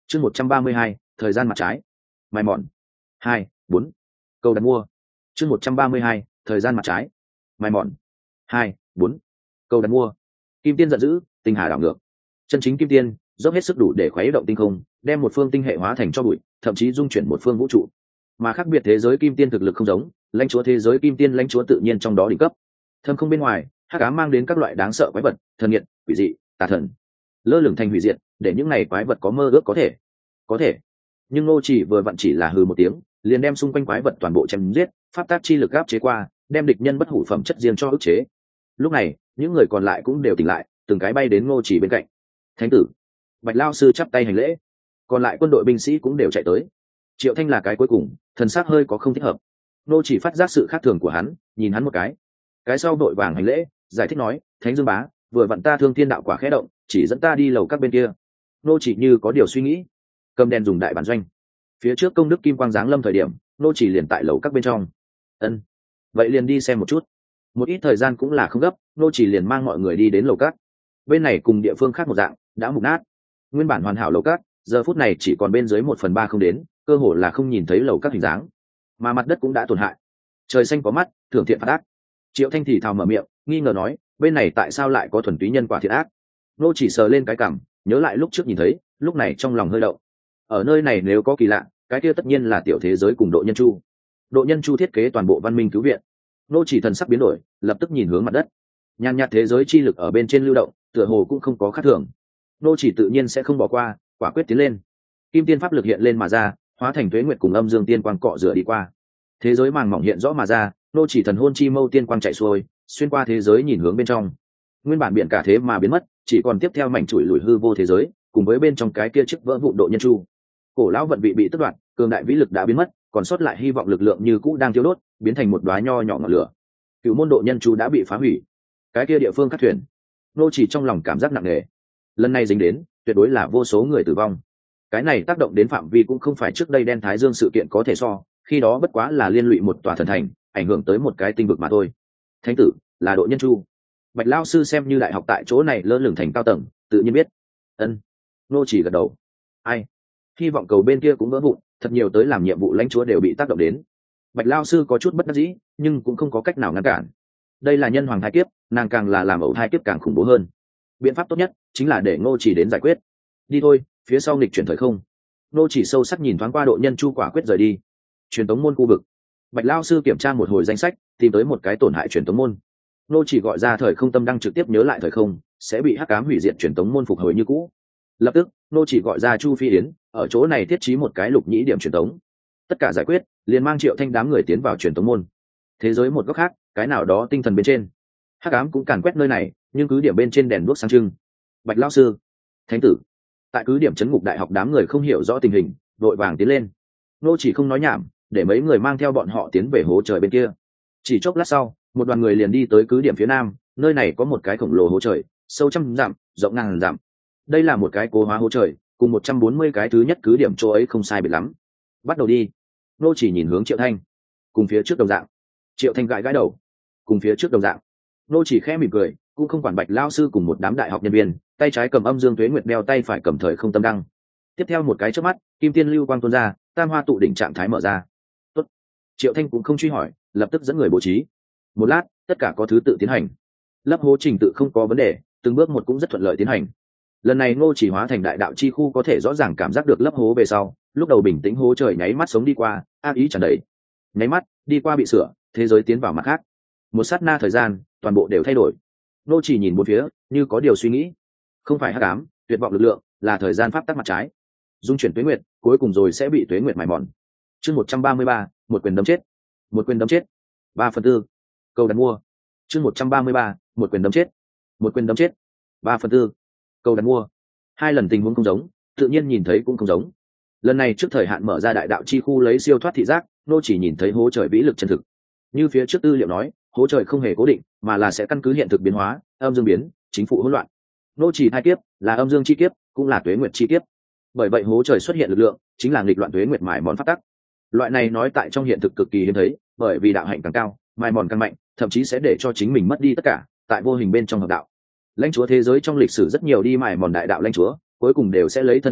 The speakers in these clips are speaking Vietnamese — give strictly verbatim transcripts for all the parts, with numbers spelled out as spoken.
chương một trăm ba mươi hai thời gian mặt trái mài mòn hai bốn câu đặt mua chương một trăm ba mươi hai thời gian mặt trái mài mòn hai bốn câu đặt mua. Kim tiên giận dữ, tinh hà đảo ngược. Chân chính kim tiên dốc hết sức đủ để khuấy động tinh không, đem một phương tinh hệ hóa thành cho bụi, thậm chí dung chuyển một phương vũ trụ. Mà khác biệt thế giới kim tiên thực lực không giống, lãnh chúa thế giới kim tiên lãnh chúa tự nhiên trong đó đỉnh cấp. Thâm không bên ngoài, hắc ám mang đến các loại đáng sợ quái vật, thần nghiệt, quỷ dị, tà thần, lơ lửng thành hủy diệt, để những này quái vật có mơ ước có thể, có thể. Nhưng Ngô Chỉ vừa vặn chỉ là hừ một tiếng, liền đem xung quanh quái vật toàn bộ chém giết, pháp tác chi lực áp chế qua, đem địch nhân bất hủ phẩm chất riêng cho ức chế. Lúc này, những người còn lại cũng đều tỉnh lại, từng cái bay đến Ngô Chỉ bên cạnh. Thánh tử, Bạch Lao sư chắp tay hành lễ, còn lại quân đội binh sĩ cũng đều chạy tới. Triệu Thanh là cái cuối cùng, thần sắc hơi có không thích hợp. Ngô Chỉ phát giác sự khác thường của hắn, nhìn hắn một cái, cái sau đội vàng hành lễ, giải thích nói, Thánh Dương bá, vừa vặn ta thương thiên đạo quả khẽ động, chỉ dẫn ta đi lầu các bên kia. Ngô Chỉ như có điều suy nghĩ, cầm đèn dùng đại bản doanh. Phía trước công đức kim quang giáng lâm thời điểm, Ngô Chỉ liền tại lầu các bên trong. Ân, vậy liền đi xem một chút. Một ít thời gian cũng là không gấp, Ngô Chỉ liền mang mọi người đi đến lầu các. Bên này cùng địa phương khác một dạng, đã mục nát. Nguyên bản hoàn hảo lầu các, giờ phút này chỉ còn bên dưới một phần ba không đến, cơ hồ là không nhìn thấy lầu các hình dáng, mà mặt đất cũng đã tổn hại. Trời xanh có mắt, thưởng thiện phạt ác. Triệu Thanh thì thào mở miệng, nghi ngờ nói, bên này tại sao lại có thuần túy nhân quả thiện ác? Ngô Chỉ sờ lên cái cằm, nhớ lại lúc trước nhìn thấy, lúc này trong lòng hơi động. Ở nơi này nếu có kỳ lạ, cái kia tất nhiên là tiểu thế giới cùng độ nhân chu. Độ nhân chu thiết kế toàn bộ văn minh cứu viện. Ngô Chỉ thần sắc biến đổi, lập tức nhìn hướng mặt đất. Nhàn nhạt thế giới chi lực ở bên trên lưu động, tựa hồ cũng không có khác thường. Ngô Chỉ tự nhiên sẽ không bỏ qua, quả quyết tiến lên. Kim tiên pháp lực hiện lên mà ra, hóa thành tuế nguyệt cùng âm dương tiên quang cọ rửa đi qua. Thế giới màng mỏng hiện rõ mà ra, Ngô Chỉ thần hôn chi mâu tiên quang chạy xuôi, xuyên qua thế giới nhìn hướng bên trong. Nguyên bản biển cả thế mà biến mất, chỉ còn tiếp theo mảnh chuỗi lùi hư vô thế giới, cùng với bên trong cái kia chiếc vỡ vụn độ nhân chu. Cổ lão vận vị bị tước đoạt, cường đại vĩ lực đã biến mất, còn sót lại hy vọng lực lượng như cũ đang thiêu đốt, biến thành một đóa nho nhỏ ngọn lửa. Cựu môn độ nhân chu đã bị phá hủy. Cái kia địa phương cắt thuyền, Ngô Chỉ trong lòng cảm giác nặng nề. Lần này dính đến, tuyệt đối là vô số người tử vong. Cái này tác động đến phạm vi cũng không phải trước đây đen thái dương sự kiện có thể so, khi đó bất quá là liên lụy một tòa thần thành, ảnh hưởng tới một cái tinh vực mà thôi. Thánh tử là độ nhân chu. Bạch Lao sư xem như đại học tại chỗ này lơ lửng thành cao tầng, tự nhiên biết. Ân. Ngô Chỉ gật đầu. Ai? Hy vọng cầu bên kia cũng vỡ vụn, thật nhiều tới làm nhiệm vụ lãnh chúa đều bị tác động đến. Bạch Lao sư có chút bất đắc dĩ, nhưng cũng không có cách nào ngăn cản. Đây là nhân hoàng thai kiếp, nàng càng là làm ẩu thai kiếp càng khủng bố hơn. Biện pháp tốt nhất chính là để Ngô Chỉ đến giải quyết. Đi thôi, phía sau nghịch chuyển thời không. Ngô Chỉ sâu sắc nhìn thoáng qua độ nhân chu, quả quyết rời đi. Truyền tống môn khu vực. Bạch Lao sư kiểm tra một hồi danh sách, tìm tới một cái tổn hại truyền tống môn. Ngô Chỉ gọi ra thời không tâm đăng trực tiếp nhớ lại thời không sẽ bị hắc ám hủy diệt, truyền tống môn phục hồi như cũ. Lập tức Ngô Chỉ gọi ra Chu Phi Yến, ở chỗ này thiết trí một cái lục nhĩ điểm truyền tống. Tất cả giải quyết, liền mang Triệu Thanh đám người tiến vào truyền tống môn. Thế giới một góc khác, cái nào đó tinh thần bên trên, hắc ám cũng càn quét nơi này, nhưng cứ điểm bên trên đèn đuốc sáng trưng. Bạch Lão sư, Thánh tử, tại cứ điểm trấn ngục đại học đám người không hiểu rõ tình hình, vội vàng tiến lên. Ngô Chỉ không nói nhảm, để mấy người mang theo bọn họ tiến về hố trời bên kia. Chỉ chốc lát sau, một đoàn người liền đi tới cứ điểm phía nam, nơi này có một cái khổng lồ hố trời, sâu trăm dặm, rộng ngàn dặm. Đây là một cái cố hóa hố trời, cùng một trăm bốn mươi cái thứ nhất cứ điểm chỗ ấy không sai biệt lắm. Bắt đầu đi. Ngô Chỉ nhìn hướng Triệu Thanh, cùng phía trước đồng dạng. Triệu Thanh gãi gãi đầu, cùng phía trước đồng dạng. Ngô Chỉ khẽ mỉm cười, cũng không quản Bạch Lao sư cùng một đám đại học nhân viên, tay trái cầm âm dương tuế nguyệt đeo, tay phải cầm thời không tâm đăng. Tiếp theo một cái chớp mắt, kim tiên lưu quang tuôn ra, tam hoa tụ đỉnh trạng thái mở ra. Tốt. Triệu Thanh cũng không truy hỏi, lập tức dẫn người bố trí. Một lát, tất cả có thứ tự tiến hành. Lấp hố trình tự không có vấn đề, từng bước một cũng rất thuận lợi tiến hành. Lần này Ngô Chỉ hóa thành đại đạo chi khu có thể rõ ràng cảm giác được lấp hố về sau, lúc đầu bình tĩnh hố trời nháy mắt sống đi qua, ác ý tràn đầy. Nháy mắt, đi qua bị sửa, thế giới tiến vào mặt khác. Một sát na thời gian, toàn bộ đều thay đổi. Ngô Chỉ nhìn bốn phía, như có điều suy nghĩ. Không phải hắc ám, tuyệt vọng lực lượng, là thời gian pháp tắc mặt trái. Dung chuyển tuế nguyệt, cuối cùng rồi sẽ bị tuế nguyệt mài mòn. Chương một trăm ba mươi ba, một quyền đấm chết. Một quyền đấm chết. Ba phần tư. Câu đặt mua. Chương một trăm ba mươi ba, một quyền đấm chết. Một quyền đấm chết. Ba phần tư. Câu đặt mua. Hai lần tình huống không giống, tự nhiên nhìn thấy cũng không giống. Lần này trước thời hạn mở ra đại đạo chi khu lấy siêu thoát thị giác, Ngô Chỉ nhìn thấy hố trời vĩ lực chân thực. Như phía trước tư liệu nói, hố trời không hề cố định, mà là sẽ căn cứ hiện thực biến hóa, âm dương biến, chính phủ hỗn loạn. Ngô Chỉ hai kiếp là âm dương chi kiếp, cũng là tuế nguyệt chi kiếp. Bởi vậy hố trời xuất hiện lực lượng, chính là nghịch loạn tuế nguyệt mài mòn pháp tắc. Loại này nói tại trong hiện thực cực kỳ hiếm thấy, bởi vì đạo hạnh càng cao, mài mòn càng mạnh, thậm chí sẽ để cho chính mình mất đi tất cả, tại vô hình bên trong hợp đạo. Lãnh chúa thế giới trong lịch sử rất nhiều đi mài mòn đại đạo lãnh chúa, cuối cùng đều sẽ lấy thân hợp đạo,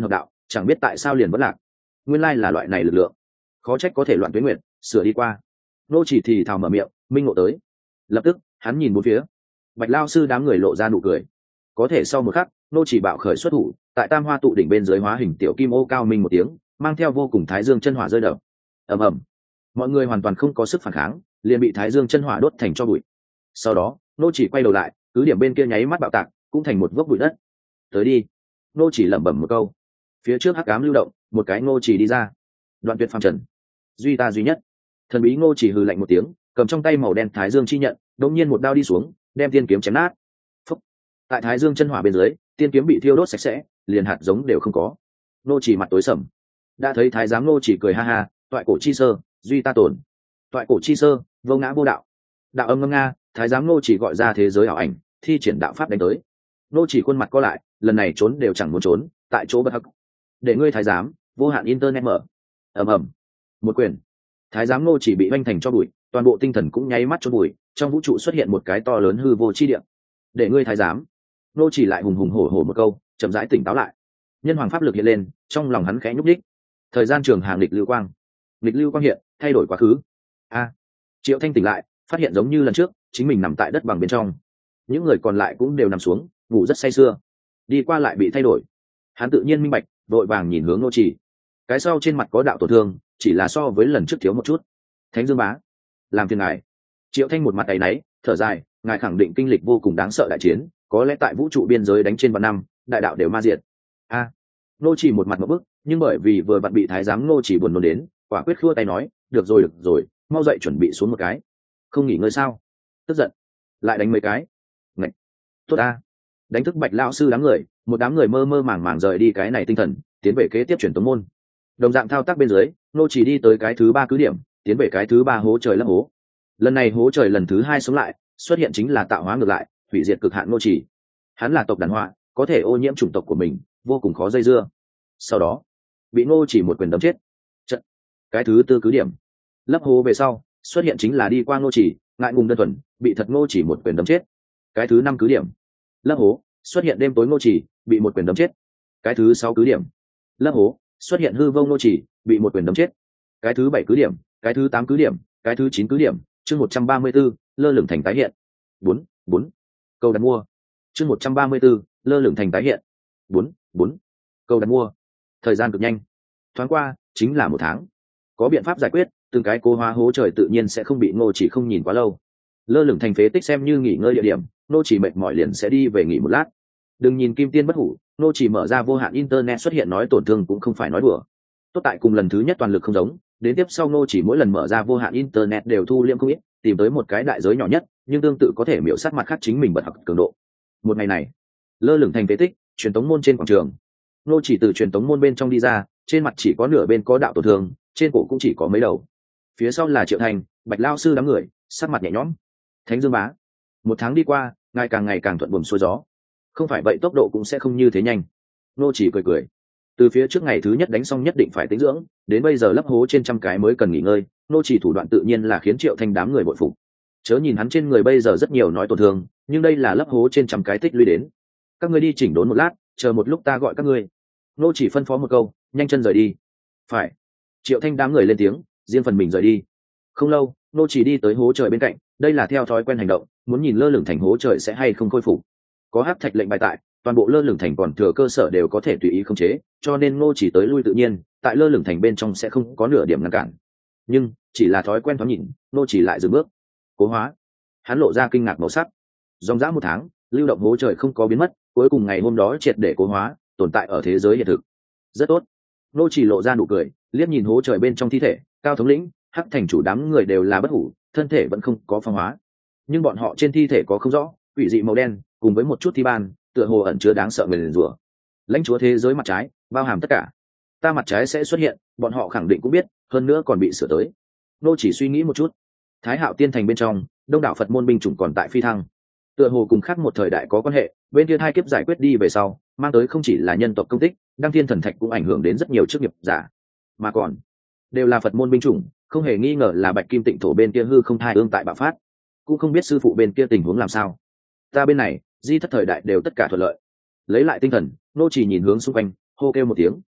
chẳng biết tại sao liền vẫn lạc. Nguyên lai là loại này lực lượng, khó trách có thể loạn tuyến nguyệt sửa đi qua. Nô chỉ thì thào mở miệng, minh ngộ tới. Lập tức hắn nhìn bốn phía, Bạch lao sư đám người lộ ra nụ cười. Có thể sau một khắc, nô chỉ bạo khởi xuất thủ, tại tam hoa tụ đỉnh bên dưới hóa hình tiểu kim ô cao minh một tiếng, mang theo vô cùng thái dương chân hỏa rơi đập. Ầm ầm, mọi người hoàn toàn không có sức phản kháng, liền bị thái dương chân hỏa đốt thành cho bụi. Sau đó nô chỉ quay đầu lại, cứ điểm bên kia nháy mắt bạo tạc, cũng thành một gốc bụi đất. Tới đi. Nô chỉ lẩm bẩm một câu. Phía trước hắc ám lưu động, một cái nô chỉ đi ra. Đoạn tuyệt phàm trần, duy ta duy nhất. Thần bí Ngô chỉ hừ lạnh một tiếng, cầm trong tay màu đen thái dương chi nhận, đột nhiên một đao đi xuống, đem tiên kiếm chém nát. Phúc. Tại thái dương chân hỏa bên dưới, tiên kiếm bị thiêu đốt sạch sẽ, liền hạt giống đều không có. Ngô chỉ mặt tối sầm. Đã thấy thái giám Ngô chỉ cười ha ha, toại cổ chi sơ, duy ta tổn. Toại cổ chi sơ, vô ngã vô đạo. Đạo âm ngâm nga, thái giám Ngô chỉ gọi ra thế giới ảo ảnh, thi triển đạo pháp đánh tới. Ngô chỉ khuôn mặt co lại, lần này trốn đều chẳng muốn trốn, tại chỗ bất hắc. Để ngươi thái giám, vô hạn internet mở. Ầm ầm. Một quyền, thái giám Ngô chỉ bị oanh thành cho bụi, toàn bộ tinh thần cũng nháy mắt cho bụi, trong vũ trụ xuất hiện một cái to lớn hư vô chi địa. Để ngươi thái giám. Ngô chỉ lại hùng hùng hổ hổ một câu, chậm rãi tỉnh táo lại. Nhân hoàng pháp lực hiện lên, trong lòng hắn khẽ nhúc nhích. Thời gian trường hàng lịch lưu quang, lịch lưu quang hiện, thay đổi quá khứ. A. Triệu Thanh tỉnh lại, phát hiện giống như lần trước, chính mình nằm tại đất bằng bên trong. Những người còn lại cũng đều nằm xuống, ngủ rất say sưa. Đi qua lại bị thay đổi. Hắn tự nhiên minh bạch, vội vàng nhìn hướng Ngô chỉ. Cái sau trên mặt có đạo tổn thương, chỉ là so với lần trước thiếu một chút. Thánh Dương bá, làm phiền ngài. Triệu Thanh một mặt áy náy, thở dài, ngài khẳng định kinh lịch vô cùng đáng sợ đại chiến, có lẽ tại vũ trụ biên giới đánh trên vạn năm, đại đạo đều ma diệt. A. À, Ngô chỉ một mặt ngộp bức, nhưng bởi vì vừa vặn bị thái giám Ngô chỉ buồn nôn đến, quả quyết khua tay nói, được rồi được rồi, mau dậy chuẩn bị xuống một cái. Không nghỉ ngơi sao? Tức giận, lại đánh mấy cái. Ngậy. Tốt a. Đánh thức Bạch lão sư đám người, một đám người mơ mơ màng màng rời đi cái này tinh thần, tiến về kế tiếp truyền tống môn. Đồng dạng thao tác bên dưới, Ngô chỉ đi tới cái thứ ba cứ điểm, tiến về cái thứ ba hố trời lấp hố. Lần này hố trời lần thứ hai sống lại, xuất hiện chính là tạo hóa ngược lại, hủy diệt cực hạn Ngô chỉ. Hắn là tộc đàn họa, có thể ô nhiễm chủng tộc của mình, vô cùng khó dây dưa. Sau đó bị Ngô chỉ một quyền đấm chết. Trận. Cái thứ tư cứ điểm, lấp hố về sau, xuất hiện chính là đi qua Ngô chỉ, ngại ngùng đơn thuần, bị thật Ngô chỉ một quyền đấm chết. Cái thứ năm cứ điểm, lấp hố, xuất hiện đêm tối Ngô chỉ, bị một quyền đấm chết. Cái thứ sáu cứ điểm, lấp hố, xuất hiện hư vô Ngô chỉ, bị một quyền đấm chết. Cái thứ bảy cứ điểm, cái thứ tám cứ điểm, cái thứ chín cứ điểm, chương một trăm ba mươi 134, lơ lửng thành tái hiện. bốn, bốn. Câu đặt mua. Chương một trăm ba mươi 134, lơ lửng thành tái hiện. bốn, bốn. Câu đặt mua. Thời gian cực nhanh, thoáng qua chính là một tháng. Có biện pháp giải quyết, từng cái cố hóa hố trời tự nhiên sẽ không bị Ngô chỉ không nhìn quá lâu. Lơ lửng thành phế tích xem như nghỉ ngơi địa điểm, Ngô chỉ mệt mỏi liền sẽ đi về nghỉ một lát. Đừng nhìn kim tiên bất hủ, Ngô chỉ mở ra vô hạn internet xuất hiện nói tổn thương cũng không phải nói đùa. Tốt tại cùng lần thứ nhất toàn lực không giống, đến tiếp sau Ngô chỉ mỗi lần mở ra vô hạn internet đều thu liễm không ít, tìm tới một cái đại giới nhỏ nhất, nhưng tương tự có thể miểu sát mặt khác chính mình bật học cường độ. Một ngày này, lơ lửng thành phế tích, truyền tống môn trên quảng trường. Ngô chỉ từ truyền tống môn bên trong đi ra, trên mặt chỉ có nửa bên có đạo tổn thương, trên cổ cũng chỉ có mấy đầu. Phía sau là Triệu Thành, Bạch lao sư đám người, sắc mặt nhẹ nhõm. Thánh Dương bá, một tháng đi qua, ngày càng ngày càng thuận buồm xuôi gió. Không phải vậy tốc độ cũng sẽ không như thế nhanh. Ngô chỉ cười cười. Từ phía trước ngày thứ nhất đánh xong nhất định phải tĩnh dưỡng, đến bây giờ lấp hố trên trăm cái mới cần nghỉ ngơi. Ngô chỉ thủ đoạn tự nhiên là khiến Triệu Thanh đám người bội phục. Chớ nhìn hắn trên người bây giờ rất nhiều nói tổn thương, nhưng đây là lấp hố trên trăm cái tích lũy đến. Các ngươi đi chỉnh đốn một lát, chờ một lúc ta gọi các ngươi. Ngô chỉ phân phó một câu, nhanh chân rời đi. Phải. Triệu Thanh đám người lên tiếng, riêng phần mình rời đi. Không lâu, Ngô chỉ đi tới hố trời bên cạnh, đây là theo thói quen hành động, muốn nhìn lơ lửng thành hố trời sẽ hay không khôi phục. Có hắc thạch lệnh bài tại, toàn bộ lơ lửng thành còn thừa cơ sở đều có thể tùy ý khống chế, cho nên Ngô chỉ tới lui tự nhiên, tại lơ lửng thành bên trong sẽ không có nửa điểm ngăn cản. Nhưng chỉ là thói quen thoáng nhìn, Ngô chỉ lại dừng bước. Cố hóa. Hắn lộ ra kinh ngạc màu sắc. Dòng dã một tháng, lưu động hố trời không có biến mất, cuối cùng ngày hôm đó triệt để cố hóa, tồn tại ở thế giới hiện thực. Rất tốt. Ngô chỉ lộ ra nụ cười, liếc nhìn hố trời bên trong thi thể, Cao thống lĩnh, Hắc thành chủ đám người đều là bất hủ, thân thể vẫn không có phong hóa, nhưng bọn họ trên thi thể có không rõ quỷ dị màu đen, cùng với một chút thi ban, tựa hồ ẩn chứa đáng sợ nguyền rủa. Lãnh chúa thế giới mặt trái, bao hàm tất cả. Ta mặt trái sẽ xuất hiện, bọn họ khẳng định cũng biết, hơn nữa còn bị sửa tới. Nô chỉ suy nghĩ một chút. Thái Hạo Tiên thành bên trong, đông đảo Phật môn binh chủng còn tại phi thăng, tựa hồ cùng khác một thời đại có quan hệ. Bên kia hai kiếp giải quyết đi về sau, mang tới không chỉ là nhân tộc công tích, đăng thiên thần thạch cũng ảnh hưởng đến rất nhiều chức nghiệp giả, mà còn đều là Phật môn binh chủng, không hề nghi ngờ là Bạch Kim Tịnh thổ bên kia hư không thai ương tại bạo phát, cũng không biết sư phụ bên kia tình huống làm sao. Ta bên này, di thất thời đại đều tất cả thuận lợi. Lấy lại tinh thần, nô chỉ nhìn hướng xung quanh, hô kêu một tiếng.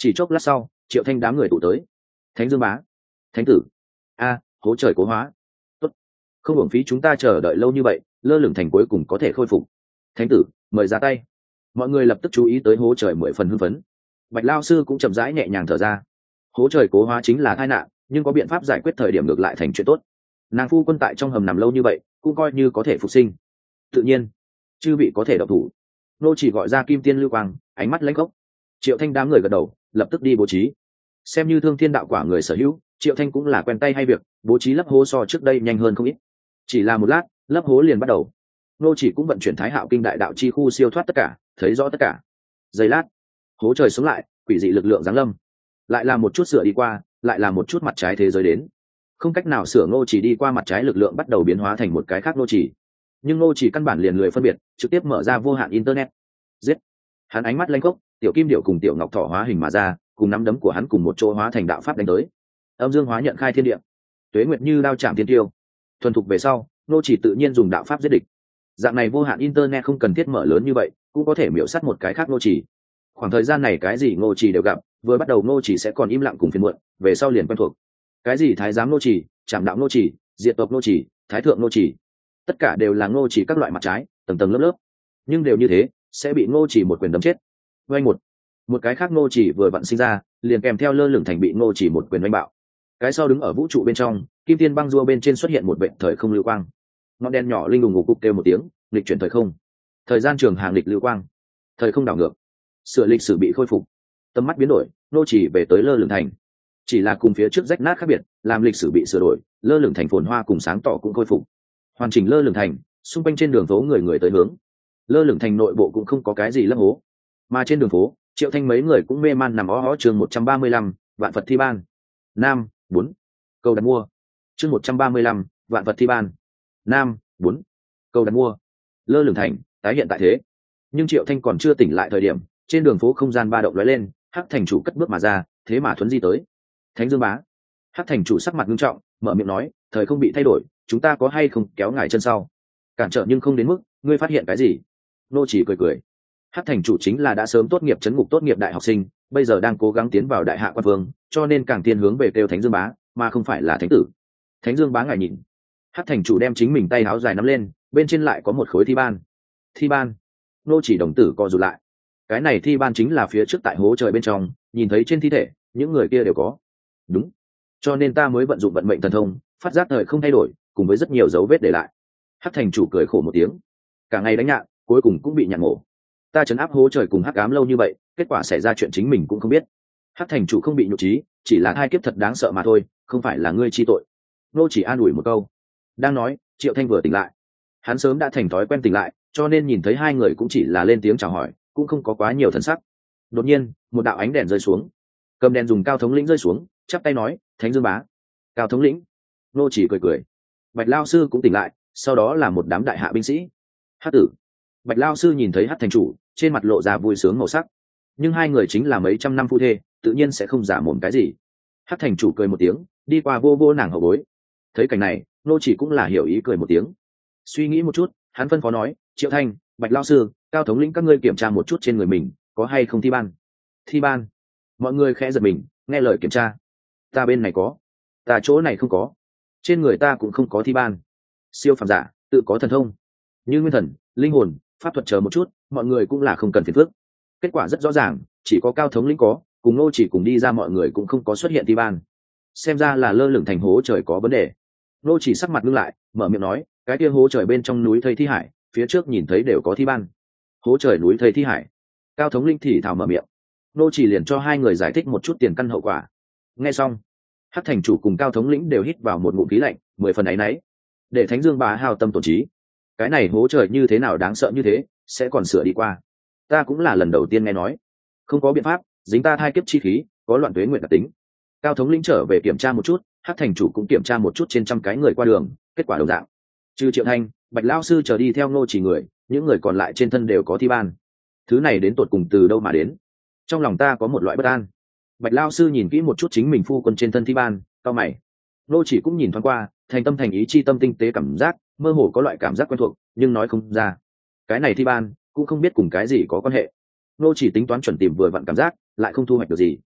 Chỉ chốc lát sau Triệu Thanh đám người tụ tới. Thánh Dương Bá, Thánh Tử, a hố trời cố hóa, tốt, không hưởng phí chúng ta chờ đợi lâu như vậy, lơ lửng thành cuối cùng có thể khôi phục. Thánh Tử mời ra tay. Mọi người lập tức chú ý tới hố trời mười phần hưng phấn. Bạch Lao sư cũng chậm rãi nhẹ nhàng thở ra. Hố trời cố hóa chính là tai nạn, nhưng có biện pháp giải quyết thời điểm ngược lại thành chuyện tốt. Nàng phu quân tại trong hầm nằm lâu như vậy cũng coi như có thể phục sinh. Tự nhiên chư vị có thể độc thủ. Nô chỉ gọi ra kim tiên lưu quang, ánh mắt lãnh khốc. Triệu Thanh đám người gật đầu, lập tức đi bố trí. Xem như thương thiên đạo quả người sở hữu, Triệu Thanh cũng là quen tay hay việc, bố trí lấp hố so trước đây nhanh hơn không ít. Chỉ là một lát, lấp hố liền bắt đầu. Nô chỉ cũng vận chuyển Thái Hạo kinh đại đạo chi khu siêu thoát tất cả, thấy rõ tất cả. Giây lát, hố trời xuống lại, quỷ dị lực lượng giáng lâm. Lại là một chút sửa đi qua, lại là một chút mặt trái thế giới đến. Không cách nào sửa Nô chỉ đi qua mặt trái lực lượng bắt đầu biến hóa thành một cái khác Nô chỉ. Nhưng Nô chỉ căn bản liền lười phân biệt, trực tiếp mở ra vô hạn internet. Giết. Hắn ánh mắt lanh khốc, tiểu kim điệu cùng tiểu ngọc thỏ hóa hình mà ra, cùng nắm đấm của hắn cùng một chỗ hóa thành đạo pháp đánh tới. Âm dương hóa nhận khai thiên địa, tuế nguyệt như đao chạm thiên tiêu. Thuần thục về sau, Nô chỉ tự nhiên dùng đạo pháp giết địch. Dạng này vô hạn internet không cần thiết mở lớn như vậy, cũng có thể miểu sát một cái khác Nô chỉ. Khoảng thời gian này cái gì Nô chỉ đều gặp, vừa bắt đầu Nô chỉ sẽ còn im lặng cùng phiền muộn, về sau liền quen thuộc. Cái gì thái giám Nô chỉ, trảm đạo Nô chỉ, diệt tộc Nô chỉ, thái thượng Nô chỉ, tất cả đều là Nô chỉ các loại mặt trái, tầng tầng lớp lớp. Nhưng đều như thế, sẽ bị Nô chỉ một quyền đấm chết. Vành một, một cái khác Nô chỉ vừa vặn sinh ra, liền kèm theo lơ lửng thành bị Nô chỉ một quyền đánh bạo. Cái sau đứng ở vũ trụ bên trong, kim tiên băng rua bên trên xuất hiện một vệt thời không lưu quang. Ngọn đèn nhỏ linh đùng ngục cục kêu một tiếng, lịch chuyển thời không. Thời gian trường hàng lịch lưu quang, thời không đảo ngược, sửa lịch sử bị khôi phục. Tầm mắt biến đổi, Nô chỉ về tới lơ lửng thành. Chỉ là cùng phía trước rách nát khác biệt, làm lịch sử bị sửa đổi, lơ lửng thành phồn hoa cùng sáng tỏ cũng khôi phục. Hoàn chỉnh lơ lửng thành, xung quanh trên đường phố người người tới hướng. Lơ lửng thành nội bộ cũng không có cái gì lấp hố, mà trên đường phố Triệu Thanh mấy người cũng mê man nằm ó ó. Chương một trăm ba mươi lăm, vạn Phật thi ban. Nam bốn, câu đặt mua. Chương một trăm ba mươi lăm, vạn Phật thi ban. Nam bốn, câu đặt mua. Lơ lửng thành tái hiện tại thế, nhưng Triệu Thanh còn chưa tỉnh lại thời điểm, trên đường phố không gian ba động lóe lên, Hắc thành chủ cất bước mà ra, thế mà thuấn di tới. Thánh Dương Bá. Hắc thành chủ sắc mặt nghiêm trọng, mở miệng nói, thời không bị thay đổi, chúng ta có hay không kéo ngài chân sau? Cản trở nhưng không đến mức, ngươi phát hiện cái gì? Nô chỉ cười cười. Hắc thành chủ chính là đã sớm tốt nghiệp trấn ngục tốt nghiệp đại học sinh, bây giờ đang cố gắng tiến vào đại hạ quan vương, cho nên càng tiên hướng về kêu Thánh Dương Bá, mà không phải là thánh tử. Thánh Dương Bá ngài nhìn. Hắc thành chủ đem chính mình tay áo dài nắm lên, bên trên lại có một khối thi ban. Thi ban. Nô chỉ đồng tử co rụt lại. Cái này thi ban chính là phía trước tại hố trời bên trong, nhìn thấy trên thi thể, những người kia đều có. Đúng. Cho nên ta mới vận dụng vận mệnh thần thông, phát giác thời không thay đổi, cùng với rất nhiều dấu vết để lại. Hắc thành chủ cười khổ một tiếng. Cả ngày đánh nhạn, cuối cùng cũng bị nhạn mổ. Ta trấn áp hố trời cùng hắc ám lâu như vậy, kết quả xảy ra chuyện chính mình cũng không biết. Hắc thành chủ không bị nhục trí, chỉ là hai kiếp thật đáng sợ mà thôi, không phải là ngươi chi tội. Nô chỉ an ủi một câu. Đang nói, Triệu Thanh vừa tỉnh lại. Hắn sớm đã thành thói quen tỉnh lại, cho nên nhìn thấy hai người cũng chỉ là lên tiếng chào hỏi, cũng không có quá nhiều thần sắc. Đột nhiên, một đạo ánh đèn rơi xuống. Cầm đèn dùng Cao thống lĩnh rơi xuống, chắp tay nói, Thánh Dương Bá. Cao thống lĩnh. Nô chỉ cười cười. Bạch Lao sư cũng tỉnh lại, sau đó là một đám đại hạ binh sĩ. Hắc tử. Bạch Lao sư nhìn thấy Hắc thành chủ, trên mặt lộ ra vui sướng màu sắc. Nhưng hai người chính là mấy trăm năm phu thê, tự nhiên sẽ không giả mồm cái gì. Hắc thành chủ cười một tiếng, đi qua vô vô nàng hậu bối. Thấy cảnh này, Nô chỉ cũng là hiểu ý cười một tiếng. Suy nghĩ một chút, hắn phân phó nói, Triệu Thanh, Bạch Lao sư, Cao thống lĩnh các ngươi kiểm tra một chút trên người mình, có hay không thi ban. Thi ban. Mọi người khẽ giật mình, nghe lời kiểm tra. Ta bên này có, ta chỗ này không có, trên người ta cũng không có thi ban. Siêu phàm giả tự có thần thông, như nguyên thần, linh hồn, pháp thuật chờ một chút, mọi người cũng là không cần phiền phức. Kết quả rất rõ ràng, chỉ có Cao thống lĩnh có, cùng Nô chỉ cùng đi ra mọi người cũng không có xuất hiện thi ban. Xem ra là lơ lửng thành hố trời có vấn đề. Nô chỉ sắc mặt ngưng lại, mở miệng nói, cái kia hố trời bên trong núi thây thi hải, phía trước nhìn thấy đều có thi ban. Hố trời núi thây thi hải. Cao thống linh thì thào mở miệng. Nô chỉ liền cho hai người giải thích một chút tiền căn hậu quả. Nghe xong, Hắc thành chủ cùng Cao thống lĩnh đều hít vào một ngụm khí lạnh, mười phần áy náy. Để Thánh Dương Bá hao tâm tổn trí. Cái này hố trời như thế nào đáng sợ như thế, sẽ còn sửa đi qua. Ta cũng là lần đầu tiên nghe nói. Không có biện pháp, dính ta thai kiếp chi khí, có loạn tuế nguyện đặc tính. Cao thống lĩnh trở về kiểm tra một chút, Hắc thành chủ cũng kiểm tra một chút trên trăm cái người qua đường, kết quả đồng dạng. Trừ Triệu Thanh, Bạch Lao sư trở đi theo Nô chỉ người, những người còn lại trên thân đều có thi ban. Thứ này đến tột cùng từ đâu mà đến? Trong lòng ta có một loại bất an. Bạch Lao sư nhìn kỹ một chút chính mình phu quân trên thân thi ban, cau mày. Nô chỉ cũng nhìn thoáng qua, thành tâm thành ý chi tâm tinh tế cảm giác, mơ hồ có loại cảm giác quen thuộc, nhưng nói không ra. Cái này thi ban cũng không biết cùng cái gì có quan hệ. Nô chỉ tính toán chuẩn tìm vừa vặn cảm giác, lại không thu hoạch được gì.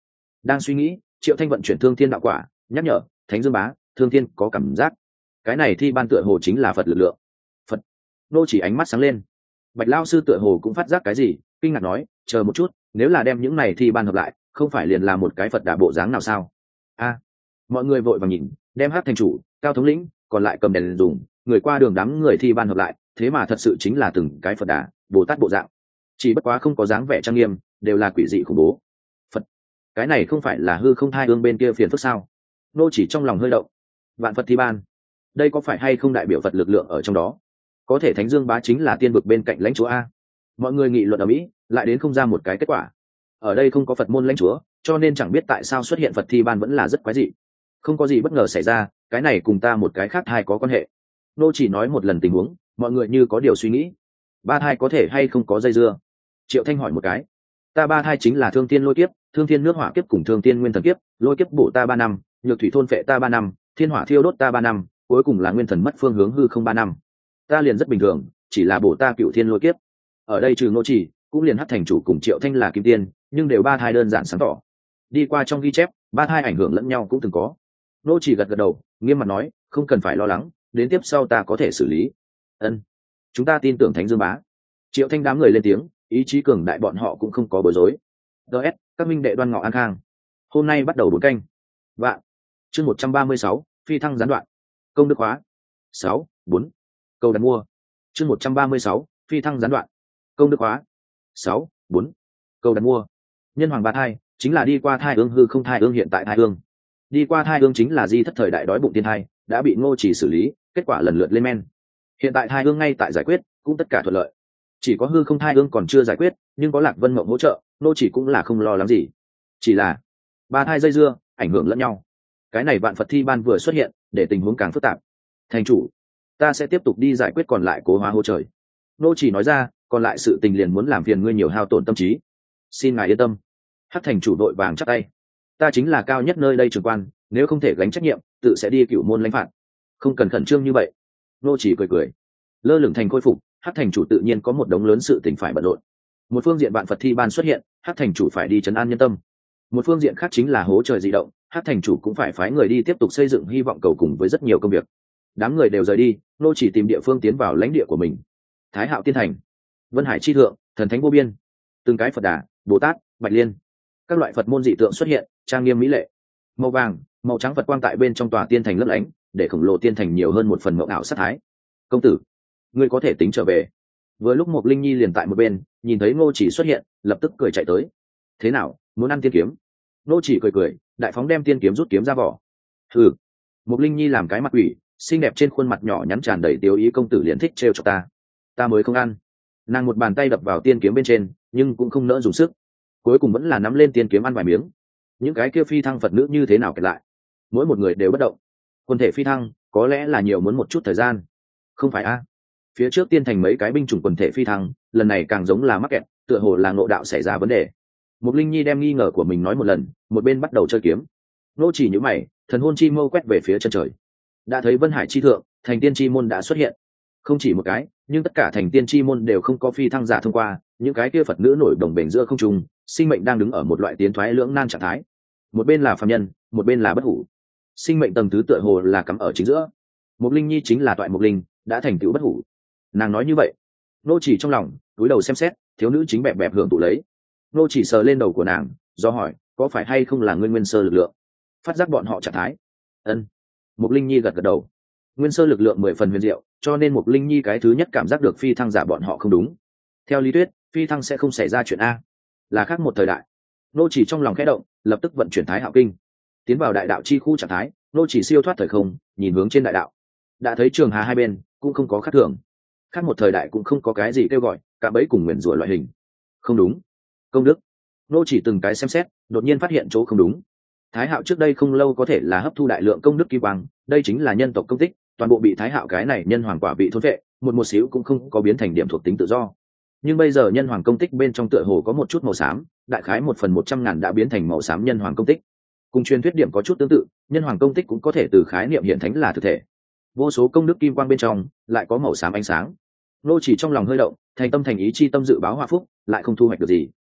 Đang suy nghĩ, Triệu Thanh vận chuyển thương thiên đạo quả, nhắc nhở Thánh Dương Bá, thương thiên có cảm giác cái này thi ban tựa hồ chính là Phật lực lượng. Phật. Nô chỉ ánh mắt sáng lên. Bạch Lão sư tựa hồ cũng phát giác cái gì, kinh ngạc nói, chờ một chút, nếu là đem những này thi ban hợp lại, không phải liền là một cái Phật đà bộ dáng nào sao? A. Mọi người vội vàng nhìn, đem Hát thành chủ, Cao thống lĩnh, còn lại cầm đèn dùng, người qua đường đám người thi ban hợp lại, thế mà thật sự chính là từng cái Phật đà, Bồ Tát bộ dạng. Chỉ bất quá không có dáng vẻ trang nghiêm, đều là quỷ dị khủng bố. Phật. Cái này không phải là hư không thai ương bên kia phiền phức sao? Nô chỉ trong lòng hơi động. Vạn Phật thi ban, đây có phải hay không đại biểu Phật lực lượng ở trong đó? Có thể Thánh Dương Bá chính là tiên vực bên cạnh lãnh chúa a. Mọi người nghị luận ở mỹ, lại đến không ra một cái kết quả. Ở đây không có Phật môn lãnh chúa, cho nên chẳng biết tại sao xuất hiện Phật thi ban vẫn là rất quái dị. Không có gì bất ngờ xảy ra, cái này cùng ta một cái khác hai có quan hệ. Nô chỉ nói một lần tình huống, mọi người như có điều suy nghĩ. Ba thai có thể hay không có dây dưa? Triệu Thanh hỏi một cái. Ta ba thai chính là thương tiên lôi kiếp, thương tiên nước hỏa kiếp cùng thương tiên nguyên thần kiếp, lôi kiếp bổ ta ba năm, nhược thủy thôn phệ ta ba năm, thiên hỏa thiêu đốt ta ba năm, cuối cùng là nguyên thần mất phương hướng hư không ba năm. Ta liền rất bình thường, chỉ là bổ ta cựu thiên lôi kiếp. Ở đây trừ Nô chỉ, cũng liền Hát thành chủ cùng Triệu Thanh là kim tiên, nhưng đều ba thai đơn giản sáng tỏ. Đi qua trong ghi chép, ba thai ảnh hưởng lẫn nhau cũng từng có. Nô chỉ gật gật đầu, nghiêm mặt nói, không cần phải lo lắng, đến tiếp sau ta có thể xử lý. Ân, chúng ta tin tưởng Thánh Dương Bá. Triệu Thanh đám người lên tiếng, ý chí cường đại bọn họ cũng không có bối rối. ds các minh đệ đoan ngọ an khang, hôm nay bắt đầu bốn canh vạn chương một trăm ba mươi sáu, phi thăng gián đoạn, công đức hóa sáu bốn câu đặt mua chương một trăm ba mươi sáu, phi thăng gián đoạn, công đức hóa sáu bốn câu đặt mua. Nhân hoàng ba thai chính là đi qua thai ương hư không thai ương hiện tại thai ương. Đi qua thai ương chính là di thất thời đại đói bụng tiên thai, đã bị Ngô Chỉ xử lý, kết quả lần lượt lên men. Hiện tại thai ương ngay tại giải quyết, cũng tất cả thuận lợi. Chỉ có hư không thai ương còn chưa giải quyết, nhưng có Lạc Vân Mộng hỗ trợ, Ngô Chỉ cũng là không lo lắng gì. Chỉ là ba thai dây dưa, ảnh hưởng lẫn nhau. Cái này Vạn Phật thi ban vừa xuất hiện, để tình huống càng phức tạp. Thành chủ, ta sẽ tiếp tục đi giải quyết còn lại cố hóa hô trời. Ngô Chỉ nói ra, còn lại sự tình liền muốn làm phiền ngươi nhiều hao tổn tâm trí. Xin ngài yên tâm. Hắc thành chủ đội vàng chắc tay. Ta chính là cao nhất nơi đây trưởng quan, nếu không thể gánh trách nhiệm, tự sẽ đi cửu môn lãnh phạt. Không cần khẩn trương như vậy. Nô chỉ cười cười. Lơ lửng thành khôi phục, Hắc thành chủ tự nhiên có một đống lớn sự tình phải bận rộn. Một phương diện Vạn Phật thi ban xuất hiện, Hắc thành chủ phải đi trấn an nhân tâm. Một phương diện khác chính là hố trời dị động, Hắc thành chủ cũng phải phái người đi tiếp tục xây dựng hy vọng cầu cùng với rất nhiều công việc. Đám người đều rời đi, nô chỉ tìm địa phương tiến vào lãnh địa của mình. Thái Hạo Tiên Thành, Vân Hải chi thượng, thần thánh vô biên, từng cái Phật Đà, Bồ Tát, Bạch Liên, các loại Phật môn dị tượng xuất hiện, trang nghiêm mỹ lệ. Màu vàng, màu trắng Phật quang tại bên trong tòa tiên thành lấp lánh, để khổng lồ tiên thành nhiều hơn một phần mộng ảo sát thái. Công tử, ngươi có thể tính trở về. Vừa lúc Mộc Linh Nhi liền tại một bên, nhìn thấy Ngô Chỉ xuất hiện, lập tức cười chạy tới. Thế nào, muốn ăn tiên kiếm? Ngô Chỉ cười cười, đại phóng đem tiên kiếm rút kiếm ra vỏ. Ừ. Mộc Linh Nhi làm cái mặt quỷ, xinh đẹp trên khuôn mặt nhỏ nhắn tràn đầy tiêu ý, công tử liền thích trêu chọc ta, ta mới không ăn. Nàng một bàn tay đập vào tiên kiếm bên trên, nhưng cũng không nỡ dùng sức, cuối cùng vẫn là nắm lên tiên kiếm ăn vài miếng. Những cái kia phi thăng Phật nữ như thế nào kể lại, mỗi một người đều bất động. Quân thể phi thăng có lẽ là nhiều muốn một chút thời gian, không phải a? Phía trước tiên thành mấy cái binh chủng quần thể phi thăng, lần này càng giống là mắc kẹt, tựa hồ là ngộ đạo xảy ra vấn đề. Mục Linh Nhi đem nghi ngờ của mình nói một lần, một bên bắt đầu chơi kiếm. Nô chỉ nhíu mày, thần hôn chi mâu quét về phía chân trời, đã thấy Vân Hải chi thượng, thành tiên chi môn đã xuất hiện. Không chỉ một cái, nhưng tất cả thành tiên chi môn đều không có phi thăng giả thông qua, những cái kia Phật nữ nổi đồng bền giữa không trung, sinh mệnh đang đứng ở một loại tiến thoái lưỡng nan trạng thái. Một bên là phàm nhân, một bên là bất hủ. Sinh mệnh tầng thứ tựa hồ là cắm ở chính giữa. Mục Linh Nhi chính là toại Mục Linh, đã thành tựu bất hủ. Nàng nói như vậy, nô chỉ trong lòng cúi đầu xem xét, thiếu nữ chính bẹp bẹp hưởng tụ lấy. Nô chỉ sờ lên đầu của nàng, do hỏi, có phải hay không là nguyên nguyên sơ lực lượng phát giác bọn họ trạng thái? Ân. Mục Linh Nhi gật gật đầu. Nguyên sơ lực lượng mười phần huyền diệu, cho nên Mục Linh Nhi cái thứ nhất cảm giác được phi thăng giả bọn họ không đúng. Theo lý thuyết, phi thăng sẽ không xảy ra chuyện a, là khác một thời đại. Nô chỉ trong lòng khẽ động, lập tức vận chuyển Thái Hạo Kinh, tiến vào đại đạo chi khu trạng thái. Nô chỉ siêu thoát thời không, nhìn hướng trên đại đạo, đã thấy trường hà hai bên cũng không có khác thường, khác một thời đại cũng không có cái gì kêu gọi cả bấy cùng nguyền rủa loại hình. Không đúng. Công đức. Nô chỉ từng cái xem xét, đột nhiên phát hiện chỗ không đúng. Thái Hạo trước đây không lâu có thể là hấp thu đại lượng công đức kim quang, đây chính là nhân tộc công tích, toàn bộ bị Thái Hạo cái này nhân hoàng quả bị thôn vệ, một một xíu cũng không có biến thành điểm thuộc tính tự do. Nhưng bây giờ nhân hoàng công tích bên trong tựa hồ có một chút màu xám, đại khái một phần một trăm ngàn đã biến thành màu xám nhân hoàng công tích. Cùng truyền thuyết điểm có chút tương tự, nhân hoàng công tích cũng có thể từ khái niệm hiện thánh là thực thể. Vô số công đức kim quang bên trong lại có màu xám ánh sáng. Nô chỉ trong lòng hơi động, thành tâm thành ý chi tâm dự báo hòa phúc, lại không thu hoạch được gì.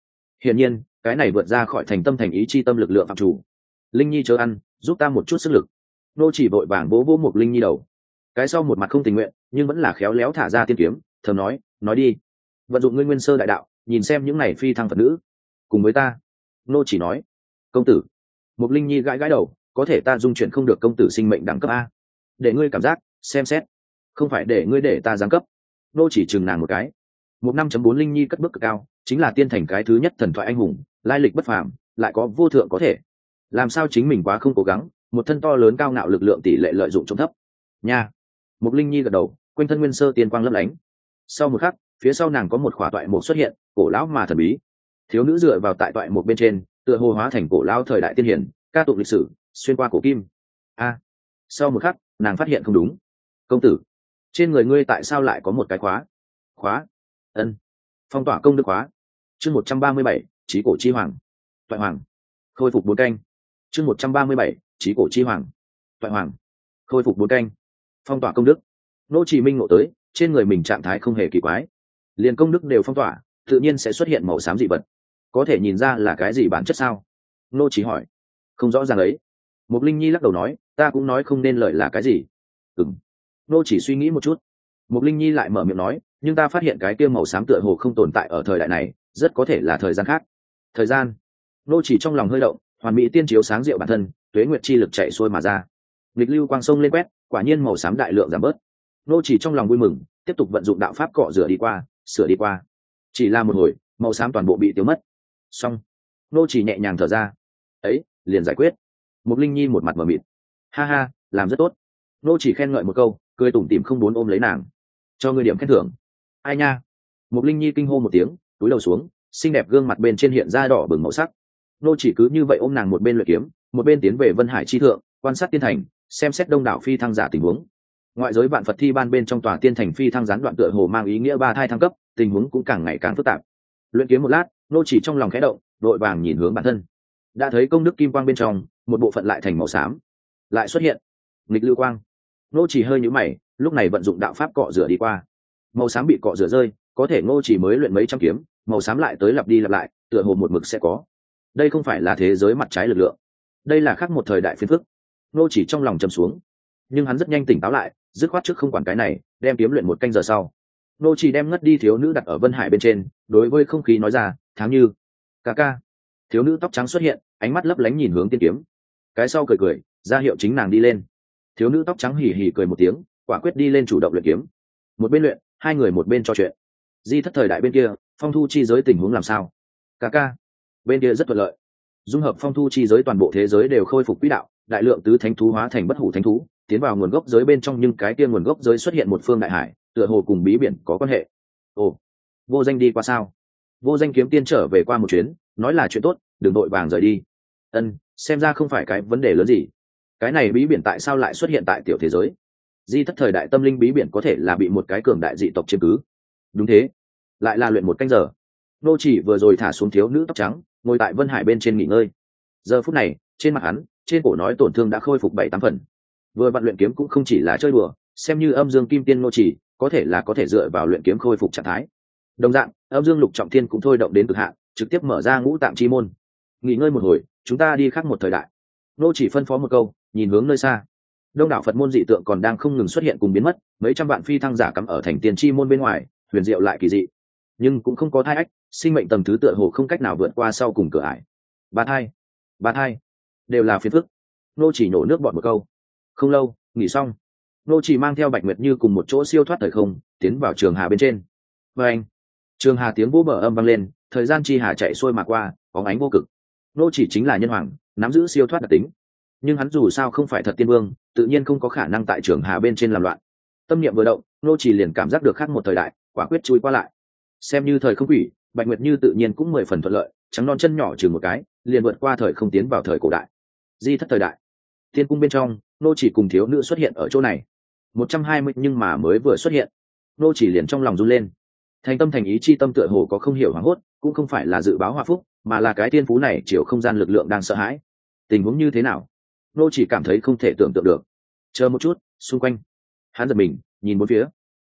hiển nhiên cái này vượt ra khỏi thành tâm thành ý chi tâm lực lượng phạm chủ. Linh nhi chớ ăn, giúp ta một chút sức lực. Nô chỉ vội vàng vỗ vỗ một Linh nhi đầu. Cái sau một mặt không tình nguyện nhưng vẫn là khéo léo thả ra tiên kiếm, thầm nói, nói đi, vận dụng ngươi nguyên sơ đại đạo, nhìn xem những này phi thăng phật nữ cùng với ta. Nô chỉ nói, công tử. Một Linh nhi gãi gãi đầu, có thể ta dung chuyển không được công tử sinh mệnh đẳng cấp a. Để ngươi cảm giác xem xét, không phải để ngươi để ta giáng cấp. Nô chỉ chừng nàng một cái. Một năm chấm bốn Linh nhi cất bước cực cao, chính là tiên thành cái thứ nhất thần thoại anh hùng, lai lịch bất phàm, lại có vô thượng có thể. Làm sao chính mình quá không cố gắng, một thân to lớn cao ngạo lực lượng tỷ lệ lợi dụng trông thấp nha. Một Linh nhi gật đầu, quanh thân nguyên sơ tiên quang lấp lánh. Sau một khắc, phía sau nàng có một khỏa toại mục xuất hiện, cổ lão mà thần bí. Thiếu nữ dựa vào tại toại mục bên trên, tựa hồ hóa thành cổ lão thời đại tiên hiển, ca tụng lịch sử, xuyên qua cổ kim. A. Sau một khắc, nàng phát hiện không đúng. Công tử, trên người ngươi tại sao lại có một cái khóa? Khóa? Ân. Phong tỏa công đức khóa. Chương một trăm ba mươi bảy, Chí cổ chi hoàng. Toại hoàng. Khôi phục bốn canh. Chương một trăm ba mươi bảy, Chí cổ chi hoàng. Toại hoàng. Khôi phục bốn canh. Phong tỏa công đức. Nô Chỉ Minh ngộ tới, trên người mình trạng thái không hề kỳ quái, liền công đức đều phong tỏa, tự nhiên sẽ xuất hiện màu xám dị vật. Có thể nhìn ra là cái gì bản chất sao? Nô Chỉ hỏi. Không rõ ràng ấy. Một Linh nhi lắc đầu nói, ta cũng nói không nên lời là cái gì. Ừm. Nô Chỉ suy nghĩ một chút. Một Linh nhi lại mở miệng nói, nhưng ta phát hiện cái kia màu xám tựa hồ không tồn tại ở thời đại này, rất có thể là thời gian khác. Thời gian? Nô Chỉ trong lòng hơi động, hoàn mỹ tiên chiếu sáng diệu bản thân, tuế nguyệt chi lực chạy xuôi mà ra. Nghịch lưu quang sông lên quét, quả nhiên màu xám đại lượng giảm bớt. Nô Chỉ trong lòng vui mừng, tiếp tục vận dụng đạo pháp cọ rửa đi qua, sửa đi qua. Chỉ là một hồi, màu xám toàn bộ bị tiêu mất. Xong. Nô Chỉ nhẹ nhàng thở ra. Ấy, liền giải quyết. Một Linh nhi một mặt mở mịt. Ha ha, làm rất tốt. Nô Chỉ khen ngợi một câu, cười tủm tỉm không muốn ôm lấy nàng. Cho ngươi điểm khen thưởng. Ai nha. Một Linh nhi kinh hô một tiếng, túi đầu xuống, xinh đẹp gương mặt bên trên hiện ra đỏ bừng màu sắc. Nô Chỉ cứ như vậy ôm nàng một bên luyện kiếm, một bên tiến về Vân Hải chi thượng, quan sát tiên thành, xem xét đông đảo phi thăng giả tình huống. Ngoại giới vạn Phật thi ban bên trong tòa tiên thành phi thăng gián đoạn tựa hồ mang ý nghĩa ba thai thăng cấp, tình huống cũng càng ngày càng phức tạp. Luyện kiếm một lát, Nô Chỉ trong lòng khẽ động, đội vàng nhìn hướng bản thân. Đã thấy công đức kim quang bên trong, một bộ phận lại thành màu xám, lại xuất hiện nghịch lưu quang. Nô Chỉ hơi nhíu mày, lúc này vận dụng đạo pháp cọ rửa đi qua. Màu xám bị cọ rửa rơi, có thể Nô Chỉ mới luyện mấy trăm kiếm, màu xám lại tới lặp đi lặp lại, tựa hồ một mực sẽ có. Đây không phải là thế giới mặt trái lực lượng, đây là khác một thời đại phiền phức. Nô Chỉ trong lòng trầm xuống, nhưng hắn rất nhanh tỉnh táo lại, dứt khoát trước không quản cái này, đem kiếm luyện một canh giờ sau. Nô Chỉ đem ngất đi thiếu nữ đặt ở Vân Hải bên trên, đối với không khí nói ra, Tháng Như, ca ca. Thiếu nữ tóc trắng xuất hiện, ánh mắt lấp lánh nhìn hướng tiên kiếm. Cái sau cười cười, ra hiệu chính nàng đi lên. Thiếu nữ tóc trắng hỉ hỉ cười một tiếng, quả quyết đi lên chủ động luyện kiếm. Một bên luyện, hai người một bên trò chuyện. Di thất thời đại bên kia, phong thu chi giới tình huống làm sao? Ca ca, bên kia rất thuận lợi. Dung hợp phong thu chi giới toàn bộ thế giới đều khôi phục quỹ đạo, đại lượng tứ thánh thú hóa thành bất hủ thánh thú, tiến vào nguồn gốc giới bên trong, nhưng cái kia nguồn gốc giới xuất hiện một phương đại hải, tựa hồ cùng bí biển có quan hệ. Ồ, Vô Danh đi qua sao? Vô Danh kiếm tiên trở về qua một chuyến, nói là chuyện tốt, đừng đội vàng rời đi. Ân, xem ra không phải cái vấn đề lớn gì. Cái này bí biển tại sao lại xuất hiện tại tiểu thế giới? Di thất thời đại tâm linh bí biển có thể là bị một cái cường đại dị tộc chiếm cứ. Đúng thế, lại là luyện một canh giờ. Nô Chỉ vừa rồi thả xuống thiếu nữ tóc trắng, ngồi tại Vân Hải bên trên nghỉ ngơi. Giờ phút này, trên mặt hắn, trên cổ nói tổn thương đã khôi phục bảy tám phần. Vừa vặn luyện kiếm cũng không chỉ là chơi đùa, xem như âm dương kim tiên Nô Chỉ, có thể là có thể dựa vào luyện kiếm khôi phục trạng thái. Đồng dạng, âm dương lục trọng thiên cũng thôi động đến cực hạn, trực tiếp mở ra ngũ tạng chi môn. Nghỉ ngơi một hồi, chúng ta đi khác một thời đại. Nô Chỉ phân phó một câu, nhìn hướng nơi xa. Đông đảo Phật môn dị tượng còn đang không ngừng xuất hiện cùng biến mất, mấy trăm vạn phi thăng giả cắm ở thành tiền chi môn bên ngoài, huyền diệu lại kỳ dị. Nhưng cũng không có thai ách, sinh mệnh tầng thứ tựa hồ không cách nào vượt qua sau cùng cửa ải. Ba thai, ba thai, đều là phiền phức. Nô Chỉ nổ nước bọt một câu. Không lâu, nghỉ xong, Nô Chỉ mang theo Bạch Nguyệt Như cùng một chỗ siêu thoát thời không, tiến vào trường hà bên trên. Và anh, trường hà tiếng vỗ bờ âm vang lên, thời gian chi hà chạy xuôi mà qua, bóng ánh vô cực. Nô Chỉ chính là nhân hoàng, nắm giữ siêu thoát đặc tính, nhưng hắn dù sao không phải thật tiên vương, tự nhiên không có khả năng tại trường hà bên trên làm loạn. Tâm niệm vừa động, Nô Chỉ liền cảm giác được khác một thời đại, quả quyết chui qua lại. Xem như thời không quỷ, Bạch Nguyệt Như tự nhiên cũng mười phần thuận lợi, trắng non chân nhỏ chừng một cái, liền vượt qua thời không tiến vào thời cổ đại. Di thất thời đại, tiên cung bên trong, Nô Chỉ cùng thiếu nữ xuất hiện ở chỗ này. Một trăm hai mươi nhưng mà mới vừa xuất hiện, Nô Chỉ liền trong lòng run lên. Thành tâm thành ý chi tâm tựa hồ có không hiểu hoảng hốt, cũng không phải là dự báo hòa phúc, mà là cái tiên phú này chiều không gian lực lượng đang sợ hãi. Tình huống như thế nào? Nô Chỉ cảm thấy không thể tưởng tượng được. Chờ một chút, xung quanh, hắn giật mình, nhìn bốn phía.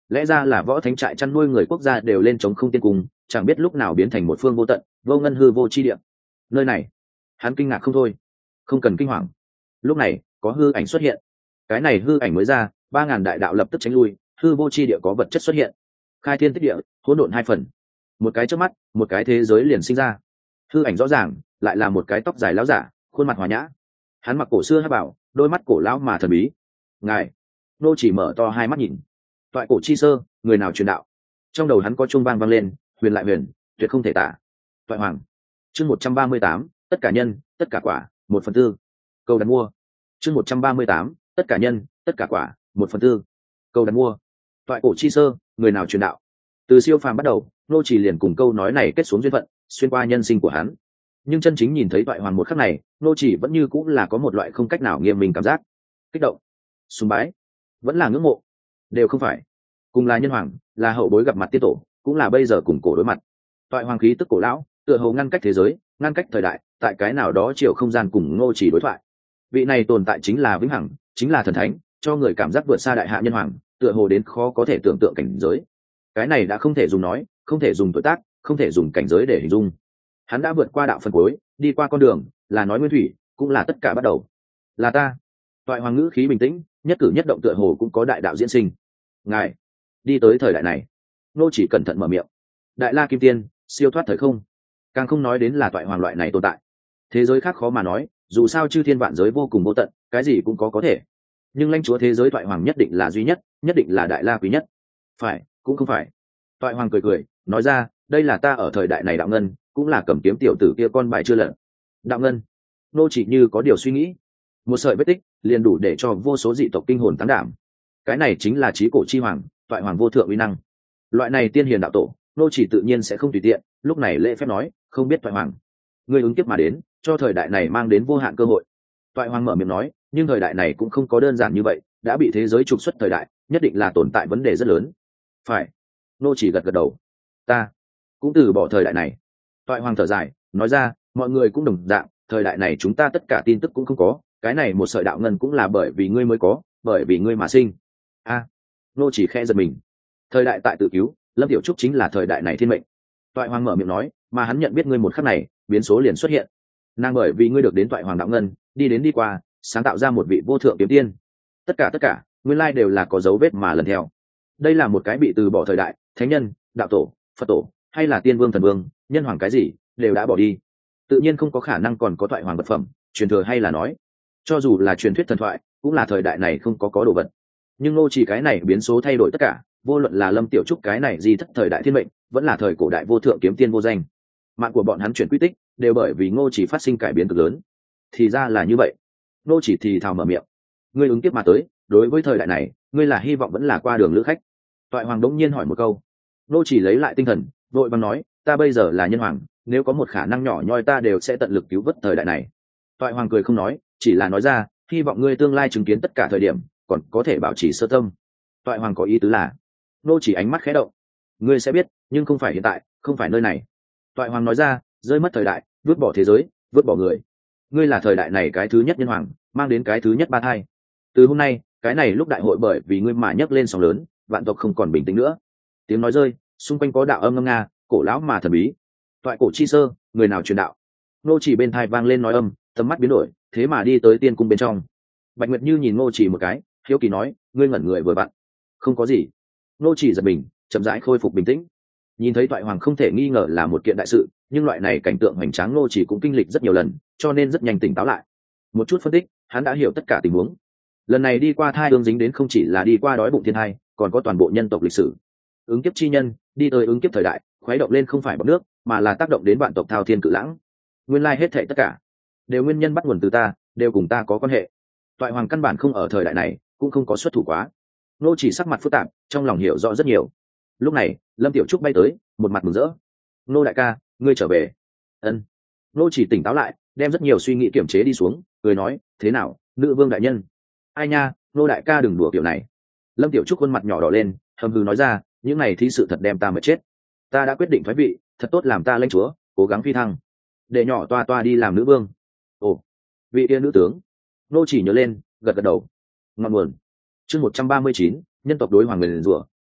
lẽ ra là võ thánh trại chăn nuôi người quốc gia đều lên chống không tiên cung, chẳng biết lúc nào biến thành một phương vô tận vô ngân hư vô chi địa. Nơi này hắn kinh ngạc không thôi. Không cần kinh hoàng, lúc này có hư ảnh xuất hiện. Cái này hư ảnh mới ra, ba ngàn đại đạo lập tức tránh lui, hư vô chi địa có vật chất xuất hiện, khai thiên tích địa, hỗn độn hai phần. Một cái chớp mắt, một cái thế giới liền sinh ra. Hư ảnh rõ ràng lại là một cái tóc dài lão giả, khuôn mặt hòa nhã. Hắn mặc cổ xưa hắc bảo, đôi mắt cổ lão mà thần bí. Ngài, nô chỉ mở to hai mắt nhìn. Toại cổ chi sơ, người nào truyền đạo? Trong đầu hắn có chuông vang vang lên, huyền lại huyền, tuyệt không thể tả. Toại hoàng. Chương một trăm ba mươi tám, tất cả nhân, tất cả quả, một phần tư. Câu đặt mua. Chương một trăm ba mươi tám, tất cả nhân, tất cả quả, một phần tư. Câu đặt mua. Toại cổ chi sơ, người nào truyền đạo? Từ siêu phàm bắt đầu, nô chỉ liền cùng câu nói này kết xuống duyên phận, xuyên qua nhân sinh của hắn. Nhưng chân chính nhìn thấy toại hoàng một khắc này, nô chỉ vẫn như cũng là có một loại không cách nào nghiêm mình cảm giác. Kích động, sùng bái, vẫn là ngưỡng mộ, đều không phải. Cùng là nhân hoàng, là hậu bối gặp mặt tiên tổ, cũng là bây giờ cùng cổ đối mặt. Toại hoàng khí tức cổ lão, tựa hồ ngăn cách thế giới, ngăn cách thời đại, tại cái nào đó chiều không gian cùng nô chỉ đối thoại. Vị này tồn tại chính là vĩnh hằng, chính là thần thánh, cho người cảm giác vượt xa đại hạ nhân hoàng, tựa hồ đến khó có thể tưởng tượng cảnh giới. Cái này đã không thể dùng nói, không thể dùng tuổi tác, không thể dùng cảnh giới để hình dung. Hắn đã vượt qua đạo phần cuối, đi qua con đường, là nói nguyên thủy, cũng là tất cả bắt đầu. Là ta. Toại hoàng ngữ khí bình tĩnh, nhất cử nhất động tựa hồ cũng có đại đạo diễn sinh. Ngài đi tới thời đại này, nô chỉ cẩn thận mở miệng. Đại la kim tiên, siêu thoát thời không, càng không nói đến là toại hoàng loại này tồn tại. Thế giới khác khó mà nói, dù sao chư thiên vạn giới vô cùng vô tận, cái gì cũng có có thể. Nhưng lãnh chúa thế giới toại hoàng nhất định là duy nhất, nhất định là đại la quý nhất. Phải, cũng không phải. Toại hoàng cười cười, nói ra, đây là ta ở thời đại này đạo ngân, cũng là cầm kiếm tiểu tử kia con bài chưa lật. Đạo ngân. Nô chỉ như có điều suy nghĩ. Một sợi vết tích liền đủ để cho vô số dị tộc kinh hồn tán đảm. Cái này chính là chí cổ chi hoàng, toại hoàng vô thượng uy năng. Loại này tiên hiền đạo tổ, nô chỉ tự nhiên sẽ không tùy tiện. Lúc này lễ phép nói, không biết toại hoàng, ngươi ứng kiếp mà đến, cho thời đại này mang đến vô hạn cơ hội. Toại hoàng mở miệng nói, nhưng thời đại này cũng không có đơn giản như vậy, đã bị thế giới trục xuất thời đại, nhất định là tồn tại vấn đề rất lớn. Phải. Nô chỉ gật gật đầu. Ta cũng từ bỏ thời đại này. Toại hoàng thở dài, nói ra, mọi người cũng đồng dạng, thời đại này chúng ta tất cả tin tức cũng không có, cái này một sợi đạo ngân cũng là bởi vì ngươi mới có, bởi vì ngươi mà sinh. A. À, nô chỉ khẽ giật mình. Thời đại tại tự cứu, Lâm Tiểu Trúc chính là thời đại này thiên mệnh. Toại hoàng mở miệng nói, mà hắn nhận biết ngươi một khắc này, biến số liền xuất hiện. Nàng bởi vì ngươi được đến toại hoàng đạo ngân, đi đến đi qua, sáng tạo ra một vị vô thượng kiếm tiên. Tất cả tất cả, nguyên lai đều là có dấu vết mà lần theo. Đây là một cái bị từ bỏ thời đại, thánh nhân, đạo tổ, Phật tổ, hay là tiên vương thần vương, nhân hoàng cái gì, đều đã bỏ đi. Tự nhiên không có khả năng còn có toại hoàng vật phẩm, truyền thừa hay là nói, cho dù là truyền thuyết thần thoại, cũng là thời đại này không có có đồ vật. Nhưng ngô chỉ cái này biến số thay đổi tất cả, vô luận là Lâm Tiểu Trúc cái này gì thất thời đại thiên mệnh, vẫn là thời cổ đại vô thượng kiếm tiên vô danh, mạng của bọn hắn chuyển quy tích, đều bởi vì ngô chỉ phát sinh cải biến cực lớn. Thì ra là như vậy. Ngô chỉ thì thào mở miệng, ngươi ứng kiếp mà tới, đối với thời đại này, ngươi là hy vọng vẫn là qua đường lữ khách. Toại hoàng đống nhiên hỏi một câu. Ngô chỉ lấy lại tinh thần, vội vàng nói, ta bây giờ là nhân hoàng, nếu có một khả năng nhỏ nhoi ta đều sẽ tận lực cứu vớt thời đại này. Toại hoàng cười không nói, chỉ là nói ra, hy vọng ngươi tương lai chứng kiến tất cả thời điểm, còn có thể bảo trì sơ tâm. Toại hoàng có ý tứ là, Ngô chỉ ánh mắt khẽ động, ngươi sẽ biết, nhưng không phải hiện tại, không phải nơi này. Toại hoàng nói ra, rơi mất thời đại, vứt bỏ thế giới, vứt bỏ người. Ngươi là thời đại này cái thứ nhất nhân hoàng, mang đến cái thứ nhất ba thai. Từ hôm nay, cái này lúc đại hội bởi vì ngươi mà nhấc lên sóng lớn, vạn tộc không còn bình tĩnh nữa. Tiếng nói rơi, xung quanh có đạo âm ngâm nga, cổ lão mà thần bí. Toại cổ chi sơ, người nào truyền đạo? Ngô chỉ bên thai vang lên nói âm, tầm mắt biến đổi, thế mà đi tới tiên cung bên trong. Bạch Nguyệt Như nhìn Ngô chỉ một cái, hiếu kỳ nói, ngươi ngẩn người vừa vặn. Không có gì. Ngô chỉ giật mình, chậm rãi khôi phục bình tĩnh. Nhìn thấy toại hoàng không thể nghi ngờ là một kiện đại sự, nhưng loại này cảnh tượng hoành tráng Ngô chỉ cũng kinh lịch rất nhiều lần, cho nên rất nhanh tỉnh táo lại. Một chút phân tích, hắn đã hiểu tất cả tình huống. Lần này đi qua thai ương dính đến không chỉ là đi qua đói bụng thiên thai, còn có toàn bộ nhân tộc lịch sử. Ứng kiếp chi nhân, đi tới ứng kiếp thời đại, khuấy động lên không phải bọt nước, mà là tác động đến vạn tộc thao thiên cự lãng. Nguyên lai hết thảy tất cả đều nguyên nhân bắt nguồn từ ta, đều cùng ta có quan hệ. Toại hoàng căn bản không ở thời đại này, cũng không có xuất thủ quá. Ngô chỉ sắc mặt phức tạp, trong lòng hiểu rõ rất nhiều. Lúc này, Lâm Tiểu Trúc bay tới, một mặt mừng rỡ. Ngô đại ca, ngươi trở về. Ân. Ngô chỉ tỉnh táo lại, đem rất nhiều suy nghĩ kiểm chế đi xuống, cười nói, thế nào, nữ vương đại nhân? Ai nha, Ngô đại ca đừng đùa kiểu này. Lâm Tiểu Trúc khuôn mặt nhỏ đỏ lên, hầm hừ nói ra, những này thi sự thật đem ta mà chết. Ta đã quyết định thoái vị, thật tốt làm ta lãnh chúa, cố gắng phi thăng, để nhỏ toa toa đi làm nữ vương. Ồ, vị tiên nữ tướng. Ngô chỉ nhớ lên, gật gật đầu. Ngọn nguồn. Chương một trăm ba mươi chín, nhân tộc đối hoàng nguyền rủa,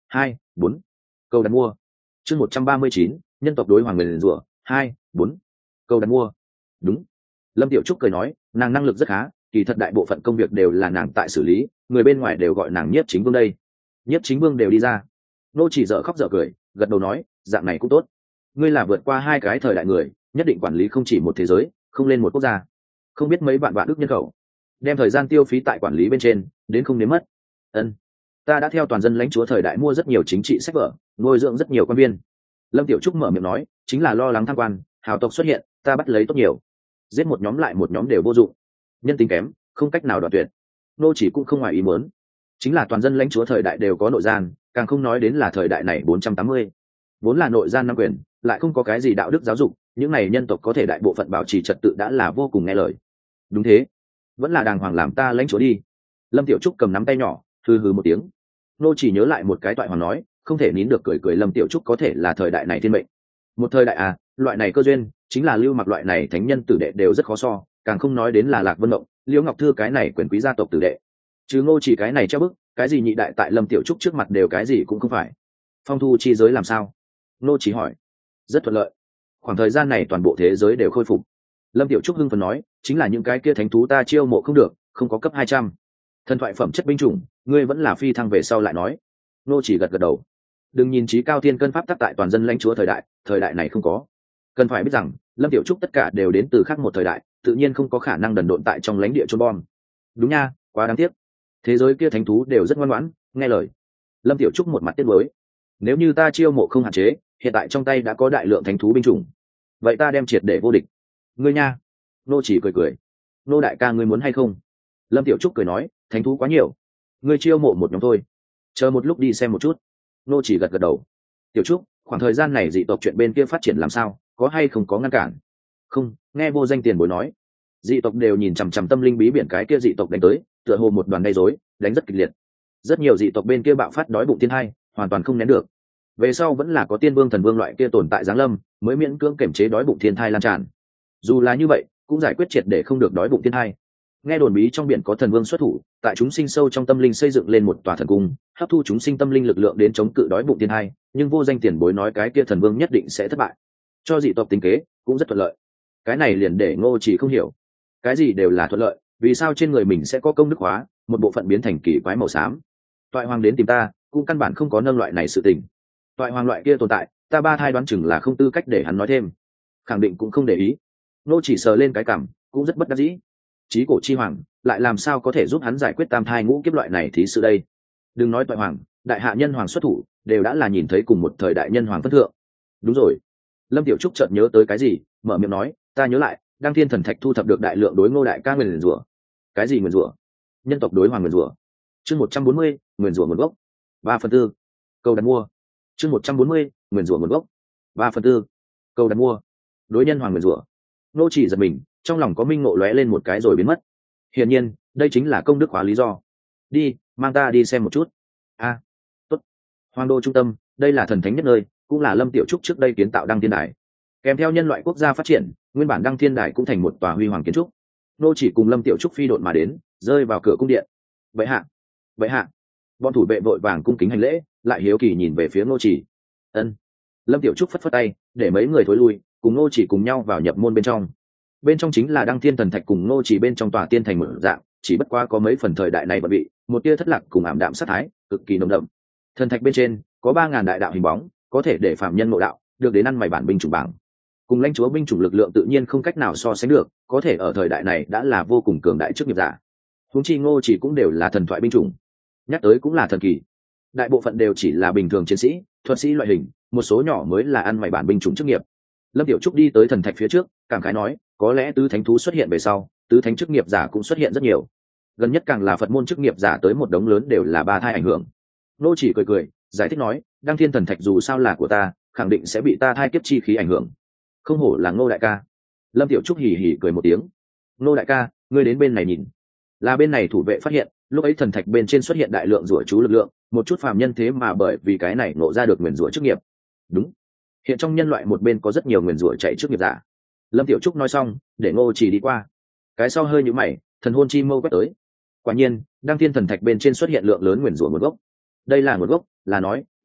hai bốn câu đặt mua. Chương một trăm ba mươi chín, nhân tộc đối hoàng nguyền rủa hai bốn câu đặt mua. Đúng. Lâm Tiểu Trúc cười nói, nàng năng lực rất khá, kỳ thật đại bộ phận công việc đều là nàng tại xử lý, người bên ngoài đều gọi nàng Nhiếp Chính Vương đây. Nhiếp Chính Vương đều đi ra. Nô chỉ dở khóc dở cười, gật đầu nói, dạng này cũng tốt. Ngươi là vượt qua hai cái thời đại người, nhất định quản lý không chỉ một thế giới, không lên một quốc gia, không biết mấy vạn vạn ước nhân khẩu, đem thời gian tiêu phí tại quản lý bên trên, đến không đến mất. Ân, ta đã theo toàn dân lãnh chúa thời đại mua rất nhiều chính trị sách vở, nuôi dưỡng rất nhiều quan viên. Lâm Tiểu Trúc mở miệng nói, chính là lo lắng tham quan, hào tộc xuất hiện, ta bắt lấy tốt nhiều, giết một nhóm lại một nhóm đều vô dụng, nhân tính kém, không cách nào đoạn tuyệt. Nô chỉ cũng không ngoài ý muốn, chính là toàn dân lãnh chúa thời đại đều có nội gian, càng không nói đến là thời đại này bốn trăm tám mươi, vốn là nội gian nắm quyền, lại không có cái gì đạo đức giáo dục, những này nhân tộc có thể đại bộ phận bảo trì trật tự đã là vô cùng nghe lời. Đúng thế, vẫn là đàng hoàng làm ta lãnh chúa đi. Lâm Tiểu Trúc cầm nắm tay nhỏ, hừ hừ một tiếng. Nô chỉ nhớ lại một cái toại hoàng nói, không thể nín được cười cười. Lâm Tiểu Trúc có thể là thời đại này thiên mệnh, một thời đại à, loại này cơ duyên, chính là Lưu Mặc loại này thánh nhân tử đệ đều rất khó so, càng không nói đến là Lạc Vân Mộng, Liễu Ngọc Thư cái này quyền quý gia tộc tử đệ. Chứ Ngô chỉ cái này treo bức, cái gì nhị đại tại Lâm Tiểu Trúc trước mặt đều cái gì cũng không phải. Phong thu chi giới làm sao? Ngô chỉ hỏi. Rất thuận lợi, khoảng thời gian này toàn bộ thế giới đều khôi phục. Lâm Tiểu Trúc hưng phấn nói, chính là những cái kia thánh thú ta chiêu mộ không được, không có cấp hai trăm. Thần thoại phẩm chất binh chủng, ngươi vẫn là phi thăng về sau lại nói. Ngô chỉ gật gật đầu. Đừng nhìn trí cao thiên cân pháp tắc tại toàn dân lãnh chúa thời đại, thời đại này không có. Cần phải biết rằng, Lâm Tiểu Trúc tất cả đều đến từ khác một thời đại, tự nhiên không có khả năng đần độn tại trong lãnh địa chôn bom. Đúng nha, quá đáng tiếc. Thế giới kia thánh thú đều rất ngoan ngoãn, nghe lời. Lâm Tiểu Trúc một mặt tiếc nuối. Nếu như ta chiêu mộ không hạn chế, hiện tại trong tay đã có đại lượng thánh thú binh chủng, vậy ta đem triệt để vô địch. Ngươi nha. Nô chỉ cười cười. Nô đại ca ngươi muốn hay không? Lâm Tiểu Trúc cười nói, thánh thú quá nhiều, ngươi chiêu mộ một nhóm thôi, chờ một lúc đi xem một chút. Nô chỉ gật gật đầu. Tiểu Trúc, khoảng thời gian này dị tộc chuyện bên kia phát triển làm sao, có hay không có ngăn cản? Không, nghe vô danh tiền bối nói, dị tộc đều nhìn chằm chằm tâm linh bí biển cái kia dị tộc đánh tới, tựa hồ một đoàn gây rối, đánh rất kịch liệt. Rất nhiều dị tộc bên kia bạo phát đói bụng thiên hai, hoàn toàn không nén được. Về sau vẫn là có tiên vương thần vương loại kia tồn tại giáng lâm, mới miễn cưỡng kiểm chế đói bụng thiên thai lan tràn. Dù là như vậy, cũng giải quyết triệt để không được đói bụng thiên thai. Nghe đồn bí trong biển có thần vương xuất thủ, tại chúng sinh sâu trong tâm linh xây dựng lên một tòa thần cung, hấp thu chúng sinh tâm linh lực lượng đến chống cự đói bụng thiên thai, nhưng vô danh tiền bối nói cái kia thần vương nhất định sẽ thất bại. Cho dị tộc tính kế cũng rất thuận lợi. Cái này liền để Ngô chỉ không hiểu, cái gì đều là thuận lợi, vì sao trên người mình sẽ có công đức hóa, một bộ phận biến thành kỳ quái màu xám. Toại hoàng đến tìm ta, cũng căn bản không có nâng loại này sự tình. Toại hoàng loại kia tồn tại, ta ba thai đoán chừng là không tư cách để hắn nói thêm, khẳng định cũng không để ý. Ngô chỉ sờ lên cái cằm, cũng rất bất đắc dĩ. Chí cổ chi hoàng lại làm sao có thể giúp hắn giải quyết tam thai ngũ kiếp loại này thí sự đây? Đừng nói toại hoàng, đại hạ nhân hoàng xuất thủ đều đã là nhìn thấy cùng một thời đại nhân hoàng phân thượng. Đúng rồi. Lâm Tiểu Trúc chợt nhớ tới cái gì, mở miệng nói, ta nhớ lại, Đăng Thiên Thần Thạch thu thập được đại lượng đối Ngô đại ca nguyền rủa. Cái gì nguyền rủa? Nhân tộc đối hoàng nguyền rủa. Chương một trăm bốn mươi, nguyền rủa nguồn gốc. ba phần tư. Câu đặt mua. Chương một trăm bốn mươi, nguyền rủa nguồn gốc. ba phần tư. Câu đặt mua. Đối nhân hoàng nguyền rủa. Nô chỉ giật mình, trong lòng có minh ngộ lóe lên một cái rồi biến mất. Hiển nhiên, đây chính là công đức hóa lý do. Đi, mang ta đi xem một chút. A, à, tốt. Hoàng đô trung tâm, đây là thần thánh nhất nơi, cũng là Lâm Tiểu Trúc trước đây kiến tạo Đăng Thiên Đài. Kèm theo nhân loại quốc gia phát triển, nguyên bản Đăng Thiên Đài cũng thành một tòa huy hoàng kiến trúc. Nô chỉ cùng Lâm Tiểu Trúc phi độn mà đến, rơi vào cửa cung điện. Vậy hạ, vậy hạ. Bọn thủ vệ vội vàng cung kính hành lễ, lại hiếu kỳ nhìn về phía Nô chỉ. Ân. Lâm Tiểu Trúc phất phất tay, để mấy người thối lui, cùng Nô chỉ cùng nhau vào nhập môn bên trong. Bên trong chính là Đăng Thiên Thần Thạch cùng Nô chỉ bên trong tòa tiên thành một dạng, chỉ bất quá có mấy phần thời đại này bận bị, một tia thất lạc cùng ảm đạm sát thái, cực kỳ nồng đậm. Thần thạch bên trên có ba ngàn đại đạo hình bóng, có thể để phạm nhân ngộ đạo, được đến ăn mày bản binh chủng bảng. Cùng lãnh chúa binh chủng lực lượng tự nhiên không cách nào so sánh được, có thể ở thời đại này đã là vô cùng cường đại trước nghiệp giả. Huống chi Ngô chỉ cũng đều là thần thoại binh chủng, nhắc tới cũng là thần kỳ. Đại bộ phận đều chỉ là bình thường chiến sĩ, thuật sĩ loại hình, một số nhỏ mới là ăn mày bản binh chủng chức nghiệp. Lâm Tiểu Trúc đi tới thần thạch phía trước, cảm khái nói, có lẽ tứ thánh thú xuất hiện về sau, tứ thánh chức nghiệp giả cũng xuất hiện rất nhiều. Gần nhất càng là Phật môn chức nghiệp giả tới một đống lớn đều là ba thai ảnh hưởng. Nô chỉ cười cười, giải thích nói, Đăng Thiên Thần Thạch dù sao là của ta, khẳng định sẽ bị ta thai kiếp chi khí ảnh hưởng. Không hổ là Ngô đại ca. Lâm Tiểu Trúc hỉ hỉ cười một tiếng. Ngô đại ca, ngươi đến bên này nhìn. Là bên này thủ vệ phát hiện, lúc ấy thần thạch bên trên xuất hiện đại lượng rủa chú lực lượng, một chút phàm nhân thế mà bởi vì cái này nộ ra được nguyền rủa chức nghiệp. Đúng. Hiện trong nhân loại một bên có rất nhiều nguyền rủa chạy chức nghiệp giả. Lâm Tiểu Trúc nói xong, để Ngô chỉ đi qua. Cái sau hơi nhíu mày, thần hồn chi mâu quét tới. Quả nhiên, Đăng Thiên Thần Thạch bên trên xuất hiện lượng lớn nguyền rủa nguồn gốc. Đây là nguồn gốc, là nói,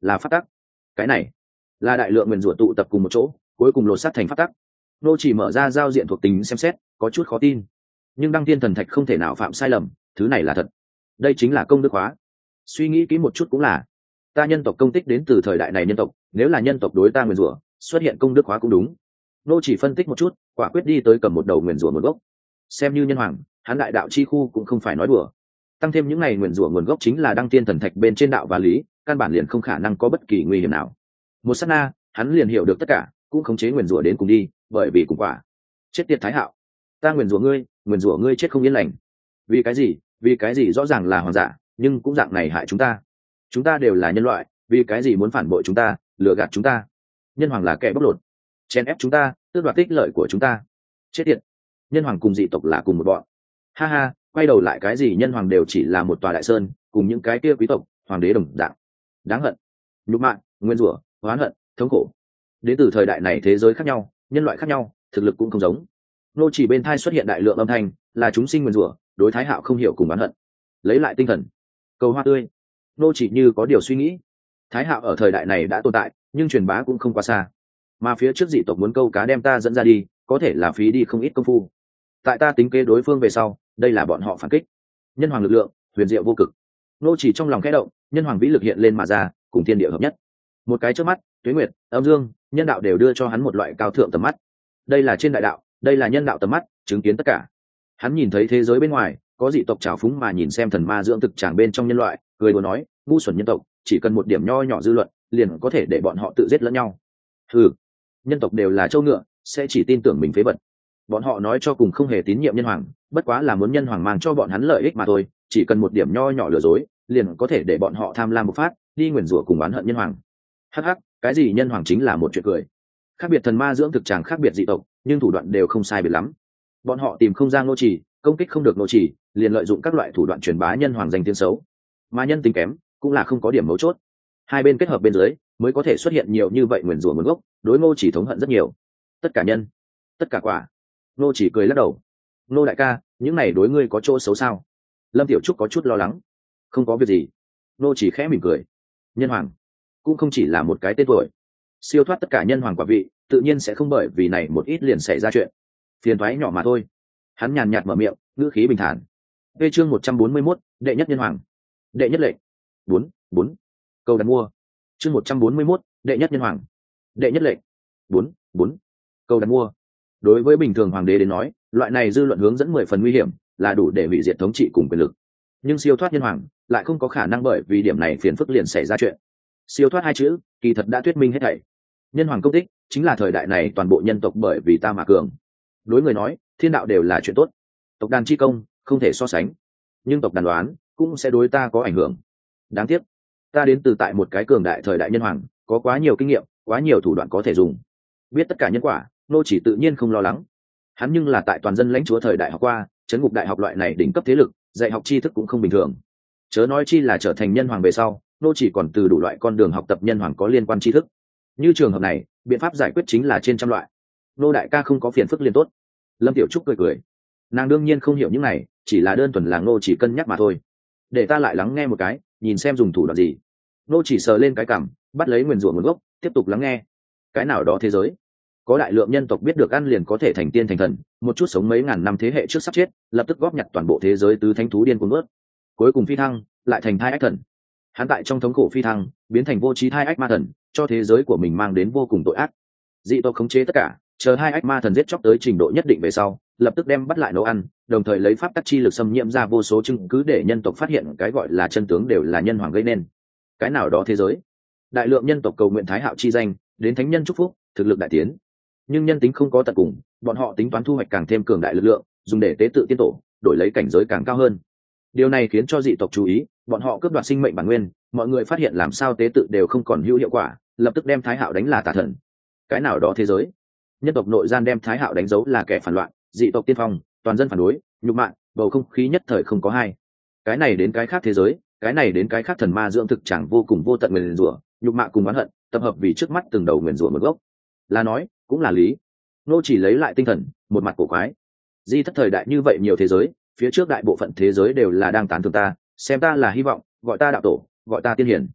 là pháp tắc. Cái này là đại lượng nguyền rủa tụ tập cùng một chỗ, cuối cùng lột xác thành pháp tắc. Nô chỉ mở ra giao diện thuộc tính xem xét, có chút khó tin, nhưng đăng tiên thần thạch không thể nào phạm sai lầm, thứ này là thật. Đây chính là công đức hóa. Suy nghĩ kỹ một chút cũng là, ta nhân tộc công tích đến từ thời đại này nhân tộc, nếu là nhân tộc đối ta nguyền rủa xuất hiện công đức hóa cũng đúng. Nô chỉ phân tích một chút, quả quyết đi tới cầm một đầu nguyền rủa nguồn gốc. Xem như nhân hoàng, hắn đại đạo chi khu cũng không phải nói đùa. Tăng thêm những này nguyền rủa nguồn gốc chính là đăng tiên thần thạch bên trên đạo và lý, căn bản liền không khả năng có bất kỳ nguy hiểm nào. Một sát na, hắn liền hiểu được tất cả, cũng khống chế nguyền rủa đến cùng đi, bởi vì cùng quả. Chết tiệt Thái Hạo, ta nguyền rủa ngươi, nguyền rủa ngươi chết không yên lành. Vì cái gì? Vì cái gì rõ ràng là hoàng giả, nhưng cũng dạng này hại chúng ta. Chúng ta đều là nhân loại, vì cái gì muốn phản bội chúng ta, lừa gạt chúng ta? Nhân hoàng là kẻ bóc lột, chèn ép chúng ta, tước đoạt tích lợi của chúng ta. Chết tiệt, nhân hoàng cùng dị tộc là cùng một bọn. Ha ha, quay đầu lại cái gì nhân hoàng đều chỉ là một tòa đại sơn, cùng những cái kia quý tộc hoàng đế đồng dạng. Đáng hận, nhục mạ, nguyên rủa, oán hận, thống khổ. Đến từ thời đại này thế giới khác nhau, nhân loại khác nhau, thực lực cũng không giống. Nô chỉ bên thai xuất hiện đại lượng âm thanh, là chúng sinh nguyên rủa, đối Thái Hạo không hiểu cùng oán hận. Lấy lại tinh thần, cầu hoa tươi. Nô chỉ như có điều suy nghĩ. Thái Hạo ở thời đại này đã tồn tại, nhưng truyền bá cũng không quá xa. Mà phía trước dị tộc muốn câu cá đem ta dẫn ra đi, có thể là phí đi không ít công phu. Tại ta tính kế đối phương về sau, đây là bọn họ phản kích. Nhân hoàng lực lượng, huyền diệu vô cực. Nô chỉ trong lòng khẽ động, nhân hoàng vĩ lực hiện lên mà ra, cùng thiên địa hợp nhất. Một cái chớp mắt, tuế nguyệt, âm dương, nhân đạo đều đưa cho hắn một loại cao thượng tầm mắt. Đây là trên đại đạo, đây là nhân đạo tầm mắt, chứng kiến tất cả. Hắn nhìn thấy thế giới bên ngoài, có dị tộc trào phúng mà nhìn xem thần ma dưỡng thực tràng bên trong nhân loại, cười đùa nói, ngu xuẩn nhân tộc, chỉ cần một điểm nho nhỏ dư luận, liền có thể để bọn họ tự giết lẫn nhau. Hừ, nhân tộc đều là trâu ngựa, sẽ chỉ tin tưởng mình phế vật. Bọn họ nói cho cùng không hề tín nhiệm nhân hoàng, bất quá là muốn nhân hoàng mang cho bọn hắn lợi ích mà thôi, chỉ cần một điểm nho nhỏ lừa dối, liền có thể để bọn họ tham lam một phát, đi nguyền rủa cùng oán hận nhân hoàng. Hắc hắc, cái gì nhân hoàng chính là một chuyện cười. Khác biệt thần ma dưỡng thực tràng khác biệt dị tộc, nhưng thủ đoạn đều không sai biệt lắm. Bọn họ tìm không ra nô chỉ, công kích không được nô chỉ, liền lợi dụng các loại thủ đoạn truyền bá nhân hoàng danh tiếng xấu. Mà nhân tính kém, cũng là không có điểm mấu chốt. Hai bên kết hợp bên dưới, mới có thể xuất hiện nhiều như vậy nguyền rủa nguồn gốc, đối Ngô chỉ thống hận rất nhiều. Tất cả nhân, tất cả quả. Ngô chỉ cười lắc đầu. Ngô đại ca, những này đối ngươi có chỗ xấu sao? Lâm Tiểu Trúc có chút lo lắng. Không có việc gì. Ngô chỉ khẽ mỉm cười. Nhân hoàng cũng không chỉ là một cái tên tuổi, siêu thoát tất cả nhân hoàng quả vị, tự nhiên sẽ không bởi vì này một ít liền xảy ra chuyện phiền toái nhỏ mà thôi. Hắn nhàn nhạt mở miệng, ngữ khí bình thản. Về chương một trăm bốn mươi mốt, đệ nhất nhân hoàng, đệ nhất lệnh. Bốn, bốn. Câu đặt mua. Chương một trăm bốn mươi mốt, đệ nhất nhân hoàng, đệ nhất lệnh. Bốn, bốn. Câu đặt mua. Đối với bình thường hoàng đế đến nói, loại này dư luận hướng dẫn mười phần nguy hiểm, là đủ để hủy diệt thống trị cùng quyền lực. Nhưng siêu thoát nhân hoàng lại không có khả năng bởi vì điểm này phiền phức liền xảy ra chuyện. Siêu thoát hai chữ, kỳ thật đã thuyết minh hết thảy. Nhân hoàng công tích chính là thời đại này toàn bộ nhân tộc bởi vì ta mà cường. Đối người nói, thiên đạo đều là chuyện tốt, tộc đàn chi công không thể so sánh, nhưng tộc đàn đoán cũng sẽ đối ta có ảnh hưởng. Đáng tiếc, ta đến từ tại một cái cường đại thời đại nhân hoàng, có quá nhiều kinh nghiệm, quá nhiều thủ đoạn có thể dùng, biết tất cả nhân quả. Nô chỉ tự nhiên không lo lắng. Hắn nhưng là tại toàn dân lãnh chúa thời đại học qua, trấn ngục đại học loại này đỉnh cấp thế lực, dạy học tri thức cũng không bình thường. Chớ nói chi là trở thành nhân hoàng về sau, nô chỉ còn từ đủ loại con đường học tập nhân hoàng có liên quan tri thức. Như trường hợp này, biện pháp giải quyết chính là trên trăm loại. Nô đại ca không có phiền phức liền tốt. Lâm Tiểu Trúc cười cười. Nàng đương nhiên không hiểu những này, chỉ là đơn thuần là nô chỉ cân nhắc mà thôi. Để ta lại lắng nghe một cái, nhìn xem dùng thủ đoạn gì. Nô chỉ sờ lên cái cằm, bắt lấy nguyên rủa nguồn gốc, tiếp tục lắng nghe. Cái nào đó thế giới, có đại lượng nhân tộc biết được ăn liền có thể thành tiên thành thần, một chút sống mấy ngàn năm thế hệ trước sắp chết, lập tức góp nhặt toàn bộ thế giới tứ thánh thú điên cuồng ướt, cuối cùng phi thăng, lại thành thai ách thần. Hắn tại trong thống khổ phi thăng, biến thành vô trí thai ách ma thần, cho thế giới của mình mang đến vô cùng tội ác. Dị tộc khống chế tất cả, chờ hai ách ma thần giết chóc tới trình độ nhất định về sau, lập tức đem bắt lại nấu ăn, đồng thời lấy pháp tắc chi lực xâm nhiễm ra vô số chứng cứ để nhân tộc phát hiện cái gọi là chân tướng đều là nhân hoàng gây nên. Cái nào đó thế giới, đại lượng nhân tộc cầu nguyện Thái Hạo chi danh, đến thánh nhân chúc phúc, thực lực đại tiến. Nhưng nhân tính không có tận cùng, bọn họ tính toán thu hoạch càng thêm cường đại lực lượng, dùng để tế tự tiên tổ, đổi lấy cảnh giới càng cao hơn. Điều này khiến cho dị tộc chú ý, bọn họ cướp đoạt sinh mệnh bản nguyên, mọi người phát hiện làm sao tế tự đều không còn hữu hiệu quả, lập tức đem Thái Hạo đánh là tà thần. Cái nào đó thế giới, nhân tộc nội gian đem Thái Hạo đánh dấu là kẻ phản loạn, dị tộc tiên phong, toàn dân phản đối, nhục mạ, bầu không khí nhất thời không có hai. Cái này đến cái khác thế giới, cái này đến cái khác thần ma dưỡng thực chẳng vô cùng vô tận nguyền rủa, nhục mạ cùng oán hận, tập hợp vì trước mắt từng đầu nguyền rủa một gốc. Là nói, cũng là lý. Nô chỉ lấy lại tinh thần, một mặt cổ quái. Di thất thời đại như vậy nhiều thế giới, phía trước đại bộ phận thế giới đều là đang tán thưởng ta, xem ta là hy vọng, gọi ta đạo tổ, gọi ta tiên hiển.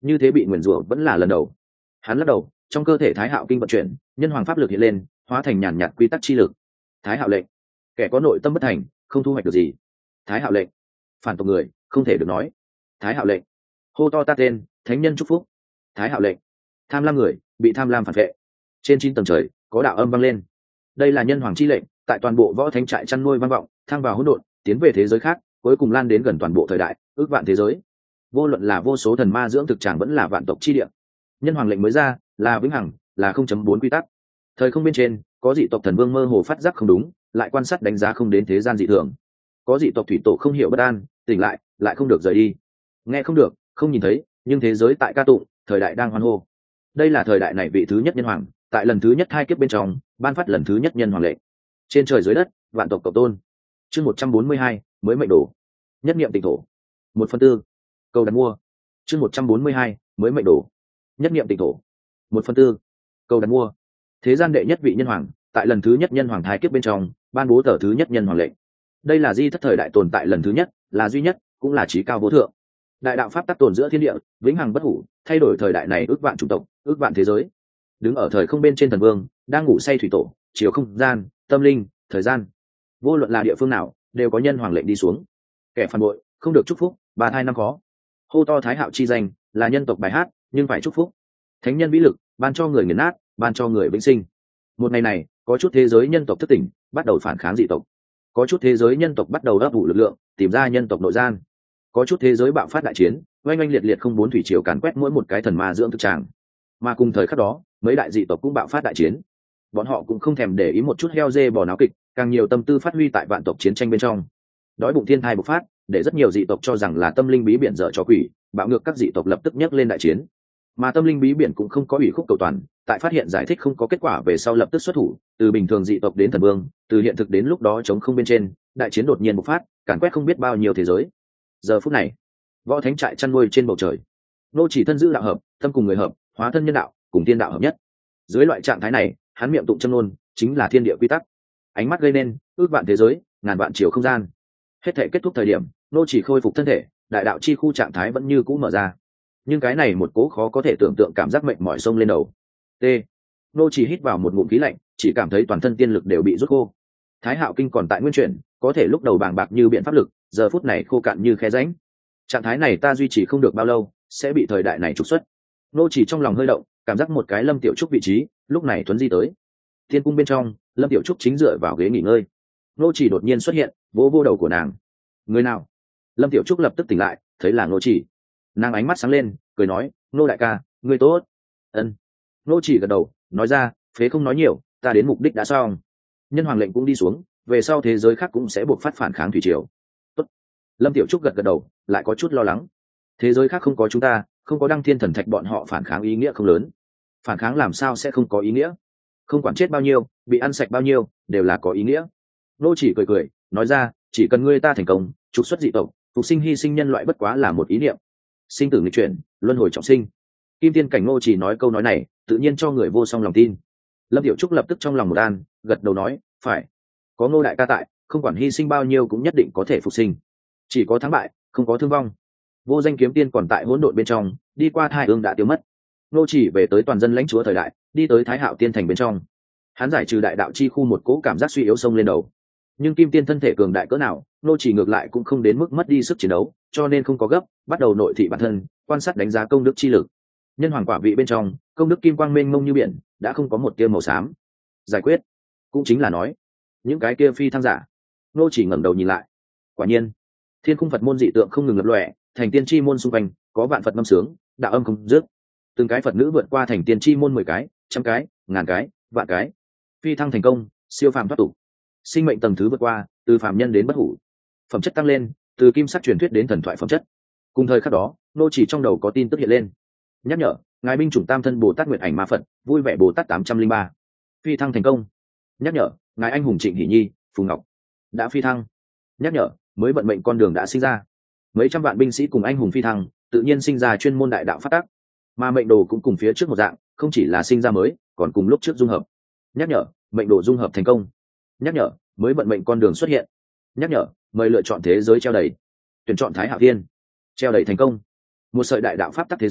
như thế bị nguyền rủa vẫn là lần đầu. Hắn lắc đầu, trong cơ thể Thái Hạo kinh vận chuyển, nhân hoàng pháp lực hiện lên, hóa thành nhàn nhạt quy tắc chi lực. Thái Hạo lệnh, kẻ có nội tâm bất thành, không thu hoạch được gì. Thái Hạo lệnh, phản tộc người không thể được nói. Thái Hạo lệnh, hô to ta tên, thánh nhân chúc phúc. Thái Hạo lệnh, tham lam người bị tham lam phản vệ. Trên chín tầng trời có đạo âm vang lên. Đây là nhân hoàng chi lệnh, tại toàn bộ võ thánh trại chăn nuôi vang vọng, thăng vào hỗn độn, tiến về thế giới khác, cuối cùng lan đến gần toàn bộ thời đại, ước vạn thế giới. Vô luận là vô số thần ma dưỡng thực tràng vẫn là vạn tộc chi địa. Nhân hoàng lệnh mới ra, là vĩnh hằng, là không chấm bốn quy tắc. Thời không bên trên, có dị tộc thần vương mơ hồ phát giác không đúng, lại quan sát đánh giá không đến thế gian dị thường. Có dị tộc thủy tổ không hiểu bất an, tỉnh lại, lại không được rời đi. Nghe không được, không nhìn thấy, nhưng thế giới tại ca tụng, thời đại đang hoan hô. Đây là thời đại này vị thứ nhất nhân hoàng, tại lần thứ nhất hai kiếp bên trong, ban phát lần thứ nhất nhân hoàng lệnh. Trên trời dưới đất, vạn tộc cộng tôn. Chương một trăm bốn mươi hai, mới mệnh đồ. Nhất niệm tịnh thổ. Một phần tư. Câu đặt mua. Chương một trăm bốn mươi hai, mới mệnh đồ. Nhất niệm tịnh thổ. Một phần tư. Câu đặt mua. Thế gian đệ nhất vị nhân hoàng, tại lần thứ nhất nhân hoàng thái kiếp bên trong, ban bố tờ thứ nhất nhân hoàng lệnh. Đây là di thất thời đại tồn tại lần thứ nhất, là duy nhất, cũng là trí cao vô thượng. Đại đạo pháp tắc tồn giữa thiên địa, vĩnh hằng bất hủ, thay đổi thời đại này ước vạn chủng tộc, ước vạn thế giới. Đứng ở thời không bên trên thần vương, đang ngủ say thủy tổ, chiều không gian, tâm linh, thời gian. Vô luận là địa phương nào, đều có nhân hoàng lệnh đi xuống. Kẻ phản bội, không được chúc phúc, ba thai năm khó. Hô to Thái Hạo chi danh, là nhân tộc bài hát, nhưng phải chúc phúc. Thánh nhân vĩ lực, ban cho người nghiền nát, ban cho người vĩnh sinh. Một ngày này, có chút thế giới nhân tộc thức tỉnh, bắt đầu phản kháng dị tộc. Có chút thế giới nhân tộc bắt đầu ấp ủ lực lượng, tìm ra nhân tộc nội gian. Có chút thế giới bạo phát đại chiến, oanh oanh liệt liệt không bốn thủy triều càn quét mỗi một cái thần ma dưỡng thực tràng. Mà cùng thời khắc đó, mấy đại dị tộc cũng bạo phát đại chiến. Bọn họ cũng không thèm để ý một chút heo dê bò náo kịch, càng nhiều tâm tư phát huy tại vạn tộc chiến tranh bên trong. Đói bụng thiên thai bộc phát, để rất nhiều dị tộc cho rằng là tâm linh bí biển dở cho quỷ, bạo ngược các dị tộc lập tức nhấc lên đại chiến. Mà tâm linh bí biển cũng không có ủy khúc cầu toàn, tại phát hiện giải thích không có kết quả về sau lập tức xuất thủ, từ bình thường dị tộc đến thần vương, từ hiện thực đến lúc đó chống không bên trên, đại chiến đột nhiên bộc phát, càn quét không biết bao nhiêu thế giới. Giờ phút này, võ thánh trại chăn nuôi trên bầu trời, nô chỉ thân giữ đạo hợp, tâm cùng người hợp, hóa thân nhân đạo, cùng tiên đạo hợp nhất. Dưới loại trạng thái này, hắn miệng tụng châm ngôn, chính là thiên địa quy tắc. Ánh mắt gây nên, ước vạn thế giới, ngàn vạn chiều không gian. Hết thể kết thúc thời điểm, nô chỉ khôi phục thân thể, đại đạo chi khu trạng thái vẫn như cũ mở ra. Nhưng cái này một cố khó có thể tưởng tượng cảm giác mệnh mỏi sông lên đầu. T. Nô chỉ hít vào một ngụm khí lạnh, chỉ cảm thấy toàn thân tiên lực đều bị rút khô. Thái Hạo kinh còn tại nguyên chuyển, có thể lúc đầu bàng bạc như biện pháp lực, giờ phút này khô cạn như khe rãnh. Trạng thái này ta duy trì không được bao lâu, sẽ bị thời đại này trục xuất. Nô chỉ trong lòng hơi động, cảm giác một cái Lâm Tiểu Trúc vị trí, lúc này tuấn di tới. Thiên cung bên trong, Lâm Tiểu Trúc chính dựa vào ghế nghỉ ngơi. Nô chỉ đột nhiên xuất hiện, vỗ vô đầu của nàng. Người nào? Lâm Tiểu Trúc lập tức tỉnh lại, thấy là Nô chỉ. Nàng ánh mắt sáng lên, cười nói, Nô đại ca, ngươi tốt. Ân. Nô chỉ gật đầu, nói ra, phế không nói nhiều, ta đến mục đích đã xong. Nhân hoàng lệnh cũng đi xuống, về sau thế giới khác cũng sẽ buộc phát phản kháng thủy triều. Tốt. Lâm Tiểu Trúc gật gật đầu, lại có chút lo lắng. Thế giới khác không có chúng ta, không có đăng thiên thần thạch, bọn họ phản kháng ý nghĩa không lớn. Phản kháng làm sao sẽ không có ý nghĩa? Không quản chết bao nhiêu, bị ăn sạch bao nhiêu, đều là có ý nghĩa. Nô chỉ cười cười, nói ra, chỉ cần ngươi ta thành công, trục xuất dị tộc, phục sinh hy sinh nhân loại bất quá là một ý niệm. Sinh tử nghịch chuyển, luân hồi trọng sinh. Kim tiên cảnh Nô chỉ nói câu nói này, tự nhiên cho người vô song lòng tin. Lâm Tiểu Trúc lập tức trong lòng một an, gật đầu nói, phải. Có Ngô đại ca tại, không quản hy sinh bao nhiêu cũng nhất định có thể phục sinh. Chỉ có thắng bại, không có thương vong. Vô danh kiếm tiên còn tại hỗn độn bên trong, đi qua thai ương đã tiêu mất. Nô chỉ về tới toàn dân lãnh chúa thời đại, đi tới Thái Hạo tiên thành bên trong. Hắn giải trừ đại đạo chi khu một cỗ cảm giác suy yếu sông lên đầu. Nhưng kim tiên thân thể cường đại cỡ nào, nô chỉ ngược lại cũng không đến mức mất đi sức chiến đấu, cho nên không có gấp, bắt đầu nội thị bản thân, quan sát đánh giá công đức chi lực. Nhân hoàng quả vị bên trong, công đức kim quang mênh mông như biển, đã không có một tia màu xám. Giải quyết, cũng chính là nói, những cái kia phi thăng giả. Nô chỉ ngẩng đầu nhìn lại. Quả nhiên, thiên khung Phật môn dị tượng không ngừng lập lòe, thành tiên chi môn xung quanh có vạn Phật ngâm sướng, đạo âm không dứt. Từng cái Phật nữ vượt qua thành tiên chi môn mười cái, trăm cái, ngàn cái, vạn cái. Phi thăng thành công, siêu phàm thoát tục. Sinh mệnh tầng thứ vượt qua, từ phàm nhân đến bất hủ. Phẩm chất tăng lên, từ kim sắc truyền thuyết đến thần thoại phẩm chất. Cùng thời khắc đó, nô chỉ trong đầu có tin tức hiện lên. Nhắc nhở, ngài binh chủng tam thân Bồ Tát Nguyệt Ảnh Ma Phật, vui vẻ Bồ Tát tám trăm linh ba. Phi thăng thành công. Nhắc nhở, ngài anh hùng Trịnh Hỷ Nhi, Phù Ngọc đã phi thăng. Nhắc nhở, mới vận mệnh con đường đã sinh ra. Mấy trăm vạn binh sĩ cùng anh hùng phi thăng, tự nhiên sinh ra chuyên môn đại đạo phát tác. Mà mệnh đồ cũng cùng phía trước một dạng, không chỉ là sinh ra mới, còn cùng lúc trước dung hợp. Nhắc nhở, mệnh đồ dung hợp thành công. Nhắc nhở, mới vận mệnh con đường xuất hiện. Nhắc nhở, mời lựa chọn thế giới treo đầy. Tuyển chọn Thái Hạo Thiên. Treo đầy thành công. Một sợi đại đạo pháp tắc thế giới,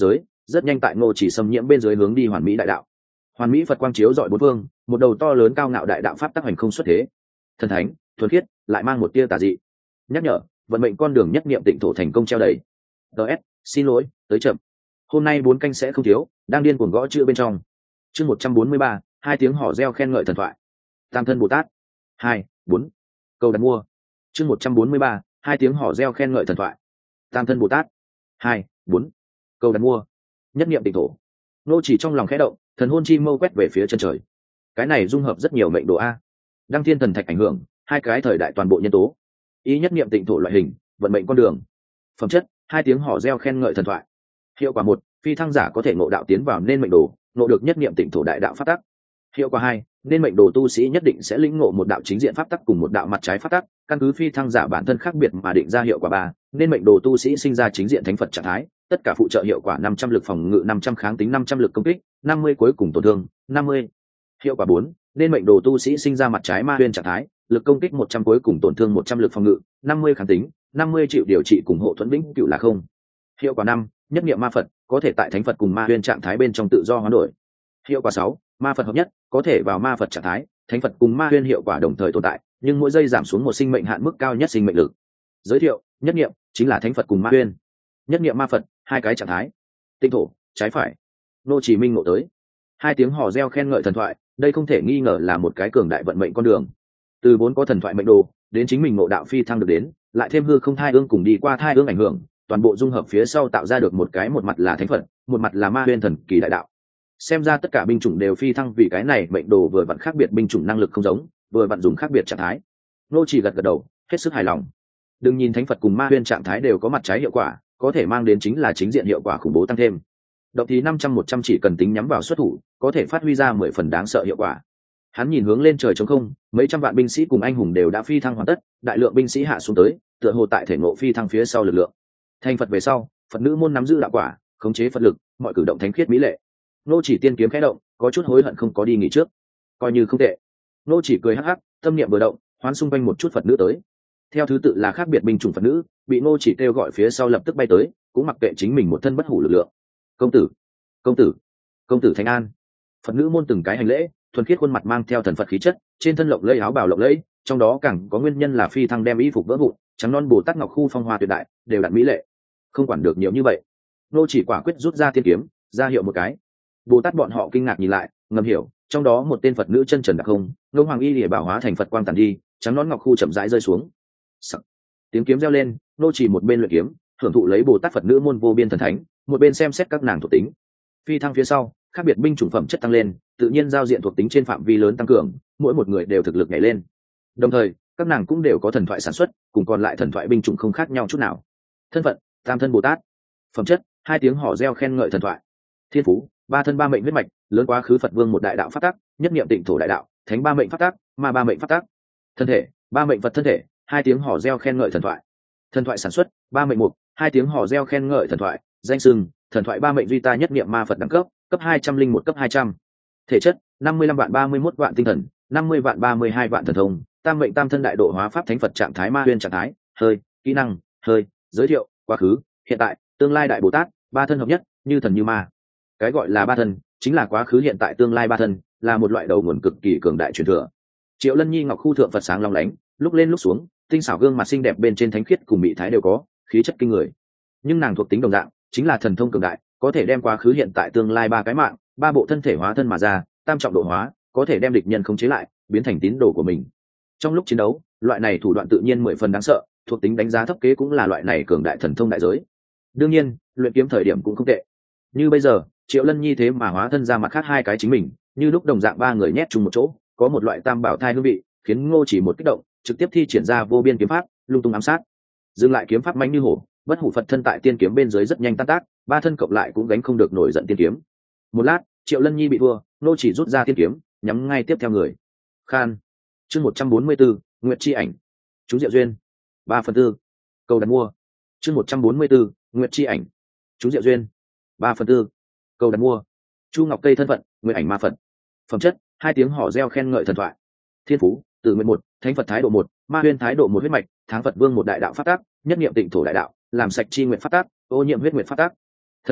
rất nhanh tại ngô chỉ xâm nhiễm bên dưới hướng đi hoàn mỹ đại đạo. Hoàn mỹ Phật quang chiếu dọi bốn phương, một đầu to lớn cao ngạo đại đạo pháp tác hành không xuất thế, thần thánh thuần khiết, lại mang một tia tà dị. Nhắc nhở, vận mệnh con đường nhất niệm tịnh thổ thành công treo đầy. ts xin lỗi tới chậm, hôm nay bốn canh sẽ không thiếu, đang điên cuồng gõ chữ bên trong. Chương một trăm bốn mươi ba, hai tiếng hò reo khen ngợi thần thoại. Tam thân Bồ Tát. Hai, bốn. Câu đặt mua. Chương một trăm bốn mươi ba, hai tiếng hò reo khen ngợi thần thoại. Tam thân Bồ Tát. Hai, bốn. Câu đặt mua. Nhất niệm tịnh thổ. Nô chỉ trong lòng khẽ động, thần hôn chi mâu quét về phía chân trời. Cái này dung hợp rất nhiều mệnh đồ a. Đăng thiên thần thạch ảnh hưởng, hai cái thời đại toàn bộ nhân tố. Ý nhất niệm tịnh thổ loại hình, vận mệnh con đường. Phẩm chất, hai tiếng hò reo khen ngợi thần thoại. Hiệu quả một, phi thăng giả có thể ngộ đạo tiến vào nên mệnh đồ, ngộ được nhất niệm tịnh thổ đại đạo pháp tắc. Hiệu quả hai, nên mệnh đồ tu sĩ nhất định sẽ lĩnh ngộ một đạo chính diện pháp tắc cùng một đạo mặt trái pháp tắc, căn cứ phi thăng giả bản thân khác biệt mà định ra hiệu quả ba, nên mệnh đồ tu sĩ sinh ra chính diện thánh Phật trạng thái, tất cả phụ trợ hiệu quả năm trăm lực phòng ngự, năm trăm kháng tính, năm trăm lực công kích, năm mươi cuối cùng tổn thương, năm mươi. Hiệu quả bốn, nên mệnh đồ tu sĩ sinh ra mặt trái ma huyên trạng thái, lực công kích một trăm cuối cùng tổn thương một trăm lực phòng ngự, năm mươi kháng tính, năm mươi chịu điều trị cùng hộ thuẫn vĩnh cửu là không. Hiệu quả năm, nhất niệm ma Phật, có thể tại thánh Phật cùng ma huyên trạng thái bên trong tự do hoán đổi. Hiệu quả sáu, ma Phật hợp nhất, có thể vào ma Phật trạng thái, thánh Phật cùng ma huyên hiệu quả đồng thời tồn tại, nhưng mỗi giây giảm xuống một sinh mệnh hạn mức cao nhất sinh mệnh lực. Giới thiệu, nhất niệm chính là thánh Phật cùng ma huyên, nhất niệm ma Phật, hai cái trạng thái. Tinh thổ, trái phải. Nô chỉ minh ngộ tới. Hai tiếng hò reo khen ngợi thần thoại, đây không thể nghi ngờ là một cái cường đại vận mệnh con đường. Từ vốn có thần thoại mệnh đồ, đến chính mình ngộ đạo phi thăng được đến, lại thêm hư không thai ương cùng đi qua thai ương ảnh hưởng, toàn bộ dung hợp phía sau tạo ra được một cái, một mặt là thánh Phật, một mặt là ma huyên thần kỳ đại đạo. Xem ra tất cả binh chủng đều phi thăng vì cái này mệnh đồ vừa vặn khác biệt, binh chủng năng lực không giống, vừa vặn dùng khác biệt trạng thái. Nô chỉ gật gật đầu, hết sức hài lòng. Đừng nhìn thánh Phật cùng ma huyên trạng thái đều có mặt trái hiệu quả, có thể mang đến chính là chính diện hiệu quả khủng bố tăng thêm. Động thì năm trăm một trăm chỉ cần tính nhắm vào xuất thủ, có thể phát huy ra mười phần đáng sợ hiệu quả. Hắn nhìn hướng lên trời trống không, mấy trăm vạn binh sĩ cùng anh hùng đều đã phi thăng hoàn tất, đại lượng binh sĩ hạ xuống tới, tựa hồ tại thể ngộ phi thăng phía sau lực lượng. Thành Phật về sau, Phật nữ môn nắm giữ đạo quả, khống chế Phật lực, mọi cử động thánh khiết mỹ lệ. Nô chỉ tiên kiếm khẽ động, có chút hối hận không có đi nghỉ trước, coi như không tệ. Nô chỉ cười hắc hắc, tâm niệm vừa động, hoán xung quanh một chút Phật nữ tới. Theo thứ tự là khác biệt binh chủng Phật nữ, bị Nô chỉ kêu gọi phía sau lập tức bay tới, cũng mặc kệ chính mình một thân bất hủ lực lượng. Công tử, công tử, công tử Thánh An. Phật nữ môn từng cái hành lễ, thuần khiết khuôn mặt mang theo thần Phật khí chất, trên thân lộng lẫy áo bào lộng lẫy, trong đó càng có nguyên nhân là phi thăng đem y phục vỡ vụn, trắng non Bồ Tát ngọc khu phong hoa tuyệt đại, đều đặn mỹ lệ. Không quản được nhiều như vậy, Nô chỉ quả quyết rút ra tiên kiếm, ra hiệu một cái. Bồ Tát bọn họ kinh ngạc nhìn lại, ngầm hiểu, trong đó một tên Phật nữ chân trần đặc không, ngô hoàng y lìa bảo hóa thành Phật quang tàn đi, trắng nón ngọc khu chậm rãi rơi xuống. Sắc. Tiếng kiếm reo lên, Nô chỉ một bên luyện kiếm, hưởng thụ lấy Bồ Tát Phật nữ môn vô biên thần thánh, một bên xem xét các nàng thuộc tính. Phi thăng phía sau, khác biệt binh chủng phẩm chất tăng lên, tự nhiên giao diện thuộc tính trên phạm vi lớn tăng cường, mỗi một người đều thực lực nhảy lên. Đồng thời, các nàng cũng đều có thần thoại sản xuất, cùng còn lại thần thoại binh chủng không khác nhau chút nào. Thân phận, tam thân Bồ Tát. Phẩm chất, hai tiếng hò reo khen ngợi thần thoại. Thiên phú, ba thân ba mệnh huyết mạch, lớn quá khứ Phật vương một đại đạo pháp tắc, nhất niệm tịnh thổ đại đạo, thánh ba mệnh pháp tắc, ma ba mệnh pháp tắc. Thân thể, ba mệnh vật thân thể, hai tiếng hò reo khen ngợi thần thoại. Thần thoại sản xuất, ba mệnh mục, hai tiếng hò reo khen ngợi thần thoại. Danh xưng, thần thoại ba mệnh duy ta nhất niệm ma Phật đẳng cấp, cấp hai trăm linh một cấp hai trăm. Thể chất, năm mươi lăm vạn ba mươi mốt vạn tinh thần, năm mươi vạn ba mươi hai vạn thần thông, tam mệnh tam thân đại độ hóa pháp thánh Phật trạng thái ma huyên trạng thái, hơi, kỹ năng, hơi, giới thiệu, quá khứ, hiện tại, tương lai đại Bồ Tát, ba thân hợp nhất, như thần như ma. Cái gọi là ba thân, chính là quá khứ hiện tại tương lai ba thân, là một loại đầu nguồn cực kỳ cường đại truyền thừa. Triệu Lân Nhi ngọc khu thượng Phật sáng long lánh, lúc lên lúc xuống, tinh xảo gương mặt xinh đẹp bên trên thánh khiết cùng mỹ thái đều có, khí chất kinh người. Nhưng nàng thuộc tính đồng dạng, chính là thần thông cường đại, có thể đem quá khứ hiện tại tương lai ba cái mạng, ba bộ thân thể hóa thân mà ra, tam trọng độ hóa, có thể đem địch nhân khống chế lại, biến thành tín đồ của mình. Trong lúc chiến đấu, loại này thủ đoạn tự nhiên mười phần đáng sợ, thuộc tính đánh giá thấp kế cũng là loại này cường đại thần thông đại giới. Đương nhiên, luyện kiếm thời điểm cũng không tệ. Như bây giờ, Triệu Lân Nhi thế mà hóa thân ra mặt khác hai cái chính mình, như lúc đồng dạng ba người nhét chung một chỗ, có một loại tam bảo thai hương vị, khiến Ngô chỉ một kích động, trực tiếp thi triển ra vô biên kiếm pháp, lung tung ám sát. Dừng lại kiếm pháp mãnh như hổ, bất hủ Phật thân tại tiên kiếm bên dưới rất nhanh tan tác, ba thân cộng lại cũng gánh không được nổi giận tiên kiếm. Một lát, Triệu Lân Nhi bị thua, Ngô chỉ rút ra tiên kiếm, nhắm ngay tiếp theo người. Khan. Chương một trăm bốn mươi bốn, Nguyệt chi ảnh. Chú Diệu duyên. Ba phần tư. Cầu đặt mua. Chương một trăm bốn mươi bốn, Nguyệt chi ảnh. Chú Diệu duyên. Ba phần tư. Cầu đặt mua. Chu Ngọc Cây thân phận, Nguyệt ảnh ma Phật. Phẩm chất, hai tiếng hò reo khen ngợi thần thoại. Thiên phú, Tử Nguyện một, Thánh Phật thái độ một, Ma Huyên thái độ một huyết mạch, Tháng Phật Vương một đại đạo pháp tác, nhất niệm tịnh thổ đại đạo, làm sạch chi nguyện pháp tác, ô nhiễm huyết nguyện pháp tác. Thân thể,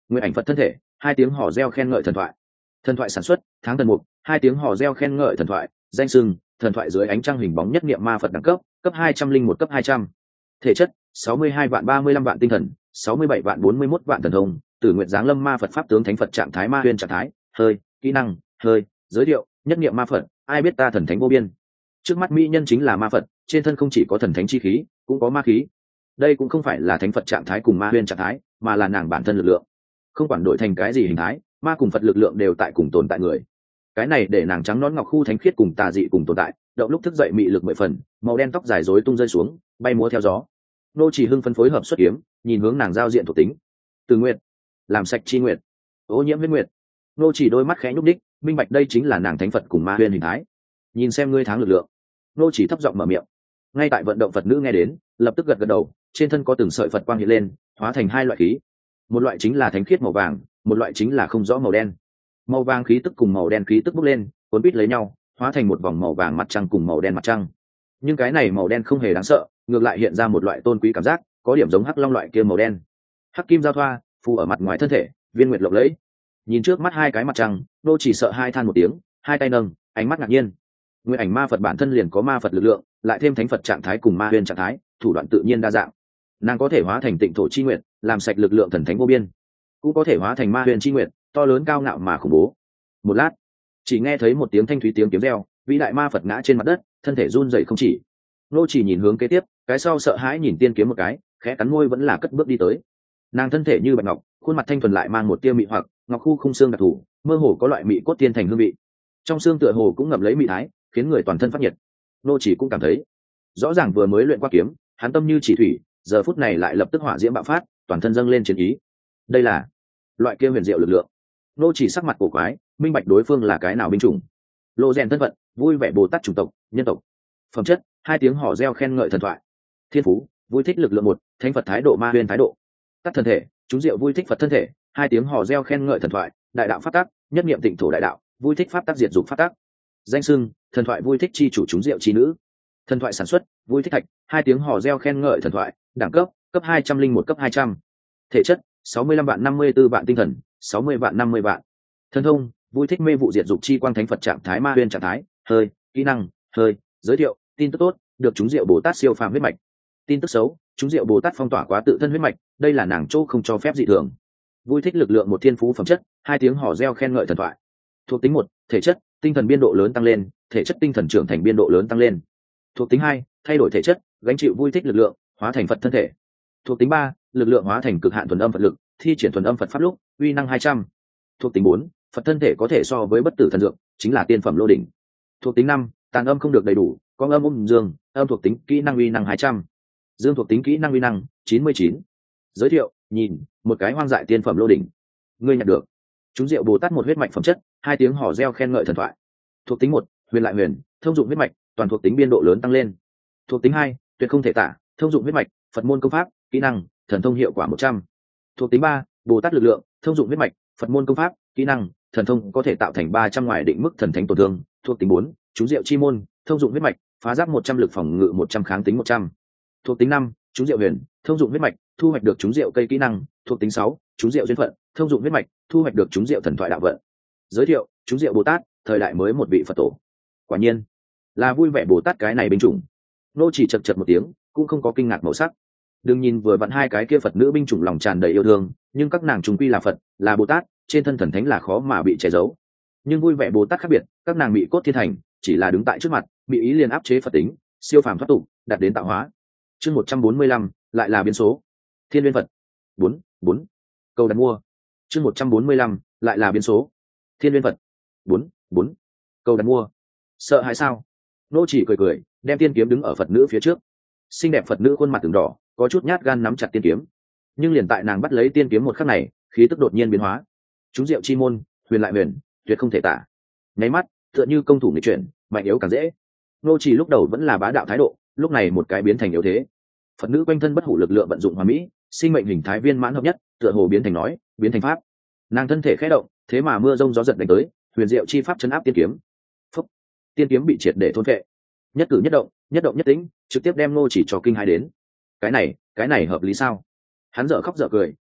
nguyện ảnh phật thân thể, hai tiếng hò reo khen ngợi thần thoại. Thần thoại sản xuất, tháng thần mục, hai tiếng hò reo khen ngợi thần thoại. Danh sưng, thần thoại dưới ánh trăng hình bóng nhất niệm ma phật đẳng cấp, cấp hai trăm linh một cấp hai trăm. Thể chất, sáu mươi hai vạn ba mươi lăm vạn tinh thần, sáu mươi bảy vạn bốn mươi mốt vạn thần thông, tử nguyện giáng lâm ma phật pháp tướng thánh phật trạng thái ma huyên trạng thái. Hơi, kỹ năng, hơi, giới thiệu, nhất niệm ma phật, ai biết ta thần thánh vô biên. Trước mắt mỹ nhân chính là ma phật, trên thân không chỉ có thần thánh chi khí, cũng có ma khí. Đây cũng không phải là thánh phật trạng thái cùng ma huyên trạng thái, mà là nàng bản thân lực lượng. Không quản đổi thành cái gì hình thái, ma cùng phật lực lượng đều tại cùng tồn tại người. Cái này để nàng trắng nón ngọc khu thánh khiết cùng tà dị cùng tồn tại, động lúc thức dậy mị lực mười phần, màu đen tóc dài rối tung rơi xuống, bay múa theo gió. Nô chỉ hưng phấn phối hợp xuất kiếm, nhìn hướng nàng giao diện thuộc tính. Từ nguyện, làm sạch chi nguyện, ô nhiễm huyết nguyện. Nô chỉ đôi mắt khẽ nhúc đích, minh bạch đây chính là nàng thánh phật cùng ma huyên hình thái. Nhìn xem ngươi tháng lực lượng. Nô chỉ thấp giọng mở miệng. Ngay tại vận động phật nữ nghe đến, lập tức gật gật đầu, trên thân có từng sợi phật quang hiện lên, hóa thành hai loại khí. Một loại chính là thánh khiết màu vàng, một loại chính là không rõ màu đen. Màu vàng khí tức cùng màu đen khí tức bốc lên, cuốn quýt lấy nhau, hóa thành một vòng màu vàng mặt trăng cùng màu đen mặt trăng. Nhưng cái này màu đen không hề đáng sợ, ngược lại hiện ra một loại tôn quý cảm giác, có điểm giống hắc long loại kia màu đen. Hắc kim giao thoa, phù ở mặt ngoài thân thể, viên nguyệt lộng lẫy. Nhìn trước mắt hai cái mặt trăng, Nô chỉ sợ hai than một tiếng, hai tay nâng, ánh mắt ngạc nhiên. Nguyên ảnh ma phật bản thân liền có ma phật lực lượng, lại thêm thánh phật trạng thái cùng ma huyền trạng thái, thủ đoạn tự nhiên đa dạng. Nàng có thể hóa thành tịnh thổ chi nguyện, làm sạch lực lượng thần thánh vô biên, cũng có thể hóa thành ma huyền chi nguyện, to lớn cao ngạo mà khủng bố. Một lát, chỉ nghe thấy một tiếng thanh thúy tiếng kiếm reo, vĩ đại ma phật ngã trên mặt đất, thân thể run rẩy không chỉ. Nô chỉ nhìn hướng kế tiếp, cái sau sợ hãi nhìn tiên kiếm một cái, khẽ cắn môi vẫn là cất bước đi tới. Nàng thân thể như bạch ngọc, khuôn mặt thanh thuần lại mang một tia mị hoặc, ngọc khu khung xương đặc thù, mơ hồ có loại mị cốt tiên thành hương vị. Trong xương tựa hồ cũng ngậm lấy mị thái, khiến người toàn thân phát nhiệt. Nô chỉ cũng cảm thấy, rõ ràng vừa mới luyện qua kiếm, hắn tâm như chỉ thủy, giờ phút này lại lập tức hỏa diễm bạo phát, toàn thân dâng lên chiến ý. Đây là loại kia huyền diệu lực lượng. Nô chỉ sắc mặt cổ quái, minh bạch đối phương là cái nào binh chủng. Lô rèn thân phận, vui vẻ bồ tát chủng tộc, nhân tộc. Phẩm chất, hai tiếng hò reo khen ngợi thần thoại. Thiên phú, vui thích lực lượng một, thánh phật thái độ ma huyền thái độ. Tắt thân thể, chúng diệu vui thích phật thân thể, hai tiếng hò reo khen ngợi thần thoại, đại đạo pháp tắc, nhất niệm tịnh thổ đại đạo, vui thích pháp tắc diệt dục pháp tắc. Danh xưng, thần thoại vui thích chi chủ chúng diệu chi nữ. Thần thoại sản xuất, vui thích thạch, hai tiếng hò reo khen ngợi thần thoại, đẳng cấp, cấp hai trăm linh một cấp hai trăm. Thể chất, sáu mươi lăm vạn năm mươi tư vạn tinh thần, sáu mươi vạn năm mươi vạn. Thần thông, vui thích mê vụ diệt dục chi quang thánh phật trạng thái ma huyền trạng thái, hơi, kỹ năng, hơi, giới thiệu, tin tức tốt, được chúng diệu bồ tát siêu phàm huyết mạch. Tin tức xấu, chúng diệu bồ tát phong tỏa quá tự thân huyết mạch, đây là nàng chỗ không cho phép dị thường. Vui thích lực lượng một thiên phú phẩm chất, hai tiếng hò reo khen ngợi thần thoại. Thuộc tính một, thể chất, tinh thần biên độ lớn tăng lên, thể chất tinh thần trưởng thành biên độ lớn tăng lên. Thuộc tính hai, thay đổi thể chất, gánh chịu vui thích lực lượng, hóa thành phật thân thể. Thuộc tính ba, lực lượng hóa thành cực hạn thuần âm phật lực, thi triển thuần âm phật pháp lúc, uy năng hai trăm. Thuộc tính bốn, phật thân thể có thể so với bất tử thần dược, chính là tiên phẩm lô đỉnh. Thuộc tính năm, tàn âm không được đầy đủ, có âm ôm dương, âm thuộc tính kỹ năng uy năng hai trăm. Dương thuộc tính kỹ năng uy năng chín mươi chín. Giới thiệu, nhìn, một cái hoang dại tiên phẩm lô đỉnh. Ngươi nhận được. Chúng diệu bồ tát một huyết mạch phẩm chất, hai tiếng hò reo khen ngợi thần thoại. Thuộc tính một, huyền lại huyền, thông dụng huyết mạch, toàn thuộc tính biên độ lớn tăng lên. Thuộc tính hai, tuyệt không thể tả, thông dụng huyết mạch, phật môn công pháp, kỹ năng, thần thông hiệu quả một trăm. Thuộc tính ba, bồ tát lực lượng, thông dụng huyết mạch, phật môn công pháp, kỹ năng, thần thông có thể tạo thành ba trăm ngoài định mức thần thánh tổn thương. Thuộc tính bốn, chúng diệu chi môn, thông dụng huyết mạch, phá giáp một trăm lực phòng ngự một trăm kháng tính một trăm. Thuộc tính năm, chúng diệu huyền, thông dụng huyết mạch, thu hoạch được chúng diệu cây kỹ năng. Thuộc tính sáu, chúng diệu duyên phận, thông dụng huyết mạch, thu hoạch được chúng diệu thần thoại đạo vận. Giới thiệu, chúng diệu bồ tát, thời đại mới một vị phật tổ. Quả nhiên là vui vẻ bồ tát cái này binh chủng. Nô chỉ chật chật một tiếng, cũng không có kinh ngạc màu sắc. Đừng nhìn vừa vặn hai cái kia phật nữ binh chủng lòng tràn đầy yêu thương, nhưng các nàng trùng quy là phật, là bồ tát, trên thân thần thánh là khó mà bị che giấu. Nhưng vui vẻ bồ tát khác biệt, các nàng bị cốt thiên thành, chỉ là đứng tại trước mặt, bị ý liền áp chế phật tính, siêu phàm thoát tục, đạt đến tạo hóa. Chương một trăm bốn mươi lăm, lại là biến số. Thiên liên phật. bốn, bốn. Câu đặt mua. Chương một trăm bốn mươi lăm, lại là biến số. Thiên liên phật. bốn, bốn. Câu đặt mua. Sợ hãi sao? Nô chỉ cười cười, đem tiên kiếm đứng ở phật nữ phía trước. Xinh đẹp phật nữ khuôn mặt từng đỏ, có chút nhát gan nắm chặt tiên kiếm. Nhưng liền tại nàng bắt lấy tiên kiếm một khắc này, khí tức đột nhiên biến hóa. Chúng diệu chi môn, huyền lại huyền, tuyệt không thể tả. Nháy mắt, tựa như công thủ nghịch chuyển, mạnh yếu càng dễ. Nô chỉ lúc đầu vẫn là bá đạo thái độ, lúc này một cái biến thành yếu thế. Phật nữ quanh thân bất hủ lực lượng vận dụng hoàn mỹ, sinh mệnh hình thái viên mãn hợp nhất, tựa hồ biến thành nói, biến thành pháp. Nàng thân thể khẽ động, thế mà mưa rông gió giật đánh tới, huyền diệu chi pháp chấn áp tiên kiếm. Phúc, tiên kiếm bị triệt để thôn phệ. Nhất cử nhất động, nhất động nhất tĩnh, trực tiếp đem Nô chỉ cho kinh hai đến. Cái này, cái này hợp lý sao? Hắn dở khóc dở cười,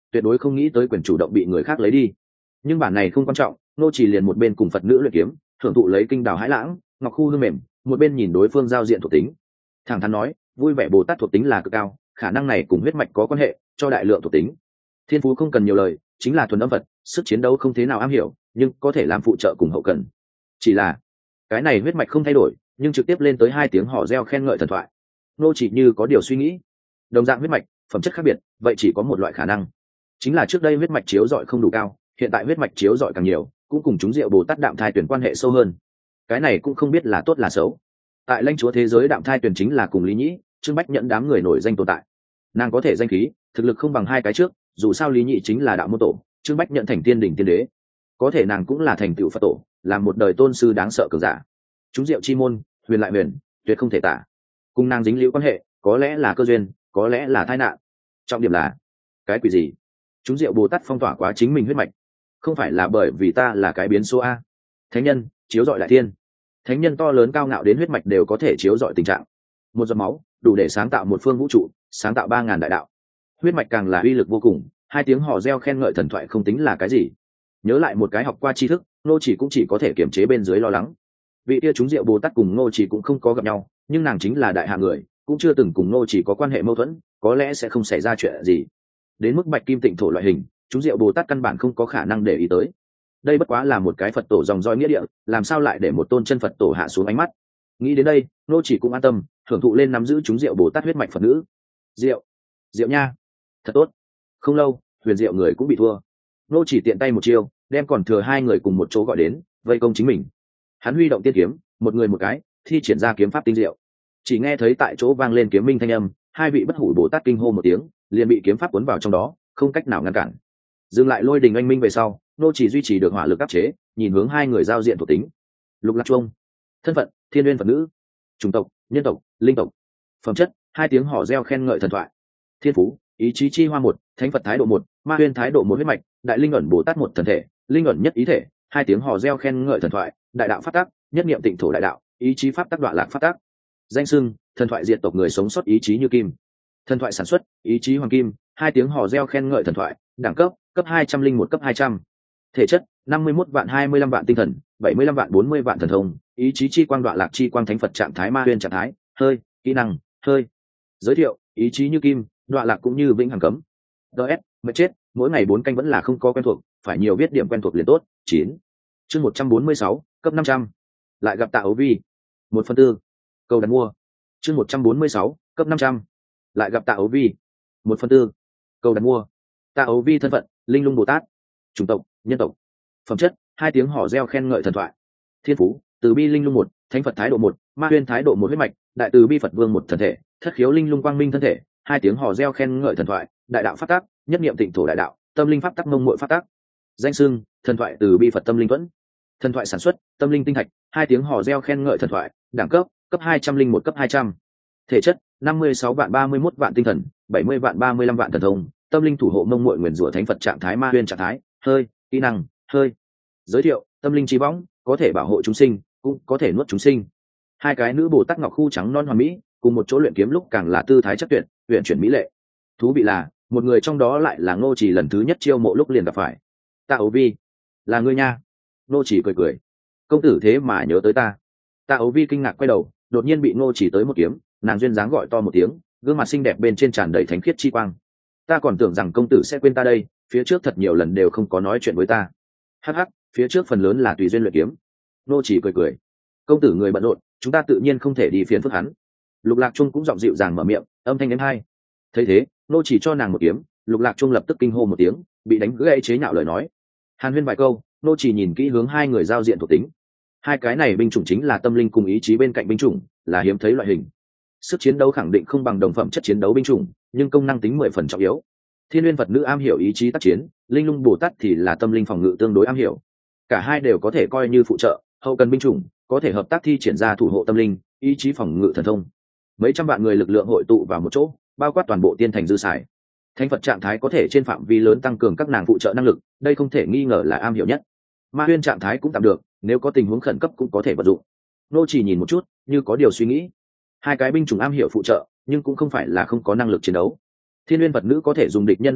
tuyệt đối không nghĩ tới quyền chủ động bị người khác lấy đi. Nhưng bản này không quan trọng, nô chỉ liền một bên cùng Phật nữ luyện kiếm, thưởng thụ lấy kinh đào hãi lãng, ngọc khu hương mềm, một bên nhìn đối phương giao diện thuộc tính. Thẳng thắn nói, vui vẻ Bồ Tát thuộc tính là cực cao, khả năng này cùng huyết mạch có quan hệ, cho đại lượng thuộc tính. Thiên phú không cần nhiều lời, chính là thuần âm vật, sức chiến đấu không thế nào am hiểu, nhưng có thể làm phụ trợ cùng hậu cần. Chỉ là cái này huyết mạch không thay đổi, nhưng trực tiếp lên tới hai tiếng hò reo khen ngợi thần thoại. Nô chỉ như có điều suy nghĩ. Đồng dạng huyết mạch, phẩm chất khác biệt, vậy chỉ có một loại khả năng, chính là trước đây huyết mạch chiếu rọi không đủ cao, hiện tại huyết mạch chiếu rọi càng nhiều, cũng cùng chúng rượu Bồ Tát đạm thai tuyển quan hệ sâu hơn. Cái này cũng không biết là tốt là xấu. Tại lãnh chúa thế giới đạm thai tuyển chính là cùng Lý Nhĩ, Trương Bách Nhẫn đám người nổi danh tồn tại. Nàng có thể danh khí, thực lực không bằng hai cái trước, dù sao Lý Nhĩ chính là đạo môn tổ, Trương Bách Nhẫn thành tiên đỉnh tiên đế, có thể nàng cũng là thành tựu Phật tổ, là một đời tôn sư đáng sợ cường giả. Chúng rượu chi môn, huyền lại huyền, tuyệt không thể tả. Cùng nàng dính liễu quan hệ, có lẽ là cơ duyên, có lẽ là tai nạn. Trọng điểm là cái quỷ gì? Chúng rượu Bồ Tát phong tỏa quá chính mình huyết mạch, không phải là bởi vì ta là cái biến số a? Thánh nhân chiếu rọi đại thiên, thánh nhân to lớn cao ngạo đến huyết mạch đều có thể chiếu rọi tình trạng. Một giọt máu đủ để sáng tạo một phương vũ trụ, sáng tạo ba ngàn đại đạo. Huyết mạch càng là uy lực vô cùng, hai tiếng hò reo khen ngợi thần thoại không tính là cái gì. Nhớ lại một cái học qua tri thức, nô chỉ cũng chỉ có thể kiềm chế bên dưới lo lắng. Vị kia chúng rượu Bồ Tát cùng nô chỉ cũng không có gặp nhau, nhưng nàng chính là đại hạ người, cũng chưa từng cùng nô chỉ có quan hệ mâu thuẫn, có lẽ sẽ không xảy ra chuyện gì. Đến mức bạch kim tịnh thổ loại hình, chúng rượu Bồ Tát căn bản không có khả năng để ý tới. Đây bất quá là một cái Phật tổ dòng dõi nghĩa địa, làm sao lại để một tôn chân Phật tổ hạ xuống ánh mắt. Nghĩ đến đây, nô chỉ cũng an tâm, thưởng thụ lên nắm giữ chúng rượu Bồ Tát huyết mạch Phật nữ. Rượu, rượu nha, thật tốt. Không lâu, huyền diệu người cũng bị thua. Nô chỉ tiện tay một chiêu, đem còn thừa hai người cùng một chỗ gọi đến, vây công chính mình. Hắn huy động tiên kiếm, một người một cái, thi triển ra kiếm pháp tinh diệu. Chỉ nghe thấy tại chỗ vang lên kiếm minh thanh âm, hai vị bất hủ Bồ Tát kinh hô một tiếng, liền bị kiếm pháp cuốn vào trong đó, không cách nào ngăn cản. Dừng lại lôi đình anh minh về sau, nô chỉ duy trì được hỏa lực áp chế, nhìn hướng hai người giao diện thuộc tính. Lục Lạc Chuông, thân phận thiên uyên Phật nữ, chủng tộc nhân tộc, linh tộc, phẩm chất hai tiếng hò reo khen ngợi thần thoại, thiên phú ý chí chi hoa một, thánh Phật thái độ một, ma uyên thái độ một huyết mạch, đại linh ẩn Bồ Tát một thần thể, linh ẩn nhất ý thể, hai tiếng hò reo khen ngợi thần thoại, đại đạo pháp tắc, nhất niệm tịnh thổ đại đạo, ý chí pháp tắc đoạn lạc pháp tắc. Danh xưng thần thoại diệt tộc người sống sót ý chí như kim, thần thoại sản xuất ý chí hoàng kim, hai tiếng hò reo khen ngợi thần thoại, đẳng cấp cấp hai trăm linh một cấp hai trăm, thể chất năm mươi mốt vạn hai mươi lăm vạn tinh thần, bảy mươi lăm vạn bốn mươi vạn thần thông, ý chí chi quang đoạn lạc chi quang thánh Phật trạng thái ma uyên trạng thái, hơi kỹ năng hơi. Giới thiệu ý chí như kim, đoạn lạc cũng như vĩnh hằng cấm. ds mệt chết, mỗi ngày bốn canh vẫn là không có quen thuộc, phải nhiều viết điểm quen thuộc liền tốt. Chín chương một trăm bốn mươi sáu, cấp năm trăm. Lại gặp Tạ Ấu Vi. Một phần tư. Câu đặt mua. Chương một trăm bốn mươi sáu, cấp năm trăm. Lại gặp Tạ Ấu Vi. Một phần tư. Câu đặt mua. Tạ Ấu Vi thân phận linh lung Bồ Tát, chủng tộc nhân tộc, phẩm chất hai tiếng hò reo khen ngợi thần thoại, thiên phú từ bi linh lung một, thánh Phật thái độ một, ma uyên thái độ một huyết mạch, đại từ bi Phật vương một thần thể, thất khiếu linh lung quang minh thân thể, hai tiếng hò reo khen ngợi thần thoại, đại đạo pháp tắc, nhất niệm tịnh thổ đại đạo, tâm linh pháp tắc mông muội pháp tắc. Danh xưng thần thoại từ bi Phật tâm linh thuẫn, thần thoại sản xuất tâm linh tinh thạch, hai tiếng hò reo khen ngợi thần thoại, đẳng cấp cấp hai trăm linh một cấp hai trăm, thể chất năm mươi sáu vạn ba mươi mốt vạn tinh thần, bảy mươi vạn ba mươi lăm vạn thần thông, tâm linh thủ hộ mông muội nguyền rủa thánh Phật trạng thái ma uyên trạng thái, hơi kỹ năng hơi. Giới thiệu tâm linh chi võng, có thể bảo hộ chúng sinh, cũng có thể nuốt chúng sinh. Hai cái nữ Bồ Tát ngọc khu trắng non hoàn mỹ, cùng một chỗ luyện kiếm lúc càng là tư thái chất tuyệt, uyển chuyển mỹ lệ. Thú vị là một người trong đó lại là Ngô Chỉ lần thứ nhất chiêu mộ lúc liền gặp phải. Tạ Ấu Vi, là ngươi nha. Ngô Chỉ cười cười, công tử thế mà nhớ tới ta. Tạ Ấu Vi kinh ngạc quay đầu, đột nhiên bị Ngô Chỉ tới một kiếm, nàng duyên dáng gọi to một tiếng, gương mặt xinh đẹp bên trên tràn đầy thánh khiết chi quang. Ta còn tưởng rằng công tử sẽ quên ta đây, phía trước thật nhiều lần đều không có nói chuyện với ta. Hắc hắc, phía trước phần lớn là tùy duyên luyện kiếm. Ngô Chỉ cười cười, công tử người bận rộn, chúng ta tự nhiên không thể đi phiền phức hắn. Lục Lạc Trung cũng giọng dịu dàng mở miệng, âm thanh êm hai. Thấy thế, Ngô Chỉ cho nàng một kiếm, Lục Lạc Trung lập tức kinh hô một tiếng, bị đánh gãy chế nhạo lời nói. Hàn huyên vài câu, Ngô Chỉ nhìn kỹ hướng hai người giao diện thuộc tính. Hai cái này binh chủng chính là tâm linh cùng ý chí bên cạnh binh chủng, là hiếm thấy loại hình. Sức chiến đấu khẳng định không bằng đồng phẩm chất chiến đấu binh chủng, nhưng công năng tính mười phần trọng yếu. Thiên Uyên Phật nữ am hiểu ý chí tác chiến, linh lung Bồ Tát thì là tâm linh phòng ngự tương đối am hiểu. Cả hai đều có thể coi như phụ trợ, hậu cần binh chủng, có thể hợp tác thi triển ra thủ hộ tâm linh, ý chí phòng ngự thần thông. Mấy trăm vạn người lực lượng hội tụ vào một chỗ, bao quát toàn bộ tiên thành dư xài. Thánh Phật trạng thái có thể trên phạm vi lớn tăng cường các nàng phụ trợ năng lực, đây không thể nghi ngờ là am hiểu nhất. Ma Uyên trạng thái cũng tạm được, nếu có tình huống khẩn cấp cũng có thể vận dụng. Nô chỉ nhìn một chút, như có điều suy nghĩ. Hai cái binh chủng am hiểu phụ trợ, nhưng cũng không phải là không có năng lực chiến đấu. Thiên Uyên Phật nữ có thể dùng địch nhân đoạn lạc,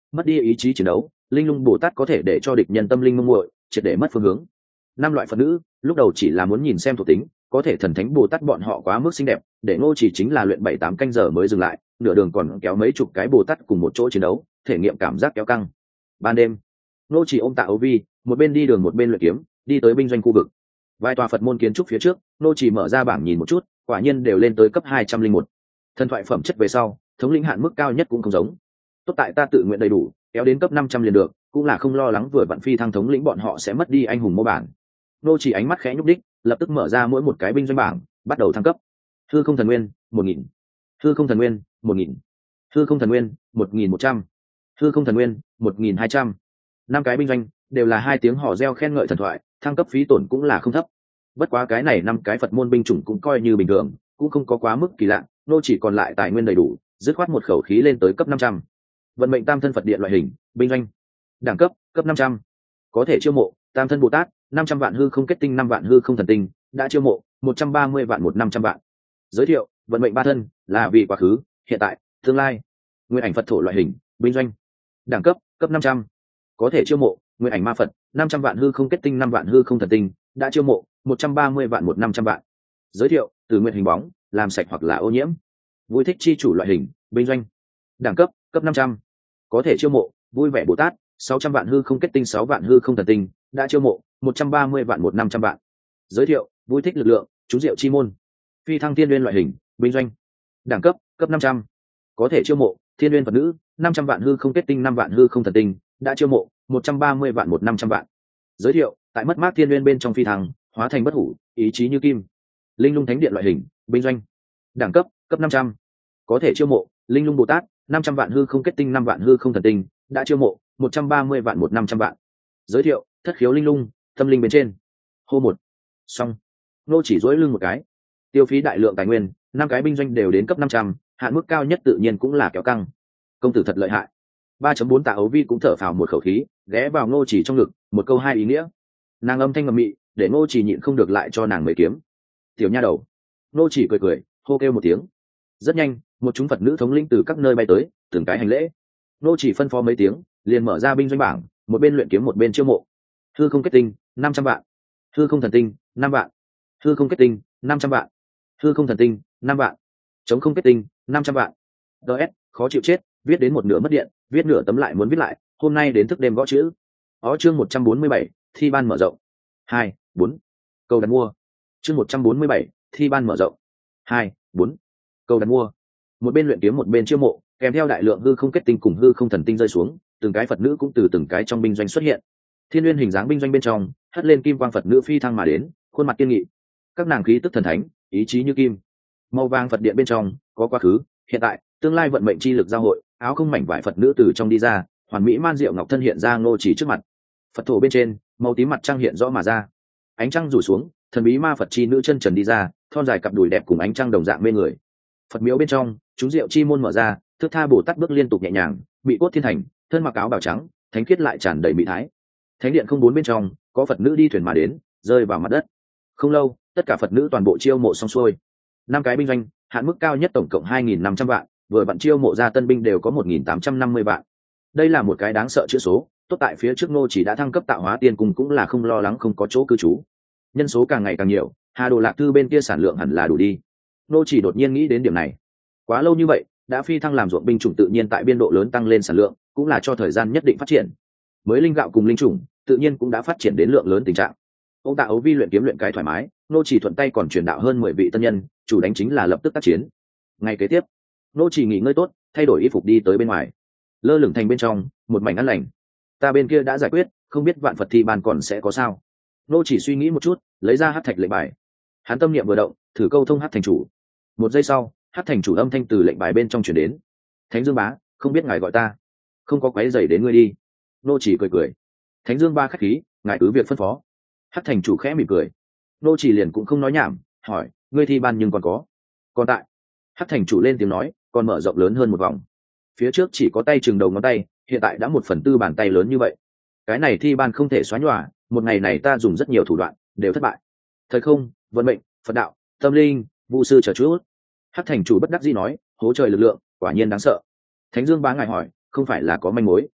mất đi ý chí chiến đấu, linh lung bồ tát có thể để cho địch nhân tâm linh mông muội, triệt để mất phương hướng. Năm loại Phật nữ lúc đầu chỉ là muốn nhìn xem thuộc tính, có thể thần thánh bồ tát bọn họ quá mức xinh đẹp, để Ngô Chỉ chính là luyện bảy tám canh giờ mới dừng lại, nửa đường còn kéo mấy chục cái bồ tát cùng một chỗ chiến đấu, thể nghiệm cảm giác kéo căng. Ban đêm, Ngô Chỉ ôm Tạ Âu Vi, một bên đi đường một bên luyện kiếm, đi tới binh doanh khu vực. Vài tòa Phật môn kiến trúc phía trước, Ngô Chỉ mở ra bảng nhìn một chút, quả nhiên đều lên tới cấp hai trăm linh một. Thần thoại phẩm chất về sau, thống lĩnh hạn mức cao nhất cũng không giống. Tốt tại ta tự nguyện đầy đủ, kéo đến cấp năm trăm liền được, cũng là không lo lắng vừa vặn phi thăng thống lĩnh bọn họ sẽ mất đi anh hùng mô bản. Ngô Chỉ ánh mắt khẽ nhúc đích, lập tức mở ra mỗi một cái binh doanh bảng, bắt đầu thăng cấp. Hư không thần nguyên, một nghìn. Hư không thần nguyên, một nghìn. Hư không thần nguyên, một nghìn một trăm. Hư không thần nguyên, một nghìn hai trăm. Năm cái binh doanh đều là hai tiếng hò reo khen ngợi thần thoại, thăng cấp phí tổn cũng là không thấp. Bất quá cái này năm cái Phật môn binh chủng cũng coi như bình thường, cũng không có quá mức kỳ lạ. Nô chỉ còn lại tài nguyên đầy đủ, dứt khoát một khẩu khí lên tới cấp năm trăm. Vận mệnh tam thân Phật điện loại hình, binh doanh. Đẳng cấp, cấp năm trăm. Có thể chiêu mộ, tam thân Bồ Tát, năm trăm vạn hư không kết tinh, năm vạn hư không thần tinh, đã chiêu mộ, một trăm ba mươi vạn một năm trăm vạn. Giới thiệu, vận mệnh ba thân, là vì quá khứ, hiện tại, tương lai. Nguyên ảnh Phật thổ loại hình, binh doanh. Đẳng cấp, cấp năm trăm. Có thể chiêu mộ, nguyên ảnh ma Phật, năm trăm vạn hư không kết tinh, năm vạn hư không thần tinh, đã chiêu mộ, một trăm ba mươi vạn một năm trăm vạn. Giới thiệu, từ nguyện hình bóng, làm sạch hoặc là ô nhiễm. Vui thích chi chủ loại hình, binh doanh. Đẳng cấp, cấp năm trăm. Có thể chiêu mộ, vui vẻ Bồ Tát, sáu trăm vạn hư không kết tinh, sáu vạn hư không thần tinh, đã chiêu mộ, một trăm ba mươi vạn một năm trăm vạn. Giới thiệu, vui thích lực lượng, chú diệu chi môn. Phi thăng thiên nguyên loại hình, binh doanh. Đẳng cấp, cấp năm trăm. Có thể chiêu mộ, thiên nguyên Phật nữ, năm trăm vạn hư không kết tinh, năm vạn hư không thần tinh, đã chiêu mộ, một trăm ba mươi vạn một năm trăm vạn. Giới thiệu, tại mất mát thiên nguyên bên trong phi thăng, hóa thành bất hủ, ý chí như kim. Linh lung thánh điện loại hình, binh doanh. Đẳng cấp, cấp năm trăm. Có thể chiêu mộ, linh lung Bồ Tát, năm trăm vạn hư không kết tinh, năm vạn hư không thần tinh, đã chiêu mộ, một trăm ba mươi vạn một năm trăm vạn. Giới thiệu, thất khiếu linh lung, tâm linh bên trên. Hô một. Xong. Nô chỉ dỗi lưng một cái. Tiêu phí đại lượng tài nguyên, năm cái binh doanh đều đến cấp năm trăm, hạn mức cao nhất tự nhiên cũng là kéo căng. Công tử thật lợi hại. ba chấm bốn Tạ Ấu Vi cũng thở phào một khẩu khí, ghé vào Ngô Chỉ trong ngực, một câu hai ý nghĩa. Nàng âm thanh ngầm mị, để Ngô Chỉ nhịn không được lại cho nàng mấy kiếm. Tiểu nha đầu. Ngô Chỉ cười cười, hô kêu một tiếng. Rất nhanh, một chúng Phật nữ thống lĩnh từ các nơi bay tới, từng cái hành lễ. Ngô Chỉ phân phó mấy tiếng, liền mở ra binh doanh bảng, một bên luyện kiếm một bên chiêu mộ. Hư không kết tinh, năm trăm vạn. Hư không thần tinh, năm vạn. Hư không kết tinh, năm trăm vạn. Hư không thần tinh, năm vạn. Chống không kết tinh, năm trăm vạn. ds khó chịu chết, viết đến một nửa mất điện, viết nửa tấm lại muốn viết lại, hôm nay đến thức đêm gõ chữ. Ó chương một trăm bốn mươi bảy, thi ban mở rộng. hai, bốn. Câu đặt mua. Chương một trăm bốn mươi bảy, thi ban mở rộng. hai, bốn. Câu đặt mua. Một bên luyện kiếm một bên chiêu mộ, kèm theo đại lượng hư không kết tinh cùng hư không thần tinh rơi xuống, từng cái Phật nữ cũng từ từng cái trong binh doanh xuất hiện. Thiên Nguyên hình dáng binh doanh bên trong, hất lên kim quang Phật nữ phi thăng mà đến, khuôn mặt kiên nghị. Các nàng khí tức thần thánh, ý chí như kim. Màu vàng Phật điện bên trong, có quá khứ, hiện tại, tương lai vận mệnh chi lực giao hội, áo không mảnh vải Phật nữ từ trong đi ra, hoàn mỹ man diệu ngọc thân hiện ra Ngô Chỉ trước mặt. Phật thổ bên trên, màu tím mặt trăng hiện rõ mà ra. Ánh trăng rủ xuống, thần bí ma Phật chi nữ chân trần đi ra, thon dài cặp đùi đẹp cùng ánh trăng đồng dạng mê người. Phật miếu bên trong, chúng diệu chi môn mở ra, thước tha Bồ Tát bước liên tục nhẹ nhàng, bị cốt thiên thành, thân mặc áo bào trắng, thánh khiết lại tràn đầy mỹ thái. Thánh điện không bốn bên trong, có Phật nữ đi thuyền mà đến, rơi vào mặt đất. Không lâu, tất cả Phật nữ toàn bộ chiêu mộ xong xuôi. Năm cái binh doanh, hạn mức cao nhất tổng cộng hai nghìn năm trăm vạn, vừa vặn chiêu mộ ra tân binh đều có một nghìn tám trăm năm mươi vạn. Đây là một cái đáng sợ chữ số, tốt tại phía trước Ngô Chỉ đã thăng cấp tạo hóa tiên cung cũng là không lo lắng không có chỗ cư trú. Nhân số càng ngày càng nhiều, Hà Đồ Lạc Thư bên kia sản lượng hẳn là đủ đi. Ngô Chỉ đột nhiên nghĩ đến điểm này. Quá lâu như vậy, đã phi thăng làm ruộng binh chủng tự nhiên tại biên độ lớn tăng lên sản lượng, cũng là cho thời gian nhất định phát triển. Mới linh gạo cùng linh chủng, tự nhiên cũng đã phát triển đến lượng lớn tình trạng. Ông Tạ Ấu Vi luyện kiếm luyện cái thoải mái, Ngô Chỉ thuận tay còn truyền đạo hơn mười vị tân nhân, chủ đánh chính là lập tức tác chiến. Ngày kế tiếp, Ngô Chỉ nghỉ ngơi tốt, thay đổi y phục đi tới bên ngoài. Lơ lửng thành bên trong, một mảnh an lành. Ta bên kia đã giải quyết, không biết vạn Phật thi ban còn sẽ có sao. Ngô Chỉ suy nghĩ một chút, lấy ra hắc thạch lệnh bài. Hắn tâm niệm vừa động, thử câu thông hắc thành chủ. Một giây sau, hắc thành chủ âm thanh từ lệnh bài bên trong truyền đến. Thánh Dương bá, không biết ngài gọi ta, không có quấy rầy đến ngươi đi. Ngô Chỉ cười cười. Thánh Dương ba khách khí, ngài cứ việc phân phó. Hắc thành chủ khẽ mỉm cười. Ngô Chỉ liền cũng không nói nhảm, hỏi, ngươi thi ban nhưng còn có? Còn tại. Hắc thành chủ lên tiếng nói, còn mở rộng lớn hơn một vòng. Phía trước chỉ có tay chừng đầu ngón tay, hiện tại đã một phần tư bàn tay lớn như vậy. Cái này thi ban không thể xóa nhòa, một ngày này ta dùng rất nhiều thủ đoạn, đều thất bại. Thời không, vận mệnh, Phật đạo, tâm linh, vu sư chờ chút. Hắc thành chủ bất đắc dĩ nói, hố trời lực lượng, quả nhiên đáng sợ. Thánh Dương bá ngài hỏi, không phải là có manh mối,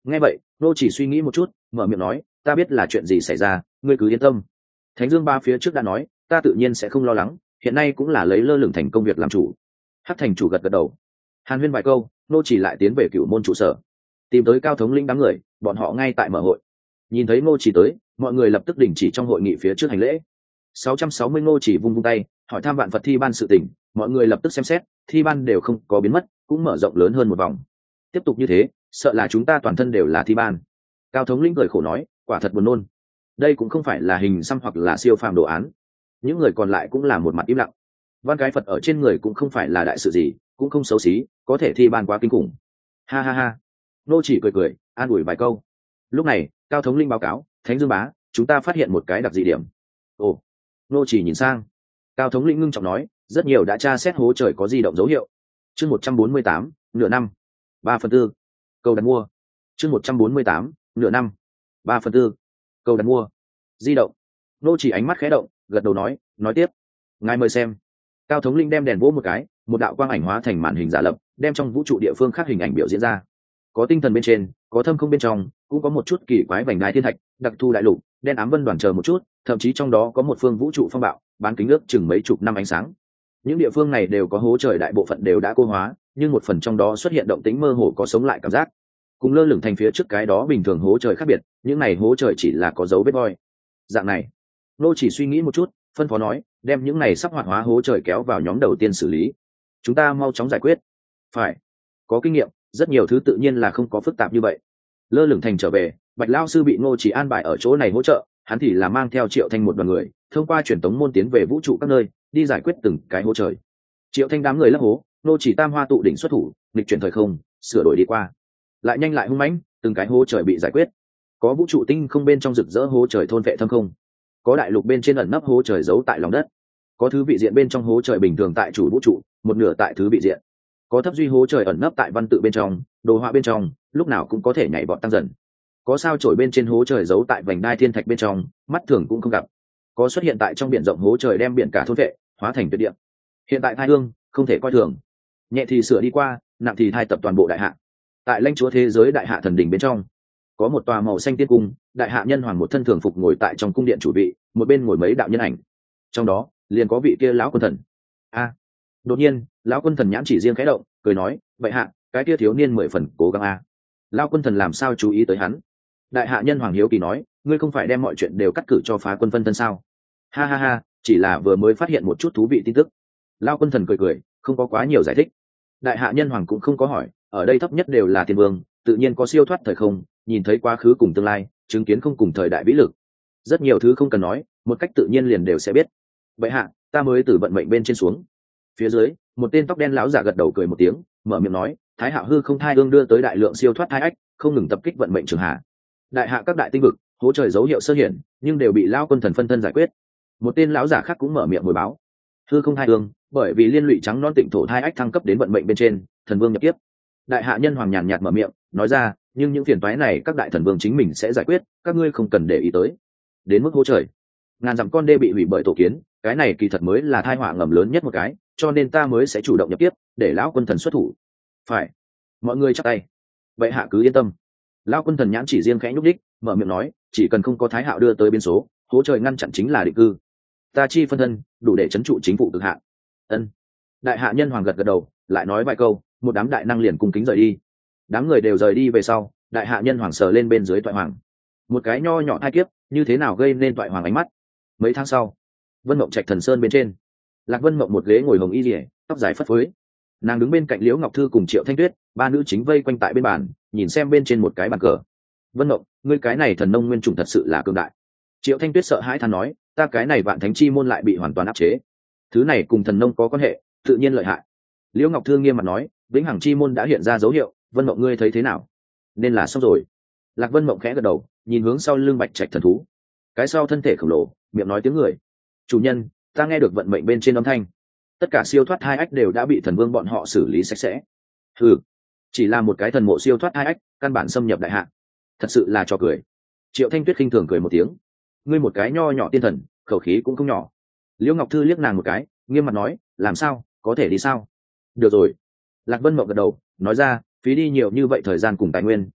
nghe vậy nô chỉ suy nghĩ một chút, mở miệng nói, ta biết là chuyện gì xảy ra, ngươi cứ yên tâm. Thánh Dương Ba phía trước đã nói, ta tự nhiên sẽ không lo lắng, hiện nay cũng là lấy lơ lửng thành công việc làm chủ. Hắc thành chủ gật gật đầu. Hàn huyên vài câu, nô chỉ lại tiến về Cửu môn trụ sở, tìm tới cao thống lĩnh đám người, bọn họ ngay tại mở hội. Nhìn thấy nô chỉ tới, mọi người lập tức đình chỉ trong hội nghị phía trước hành lễ. sáu trăm sáu mươi nô chỉ vung vung tay, hỏi thăm vạn Phật thi ban sự tình, mọi người lập tức xem xét, thi ban đều không có biến mất, cũng mở rộng lớn hơn một vòng. Tiếp tục như thế, sợ là chúng ta toàn thân đều là thi ban. Cao thống lĩnh cười khổ nói, quả thật buồn nôn. Đây cũng không phải là hình xăm hoặc là siêu phàm đồ án. Những người còn lại cũng là một mặt im lặng. Văn cái Phật ở trên người cũng không phải là đại sự gì, cũng không xấu xí, có thể thi ban quá kinh khủng. Ha ha ha. Nô chỉ cười cười, an ủi vài câu. Lúc này, Cao thống linh báo cáo, Thánh Dương Bá, chúng ta phát hiện một cái đặc dị điểm. Ồ. Nô chỉ nhìn sang. Cao thống lĩnh ngưng trọng nói, rất nhiều đã tra xét hố trời có di động dấu hiệu. Chương một trăm bốn mươi tám, nửa năm. ba phần tư. Câu đặt mua. Chương một trăm bốn mươi tám, nửa năm. ba phần tư. Câu đặt mua. Di động. Nô chỉ ánh mắt khẽ động, gật đầu nói, nói tiếp. Ngài mời xem. Cao thống linh đem đèn vỗ một cái, một đạo quang ảnh hóa thành màn hình giả lập, đem trong vũ trụ địa phương khác hình ảnh biểu diễn ra. Có tinh thần bên trên, có thâm không bên trong, cũng có một chút kỳ quái vành đai thiên thạch, đặc thu đại lục, đen ám vân đoàn chờ một chút, thậm chí trong đó có một phương vũ trụ phong bạo, bán kính ước chừng mấy chục năm ánh sáng. Những địa phương này đều có hố trời, đại bộ phận đều đã cô hóa, nhưng một phần trong đó xuất hiện động tĩnh mơ hồ có sống lại cảm giác. Cùng lơ lửng thành phía trước cái đó bình thường hố trời khác biệt, những này hố trời chỉ là có dấu vết voi. Dạng này, nô chỉ suy nghĩ một chút, phân phó nói, đem những này sắp hoạt hóa hố trời kéo vào nhóm đầu tiên xử lý. Chúng ta mau chóng giải quyết. Phải. Có kinh nghiệm, rất nhiều thứ tự nhiên là không có phức tạp như vậy. Lơ lửng thành trở về, Bạch Lao sư bị Ngô Chỉ an bài ở chỗ này hỗ trợ, hắn thì là mang theo Triệu Thanh một đoàn người, thông qua truyền tống môn tiến về vũ trụ các nơi, đi giải quyết từng cái hố trời. Triệu Thanh đám người lấp hố, Ngô Chỉ tam hoa tụ đỉnh xuất thủ, nghịch chuyển thời không, sửa đổi đi qua. Lại nhanh lại hung mãnh, từng cái hố trời bị giải quyết. Có vũ trụ tinh không bên trong rực rỡ hố trời thôn vệ thâm không, có đại lục bên trên ẩn nấp hố trời giấu tại lòng đất, có thứ vị diện bên trong hố trời bình thường tại chủ vũ trụ, một nửa tại thứ vị diện, có thấp duy hố trời ẩn nấp tại văn tự bên trong, đồ họa bên trong, lúc nào cũng có thể nhảy vọt tăng dần, có sao chổi bên trên hố trời giấu tại vành đai thiên thạch bên trong, mắt thường cũng không gặp, có xuất hiện tại trong biển rộng hố trời đem biển cả thôn vệ hóa thành tuyệt địa. Hiện tại thai hương không thể coi thường, nhẹ thì sửa đi qua, nặng thì thai tập toàn bộ đại hạ. Tại lãnh chúa thế giới đại hạ thần đỉnh bên trong, có một tòa màu xanh tiên cung, đại hạ nhân hoàng một thân thường phục ngồi tại trong cung điện chủ vị, một bên ngồi mấy đạo nhân ảnh, trong đó liền có vị kia lão quân thần. A, đột nhiên lão quân thần nhãn chỉ riêng khẽ động, cười nói, vậy hạ, cái kia thiếu niên mười phần cố gắng a. Lão quân thần làm sao chú ý tới hắn? Đại hạ nhân hoàng hiếu kỳ nói, ngươi không phải đem mọi chuyện đều cắt cử cho phá quân phân thân sao? Ha ha ha, chỉ là vừa mới phát hiện một chút thú vị tin tức. Lão quân thần cười cười, không có quá nhiều giải thích. Đại hạ nhân hoàng cũng không có hỏi, ở đây thấp nhất đều là tiên vương, tự nhiên có siêu thoát thời không, nhìn thấy quá khứ cùng tương lai, chứng kiến không cùng thời đại vĩ lực, rất nhiều thứ không cần nói, một cách tự nhiên liền đều sẽ biết. Vậy hạ, ta mới từ vận mệnh bên trên xuống. Phía dưới, một tên tóc đen lão giả gật đầu cười một tiếng, mở miệng nói, thái hạo hư không thai ương đưa tới đại lượng siêu thoát thai ách, không ngừng tập kích vận mệnh trường hạ. Đại hạ các đại tinh vực, hố trời dấu hiệu sơ hiển, nhưng đều bị lão quân thần phân thân giải quyết. Một tên lão giả khác cũng mở miệng hồi báo, hư không thai ương, bởi vì liên lụy trắng non tịnh thổ thai ách thăng cấp đến vận mệnh bên trên, thần vương nhập kiếp. Đại hạ nhân hoàng nhàn nhạt mở miệng nói ra, nhưng những phiền toái này các đại thần vương chính mình sẽ giải quyết, các ngươi không cần để ý tới. Đến mức hố trời, ngàn dặm con đê bị hủy bởi tổ kiến, cái này kỳ thật mới là tai họa ngầm lớn nhất một cái, cho nên ta mới sẽ chủ động nhập tiếp, để lão quân thần xuất thủ. Phải. Mọi người chắp tay. Vậy hạ cứ yên tâm. Lão quân thần nhãn chỉ riêng khẽ nhúc đích, mở miệng nói, chỉ cần không có thái hạo đưa tới biến số, hố trời ngăn chặn chính là định cư. Ta chi phân thân, đủ để trấn trụ chính phủ cực hạ. Ân. Đại hạ nhân hoàng gật gật đầu, lại nói vài câu, một đám đại năng liền cung kính rời đi. Đám người đều rời đi về sau, đại hạ nhân hoàng sờ lên bên dưới toại hoàng, một cái nho nhỏ thai kiếp như thế nào gây nên toại hoàng ánh mắt. Mấy tháng sau, Vân Mộng Trạch Thần Sơn bên trên, Lạc Vân Mộng một ghế ngồi hồng y rỉa, tóc dài phất phới, nàng đứng bên cạnh Liễu Ngọc Thư cùng Triệu Thanh Tuyết, ba nữ chính vây quanh tại bên bàn, nhìn xem bên trên một cái bàn cờ. Vân Mộng, ngươi cái này thần nông nguyên chủng thật sự là cường đại. Triệu Thanh Tuyết sợ hãi than nói, ta cái này vạn thánh chi môn lại bị hoàn toàn áp chế, thứ này cùng thần nông có quan hệ, tự nhiên lợi hại. Liễu Ngọc Thư nghiêm mặt nói, vĩnh hằng chi môn đã hiện ra dấu hiệu, Vân Mộng ngươi thấy thế nào? Nên là xong rồi. Lạc Vân Mộng khẽ gật đầu, nhìn hướng sau lưng Bạch Trạch thần thú, cái sau thân thể khổng lồ, miệng nói tiếng người. Chủ nhân, ta nghe được vận mệnh bên trên âm thanh, tất cả siêu thoát hai ách đều đã bị thần vương bọn họ xử lý sạch sẽ. Ừ, chỉ là một cái thần mộ siêu thoát hai ách, căn bản xâm nhập đại hạ, thật sự là trò cười. Triệu Thanh Tuyết khinh thường cười một tiếng, ngươi một cái nho nhỏ tiên thần, khẩu khí cũng không nhỏ. Liễu Ngọc Thư liếc nàng một cái, nghiêm mặt nói, làm sao, có thể đi sao? Được rồi. Lạc Vân Mộng gật đầu, nói ra, phí đi nhiều như vậy thời gian cùng tài nguyên,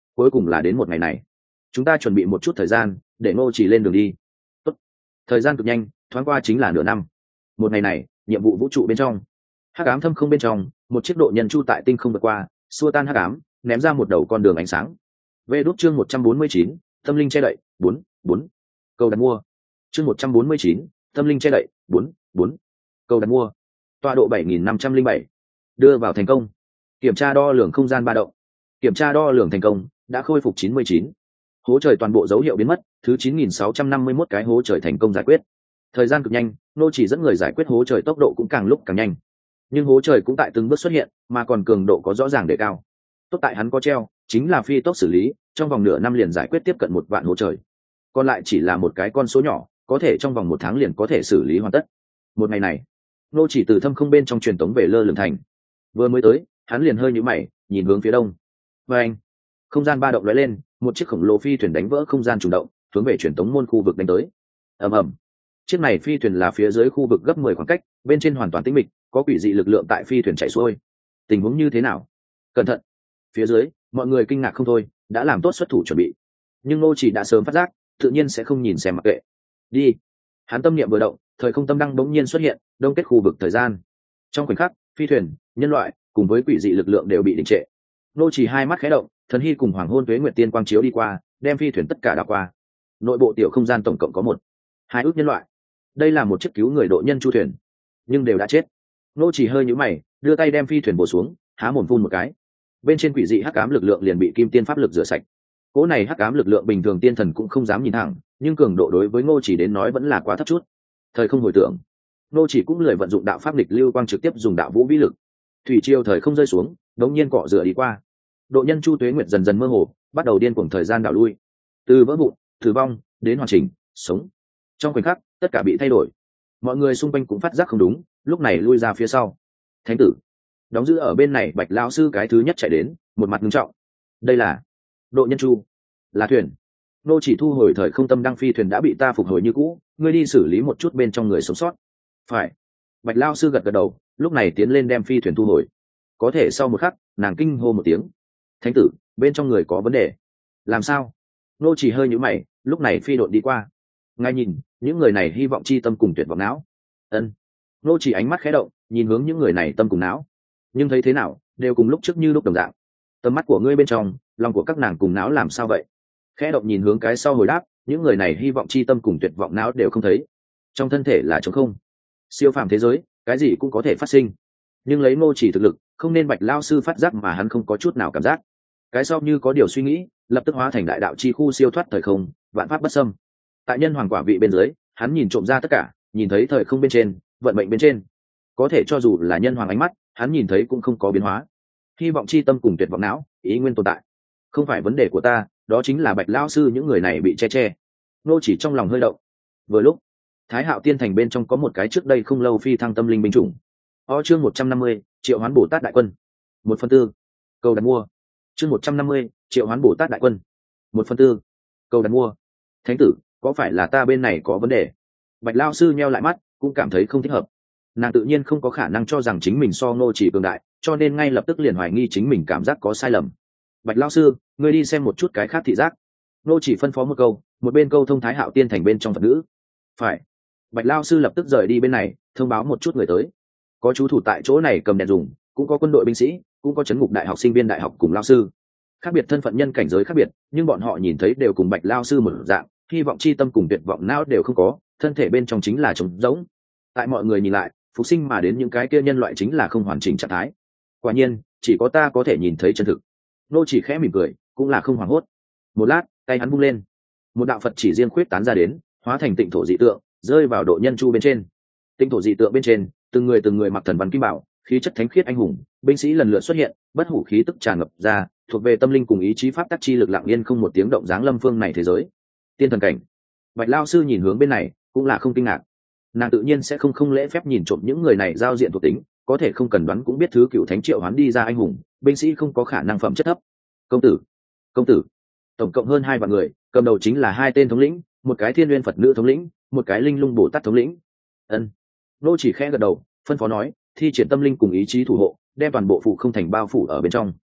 cuối cùng là đến một ngày này. Chúng ta chuẩn bị một chút thời gian để Ngô Chỉ lên đường đi. Tốt. Thời gian cực nhanh, thoáng qua chính là nửa năm. Một ngày này, nhiệm vụ vũ trụ bên trong, hắc ám thâm không bên trong, một chiếc độ nhân chu tại tinh không vượt qua, xua tan hắc ám, ném ra một đầu con đường ánh sáng. Về đút chương một trăm bốn mươi chín, tâm linh che đậy, bốn, bốn. Câu đặt mua. Chương một trăm bốn mươi chín, tâm linh che đậy, bốn, bốn. Câu đặt mua. Tọa độ bảy nghìn năm trăm lẻ bảy. Đưa vào thành công. Kiểm tra đo lường không gian ba động. Kiểm tra đo lường thành công, đã khôi phục chín mươi chín. Hố trời toàn bộ dấu hiệu biến mất, thứ chín nghìn sáu trăm năm mươi mốt cái hố trời thành công giải quyết. Thời gian cực nhanh, Nô Chỉ dẫn người giải quyết hố trời tốc độ cũng càng lúc càng nhanh. Nhưng hố trời cũng tại từng bước xuất hiện, mà còn cường độ có rõ ràng đề cao. Tốt tại hắn có treo, chính là phi tốc xử lý, trong vòng nửa năm liền giải quyết tiếp cận một vạn hố trời. Còn lại chỉ là một cái con số nhỏ, có thể trong vòng một tháng liền có thể xử lý hoàn tất. Một ngày này, Nô Chỉ từ thâm không bên trong truyền tống về Lơ Lửng Thành. Vừa mới tới, hắn liền hơi nhíu mày, nhìn hướng phía đông. Và anh, không gian ba động lóe lên, một chiếc khổng lồ phi thuyền đánh vỡ không gian trùng động, hướng về truyền tống môn khu vực đánh tới. Ầm ầm. Chiếc này phi thuyền là phía dưới khu vực gấp mười khoảng cách, bên trên hoàn toàn tĩnh mịch, có quỷ dị lực lượng tại phi thuyền chạy xuôi. Tình huống như thế nào? Cẩn thận. Phía dưới, mọi người kinh ngạc không thôi, đã làm tốt xuất thủ chuẩn bị. Nhưng Nô Chỉ đã sớm phát giác, tự nhiên sẽ không nhìn xem mặc kệ. Đi. Hắn tâm niệm vừa động, thời không tâm đăng bỗng nhiên xuất hiện, đông kết khu vực thời gian. Trong khoảnh khắc, phi thuyền, nhân loại cùng với quỷ dị lực lượng đều bị đình trệ. Nô Chỉ hai mắt khẽ động, thần hy cùng hoàng hôn tuế nguyệt tiên quang chiếu đi qua, đem phi thuyền tất cả đảo qua. Nội bộ tiểu không gian tổng cộng có một hai ước nhân loại. Đây là một chiếc cứu người độ nhân chu thuyền, nhưng đều đã chết. Nô Chỉ hơi nhíu mày, đưa tay đem phi thuyền bổ xuống, há mồm phun một cái. Bên trên quỷ dị hắc ám lực lượng liền bị kim tiên pháp lực rửa sạch. Cỗ này hắc ám lực lượng bình thường tiên thần cũng không dám nhìn thẳng, nhưng cường độ đối với Ngô Chỉ đến nói vẫn là quá thấp chút. Thời không hồi tưởng, Ngô Chỉ cũng lười vận dụng đạo pháp lịch lưu quang trực tiếp dùng đạo vũ vĩ lực. Thủy triều thời không rơi xuống, đống nhiên cọ rửa đi qua. Độ nhân chu tuế nguyệt dần dần mơ hồ, bắt đầu điên cuồng thời gian đảo lui. Từ vỡ vụn, tử vong, đến hoàn chỉnh, sống. Trong khoảnh khắc, tất cả bị thay đổi. Mọi người xung quanh cũng phát giác không đúng, lúc này lui ra phía sau. Thánh tử, đóng giữ ở bên này Bạch lão sư cái thứ nhất chạy đến, một mặt nghiêm trọng. Đây là độ nhân chu, là thuyền. Nô Chỉ thu hồi thời không tâm đăng phi thuyền đã bị ta phục hồi như cũ, ngươi đi xử lý một chút bên trong người sống sót. Phải. Bạch lão sư gật gật đầu, lúc này tiến lên đem phi thuyền thu hồi. Có thể sau một khắc, nàng kinh hô một tiếng. Thánh tử, bên trong người có vấn đề. Làm sao? Nô Chỉ hơi nhíu mày, lúc này phi độn đi qua. Ngay nhìn, những người này hy vọng chi tâm cùng tuyệt vọng não. Ân. Nô Chỉ ánh mắt khẽ động, nhìn hướng những người này tâm cùng não. Nhưng thấy thế nào, đều cùng lúc trước như lúc đồng dạng. Tầm mắt của ngươi bên trong, lòng của các nàng cùng não làm sao vậy? Khẽ động nhìn hướng cái sau hồi đáp, những người này hy vọng chi tâm cùng tuyệt vọng não đều không thấy. Trong thân thể là trống không. Siêu phàm thế giới, cái gì cũng có thể phát sinh. Nhưng lấy Ngô Chỉ thực lực, không nên Bạch lão sư phát giác mà hắn không có chút nào cảm giác. Cái sau như có điều suy nghĩ, lập tức hóa thành đại đạo chi khu siêu thoát thời không, vạn pháp bất xâm. Tại nhân hoàng quả vị bên dưới, hắn nhìn trộm ra tất cả, nhìn thấy thời không bên trên, vận mệnh bên trên. Có thể cho dù là nhân hoàng ánh mắt, hắn nhìn thấy cũng không có biến hóa. Hy vọng chi tâm cùng tuyệt vọng não, ý nguyên tồn tại. Không phải vấn đề của ta, đó chính là Bạch lão sư những người này bị che che. Nô Chỉ trong lòng hơi động. Vừa lúc, Thái Hạo Tiên Thành bên trong có một cái trước đây không lâu phi thăng tâm linh binh chủng. O chương một trăm năm mươi, Triệu Hoán Bồ Tát đại quân. Một phần tư. Cầu đặt mua. Chương một trăm năm mươi, Triệu Hoán Bồ Tát đại quân. Một phần tư. Cầu đặt mua. Thánh tử, có phải là ta bên này có vấn đề? Bạch lão sư nheo lại mắt, cũng cảm thấy không thích hợp. Nàng tự nhiên không có khả năng cho rằng chính mình so Ngô Chỉ cường đại, cho nên ngay lập tức liền hoài nghi chính mình cảm giác có sai lầm. Bạch lão sư, ngươi đi xem một chút cái khác thị giác. Ngô Chỉ phân phó một câu, một bên câu thông Thái Hạo Tiên Thành bên trong Phật nữ. Phải. Bạch lão sư lập tức rời đi bên này, thông báo một chút người tới. Có chú thủ tại chỗ này cầm đèn dùng, cũng có quân đội binh sĩ, cũng có trấn ngục đại học sinh viên đại học cùng lão sư. Khác biệt thân phận nhân cảnh giới khác biệt, nhưng bọn họ nhìn thấy đều cùng Bạch lão sư một dạng, hy vọng chi tâm cùng tuyệt vọng não đều không có, thân thể bên trong chính là trống rỗng. Tại mọi người nhìn lại, phục sinh mà đến những cái kia nhân loại chính là không hoàn chỉnh trạng thái. Quả nhiên, chỉ có ta có thể nhìn thấy chân thực. Nô Chỉ khẽ mỉm cười, cũng là không hoảng hốt. Một lát, tay hắn vung lên, một đạo Phật chỉ riêng khuyết tán ra đến, hóa thành tịnh thổ dị tượng, rơi vào độ nhân chu bên trên. Tịnh thổ dị tượng bên trên, từng người từng người mặc thần văn kim bảo, khí chất thánh khiết anh hùng, binh sĩ lần lượt xuất hiện, bất hủ khí tức tràn ngập ra, thuộc về tâm linh cùng ý chí pháp tắc chi lực lặng yên không một tiếng động dáng lâm phương này thế giới. Tiên thần cảnh. Bạch lão sư nhìn hướng bên này, cũng là không kinh ngạc. Nàng tự nhiên sẽ không không lễ phép nhìn trộm những người này giao diện thuộc tính, có thể không cần đoán cũng biết thứ cựu thánh triệu hoán đi ra anh hùng, binh sĩ không có khả năng phẩm chất thấp. Công tử, công tử, tổng cộng hơn hai vạn người, cầm đầu chính là hai tên thống lĩnh, một cái thiên nguyên Phật nữ thống lĩnh, một cái linh lung Bồ Tát thống lĩnh. Ân. Nô Chỉ khẽ gật đầu, phân phó nói, thi triển tâm linh cùng ý chí thủ hộ, đem toàn bộ phủ không thành bao phủ ở bên trong.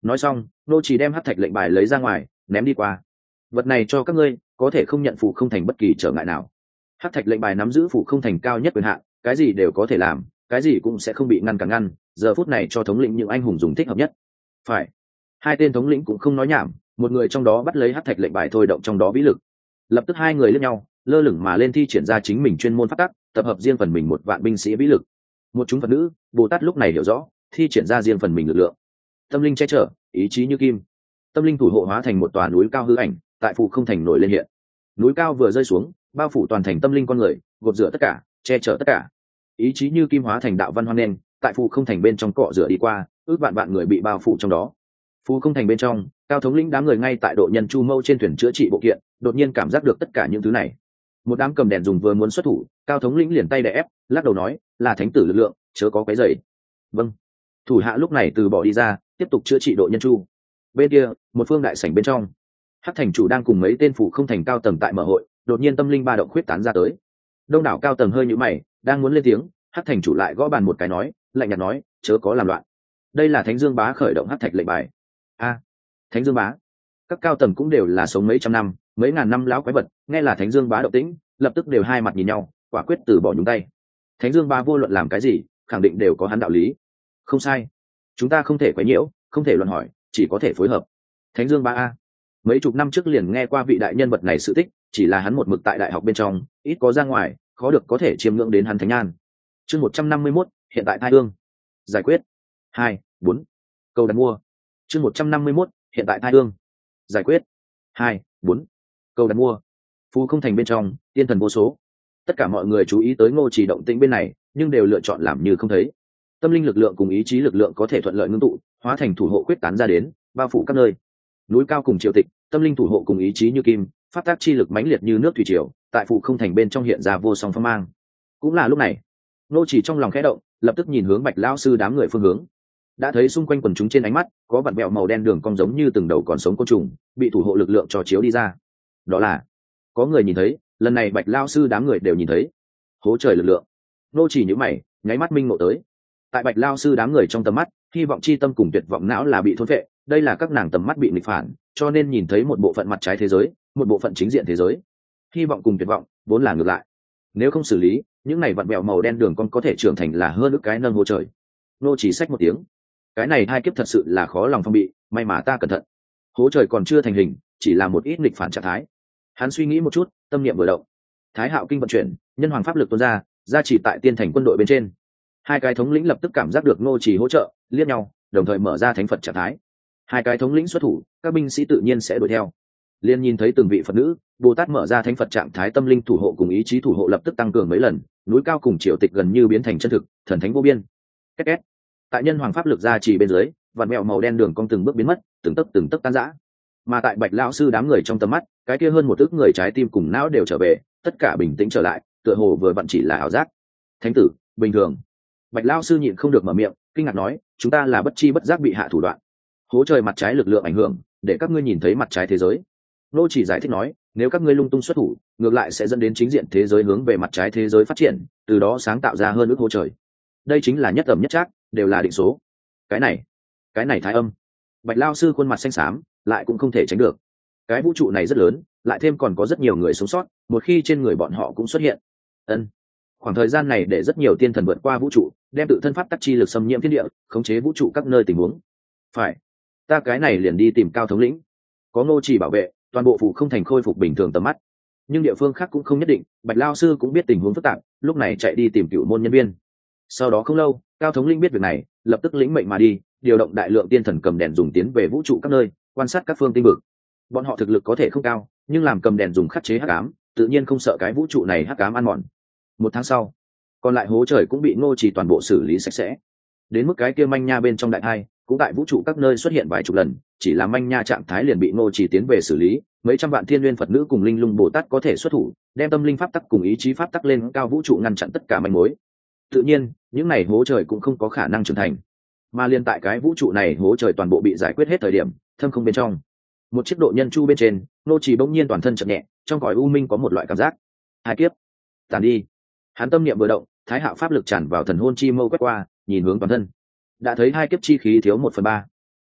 nói xong nô chỉ đem hắc thạch lệnh bài lấy ra ngoài ném đi qua. Vật này cho các ngươi, có thể không nhận phụ không thành bất kỳ trở ngại nào. Hắc thạch lệnh bài nắm giữ phụ không thành cao nhất quyền hạn, cái gì đều có thể làm, cái gì cũng sẽ không bị ngăn cản ngăn. Giờ phút này cho thống lĩnh những anh hùng dùng thích hợp nhất. Phải. Hai tên thống lĩnh cũng không nói nhảm, một người trong đó bắt lấy hắc thạch lệnh bài thôi động trong đó vĩ lực. Lập tức hai người lướt nhau, lơ lửng mà lên thi triển ra chính mình chuyên môn pháp tắc, tập hợp riêng phần mình một vạn binh sĩ vĩ lực. Một chúng Phật nữ, Bồ Tát lúc này hiểu rõ, thi triển ra riêng phần mình lực lượng. Tâm linh che chở, ý chí như kim. Tâm linh thủ hộ hóa thành một tòa núi cao hư ảnh, tại phụ không thành nổi lên hiện. Núi cao vừa rơi xuống, bao phủ toàn thành tâm linh con người, gột rửa tất cả, che chở tất cả. Ý chí như kim hóa thành đạo văn hoan nên, tại phụ không thành bên trong cọ rửa đi qua, ước vạn vạn người bị bao phủ trong đó. Phụ không thành bên trong, cao thống lĩnh đám người ngay tại độ nhân chu mâu trên thuyền chữa trị bộ kiện, đột nhiên cảm giác được tất cả những thứ này. Một đám cầm đèn dùng vừa muốn xuất thủ, cao thống lĩnh liền tay đè ép, lắc đầu nói, là thánh tử lực lượng, chớ có quấy rầy. Vâng. Thủ hạ lúc này từ bỏ đi ra, tiếp tục chữa trị độ nhân chu. Bên kia, một phương đại sảnh bên trong, hắc thành chủ đang cùng mấy tên phụ không thành cao tầng tại mở hội, đột nhiên tâm linh ba động khuyết tán ra tới. Đông đảo cao tầng hơi nhíu mày, đang muốn lên tiếng, hắc thành chủ lại gõ bàn một cái nói, lạnh nhạt nói, chớ có làm loạn. Đây là Thánh Dương Bá khởi động hắc thạch lệnh bài. A, Thánh Dương Bá. Các cao tầng cũng đều là sống mấy trăm năm, mấy ngàn năm lão quái vật, nghe là Thánh Dương Bá động tĩnh, lập tức đều hai mặt nhìn nhau, quả quyết từ bỏ nhúng tay. Thánh Dương Bá vô luận làm cái gì, khẳng định đều có hắn đạo lý. Không sai, chúng ta không thể quấy nhiễu, không thể luận hỏi, chỉ có thể phối hợp. Thánh Dương Bá a, mấy chục năm trước liền nghe qua vị đại nhân vật này sự tích, chỉ là hắn một mực tại đại học bên trong, ít có ra ngoài, khó được có thể chiêm ngưỡng đến hắn thánh nhan. Chương một trăm năm mươi mốt, hiện tại thai hương. Giải quyết. Hai, bốn. Câu đặt mua. Chương một trăm năm mươi mốt, hiện tại thai hương. Giải quyết. Hai, bốn. Câu đặt mua. Phù không thành bên trong, tiên thần vô số. Tất cả mọi người chú ý tới Ngô Chỉ động tĩnh bên này, nhưng đều lựa chọn làm như không thấy. Tâm linh lực lượng cùng ý chí lực lượng có thể thuận lợi ngưng tụ, hóa thành thủ hộ quyết tán ra đến, bao phủ các nơi. Núi cao cùng triều tịch, tâm linh thủ hộ cùng ý chí như kim, phát tác chi lực mãnh liệt như nước thủy triều, tại phù không thành bên trong hiện ra vô song phong mang. Cũng là lúc này, Ngô Chỉ trong lòng khẽ động, lập tức nhìn hướng Bạch lão sư đám người phương hướng. Đã thấy xung quanh quần chúng trên ánh mắt có vặn vẹo màu đen đường cong giống như từng đầu còn sống côn trùng, bị thủ hộ lực lượng cho chiếu đi ra. Đó là có người nhìn thấy, lần này Bạch lão sư đám người đều nhìn thấy. Hố trời lực lượng. Ngô Chỉ nhíu mày, nháy mắt minh ngộ tới. Tại Bạch lão sư đám người trong tầm mắt, hy vọng chi tâm cùng tuyệt vọng não là bị thôn phệ, đây là các nàng tầm mắt bị nghịch phản, cho nên nhìn thấy một bộ phận mặt trái thế giới, một bộ phận chính diện thế giới. Hy vọng cùng tuyệt vọng vốn là ngược lại, nếu không xử lý, những này vặn vẹo màu đen đường con có thể trưởng thành là hơn ức cái nâng hố trời. Nô Chỉ xách một tiếng, cái này hai kiếp thật sự là khó lòng phong bị, may mà ta cẩn thận. Hố trời còn chưa thành hình, chỉ là một ít nghịch phản trạng thái. Hắn suy nghĩ một chút, tâm niệm vừa động, Thái Hạo kinh vận chuyển, nhân hoàng pháp lực tuôn ra, gia trì tại tiên thành quân đội bên trên. Hai cái thống lĩnh lập tức cảm giác được Nô Chỉ hỗ trợ, liếc nhau, đồng thời mở ra thánh Phật trạng thái. Hai cái thống lĩnh xuất thủ, các binh sĩ tự nhiên sẽ đuổi theo. Liên nhìn thấy từng vị Phật nữ, Bồ Tát mở ra thánh Phật trạng thái, tâm linh thủ hộ cùng ý chí thủ hộ lập tức tăng cường mấy lần, núi cao cùng triều tịch gần như biến thành chân thực, thần thánh vô biên. Két két. Tại nhân hoàng pháp lực gia trì bên dưới, vạn mèo màu đen đường cong từng bước biến mất, từng tấc từng tấc tan rã. Mà tại Bạch lão sư đám người trong tầm mắt, cái kia hơn một ức người trái tim cùng não đều trở về, tất cả bình tĩnh trở lại, tựa hồ vừa vặn chỉ là ảo giác. Thánh tử, bình thường. Bạch lão sư nhịn không được mở miệng, kinh ngạc nói, chúng ta là bất chi bất giác bị hạ thủ đoạn. Hố trời mặt trái lực lượng ảnh hưởng, để các ngươi nhìn thấy mặt trái thế giới. Nô Chỉ giải thích nói, nếu các ngươi lung tung xuất thủ, ngược lại sẽ dẫn đến chính diện thế giới hướng về mặt trái thế giới phát triển, từ đó sáng tạo ra hơn ức hố trời. Đây chính là nhất ẩm nhất trác, đều là định số. Cái này, cái này thái âm. Bạch lão sư khuôn mặt xanh xám, lại cũng không thể tránh được. Cái vũ trụ này rất lớn, lại thêm còn có rất nhiều người sống sót, một khi trên người bọn họ cũng xuất hiện. Ân. Khoảng thời gian này để rất nhiều tiên thần vượt qua vũ trụ, đem tự thân pháp tắc chi lực xâm nhiễm thiên địa, khống chế vũ trụ các nơi tình huống. Phải, ta cái này liền đi tìm cao thống lĩnh. Có Ngô Chỉ bảo vệ, toàn bộ phủ không thành khôi phục bình thường tầm mắt. Nhưng địa phương khác cũng không nhất định, Bạch lão sư cũng biết tình huống phức tạp, lúc này chạy đi tìm cựu môn nhân viên. Sau đó không lâu, cao thống lĩnh biết việc này, lập tức lĩnh mệnh mà đi, điều động đại lượng tiên thần cầm đèn dùng tiến về vũ trụ các nơi, quan sát các phương tinh vực. Bọn họ thực lực có thể không cao, nhưng làm cầm đèn dùng khắc chế hắc ám, tự nhiên không sợ cái vũ trụ này hắc ám ăn mòn. Một tháng sau, còn lại hố trời cũng bị Ngô Chỉ toàn bộ xử lý sạch sẽ. Đến mức cái kia manh nha bên trong đại thai, cũng tại vũ trụ các nơi xuất hiện vài chục lần, chỉ là manh nha trạng thái liền bị Ngô Chỉ tiến về xử lý. Mấy trăm vạn thiên nguyên Phật nữ cùng linh lung Bồ Tát có thể xuất thủ, đem tâm linh pháp tắc cùng ý chí pháp tắc lên cao vũ trụ, ngăn chặn tất cả manh mối. Tự nhiên, những này hố trời cũng không có khả năng trưởng thành, mà liên tại cái vũ trụ này hố trời toàn bộ bị giải quyết hết thời điểm, thâm không bên trong, một chiếc độ nhân chu bên trên, Ngô Chỉ bỗng nhiên toàn thân chậm nhẹ, trong cõi u minh có một loại cảm giác hai kiếp tàn đi. Hắn tâm niệm vừa động, Thái Hạo pháp lực tràn vào thần hồn chi mâu quét qua, nhìn hướng toàn thân, đã thấy hai kiếp chi khí thiếu một phần ba.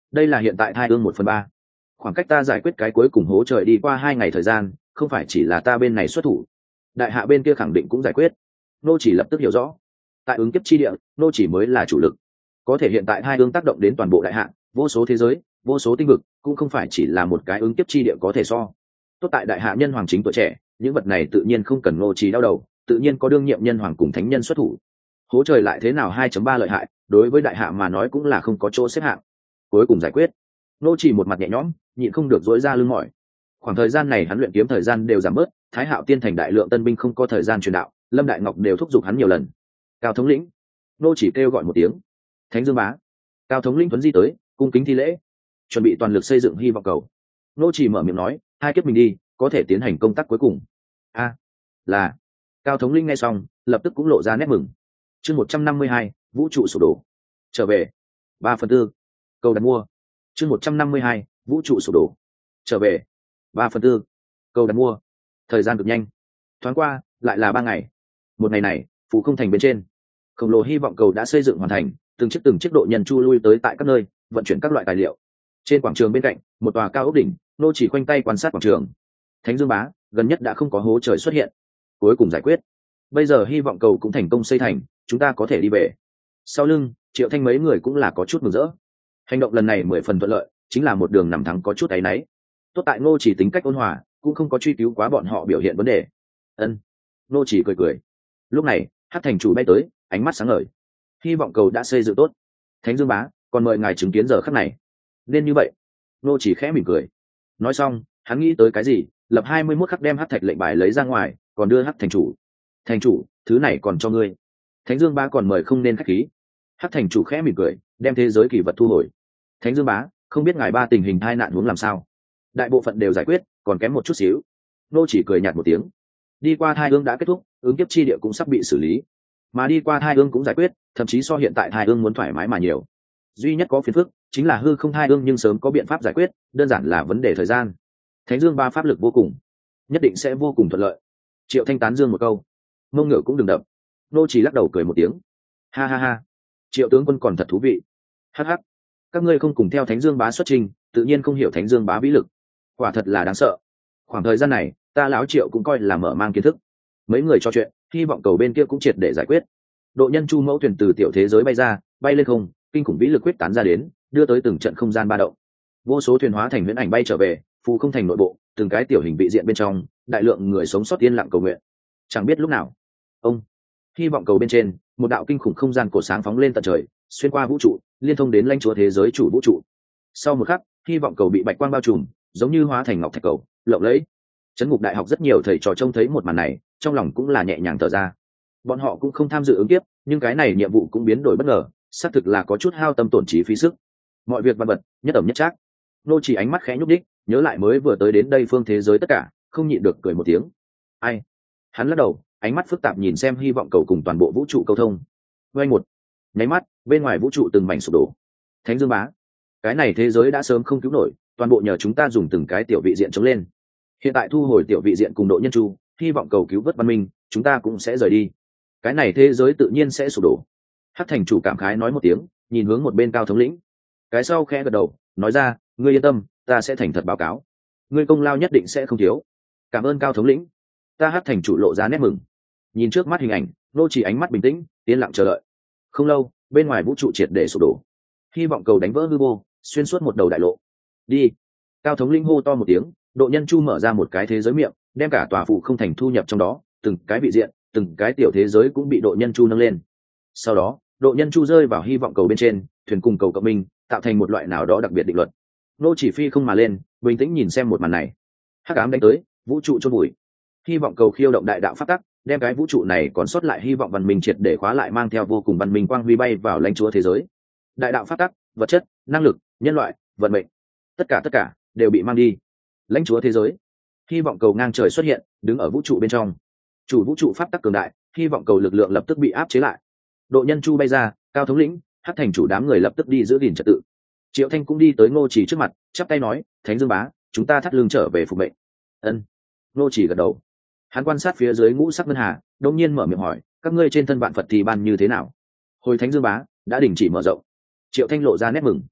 đây là hiện tại thai ương một phần ba. Khoảng cách ta giải quyết cái cuối cùng hố trời đi qua hai ngày thời gian, không phải chỉ là ta bên này xuất thủ, đại hạ bên kia khẳng định cũng giải quyết. Nô chỉ lập tức hiểu rõ, tại ứng kiếp chi địa, nô chỉ mới là chủ lực. Có thể hiện tại hai ương tác động đến toàn bộ đại hạ, vô số thế giới, vô số tinh vực, cũng không phải chỉ là một cái ứng kiếp chi địa có thể so. Tốt tại đại hạ nhân hoàng chính tuổi trẻ, những vật này tự nhiên không cần nô chỉ đau đầu, tự nhiên có đương nhiệm nhân hoàng cùng thánh nhân xuất thủ. Hố trời lại thế nào hai chấm ba lợi hại, đối với đại hạ mà nói cũng là không có chỗ xếp hạng. Cuối cùng giải quyết, nô chỉ một mặt nhẹ nhõm, nhịn không được dỗi ra lưng mỏi. Khoảng thời gian này hắn luyện kiếm thời gian đều giảm bớt, Thái Hạo Tiên thành đại lượng tân binh không có thời gian truyền đạo, Lâm Đại Ngọc đều thúc giục hắn nhiều lần. Cao thống lĩnh, nô chỉ kêu gọi một tiếng. Thánh Dương bá. Cao thống lĩnh tuấn di tới, cung kính thi lễ, chuẩn bị toàn lực xây dựng hy vọng cầu. Nô chỉ mở miệng nói, hai kiếp mình đi, có thể tiến hành công tác cuối cùng. A, là. Cao thống lĩnh nghe xong, lập tức cũng lộ ra nét mừng. Chương một trăm năm mươi hai, vũ trụ sụp đổ. Trở về. Ba phần tư. Cầu đặt mua. Chương một trăm năm mươi hai, vũ trụ sụp đổ. Trở về. Ba phần tư. Cầu đặt mua. Thời gian cực nhanh. Thoáng qua, lại là ba ngày. Một ngày này, phủ không thành bên trên, khổng lồ hy vọng cầu đã xây dựng hoàn thành, từng chiếc từng chiếc độ nhân chu lui tới tại các nơi, vận chuyển các loại tài liệu. Trên quảng trường bên cạnh, một tòa cao ốc đỉnh, nô chỉ khoanh tay quan sát quảng trường. Thánh Dương bá, gần nhất đã không có hố trời xuất hiện, cuối cùng giải quyết. Bây giờ hy vọng cầu cũng thành công xây thành, chúng ta có thể đi về. Sau lưng, Triệu Thanh mấy người cũng là có chút mừng rỡ. Hành động lần này mười phần thuận lợi, chính là một đường nằm thắng có chút áy náy. Tốt tại Ngô chỉ tính cách ôn hòa, cũng không có truy cứu quá bọn họ biểu hiện vấn đề. Ân. Ngô chỉ cười cười. Lúc này, Hắc thành chủ bay tới, ánh mắt sáng ngời. Hy vọng cầu đã xây dựng tốt. Thánh Dương bá, còn mời ngài chứng kiến giờ khắc này. Nên như vậy. Ngô chỉ khẽ mỉm cười. Nói xong, hắn nghĩ tới cái gì, lập hai mươi mốt khắc đem Hắc thạch lệnh bài lấy ra ngoài, còn đưa Hắc thành chủ. Thành chủ, thứ này còn cho ngươi. Thánh Dương bá còn mời không nên khách khí. Hắc thành chủ khẽ mỉm cười, đem thế giới kỳ vật thu hồi. Thánh Dương bá, không biết ngài ba tình hình tai nạn huống làm sao? Đại bộ phận đều giải quyết, còn kém một chút xíu. Nô chỉ cười nhạt một tiếng. Đi qua thai ương đã kết thúc, ứng kiếp chi địa cũng sắp bị xử lý, mà đi qua thai ương cũng giải quyết, thậm chí so hiện tại thai ương muốn thoải mái mà nhiều. Duy nhất có phiền phức chính là hư không thai ương, nhưng sớm có biện pháp giải quyết, đơn giản là vấn đề thời gian. Thánh Dương ba pháp lực vô cùng, nhất định sẽ vô cùng thuận lợi. Triệu Thanh tán dương một câu, mông ngựa cũng đừng đập. Nô chỉ lắc đầu cười một tiếng, ha ha ha, Triệu tướng quân còn thật thú vị. Hắc hắc, các ngươi không cùng theo Thánh Dương bá xuất trình, tự nhiên không hiểu Thánh Dương bá vĩ lực, quả thật là đáng sợ. Khoảng thời gian này, ta lão Triệu cũng coi là mở mang kiến thức. Mấy người trò chuyện, hy vọng cầu bên kia cũng triệt để giải quyết. Độ nhân chu mẫu thuyền từ tiểu thế giới bay ra, bay lên không, kinh khủng vĩ lực quyết tán ra đến, đưa tới từng trận không gian ba động. Vô số thuyền hóa thành huyễn ảnh bay trở về, phù không thành nội bộ, từng cái tiểu hình vị diện bên trong, đại lượng người sống sót yên lặng cầu nguyện. Chẳng biết lúc nào, ông hy vọng cầu bên trên, một đạo kinh khủng không gian cổ sáng phóng lên tận trời, xuyên qua vũ trụ, liên thông đến lãnh chúa thế giới chủ vũ trụ. Sau một khắc, hy vọng cầu bị bạch quang bao trùm, giống như hóa thành ngọc thạch cầu, lộng lẫy. Trấn ngục đại học rất nhiều thầy trò trông thấy một màn này, trong lòng cũng là nhẹ nhàng thở ra. Bọn họ cũng không tham dự ứng kiếp, nhưng cái này nhiệm vụ cũng biến đổi bất ngờ, xác thực là có chút hao tâm tổn trí phí sức. Mọi việc văn vật, nhất ẩm nhất trác. Nô chỉ ánh mắt khẽ nhúc đích, nhớ lại mới vừa tới đến đây phương thế giới tất cả, không nhịn được cười một tiếng. Ai? Hắn lắc đầu, ánh mắt phức tạp nhìn xem hy vọng cầu cùng toàn bộ vũ trụ câu thông. Vây một nháy mắt, bên ngoài vũ trụ từng mảnh sụp đổ. Thánh Dương bá, cái này thế giới đã sớm không cứu nổi, toàn bộ nhờ chúng ta dùng từng cái tiểu vị diện chống lên. Hiện tại thu hồi tiểu vị diện cùng độ nhân chu, hy vọng cầu cứu vớt văn minh, chúng ta cũng sẽ rời đi. Cái này thế giới tự nhiên sẽ sụp đổ. Hắc thành chủ cảm khái nói một tiếng, nhìn hướng một bên Cao thống lĩnh. Cái sau khẽ gật đầu, nói ra, ngươi yên tâm, ta sẽ thành thật báo cáo. Ngươi công lao nhất định sẽ không thiếu. Cảm ơn Cao thống lĩnh. Ta Hắc thành chủ lộ ra nét mừng. Nhìn trước mắt hình ảnh, nô chỉ ánh mắt bình tĩnh, yên lặng chờ đợi. Không lâu, bên ngoài vũ trụ triệt để sụp đổ. Hy vọng cầu đánh vỡ hư vô, xuyên suốt một đầu đại lộ. Đi. Cao thống lĩnh hô to một tiếng, độ nhân chu mở ra một cái thế giới miệng, đem cả tòa phụ không thành thu nhập trong đó, từng cái vị diện, từng cái tiểu thế giới cũng bị độ nhân chu nâng lên. Sau đó, độ nhân chu rơi vào hy vọng cầu bên trên, thuyền cùng cầu cộng minh, tạo thành một loại nào đó đặc biệt định luật. Nô chỉ phi không mà lên, bình tĩnh nhìn xem một màn này. Hắc ám đánh tới, vũ trụ chôn bụi. Hy vọng cầu khiêu động đại đạo pháp tắc, đem cái vũ trụ này còn sót lại hy vọng văn minh triệt để khóa lại, mang theo vô cùng văn minh quang huy bay vào lãnh chúa thế giới. Đại đạo pháp tắc, vật chất, năng lực, nhân loại, vận mệnh, tất cả tất cả đều bị mang đi. Lãnh chúa thế giới, hy vọng cầu ngang trời xuất hiện, đứng ở vũ trụ bên trong. Chủ vũ trụ pháp tắc cường đại, hy vọng cầu lực lượng lập tức bị áp chế lại. Độ nhân chu bay ra, Cao thống lĩnh, Hắc thành chủ đám người lập tức đi giữ gìn trật tự. Triệu Thanh cũng đi tới Ngô Chỉ trước mặt, chắp tay nói, Thánh Dương bá, chúng ta thắt lưng trở về phục mệnh. Ân. Ngô Chỉ gật đầu. Hắn quan sát phía dưới ngũ sắc ngân hà, đột nhiên mở miệng hỏi, các ngươi trên thân vạn Phật thì ban như thế nào? Hồi Thánh Dương bá, đã đình chỉ mở rộng. Triệu Thanh lộ ra nét mừng.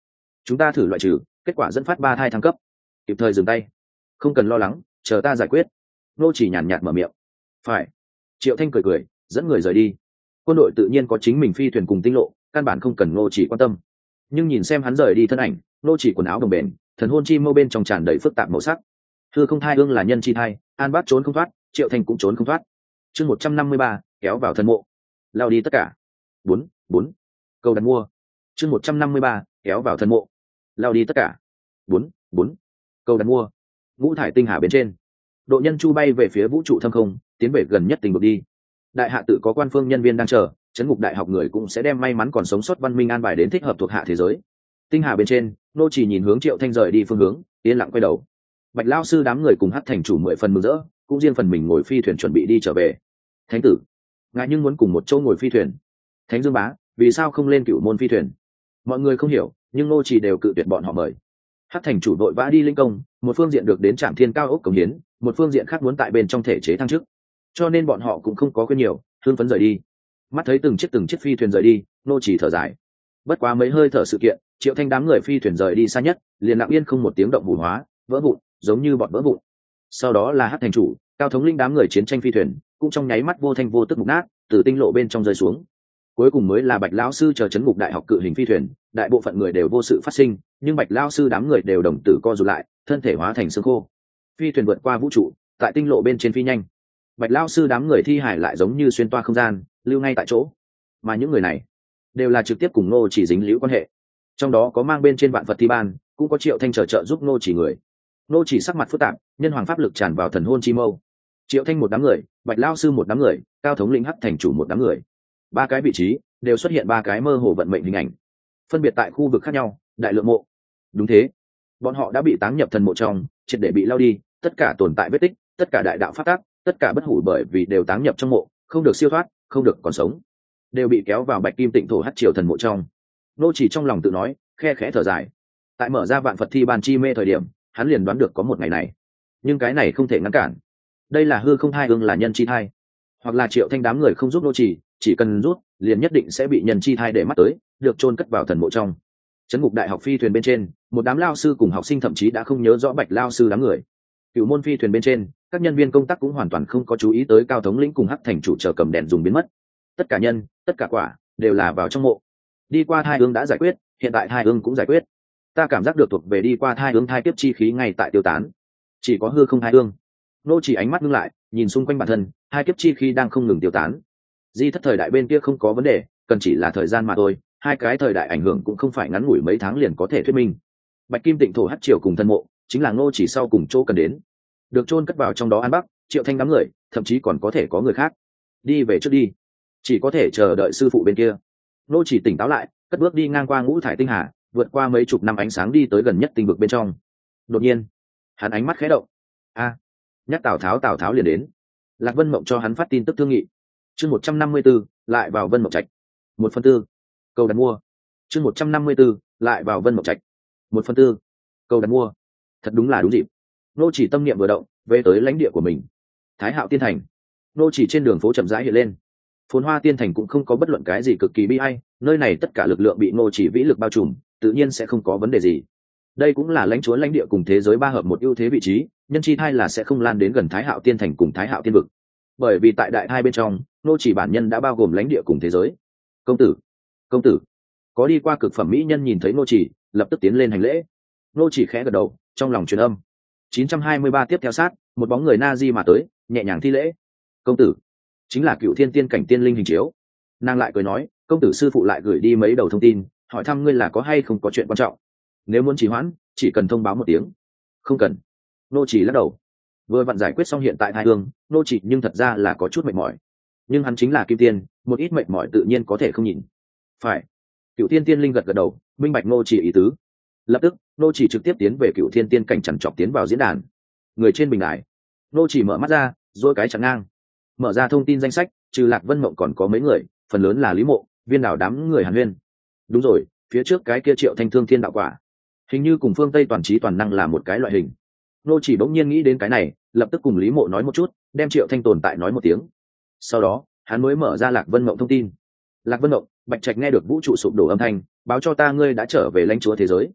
chúng ta thử loại trừ, kết quả dẫn phát ba thai thăng cấp. Kịp thời dừng tay, không cần lo lắng, chờ ta giải quyết. Nô chỉ nhàn nhạt mở miệng. Phải. Triệu Thanh cười cười, dẫn người rời đi. Quân đội tự nhiên có chính mình phi thuyền cùng tinh lộ, căn bản không cần Nô chỉ quan tâm. Nhưng nhìn xem hắn rời đi thân ảnh, Nô chỉ quần áo đồng bền, thần hồn chi mâu bên trong tràn đầy phức tạp màu sắc. Hư không thai ương là nhân chi thai, An Bác trốn không thoát, Triệu Thanh cũng trốn không thoát. Chương một trăm năm mươi ba, kéo vào thần mộ. Lao đi tất cả. Bốn, bốn. Câu đặt mua. Chương một trăm năm mươi ba, kéo vào thần mộ. Lao đi tất cả. Bốn, bốn. Câu đặt mua. Ngũ thải tinh hà bên trên, độ nhân chu bay về phía vũ trụ thâm không, tiến về gần nhất tình vực đi. Đại hạ tự có quan phương nhân viên đang chờ, trấn ngục đại học người cũng sẽ đem may mắn còn sống sót văn minh an bài đến thích hợp thuộc hạ thế giới. Tinh hà bên trên, nô chỉ nhìn hướng Triệu Thanh rời đi phương hướng, yên lặng quay đầu. Bạch lao sư đám người cùng Hắc thành chủ mười phần mừng rỡ, cũng riêng phần mình ngồi phi thuyền chuẩn bị đi trở về. Thánh tử, ngài nhưng muốn cùng một chỗ ngồi phi thuyền. Thánh Dương bá, vì sao không lên cựu môn phi thuyền? Mọi người không hiểu, nhưng nô chỉ đều cự tuyệt bọn họ mời. Hắc thành chủ đội vã đi linh công, một phương diện được đến Trạm Thiên cao ốc cống hiến, một phương diện khác muốn tại bên trong thể chế thăng chức, cho nên bọn họ cũng không có khuyên nhiều, hương phấn rời đi. Mắt thấy từng chiếc từng chiếc phi thuyền rời đi, nô chỉ thở dài. Bất quá mấy hơi thở sự kiện, Triệu Thanh đám người phi thuyền rời đi xa nhất, liền lặng yên không một tiếng động hủ hóa, vỡ vụn, giống như bọn vỡ vụn. Sau đó là Hắc thành chủ, Cao thống linh đám người chiến tranh phi thuyền, cũng trong nháy mắt vô thanh vô tức mục nát, từ tinh lộ bên trong rơi xuống. Cuối cùng mới là Bạch lão sư chờ chấn ngục đại học cự hình phi thuyền, đại bộ phận người đều vô sự phát sinh, nhưng Bạch lão sư đám người đều đồng tử co rụt lại, thân thể hóa thành xương khô. Phi thuyền vượt qua vũ trụ, tại tinh lộ bên trên phi nhanh. Bạch lão sư đám người thi hải lại giống như xuyên toa không gian, lưu ngay tại chỗ. Mà những người này đều là trực tiếp cùng Ngô Chỉ dính liễu quan hệ. Trong đó có mang bên trên vạn Phật thi ban, cũng có Triệu Thanh trợ trợ giúp Ngô Chỉ người. Ngô Chỉ sắc mặt phức tạp, nhân hoàng pháp lực tràn vào thần hồn chi mâu. Triệu Thanh một đám người, Bạch lão sư một đám người, Cao thống lĩnh Hắc thành chủ một đám người. Ba cái vị trí đều xuất hiện ba cái mơ hồ vận mệnh hình ảnh, phân biệt tại khu vực khác nhau. Đại lượng mộ, đúng thế, bọn họ đã bị táng nhập thần mộ trong, triệt để bị lao đi, tất cả tồn tại vết tích, tất cả đại đạo phát tác, tất cả bất hủ bởi vì đều táng nhập trong mộ, không được siêu thoát, không được còn sống, đều bị kéo vào Bạch Kim Tịnh thổ Hắc triều thần mộ trong. Nô chỉ trong lòng tự nói, khe khẽ thở dài. Tại mở ra vạn Phật thi ban chi mê thời điểm, hắn liền đoán được có một ngày này, nhưng cái này không thể ngăn cản. Đây là hư không thai ương là nhân chi thai, hoặc là Triệu Thanh đám người không giúp nô chỉ, chỉ cần rút, liền nhất định sẽ bị nhân chi thai để mắt tới, được chôn cất vào thần mộ trong. Trấn ngục đại học phi thuyền bên trên, một đám lao sư cùng học sinh thậm chí đã không nhớ rõ Bạch lao sư đám người. Cựu môn phi thuyền bên trên, các nhân viên công tác cũng hoàn toàn không có chú ý tới Cao thống lĩnh cùng Hắc thành chủ chờ cầm đèn dùng biến mất. Tất cả nhân, tất cả quả, đều là vào trong mộ. Đi qua thai ương đã giải quyết, hiện tại thai ương cũng giải quyết. Ta cảm giác được thuộc về đi qua thai ương thai tiếp chi khí ngay tại tiêu tán. Chỉ có hư không thai ương. Nô chỉ ánh mắt ngưng lại, nhìn xung quanh bản thân, hai kiếp chi khí đang không ngừng tiêu tán. Di thất thời đại bên kia không có vấn đề, cần chỉ là thời gian mà thôi, hai cái thời đại ảnh hưởng cũng không phải ngắn ngủi mấy tháng liền có thể thuyết minh. Bạch Kim Tịnh thổ Hắc triều cùng thân mộ, chính là Ngô chỉ sau cùng chỗ cần đến. Được chôn cất vào trong đó An Bắc, Triệu Thanh đám người, thậm chí còn có thể có người khác. Đi về trước đi, chỉ có thể chờ đợi sư phụ bên kia. Ngô chỉ tỉnh táo lại, cất bước đi ngang qua ngũ thải tinh hà, vượt qua mấy chục năm ánh sáng đi tới gần nhất tinh vực bên trong. Đột nhiên, hắn ánh mắt khẽ động. A, nhắc Tào Tháo, Tào Tháo liền đến. Lạc Vân Mộng cho hắn phát tin tức thương nghị. Chương một trăm năm mươi 154, lại vào Vân Mộng Trạch. Một phần tư. Câu đặt mua. Chương một trăm năm mươi 154, lại vào Vân Mộng Trạch. Một phần tư. Câu đặt mua. Thật đúng là đúng dịp. Nô chỉ tâm niệm vừa động, về tới lãnh địa của mình. Thái Hạo Tiên Thành. Nô chỉ trên đường phố chậm rãi hiện lên. Phồn Hoa Tiên Thành cũng không có bất luận cái gì cực kỳ bi ai, nơi này tất cả lực lượng bị Nô chỉ vĩ lực bao trùm, tự nhiên sẽ không có vấn đề gì. Đây cũng là lãnh chúa lãnh địa cùng thế giới ba hợp một ưu thế vị trí, nhân chi thai là sẽ không lan đến gần Thái Hạo Tiên Thành cùng Thái Hạo Tiên vực. Bởi vì tại đại thai bên trong, nô chỉ bản nhân đã bao gồm lãnh địa cùng thế giới. Công tử, công tử. Có đi qua cực phẩm mỹ nhân nhìn thấy nô chỉ, lập tức tiến lên hành lễ. Nô chỉ khẽ gật đầu, trong lòng truyền âm. chín trăm hai mươi ba tiếp theo sát, một bóng người na di mà tới, nhẹ nhàng thi lễ. Công tử, chính là Cựu Thiên tiên cảnh tiên linh hình chiếu. Nàng lại cười nói, công tử sư phụ lại gửi đi mấy đầu thông tin, hỏi thăm ngươi là có hay không có chuyện quan trọng. Nếu muốn trì hoãn, chỉ cần thông báo một tiếng. Không cần. Nô chỉ lắc đầu. Vừa vặn giải quyết xong hiện tại hai hương, nô chỉ nhưng thật ra là có chút mệt mỏi. Nhưng hắn chính là kim tiên, một ít mệt mỏi tự nhiên có thể không nhìn. Phải. Cựu Thiên tiên linh gật gật đầu, minh bạch nô chỉ ý tứ. Lập tức, nô chỉ trực tiếp tiến về Cựu Thiên tiên cảnh chằn chọc tiến vào diễn đàn. Người trên bình đài, nô chỉ mở mắt ra, dôi cái chặn ngang. Mở ra thông tin danh sách, trừ Lạc Vân Mộng còn có mấy người, phần lớn là Lý Mộ, Viên Đảo đám người Hàn Huyên. Đúng rồi, phía trước cái kia Triệu Thanh Thương Thiên đạo quả, hình như cùng phương Tây toàn trí toàn năng là một cái loại hình. Nô chỉ bỗng nhiên nghĩ đến cái này, lập tức cùng Lý Mộ nói một chút, đem Triệu Thanh tồn tại nói một tiếng. Sau đó, hắn mới mở ra Lạc Vân Mộng thông tin. Lạc Vân Mộng, Bạch Trạch nghe được vũ trụ sụp đổ âm thanh, báo cho ta ngươi đã trở về lãnh chúa thế giới.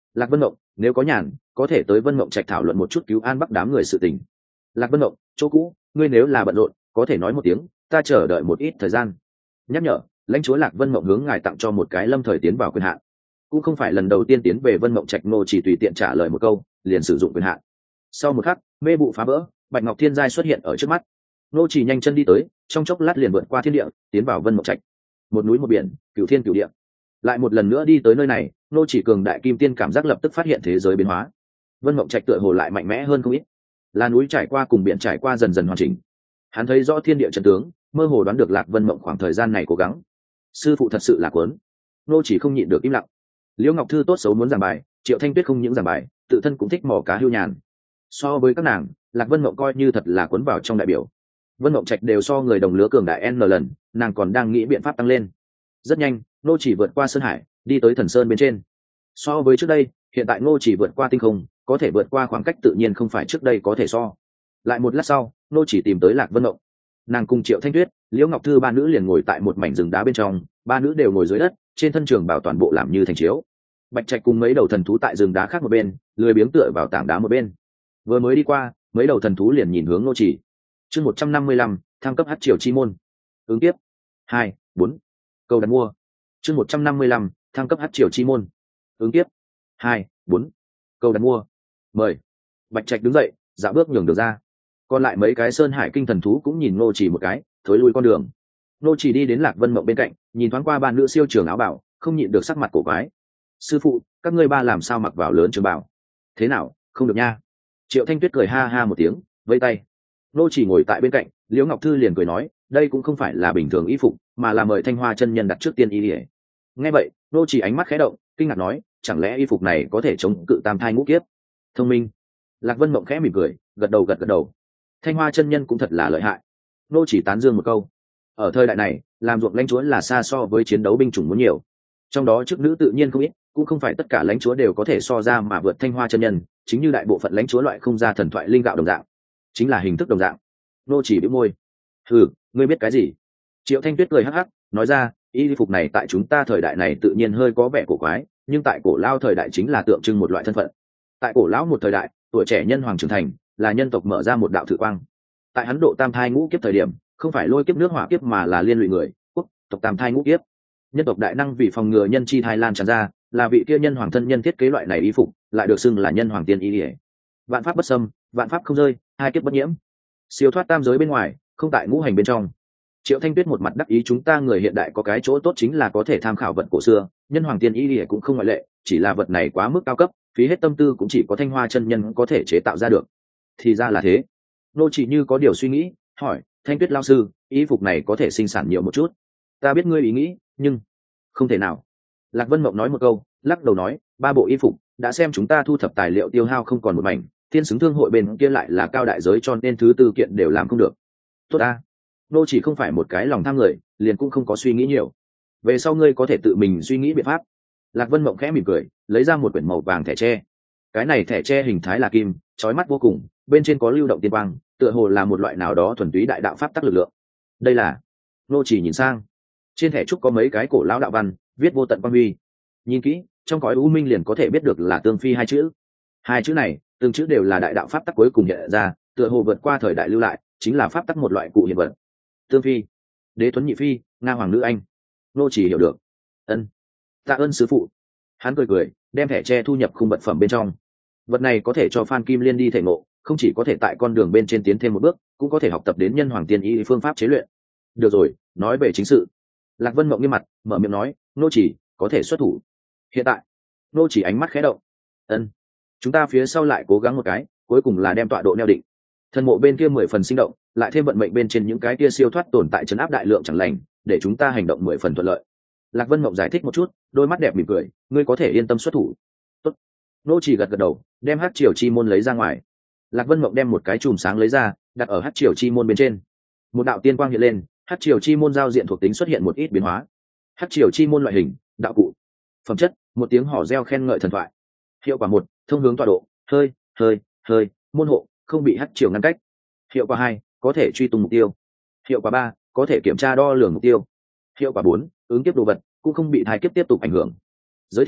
Lạc Vân Mộng, nếu có nhàn có thể tới Vân Mộng Trạch thảo luận một chút cứu an bắc đám người sự tình. Lạc Vân Mộng, chỗ cũ, ngươi nếu là bận rộn có thể nói một tiếng, ta chờ đợi một ít thời gian. Nhắc nhở, lãnh chúa Lạc Vân Mộng hướng ngài tặng cho một cái lâm thời tiến vào quyền hạn. Cũng không phải lần đầu tiên tiến về Vân Mộng Trạch, Ngô chỉ tùy tiện trả lời một câu liền sử dụng quyền hạn. Sau một khắc, mê vụ phá vỡ, Bạch Ngọc Thiên Giai xuất hiện ở trước mắt. Ngô chỉ nhanh chân đi tới, trong chốc lát liền vượt qua thiên địa, tiến vào Vân Mộng Trạch. Một núi một biển, cửu thiên cửu địa. Lại một lần nữa đi tới nơi này, Ngô chỉ cường đại kim tiên cảm giác lập tức phát hiện thế giới biến hóa. Vân Mộng Trạch tựa hồ lại mạnh mẽ hơn không ít, là núi trải qua cùng biển trải qua dần dần hoàn chỉnh. Hắn thấy rõ thiên địa trận tướng, mơ hồ đoán được Lạc Vân Mộng khoảng thời gian này cố gắng. Sư phụ thật sự là cuốn. Ngô chỉ không nhịn được im lặng. Liễu Ngọc Thư tốt xấu muốn giảng bài, Triệu Thanh Tuyết không những giảng bài, tự thân cũng thích mò cá hưu nhàn. So với các nàng, Lạc Vân Mộng coi như thật là cuốn vào trong đại biểu. Vân Mộng Trạch đều so người đồng lứa cường đại n lần, nàng còn đang nghĩ biện pháp tăng lên. Rất nhanh, Ngô chỉ vượt qua sơn hải, đi tới Thần Sơn bên trên. So với trước đây, hiện tại Ngô chỉ vượt qua tinh không, có thể vượt qua khoảng cách tự nhiên không phải trước đây có thể so. Lại một lát sau, Ngô chỉ tìm tới Lạc Vân Mộng. Nàng cùng Triệu Thanh Tuyết, Liễu Ngọc Thư ba nữ liền ngồi tại một mảnh rừng đá bên trong, ba nữ đều ngồi dưới đất, trên thân trường bảo toàn bộ làm như thành chiếu. Bạch Trạch cùng mấy đầu thần thú tại rừng đá khác một bên, lười biếng tựa vào tảng đá một bên. Vừa mới đi qua, mấy đầu thần thú liền nhìn hướng Ngô chỉ. Chương một trăm năm mươi lăm, thăng cấp Hắc Triều Chi môn. Ứng tiếp. hai, bốn. Câu đặt mua. Chương một trăm năm mươi lăm, thăng cấp Hắc Triều Chi môn. Ứng tiếp. hai, bốn. Câu đặt mua. Mời. Bạch Trạch đứng dậy, dạo bước nhường đường ra. Còn lại mấy cái sơn hải kinh thần thú cũng nhìn Ngô chỉ một cái, thối lui con đường. Ngô chỉ đi đến Lạc Vân Mộng bên cạnh, nhìn thoáng qua ba nữ siêu trường áo bảo, không nhịn được sắc mặt cổ quái. Sư phụ, các ngươi ba làm sao mặc vào lớn trường bảo? Thế nào, không được nha. Triệu Thanh Tuyết cười ha ha một tiếng, vẫy tay. Ngô chỉ ngồi tại bên cạnh, Liễu Ngọc Thư liền cười nói, đây cũng không phải là bình thường y phục, mà là mời Thanh Hoa chân nhân đặt trước tiên y. Nghe vậy, Ngô chỉ ánh mắt khẽ động, kinh ngạc nói, chẳng lẽ y phục này có thể chống cự tam thai ngũ kiếp? Thông minh. Lạc Vân Mộng khẽ mỉm cười, gật đầu gật gật đầu. Thanh Hoa chân nhân cũng thật là lợi hại. Ngô chỉ tán dương một câu. Ở thời đại này, làm ruộng lãnh chúa là xa so với chiến đấu binh chủng muốn nhiều. Trong đó chức nữ tự nhiên không ít, cũng không phải tất cả lãnh chúa đều có thể so ra mà vượt Thanh Hoa chân nhân, chính như đại bộ phận lãnh chúa loại không ra thần thoại linh gạo đồng dạng, chính là hình thức đồng dạng. Ngô chỉ bĩu môi. Hừ, ngươi biết cái gì? Triệu Thanh Tuyết cười hắc hắc, nói ra, y phục này tại chúng ta thời đại này tự nhiên hơi có vẻ cổ quái, nhưng tại cổ lao thời đại chính là tượng trưng một loại thân phận. Tại cổ lão một thời đại, tuổi trẻ nhân hoàng trưởng thành là nhân tộc mở ra một đạo thử quang. Tại hắn độ tam thai ngũ kiếp thời điểm, không phải lôi kiếp nước hỏa kiếp mà là liên lụy người quốc tộc tam thai ngũ kiếp. Nhân tộc đại năng vì phòng ngừa nhân chi thai lan tràn ra, là vị kia nhân hoàng thân nhân thiết kế loại này y phục, lại được xưng là nhân hoàng tiên y. Vạn pháp bất xâm, vạn pháp không rơi, hai kiếp bất nhiễm, siêu thoát tam giới bên ngoài, không tại ngũ hành bên trong. Triệu Thanh Tuyết một mặt đắc ý, chúng ta người hiện đại có cái chỗ tốt chính là có thể tham khảo vật cổ xưa, nhân hoàng tiên y cũng không ngoại lệ, chỉ là vật này quá mức cao cấp, phí hết tâm tư cũng chỉ có Thanh Hoa chân nhân có thể chế tạo ra được. Thì ra là thế. Nô chỉ như có điều suy nghĩ, hỏi, Thanh Tuyết lao sư, y phục này có thể sinh sản nhiều một chút? Ta biết ngươi ý nghĩ, nhưng không thể nào. Lạc Vân Mộng nói một câu, lắc đầu nói, ba bộ y phục đã xem chúng ta thu thập tài liệu tiêu hao không còn một mảnh, thiên xứng thương hội bên kia lại là cao đại giới cho nên thứ tư kiện đều làm không được. Tốt ta. Nô chỉ không phải một cái lòng tham người, liền cũng không có suy nghĩ nhiều. Về sau ngươi có thể tự mình suy nghĩ biện pháp. Lạc Vân Mộng khẽ mỉm cười, lấy ra một quyển màu vàng thẻ tre. Cái này thẻ tre hình thái là kim, chói mắt vô cùng, bên trên có lưu động tiên quang, tựa hồ là một loại nào đó thuần túy đại đạo pháp tắc lực lượng. Đây là. Nô chỉ nhìn sang, trên thẻ trúc có mấy cái cổ lão đạo văn, viết vô tận quang huy. Nhìn kỹ, trong cõi u minh liền có thể biết được là tương phi hai chữ. Hai chữ này, từng chữ đều là đại đạo pháp tắc cuối cùng hiện ra, tựa hồ vượt qua thời đại lưu lại, chính là pháp tắc một loại cụ hiện vật. Tương phi, đế tuấn nhị phi, nga hoàng nữ anh. Nô chỉ hiểu được. Ân, tạ ơn sư phụ. Hắn cười cười, đem thẻ tre thu nhập khung vật phẩm bên trong. Vật này có thể cho Phan Kim Liên đi thể ngộ, không chỉ có thể tại con đường bên trên tiến thêm một bước, cũng có thể học tập đến nhân hoàng tiên y phương pháp chế luyện. Được rồi, nói về chính sự. Lạc Vân Mộng nghiêm mặt, mở miệng nói, nô chỉ có thể xuất thủ. Hiện tại, nô chỉ ánh mắt khẽ động. Ân, chúng ta phía sau lại cố gắng một cái, cuối cùng là đem tọa độ neo định. Thần mộ bên kia mười phần sinh động, lại thêm vận mệnh bên trên những cái kia siêu thoát tồn tại chấn áp đại lượng chẳng lành, để chúng ta hành động mười phần thuận lợi. Lạc Vân Mộng giải thích một chút, đôi mắt đẹp mỉm cười, ngươi có thể yên tâm xuất thủ. Tốt. Nô chỉ gật gật đầu, đem Hắc Triều Chi môn lấy ra ngoài. Lạc Vân Mộng đem một cái chùm sáng lấy ra, đặt ở Hắc Triều Chi môn bên trên. Một đạo tiên quang hiện lên, Hắc Triều Chi môn giao diện thuộc tính xuất hiện một ít biến hóa. Hắc Triều Chi môn loại hình, đạo cụ. Phẩm chất, một tiếng hò reo khen ngợi thần thoại. Hiệu quả một, thông hướng tọa độ, hơi, hơi, hơi, môn hộ, không bị Hắc Triều ngăn cách. Hiệu quả hai, có thể truy tung mục tiêu. Hiệu quả ba, có thể kiểm tra đo lường mục tiêu. Hiệu quả bốn, ứng kiếp đồ vật cũng không bị thai kiếp tiếp tục ảnh hưởng. Giới thiệu,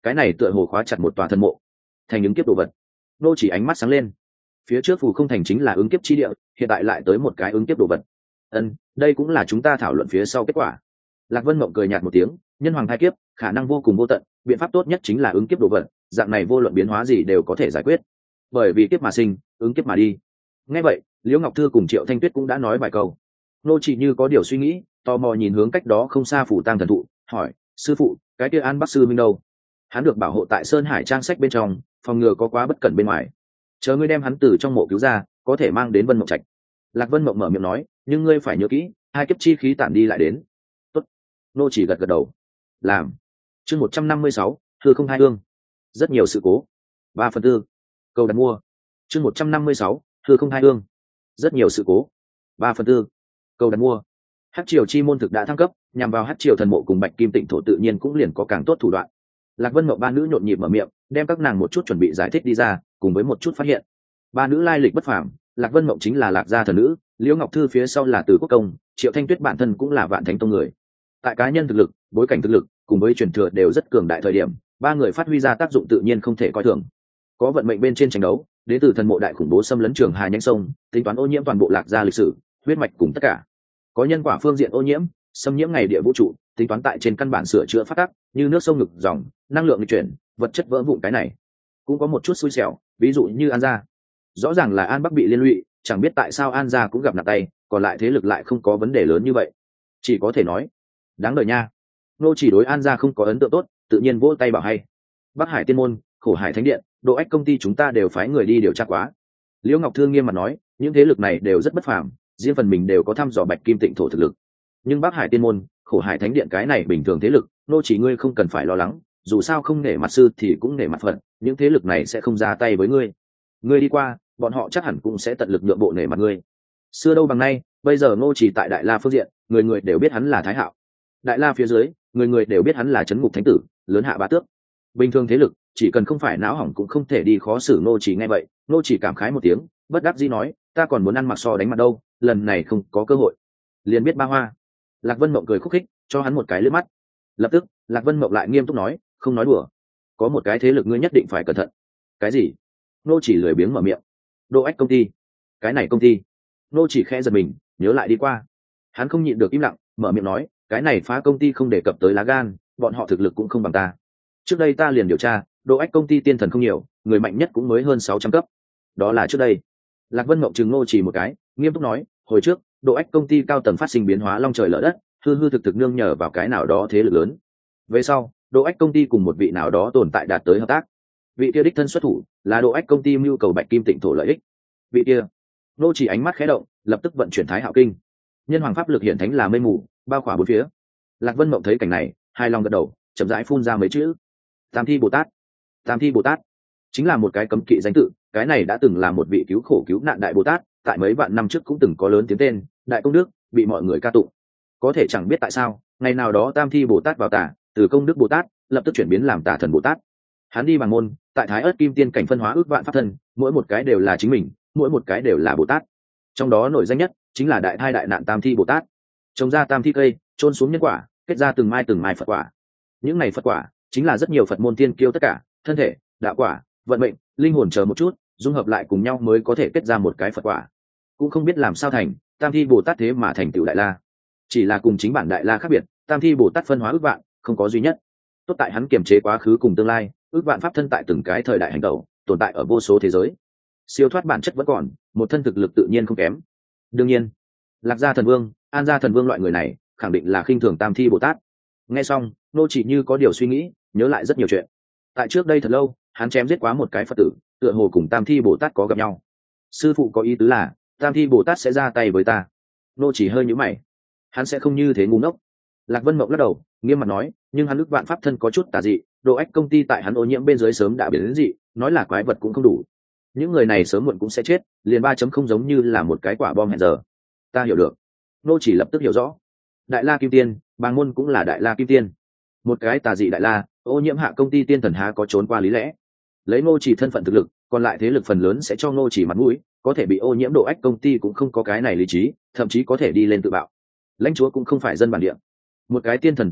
cái này tựa hồ khóa chặt một tòa thần mộ, thành ứng kiếp đồ vật. Nô chỉ ánh mắt sáng lên, phía trước phù không thành chính là ứng kiếp chi địa, hiện tại lại tới một cái ứng kiếp đồ vật. Ân, đây cũng là chúng ta thảo luận phía sau kết quả. Lạc Vân Mộng cười nhạt một tiếng, nhân hoàng thai kiếp khả năng vô cùng vô tận, biện pháp tốt nhất chính là ứng kiếp đồ vật, dạng này vô luận biến hóa gì đều có thể giải quyết, bởi vì kiếp mà sinh, ứng kiếp mà đi. Nghe vậy, Liễu Ngọc Thư cùng Triệu Thanh Tuyết cũng đã nói vài câu. Nô chỉ như có điều suy nghĩ, tò mò nhìn hướng cách đó không xa phủ tang thần thụ, hỏi: sư phụ, cái kia An Bắc sư minh đâu? Hắn được bảo hộ tại Sơn Hải trang sách bên trong, phòng ngừa có quá bất cẩn bên ngoài. Chờ ngươi đem hắn từ trong mộ cứu ra, có thể mang đến Vân Mộng Trạch. Lạc Vân Mộng mở miệng nói, nhưng ngươi phải nhớ kỹ, hai kiếp chi khí tản đi lại đến. Tốt. Nô chỉ gật gật đầu. Làm. Chương một trăm năm mươi sáu, hư không hai hương. Rất nhiều sự cố. Ba phần tư. Cầu đặt mua. Chương một trăm năm mươi sáu, hư không hai hương. Rất nhiều sự cố. Ba phần tư. Cầu đặt mua. Hắc triều chi môn thực đã thăng cấp, nhằm vào Hắc triều thần mộ cùng Bạch Kim Tịnh thổ tự nhiên cũng liền có càng tốt thủ đoạn. Lạc Vân Mộng ba nữ nhộn nhịp mở miệng, đem các nàng một chút chuẩn bị giải thích đi ra, cùng với một chút phát hiện. Ba nữ lai lịch bất phàm, Lạc Vân Mộng chính là Lạc gia thần nữ, Liễu Ngọc Thư phía sau là Từ Quốc Công, Triệu Thanh Tuyết bản thân cũng là Vạn Thánh tông người. Tại cá nhân thực lực, bối cảnh thực lực, cùng với truyền thừa đều rất cường đại thời điểm, ba người phát huy ra tác dụng tự nhiên không thể coi thường. Có vận mệnh bên trên tranh đấu, đến từ thần mộ đại khủng bố xâm lấn trường hà nhánh sông, tính toán ô nhiễm toàn bộ Lạc gia lịch sử, huyết mạch cùng tất cả. Có nhân quả phương diện ô nhiễm, xâm nhiễm ngày địa vũ trụ, tính toán tại trên căn bản sửa chữa phát tác, như nước sông ngực dòng, năng lượng di chuyển, vật chất vỡ vụn cái này. Cũng có một chút xui xẻo, ví dụ như An gia. Rõ ràng là An Bắc bị liên lụy, chẳng biết tại sao An gia cũng gặp nặng tay, còn lại thế lực lại không có vấn đề lớn như vậy. Chỉ có thể nói, đáng đời nha. Nô chỉ đối An gia không có ấn tượng tốt, tự nhiên vỗ tay bảo hay. Bắc Hải Tiên môn, Khổ Hải Thánh điện, Độ Ách công ty chúng ta đều phái người đi điều tra quá. Liễu Ngọc Thương nghiêm mặt nói, những thế lực này đều rất bất phàm, riêng phần mình đều có thăm dò Bạch Kim Tịnh thổ thực lực. Nhưng Bắc Hải Tiên môn, Khổ Hải Thánh điện cái này bình thường thế lực, nô chỉ ngươi không cần phải lo lắng, dù sao không nể mặt sư thì cũng nể mặt Phật, những thế lực này sẽ không ra tay với ngươi. Ngươi đi qua, bọn họ chắc hẳn cũng sẽ tận lực nhượng bộ nể mặt ngươi. Xưa đâu bằng nay, bây giờ Ngô Chỉ tại Đại La phương diện, người người đều biết hắn là Thái Hạo. Đại La phía dưới, người người đều biết hắn là Trấn Ngục Thánh tử, lớn hạ bá tước. Bình thường thế lực, chỉ cần không phải não hỏng cũng không thể đi khó xử Ngô Chỉ. Nghe vậy, Ngô Chỉ cảm khái một tiếng, bất đắc dĩ nói, ta còn muốn ăn mặc so đánh mặt đâu, lần này không có cơ hội. Liền biết ba hoa. Lạc Vân Mộng cười khúc khích, cho hắn một cái lướt mắt. Lập tức, Lạc Vân Mộng lại nghiêm túc nói, không nói đùa, có một cái thế lực ngươi nhất định phải cẩn thận. Cái gì? Ngô Chỉ lười biếng mở miệng. Độ Ách công ty. Cái này công ty? Ngô Chỉ khẽ giật mình, nhớ lại đi qua. Hắn không nhịn được im lặng, mở miệng nói, cái này phá công ty không đề cập tới lá gan, bọn họ thực lực cũng không bằng ta. Trước đây ta liền điều tra, Độ Ách công ty tiên thần không nhiều, người mạnh nhất cũng mới hơn sáu trăm cấp. Đó là trước đây. Lạc Vân Mộng chừng Ngô Chỉ một cái, nghiêm túc nói, hồi trước, Độ Ách công ty cao tầng phát sinh biến hóa long trời lở đất, hư hư thực thực nương nhờ vào cái nào đó thế lực lớn. Về sau, Độ Ách công ty cùng một vị nào đó tồn tại đạt tới hợp tác. Vị kia đích thân xuất thủ, là Độ Ách công ty mưu cầu Bạch Kim Tịnh thổ lợi ích. Vị kia, Ngô Chỉ ánh mắt khẽ động, lập tức vận chuyển Thái Hạo kinh. Nhân hoàng pháp lực hiện thánh là mây mù, bao khỏa bốn phía. Lạc Vân Mộng thấy cảnh này, hai lòng gật đầu, chậm rãi phun ra mấy chữ: Tam Thi Bồ Tát. Tam Thi Bồ Tát chính là một cái cấm kỵ danh tự, cái này đã từng là một vị cứu khổ cứu nạn đại Bồ Tát, tại mấy vạn năm trước cũng từng có lớn tiếng tên, đại công đức, bị mọi người ca tụng. Có thể chẳng biết tại sao, ngày nào đó Tam Thi Bồ Tát vào tà, từ công đức Bồ Tát lập tức chuyển biến làm tà thần Bồ Tát. Hắn đi bằng môn, tại Thái Ức Kim Tiên cảnh phân hóa ước vạn pháp thân, mỗi một cái đều là chính mình, mỗi một cái đều là Bồ Tát. Trong đó nổi danh nhất chính là đại thai đại nạn Tam Thi Bồ Tát. Trồng ra tam thi cây, trôn xuống nhân quả, kết ra từng mai từng mai Phật quả. Những này Phật quả chính là rất nhiều Phật môn tiên kiêu tất cả, thân thể, đạo quả, vận mệnh, linh hồn chờ một chút, dung hợp lại cùng nhau mới có thể kết ra một cái Phật quả. Cũng không biết làm sao thành, Tam Thi Bồ Tát thế mà thành tựu Đại La. Chỉ là cùng chính bản Đại La khác biệt, Tam Thi Bồ Tát phân hóa ước vạn, không có duy nhất. Tốt tại hắn kiềm chế quá khứ cùng tương lai, ước vạn pháp thân tại từng cái thời đại hành tẩu, tồn tại ở vô số thế giới. Siêu thoát bản chất vẫn còn, một thân thực lực tự nhiên không kém. Đương nhiên, Lạc Gia thần vương, An Gia thần vương loại người này, khẳng định là khinh thường Tam Thi Bồ Tát. Nghe xong, Nô Chỉ như có điều suy nghĩ, nhớ lại rất nhiều chuyện. Tại trước đây thật lâu, hắn chém giết quá một cái Phật tử, tựa hồ cùng Tam Thi Bồ Tát có gặp nhau. Sư phụ có ý tứ là, Tam Thi Bồ Tát sẽ ra tay với ta. Nô Chỉ hơi nhíu mày, hắn sẽ không như thế ngu ngốc. Lạc Vân Mộng lắc đầu, nghiêm mặt nói, nhưng hắn ức vạn pháp thân có chút tà dị, Độ Ách công ty tại hắn ô nhiễm bên dưới sớm đã biến đến dị, nói là quái vật cũng không đủ. Những người này sớm muộn cũng sẽ chết, liền ba chấm không giống như là một cái quả bom hẹn giờ. Ta hiểu được. Nô Chỉ lập tức hiểu rõ. Đại La Kim Tiên, Bàng môn cũng là Đại La Kim Tiên. Một cái tà dị Đại La, ô nhiễm hạ công ty tiên thần há có trốn qua lý lẽ. Lấy Nô Chỉ thân phận thực lực, còn lại thế lực phần lớn sẽ cho Nô Chỉ mặt mũi, có thể bị ô nhiễm Độ Ách công ty cũng không có cái này lý trí, thậm chí có thể đi lên tự bạo. Lãnh chúa cũng không phải dân bản địa. Một cái tiên thần tự bạo,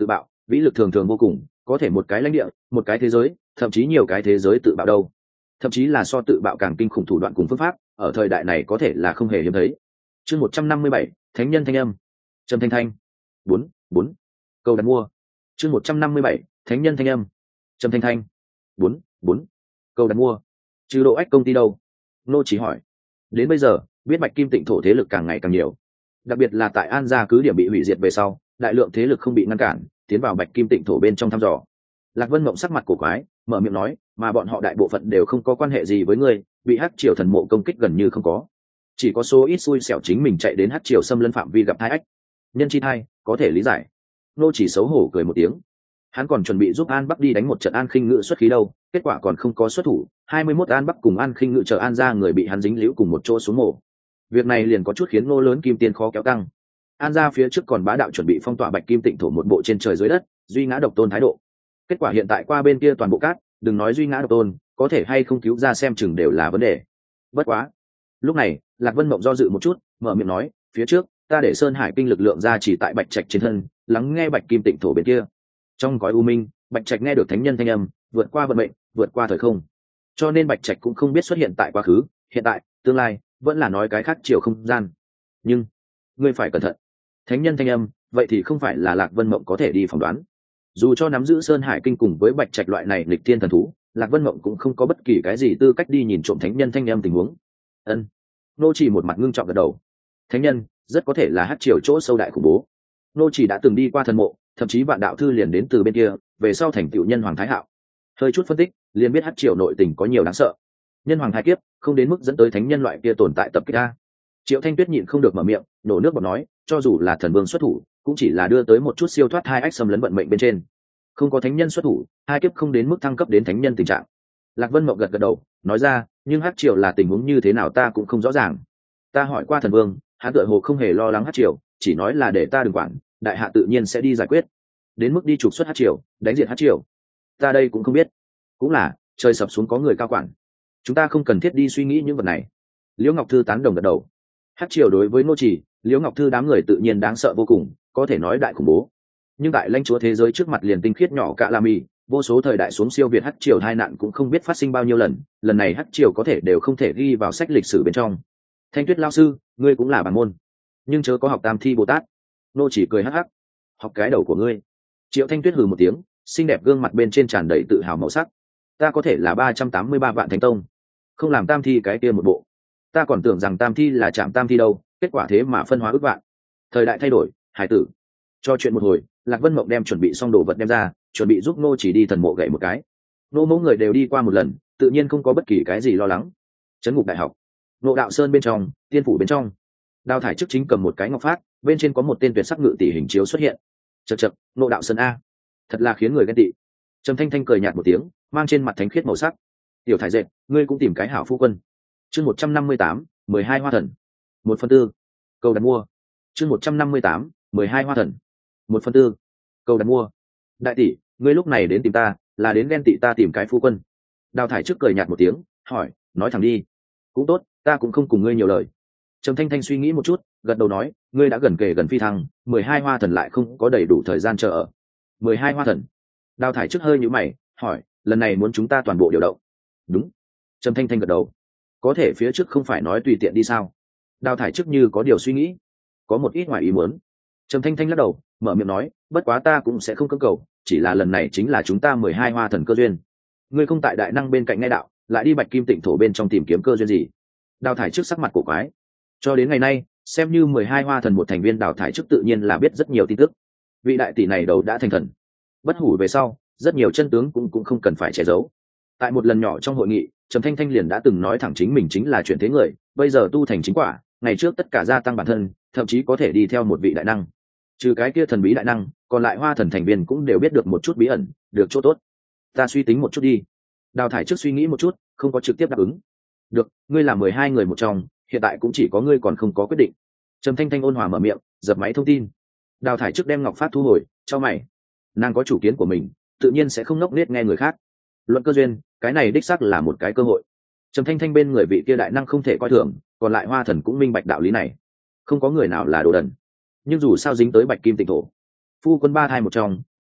vĩ lực thường thường vô cùng, có thể một cái lãnh địa, một cái thế giới, thậm chí nhiều cái thế giới tự bạo đâu, thậm chí là so tự bạo càng kinh khủng thủ đoạn cùng phương pháp, ở thời đại này có thể là không hề hiếm thấy. Chương một trăm năm mươi bảy, thánh nhân thanh âm. Trầm thanh thanh. bốn, bốn. Câu đặt mua. Chương một trăm năm mươi bảy, thánh nhân thanh âm. Trầm thanh thanh. bốn, bốn. Câu đặt mua. Trừ độ ách công ty đâu? Nô chỉ hỏi. Đến bây giờ, biết Bạch Kim Tịnh thổ thế lực càng ngày càng nhiều, đặc biệt là tại An gia cứ điểm bị hủy diệt về sau, đại lượng thế lực không bị ngăn cản, tiến vào Bạch Kim Tịnh thổ bên trong thăm dò. Lạc Vân Mộng sắc mặt cổ quái, mở miệng nói, mà bọn họ đại bộ phận đều không có quan hệ gì với ngươi, bị Hắc Triều thần mộ công kích gần như không có, chỉ có số ít xui xẻo chính mình chạy đến Hắc Triều xâm lấn phạm vi gặp hai ách. Nhân chi thai, có thể lý giải. Nô chỉ xấu hổ cười một tiếng. Hắn còn chuẩn bị giúp An Bắc đi đánh một trận An Khinh Ngự xuất khí đâu, kết quả còn không có xuất thủ, hai mươi mốt An Bắc cùng An Khinh Ngự chờ An gia người bị hắn dính liễu cùng một chỗ xuống mổ. Việc này liền có chút khiến Ngô lớn kim tiền khó kéo căng. An gia phía trước còn bá đạo chuẩn bị phong tỏa Bạch Kim Tịnh thổ một bộ trên trời dưới đất, duy ngã độc tôn thái độ. Kết quả hiện tại qua bên kia toàn bộ cát, đừng nói duy ngã độc tôn, có thể hay không cứu ra xem chừng đều là vấn đề. Bất quá, lúc này, Lạc Vân Mộng do dự một chút, mở miệng nói, phía trước, ta để Sơn Hải kinh lực lượng ra chỉ tại Bạch Trạch trên thân, lắng nghe Bạch Kim Tịnh thổ bên kia. Trong cõi u minh, Bạch Trạch nghe được thánh nhân thanh âm, vượt qua vận mệnh, vượt qua thời không. Cho nên Bạch Trạch cũng không biết xuất hiện tại quá khứ, hiện tại, tương lai, vẫn là nói cái khác chiều không gian. Nhưng, ngươi phải cẩn thận. Thánh nhân thanh âm, vậy thì không phải là Lạc Vân Mộng có thể đi phỏng đoán. Dù cho nắm giữ Sơn Hải kinh cùng với Bạch Trạch loại này lịch thiên thần thú, Lạc Vân Mộng cũng không có bất kỳ cái gì tư cách đi nhìn trộm thánh nhân thanh âm tình huống. Ân. Nô chỉ một mặt ngưng trọng gật đầu. Thánh nhân, rất có thể là Hắc Triều chỗ sâu đại khủng bố. Nô chỉ đã từng đi qua thần mộ, thậm chí vạn đạo thư liền đến từ bên kia, về sau thành tựu nhân hoàng thái hạo. Hơi chút phân tích, liền biết Hắc Triều nội tình có nhiều đáng sợ. Nhân hoàng thái kiếp, không đến mức dẫn tới thánh nhân loại kia tồn tại tập kích a. Triệu Thanh Tuyết nhịn không được mở miệng, nổ nước bọt nói, cho dù là thần vương xuất thủ, cũng chỉ là đưa tới một chút siêu thoát hai ách xâm lấn vận mệnh bên trên. Không có thánh nhân xuất thủ, hai kiếp không đến mức thăng cấp đến thánh nhân tình trạng. Lạc Vân Mộng gật gật đầu, nói ra, nhưng Hắc Triều là tình huống như thế nào ta cũng không rõ ràng. Ta hỏi qua thần vương, hắn tựa hồ không hề lo lắng Hắc Triều, chỉ nói là để ta đừng quản, đại hạ tự nhiên sẽ đi giải quyết. Đến mức đi trục xuất Hắc Triều, đánh diệt Hắc Triều, ta đây cũng không biết. Cũng là, trời sập xuống có người cao quản. Chúng ta không cần thiết đi suy nghĩ những vật này. Liễu Ngọc Thư tán đồng gật đầu. Hắc Triều đối với Nô Chỉ, Liễu Ngọc Thư đám người tự nhiên đáng sợ vô cùng, có thể nói đại khủng bố. Nhưng tại lãnh chúa thế giới trước mặt liền tinh khiết nhỏ cạ la mì, vô số thời đại xuống siêu việt Hắc Triều hai nạn cũng không biết phát sinh bao nhiêu lần, lần này Hắc Triều có thể đều không thể ghi vào sách lịch sử bên trong. Thanh Tuyết lão sư, ngươi cũng là bản môn, nhưng chớ có học Tam Thi Bồ Tát. Nô Chỉ cười hắc hắc. Học cái đầu của ngươi. Triệu Thanh Tuyết hừ một tiếng, xinh đẹp gương mặt bên trên tràn đầy tự hào màu sắc. Ta có thể là ba trăm tám mươi ba vạn thánh tông, không làm Tam Thi cái kia một bộ. Ta còn tưởng rằng Tam Thi là chạm Tam Thi đâu, kết quả thế mà phân hóa ước vạn. Thời đại thay đổi, hải tử. Cho chuyện một hồi, Lạc Vân Mộng đem chuẩn bị xong đồ vật đem ra, chuẩn bị giúp Nô Chỉ đi thần mộ gậy một cái. Nô mẫu người đều đi qua một lần, tự nhiên không có bất kỳ cái gì lo lắng. Trấn ngục đại học, Ngộ Đạo Sơn bên trong, tiên phủ bên trong, Đào Thải trước chính cầm một cái ngọc phát, bên trên có một tên tuyệt sắc ngự tỷ hình chiếu xuất hiện. Chậc chậc, Ngộ Đạo Sơn a, thật là khiến người ghen tị. Trầm Thanh Thanh cười nhạt một tiếng, mang trên mặt thánh khiết màu sắc. Tiểu Thải dệt, ngươi cũng tìm cái hảo phu quân. Chương một trăm năm mươi tám, mười hai hoa thần. Một phần tư. Câu đặt mua. Chương một trăm năm mươi tám, mười hai hoa thần. Một phần tư. Câu đặt mua. Đại tỷ, ngươi lúc này đến tìm ta, là đến ghen tị ta tìm cái phu quân. Đào Thải trước cười nhạt một tiếng, hỏi, nói thẳng đi. Cũng tốt, ta cũng không cùng ngươi nhiều lời. Trầm Thanh Thanh suy nghĩ một chút, gật đầu nói, ngươi đã gần kề gần phi thăng, mười hai hoa thần lại không có đầy đủ thời gian chờ ở. Mười hai hoa thần. Đào Thải trước hơi nhíu mày, hỏi, lần này muốn chúng ta toàn bộ điều động? Đúng. Trầm Thanh Thanh gật đầu. Có thể phía trước không phải nói tùy tiện đi sao? Đào Thải trước như có điều suy nghĩ, có một ít ngoài ý muốn. Trầm Thanh Thanh lắc đầu, mở miệng nói, bất quá ta cũng sẽ không cưỡng cầu, chỉ là lần này chính là chúng ta mười hai hoa thần cơ duyên. Ngươi không tại đại năng bên cạnh nghe đạo, lại đi Bạch Kim Tịnh thổ bên trong tìm kiếm cơ duyên gì? Đào Thải trước sắc mặt cổ quái. Cho đến ngày nay, xem như mười hai hoa thần một thành viên Đào Thải trước tự nhiên là biết rất nhiều tin tức. Vị đại tỷ này đầu đã thành thần, bất hủ về sau, rất nhiều chân tướng cũng cũng không cần phải che giấu. Tại một lần nhỏ trong hội nghị, Trầm Thanh Thanh liền đã từng nói thẳng chính mình chính là chuyển thế người, bây giờ tu thành chính quả, ngày trước tất cả gia tăng bản thân, thậm chí có thể đi theo một vị đại năng. Trừ cái kia thần bí đại năng, còn lại hoa thần thành viên cũng đều biết được một chút bí ẩn, được chỗ tốt. Ta suy tính một chút đi. Đào Thải trước suy nghĩ một chút, không có trực tiếp đáp ứng. Được, ngươi là mười hai người một trong, hiện tại cũng chỉ có ngươi còn không có quyết định. Trầm Thanh Thanh ôn hòa mở miệng, dập máy thông tin. Đào Thải trước đem ngọc phát thu hồi, cho mày. Nàng có chủ kiến của mình, tự nhiên sẽ không ngốc nghếch nghe người khác. Luận cơ duyên, cái này đích xác là một cái cơ hội. Trầm Thanh Thanh bên người vị kia đại năng không thể coi thường, còn lại hoa thần cũng minh bạch đạo lý này. Không có người nào là đồ đần. Nhưng dù sao dính tới Bạch Kim Tịnh thổ, phu quân ba thai một trong,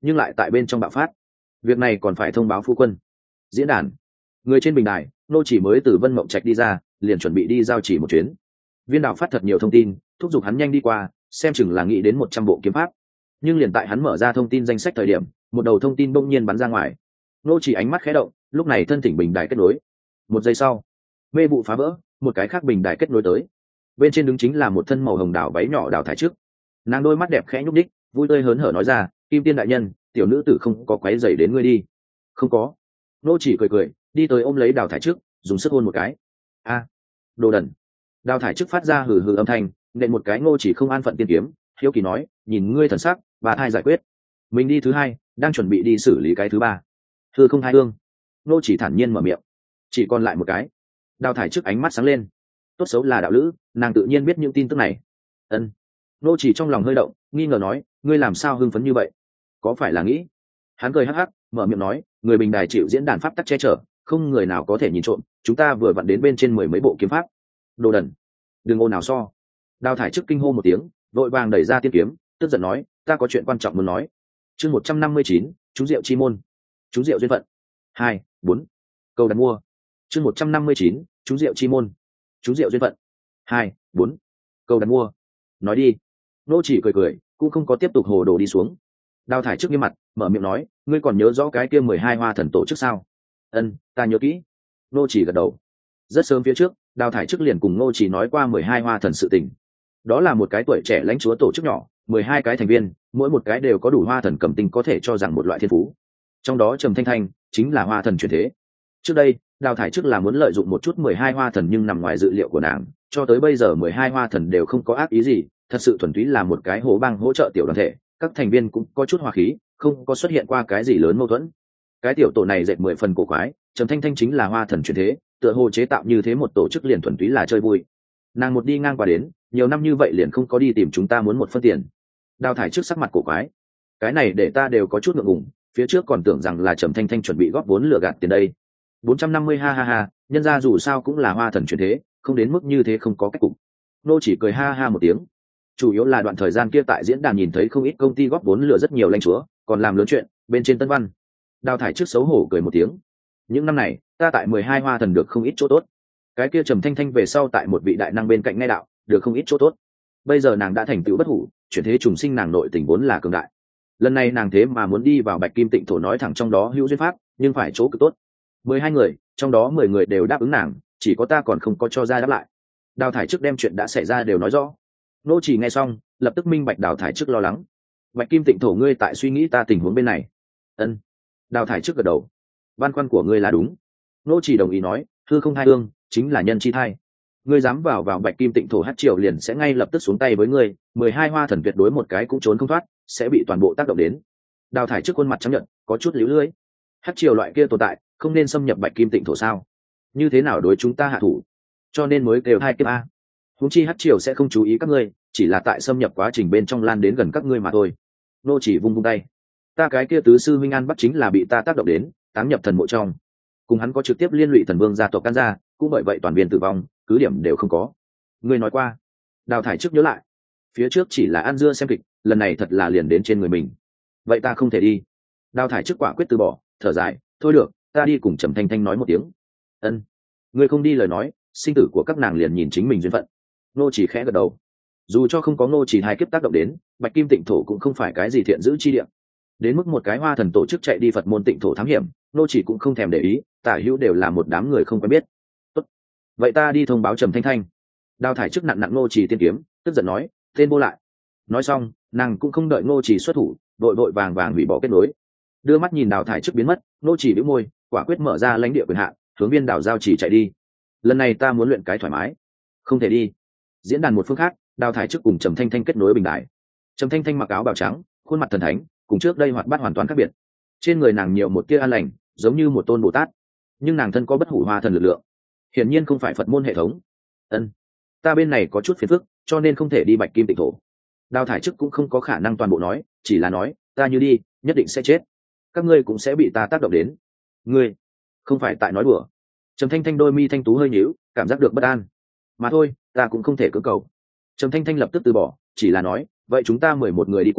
nhưng lại tại bên trong bạo phát. Việc này còn phải thông báo phu quân. Diễn đàn, người trên bình đài, nô chỉ mới từ Vân Mộng Trạch đi ra, liền chuẩn bị đi giao chỉ một chuyến. Viên Đào phát thật nhiều thông tin, thúc giục hắn nhanh đi qua, xem chừng là nghĩ đến một trăm bộ kiếm pháp. Nhưng liền tại hắn mở ra thông tin danh sách thời điểm, một đầu thông tin bỗng nhiên bắn ra ngoài. Nô chỉ ánh mắt khẽ động, lúc này thân thỉnh bình đài kết nối. Một giây sau, mê vụ phá vỡ, một cái khác bình đài kết nối tới. Bên trên đứng chính là một thân màu hồng đào váy nhỏ Đào Thải Trước. Nàng đôi mắt đẹp khẽ nhúc nhích, vui tươi hớn hở nói ra, Kim Tiên đại nhân, tiểu nữ tử không có quấy rầy đến ngươi đi. Không có. Nô chỉ cười cười, đi tới ôm lấy Đào Thải Trước, dùng sức hôn một cái. A, đồ đần. Đào Thải Trước phát ra hừ hừ âm thanh, nện một cái Ngô chỉ không an phận tiên kiếm, hiếu kỳ nói, nhìn ngươi thần sắc, bà thai giải quyết. Mình đi thứ hai, đang chuẩn bị đi xử lý cái thứ ba. Thưa không hai hương. Ngô chỉ thản nhiên mở miệng. Chỉ còn lại một cái. Đào Thải Trước ánh mắt sáng lên. Tốt xấu là đạo lữ, nàng tự nhiên biết những tin tức này. Ân. Ngô chỉ trong lòng hơi động, nghi ngờ nói, ngươi làm sao hưng phấn như vậy? Có phải là nghĩ? Hắn cười hắc hắc, mở miệng nói, người bình đài chịu diễn đàn pháp tắc che chở, không người nào có thể nhìn trộm, chúng ta vừa vặn đến bên trên mười mấy bộ kiếm pháp. Đồ đần, đừng ồn nào so. Đào Thải Trước kinh hô một tiếng, vội vàng đẩy ra tiên kiếm, tức giận nói, ta có chuyện quan trọng muốn nói. Chương một trăm năm mươi chín, chú rượu chi môn. Chú rượu duyên phận. Hai, bốn. Câu đặt mua. Chương một trăm năm mươi chín, chú rượu chi môn. Chú rượu duyên phận. Hai, bốn. Câu đặt mua. Nói đi. Nô chỉ cười cười, cũng không có tiếp tục hồ đồ đi xuống. Đào Thải Trước nghiêm mặt, mở miệng nói, ngươi còn nhớ rõ cái kia mười hai hoa thần tổ chức sao? Ân, ta nhớ kỹ. Nô chỉ gật đầu. Rất sớm phía trước, Đào Thải Trước liền cùng Nô chỉ nói qua mười hai hoa thần sự tình. Đó là một cái tuổi trẻ lãnh chúa tổ chức nhỏ, mười hai cái thành viên, mỗi một cái đều có đủ hoa thần cầm tinh có thể cho rằng một loại thiên phú. Trong đó Trầm Thanh Thanh chính là hoa thần truyền thế. Trước đây, Đào Thải Trước là muốn lợi dụng một chút mười hai hoa thần nhưng nằm ngoài dự liệu của nàng, cho tới bây giờ mười hai hoa thần đều không có ác ý gì, thật sự thuần túy là một cái hố bang hỗ trợ tiểu đoàn thể, các thành viên cũng có chút hòa khí, không có xuất hiện qua cái gì lớn mâu thuẫn. Cái tiểu tổ này dệt mười phần cổ quái, Trầm Thanh Thanh chính là hoa thần truyền thế, tựa hồ chế tạo như thế một tổ chức liền thuần túy là chơi vui. Nàng một đi ngang qua đến, nhiều năm như vậy liền không có đi tìm chúng ta muốn một phân tiền. Đào Thải Trước sắc mặt cổ quái, cái này để ta đều có chút ngượng ngùng, phía trước còn tưởng rằng là Trầm Thanh Thanh chuẩn bị góp vốn lừa gạt tiền đây. Bốn trăm năm mươi ha ha ha, nhân ra dù sao cũng là hoa thần truyền thế, không đến mức như thế không có cách cục. Nô chỉ cười ha ha một tiếng. Chủ yếu là đoạn thời gian kia tại diễn đàn nhìn thấy không ít công ty góp vốn lừa rất nhiều lãnh chúa, còn làm lớn chuyện bên trên Tân Văn. Đào Thải Trước xấu hổ cười một tiếng. Những năm này, ta tại mười hai hoa thần được không ít chỗ tốt. Cái kia Trầm Thanh Thanh về sau tại một vị đại năng bên cạnh ngay đạo, được không ít chỗ tốt. Bây giờ nàng đã thành tựu bất hủ, chuyển thế trùng sinh, nàng nội tình vốn là cường đại. Lần này nàng thế mà muốn đi vào Bạch Kim Tịnh thổ nói thẳng trong đó hữu duyên pháp, nhưng phải chỗ cực tốt. Mười hai người, trong đó mười người đều đáp ứng nàng, chỉ có ta còn không có cho ra đáp lại. Đào Thải Trước đem chuyện đã xảy ra đều nói rõ. Nô chỉ nghe xong, lập tức minh bạch Đào Thải Trước lo lắng. Bạch Kim Tịnh thổ, ngươi tại suy nghĩ ta tình huống bên này. Ân. Đào Thải Trước gật đầu. Băn khoăn của ngươi là đúng. Nô chỉ đồng ý nói, hư không hai hương chính là nhân chi thai. Ngươi dám vào vào Bạch Kim Tịnh thổ, hát triều liền sẽ ngay lập tức xuống tay với ngươi, mười hai hoa thần tuyệt đối một cái cũng trốn không thoát, sẽ bị toàn bộ tác động đến. Đào Thải Trước khuôn mặt trắng nhợt, có chút líu lưỡi. Hát triều loại kia tồn tại, không nên xâm nhập Bạch Kim Tịnh thổ sao? Như thế nào đối chúng ta hạ thủ? Cho nên mới kêu hai kiếp a. Huống chi hát triều sẽ không chú ý các ngươi, chỉ là tại xâm nhập quá trình bên trong lan đến gần các ngươi mà thôi. Nô chỉ vung vung tay. Ta cái kia tứ sư Minh An Bắc chính là bị ta tác động đến, táng nhập thần mộ trong. Cùng hắn có trực tiếp liên lụy thần vương gia tộc Can gia, cũng bởi vậy toàn viên tử vong, cứ điểm đều không có. Ngươi nói qua. Đào Thải Trước nhớ lại. Phía trước chỉ là ăn dưa xem kịch, lần này thật là liền đến trên người mình. Vậy ta không thể đi. Đào Thải Trước quả quyết từ bỏ, thở dài, thôi được, ta đi cùng Trầm Thanh Thanh nói một tiếng. Ân. Ngươi không đi lời nói, sinh tử của các nàng liền nhìn chính mình duyên phận. Nô chỉ khẽ gật đầu. Dù cho không có Nô chỉ hai kiếp tác động đến, Bạch Kim Tịnh thổ cũng không phải cái gì thiện giữ chi địa. Đến mức một cái hoa thần tổ chức chạy đi Phật môn Tịnh thổ thám hiểm, Nô chỉ cũng không thèm để ý, tả hữu đều là một đám người không quen biết. Tốt. Vậy ta đi thông báo Trầm Thanh Thanh. Đào Thải Trước nặng nặng Nô chỉ tiên kiếm, tức giận nói, tên vô lại. Nói xong, nàng cũng không đợi Nô chỉ xuất thủ, đội đội vàng vàng hủy bỏ kết nối. Đưa mắt nhìn Đào Thải Trước biến mất, Nô chỉ bĩu môi, quả quyết mở ra lãnh địa quyền hạn, hướng Viên Đảo Giao Chỉ chạy đi. Lần này ta muốn luyện cái thoải mái. Không thể đi. Diễn đàn một phương khác, Đào Thải Trước cùng Trầm Thanh Thanh kết nối bình đại. Trầm Thanh Thanh mặc áo bào trắng, khuôn mặt thần thánh, cùng trước đây hoạt bát hoàn toàn khác biệt. Trên người nàng nhiều một tia an lành, giống như một tôn Bồ Tát, nhưng nàng thân có bất hủ hoa thần lực lượng, hiển nhiên không phải Phật môn hệ thống. Ân, ta bên này có chút phiền phức, cho nên không thể đi Bạch Kim Tịnh thổ. Đào Thải Trước cũng không có khả năng toàn bộ nói, chỉ là nói, ta như đi, nhất định sẽ chết. Các ngươi cũng sẽ bị ta tác động đến. Ngươi, không phải tại nói đùa. Trầm Thanh Thanh đôi mi thanh tú hơi nhíu, cảm giác được bất an. Mà thôi, ta cũng không thể cưỡng cầu. Trầm Thanh Thanh lập tức từ bỏ, chỉ là nói, vậy chúng ta mười một người đi qua,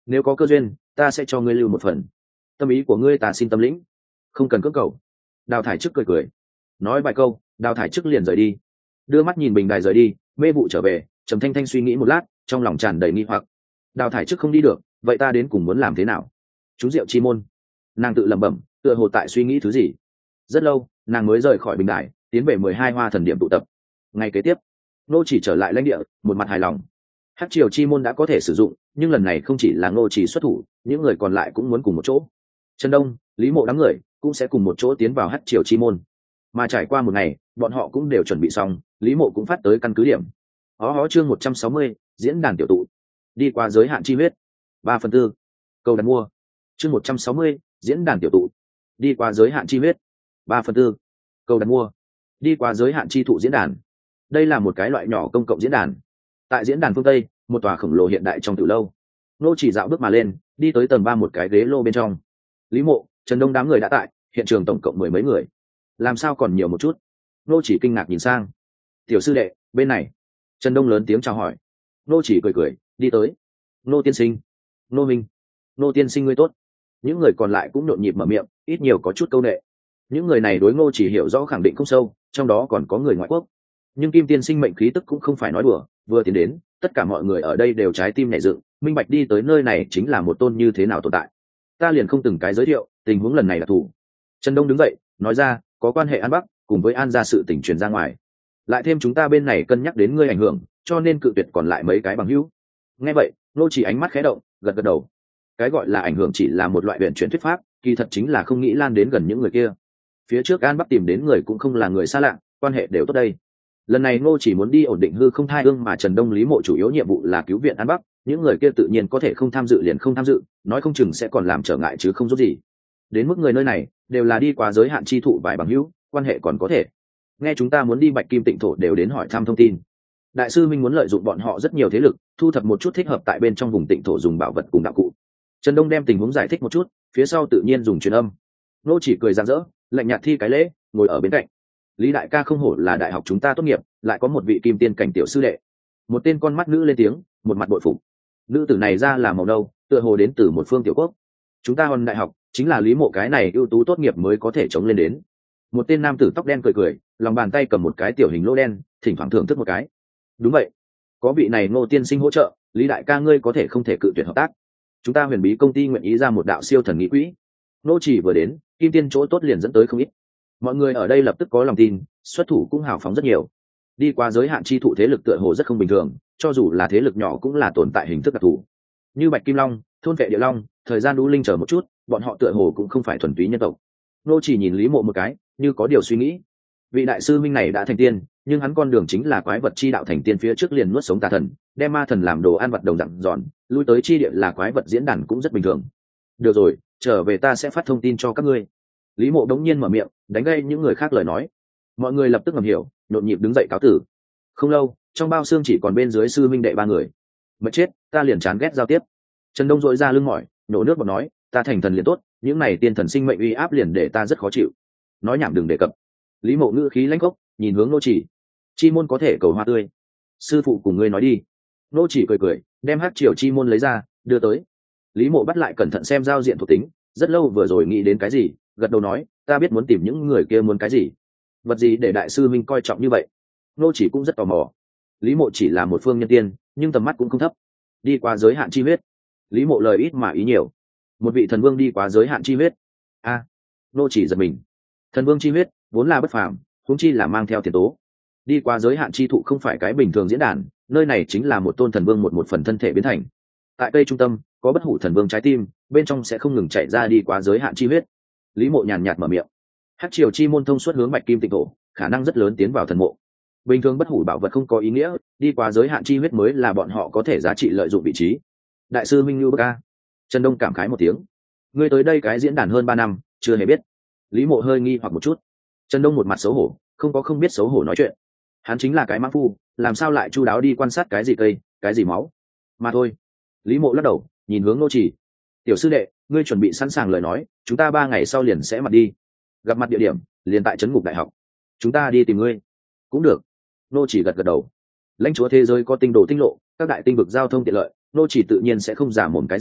nếu có cơ duyên ta sẽ cho ngươi lưu một phần, tâm ý của ngươi ta xin tâm lĩnh, không cần cưỡng cầu. Đào thải chức cười cười nói vài câu, đào thải chức liền rời đi, đưa mắt nhìn bình đài rời đi. Mê vụ trở về, trầm thanh thanh suy nghĩ một lát, trong lòng tràn đầy nghi hoặc. Đào thải chức không đi được, vậy ta đến cùng muốn làm thế nào? Chú rượu chi môn, nàng tự lẩm bẩm, tựa hồ tại suy nghĩ thứ gì. Rất lâu nàng mới rời khỏi bình đài, tiến về mười hai hoa thần điểm tụ tập. Ngày kế tiếp nô chỉ trở lại lãnh địa, một mặt hài lòng. Hắc triều chi môn đã có thể sử dụng, nhưng lần này không chỉ là nô chỉ xuất thủ, những người còn lại cũng muốn cùng một chỗ. Trần Đông, Lý Mộ đám người cũng sẽ cùng một chỗ tiến vào Hắc triều chi môn. Mà trải qua một ngày, bọn họ cũng đều chuẩn bị xong, Lý Mộ cũng phát tới căn cứ điểm. Hó hó chương một trăm sáu mươi, diễn đàn tiểu tụ. Đi qua giới hạn chi huyết. ba phần tư. Câu đặt mua. Chương một trăm sáu mươi, diễn đàn tiểu tụ. Đi qua giới hạn chi huyết. ba phần tư. Câu đặt mua. Đi qua giới hạn chi thụ diễn đàn. Đây là một cái loại nhỏ công cộng diễn đàn. Tại diễn đàn phương Tây, một tòa khổng lồ hiện đại trong tiểu lâu. Nô chỉ dạo bước mà lên, đi tới tầng ba một cái ghế lô bên trong. Lý Mộ, Trần Đông đám người đã tại, hiện trường tổng cộng mười mấy người. Làm sao còn nhiều một chút? Nô chỉ kinh ngạc nhìn sang. Tiểu sư đệ, bên này. Trần Đông lớn tiếng chào hỏi. Nô chỉ cười cười, đi tới. Nô tiên sinh. Nô minh. Nô tiên sinh ngươi tốt. Những người còn lại cũng nhộn nhịp mở miệng, ít nhiều có chút câu nệ. Những người này đối Ngô chỉ hiểu rõ khẳng định không sâu, trong đó còn có người ngoại quốc. Nhưng Kim tiên sinh mệnh khí tức cũng không phải nói đùa, vừa tiến đến, tất cả mọi người ở đây đều trái tim nảy dựng, minh bạch đi tới nơi này chính là một tôn như thế nào tồn tại. Ta liền không từng cái giới thiệu, tình huống lần này là thủ. Trần Đông đứng dậy, nói ra, có quan hệ An Bắc, cùng với An gia sự tình truyền ra ngoài. Lại thêm chúng ta bên này cân nhắc đến ngươi ảnh hưởng, cho nên cự tuyệt còn lại mấy cái bằng hữu. Nghe vậy, Ngô chỉ ánh mắt khẽ động, gật gật đầu. Cái gọi là ảnh hưởng chỉ là một loại huyền chuyển thuyết pháp, kỳ thật chính là không nghĩ lan đến gần những người kia. Phía trước An Bắc tìm đến người cũng không là người xa lạ, quan hệ đều tốt đây. Lần này Ngô chỉ muốn đi ổn định hư không thai ương, mà Trần Đông Lý Mộ chủ yếu nhiệm vụ là cứu viện An Bắc, những người kia tự nhiên có thể không tham dự liền không tham dự, nói không chừng sẽ còn làm trở ngại chứ không giúp gì. Đến mức người nơi này đều là đi qua giới hạn chi thụ vài bằng hữu, quan hệ còn có thể. Nghe chúng ta muốn đi Bạch Kim Tịnh thổ đều đến hỏi thăm thông tin. Đại sư Minh muốn lợi dụng bọn họ rất nhiều thế lực, thu thập một chút thích hợp tại bên trong vùng Tịnh thổ dùng bảo vật cùng đạo cụ. Trần Đông đem tình huống giải thích một chút, phía sau tự nhiên dùng truyền âm. Nô chỉ cười rạng rỡ, lạnh nhạt thi cái lễ, ngồi ở bên cạnh. Lý đại ca không hổ là đại học chúng ta tốt nghiệp, lại có một vị kim tiên cảnh tiểu sư đệ. Một tên con mắt nữ lên tiếng, một mặt bội phục. Nữ tử này ra là màu nâu, tựa hồ đến từ một phương tiểu quốc. Chúng ta hòn đại học chính là Lý Mộ cái này ưu tú tốt nghiệp mới có thể chống lên đến. Một tên nam tử tóc đen cười cười, lòng bàn tay cầm một cái tiểu hình lô đen, thỉnh thoảng thưởng thức một cái. Đúng vậy, có vị này Ngô tiên sinh hỗ trợ, Lý đại ca ngươi có thể không thể cự tuyệt hợp tác. Chúng ta huyền bí công ty nguyện ý ra một đạo siêu thần nghĩ quỹ. Nô chỉ vừa đến, kim tiên chỗ tốt liền dẫn tới không ít. Mọi người ở đây lập tức có lòng tin, xuất thủ cũng hào phóng rất nhiều. Đi qua giới hạn chi thụ thế lực tựa hồ rất không bình thường, cho dù là thế lực nhỏ cũng là tồn tại hình thức đặc thù. Như Bạch Kim Long, thôn vệ địa long, thời gian đũ linh chờ một chút, bọn họ tựa hồ cũng không phải thuần túy nhân tộc. Nô chỉ nhìn Lý Mộ một cái, như có điều suy nghĩ. Vị đại sư minh này đã thành tiên, nhưng hắn con đường chính là quái vật chi đạo thành tiên phía trước liền nuốt sống tà thần, đem ma thần làm đồ ăn vật đồng dạng giòn, lui tới chi địa là quái vật diễn đàn cũng rất bình thường. Được rồi, trở về ta sẽ phát thông tin cho các ngươi. Lý Mộ đống nhiên mở miệng, đánh gây những người khác lời nói. Mọi người lập tức ngầm hiểu, nhộn nhịp đứng dậy cáo tử. Không lâu, trong bao xương chỉ còn bên dưới sư minh đệ ba người. Mệt chết, ta liền chán ghét giao tiếp. Trần Đông dội ra lưng mỏi, nhổ nước bọt nói, ta thành thần liền tốt, những này tiên thần sinh mệnh uy áp liền để ta rất khó chịu. Nói nhảm đừng đề cập. Lý Mộ ngữ khí lãnh khốc, nhìn hướng Nô Chỉ. Chi môn có thể cầu hoa tươi. Sư phụ cùng ngươi nói đi. Nô Chỉ cười cười, đem hắc triều chi môn lấy ra, đưa tới. Lý Mộ bắt lại cẩn thận xem giao diện thuộc tính, rất lâu vừa rồi nghĩ đến cái gì, gật đầu nói, ta biết muốn tìm những người kia muốn cái gì. Vật gì để đại sư minh coi trọng như vậy? Nô Chỉ cũng rất tò mò. Lý Mộ chỉ là một phương nhân tiên, nhưng tầm mắt cũng không thấp. Đi qua giới hạn chi huyết. Lý Mộ lời ít mà ý nhiều. Một vị thần vương đi qua giới hạn chi huyết. A, à, Nô Chỉ giật mình. Thần vương chi huyết vốn là bất phàm, huống chi là mang theo tiền tố. Đi qua giới hạn chi thụ không phải cái bình thường diễn đàn, nơi này chính là một tôn thần vương một một phần thân thể biến thành. Tại cây trung tâm có bất hủ thần vương trái tim, bên trong sẽ không ngừng chạy ra đi qua giới hạn chi huyết. Lý Mộ nhàn nhạt mở miệng. Hắc triều chi môn thông suốt hướng Bạch Kim Tịnh thổ, khả năng rất lớn tiến vào thần mộ. Bình thường bất hủ bảo vật không có ý nghĩa, đi qua giới hạn chi huyết mới là bọn họ có thể giá trị lợi dụng vị trí. Đại sư Minh Lưu Bác A. Trần Đông cảm khái một tiếng. Ngươi tới đây cái diễn đàn hơn ba năm, chưa hề biết. Lý Mộ hơi nghi hoặc một chút. Trần Đông một mặt xấu hổ, không có không biết xấu hổ nói chuyện. Hắn chính là cái mãng phu, làm sao lại chu đáo đi quan sát cái gì cây, cái gì máu mà thôi. Lý Mộ lắc đầu, nhìn hướng Nô Chỉ. Tiểu sư đệ, ngươi chuẩn bị sẵn sàng lời nói, chúng ta ba ngày sau liền sẽ mặt đi. Gặp mặt địa điểm liền tại trấn ngục đại học. Chúng ta đi tìm ngươi. Cũng được. Nô Chỉ gật gật đầu. Lãnh chúa thế giới có tinh đồ tinh lộ, các đại tinh vực giao thông tiện lợi, Nô Chỉ tự nhiên sẽ không giả mồm cái gì,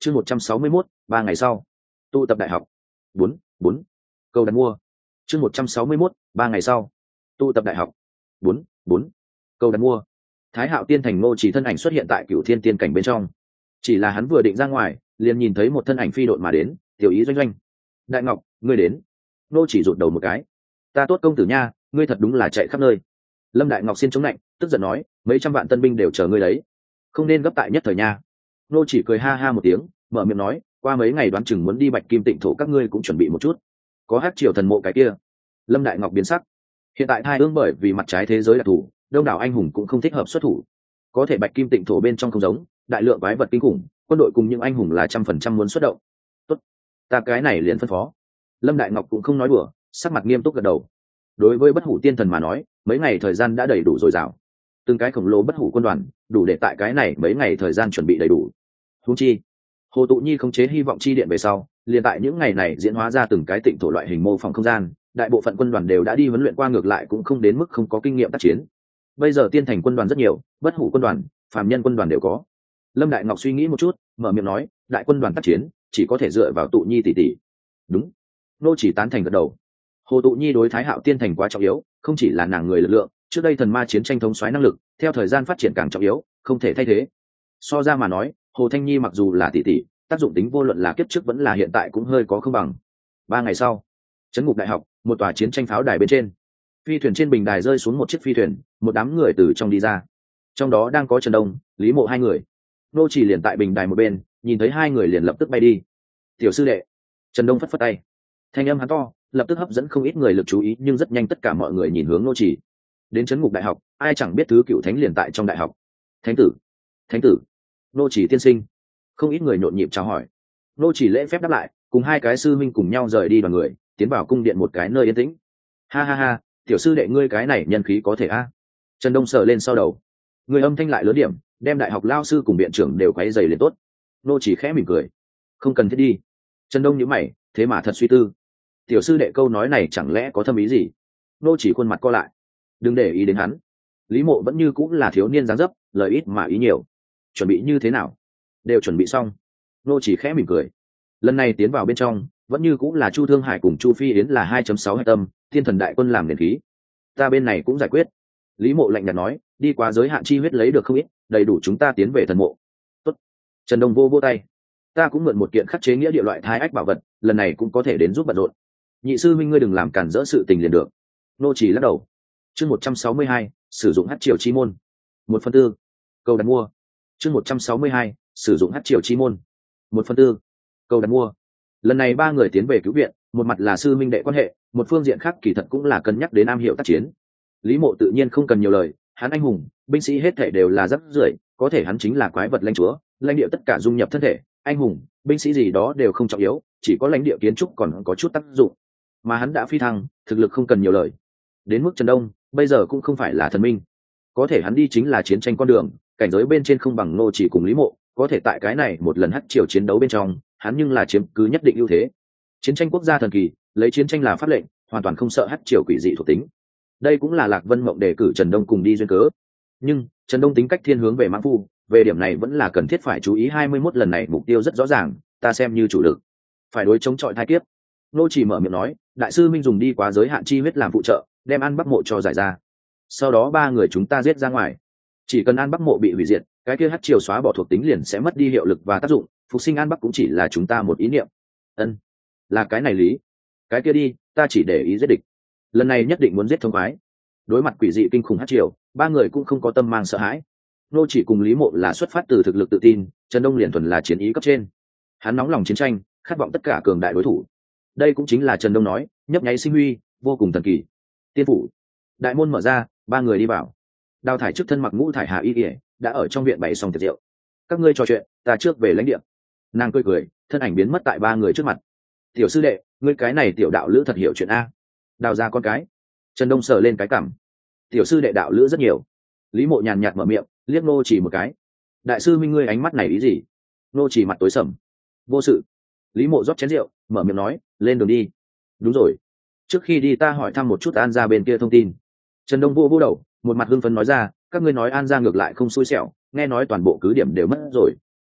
chương một trăm sáu mươi mốt ba ngày sau tụ tập đại học. Bốn bốn câu đặt mua. chương một trăm sáu mươi mốt ba ngày sau tụ tập đại học. Bốn bốn câu đặt mua. Thái Hạo Tiên Thành Ngô Chỉ thân ảnh xuất hiện tại Cửu Thiên Tiên cảnh bên trong. Chỉ là hắn vừa định ra ngoài, liền nhìn thấy một thân ảnh phi độn mà đến. Tiểu Ý Doanh Doanh, Đại Ngọc, ngươi đến. Ngô Chỉ rụt đầu một cái. Ta tốt công tử nha, ngươi thật đúng là chạy khắp nơi. Lâm Đại Ngọc xin chống lạnh, tức giận nói, mấy trăm vạn tân binh đều chờ ngươi đấy, không nên gấp tại nhất thời nha. Ngô Chỉ cười ha ha một tiếng, mở miệng nói, qua mấy ngày đoán chừng muốn đi Bạch Kim Tịnh thổ, các ngươi cũng chuẩn bị một chút. Có hát triều thần mộ cái kia. Lâm Đại Ngọc biến sắc. Hiện tại thai ương bởi vì mặt trái thế giới đặc thù, đông đảo anh hùng cũng không thích hợp xuất thủ. Có thể Bạch Kim Tịnh thổ bên trong không giống, đại lượng quái vật kinh khủng, quân đội cùng những anh hùng là trăm phần trăm muốn xuất động. Tốt, ta cái này liền phân phó. Lâm Đại Ngọc cũng không nói đùa, sắc mặt nghiêm túc gật đầu. Đối với bất hủ tiên thần mà nói, mấy ngày thời gian đã đầy đủ dồi dào. Từng cái khổng lồ bất hủ quân đoàn, đủ để tại cái này mấy ngày thời gian chuẩn bị đầy đủ. Huống chi, Hồ Tụ Nhi khống chế hy vọng chi điện về sau, liền tại những ngày này diễn hóa ra từng cái tịnh thổ loại hình mô phỏng không gian, đại bộ phận quân đoàn đều đã đi huấn luyện qua, ngược lại cũng không đến mức không có kinh nghiệm tác chiến. Bây giờ tiên thành quân đoàn rất nhiều, bất hủ quân đoàn, phàm nhân quân đoàn đều có. Lâm Đại Ngọc suy nghĩ một chút, mở miệng nói, đại quân đoàn tác chiến chỉ có thể dựa vào Tụ Nhi tỷ tỷ. Đúng. Nô Chỉ tán thành gật đầu. Hồ Tụ Nhi đối Thái Hạo Tiên thành quá trọng yếu, không chỉ là nàng người lực lượng, trước đây thần ma chiến tranh thống soái năng lực, theo thời gian phát triển càng trọng yếu, không thể thay thế. So ra mà nói, Hồ Thanh Nhi mặc dù là tỷ tỷ, tác dụng tính vô luận là kiếp trước vẫn là hiện tại cũng hơi có không bằng. Ba ngày sau, Trấn Ngục Đại học, một tòa chiến tranh pháo đài bên trên, phi thuyền trên bình đài rơi xuống một chiếc phi thuyền, một đám người từ trong đi ra, trong đó đang có Trần Đông, Lý Mộ hai người. Nô Chỉ liền tại bình đài một bên, nhìn thấy hai người liền lập tức bay đi. Tiểu sư đệ. Trần Đông phất phất tay, thanh âm hắn to, lập tức hấp dẫn không ít người lực chú ý, nhưng rất nhanh tất cả mọi người nhìn hướng Nô Chỉ. Đến Trấn Ngục Đại học, ai chẳng biết thứ Cựu Thánh liền tại trong đại học. Thánh tử, thánh tử, Nô Chỉ tiên sinh. Không ít người nhộn nhịp chào hỏi. Nô Chỉ lễ phép đáp lại, cùng hai cái sư minh cùng nhau rời đi đoàn người, tiến vào cung điện một cái nơi yên tĩnh. Ha ha ha, tiểu sư đệ ngươi cái này nhân khí có thể a. Trần Đông sờ lên sau đầu, người âm thanh lại lớn điểm, đem đại học lao sư cùng viện trưởng đều quấy dày lên tốt. Nô Chỉ khẽ mỉm cười, không cần thiết đi. Trần Đông nhíu mày, thế mà thật suy tư. Tiểu sư đệ câu nói này chẳng lẽ có thâm ý gì? Nô Chỉ khuôn mặt co lại, đừng để ý đến hắn. Lý Mộ vẫn như cũng là thiếu niên dáng dấp, lời ít mà ý nhiều. Chuẩn bị như thế nào? Đều chuẩn bị xong. Nô Chỉ khẽ mỉm cười. Lần này tiến vào bên trong, vẫn như cũng là Chu Thương Hải cùng Chu Phi Yến là hai chấm sáu hạch tâm, thiên thần đại quân làm nền khí. Ta bên này cũng giải quyết. Lý Mộ lạnh nhạt nói, đi qua giới hạn chi huyết lấy được không ít, đầy đủ chúng ta tiến về thần mộ. Tốt. Trần Đông vô vô tay. Ta cũng mượn một kiện khắc chế nghĩa địa loại thái ách bảo vật, lần này cũng có thể đến giúp bận rộn. Nhị sư huynh ngươi đừng làm cản rỡ sự tình liền được. Nô Chỉ lắc đầu. Chương một trăm sáu mươi hai, sử dụng hắc triều chi môn. Một phần tư. Câu đặt mua. Chương một trăm sáu mươi hai, sử dụng hắc triều chi môn. Một phần tư. Câu đặt mua. Lần này ba người tiến về cứu viện, một mặt là sư minh đệ quan hệ, một phương diện khác kỳ thật cũng là cân nhắc đến am hiểu tác chiến. Lý Mộ tự nhiên không cần nhiều lời, hắn anh hùng, binh sĩ hết thể đều là rất rưởi, có thể hắn chính là quái vật lãnh chúa, lãnh địa tất cả dung nhập thân thể, anh hùng, binh sĩ gì đó đều không trọng yếu, chỉ có lãnh địa kiến trúc còn có chút tác dụng. Mà hắn đã phi thăng, thực lực không cần nhiều lời. Đến mức Trần Đông, bây giờ cũng không phải là thần minh, có thể hắn đi chính là chiến tranh con đường, cảnh giới bên trên không bằng Nô Chỉ cùng Lý Mộ, có thể tại cái này một lần hắc triều chiến đấu bên trong, hắn nhưng là chiếm cứ nhất định ưu thế. Chiến tranh quốc gia thần kỳ, lấy chiến tranh là pháp lệnh, hoàn toàn không sợ hắc triều quỷ dị thuộc tính. Đây cũng là Lạc Vân Mộng đề cử Trần Đông cùng đi duyên cớ. Nhưng Trần Đông tính cách thiên hướng về mãng phu, về điểm này vẫn là cần thiết phải chú ý. Hai mươi mốt lần này mục tiêu rất rõ ràng, ta xem như chủ lực, phải đối chống chọi thai kiếp. Nô Chỉ mở miệng nói, đại sư minh dùng đi quá giới hạn chi huyết làm phụ trợ, đem An Bắc Mộ cho giải ra. Sau đó ba người chúng ta giết ra ngoài, chỉ cần An Bắc Mộ bị hủy diệt, cái kia hắc triều xóa bỏ thuộc tính liền sẽ mất đi hiệu lực và tác dụng, phục sinh An Bắc cũng chỉ là chúng ta một ý niệm. Ân, là cái này lý. Cái kia đi, ta chỉ để ý giết địch, lần này nhất định muốn giết thông khoái. Đối mặt quỷ dị kinh khủng hắc triều, ba người cũng không có tâm mang sợ hãi. Nô Chỉ cùng Lý Mộ là xuất phát từ thực lực tự tin, Trần Đông liền thuần là chiến ý cấp trên. Hắn nóng lòng chiến tranh, khát vọng tất cả cường đại đối thủ. Đây cũng chính là Trần Đông nói, nhấp nháy sinh huy, vô cùng thần kỳ. Tiên phủ, đại môn mở ra, ba người đi vào. Đào Thải trước thân mặc ngũ thải hạ y ỉa, đã ở trong viện bày xong tiệc rượu. Các ngươi trò chuyện, ta trước về lãnh địa. Nàng cười cười, thân ảnh biến mất tại ba người trước mặt. Tiểu sư đệ, ngươi cái này tiểu đạo lữ thật hiểu chuyện a. Đào ra con cái. Trần Đông sờ lên cái cằm. Tiểu sư đệ đạo lữ rất nhiều. Lý Mộ nhàn nhạt mở miệng, liếc Nô Chỉ một cái. Đại sư minh ngươi ánh mắt này ý gì? Nô Chỉ mặt tối sầm. Vô sự. Lý Mộ rót chén rượu, mở miệng nói, lên đường đi. Đúng rồi, trước khi đi ta hỏi thăm một chút An gia bên kia thông tin. Trần Đông vô vô đầu, một mặt hưng phấn nói ra, các ngươi nói An gia ngược lại không xui xẻo, nghe nói toàn bộ cứ điểm đều mất rồi.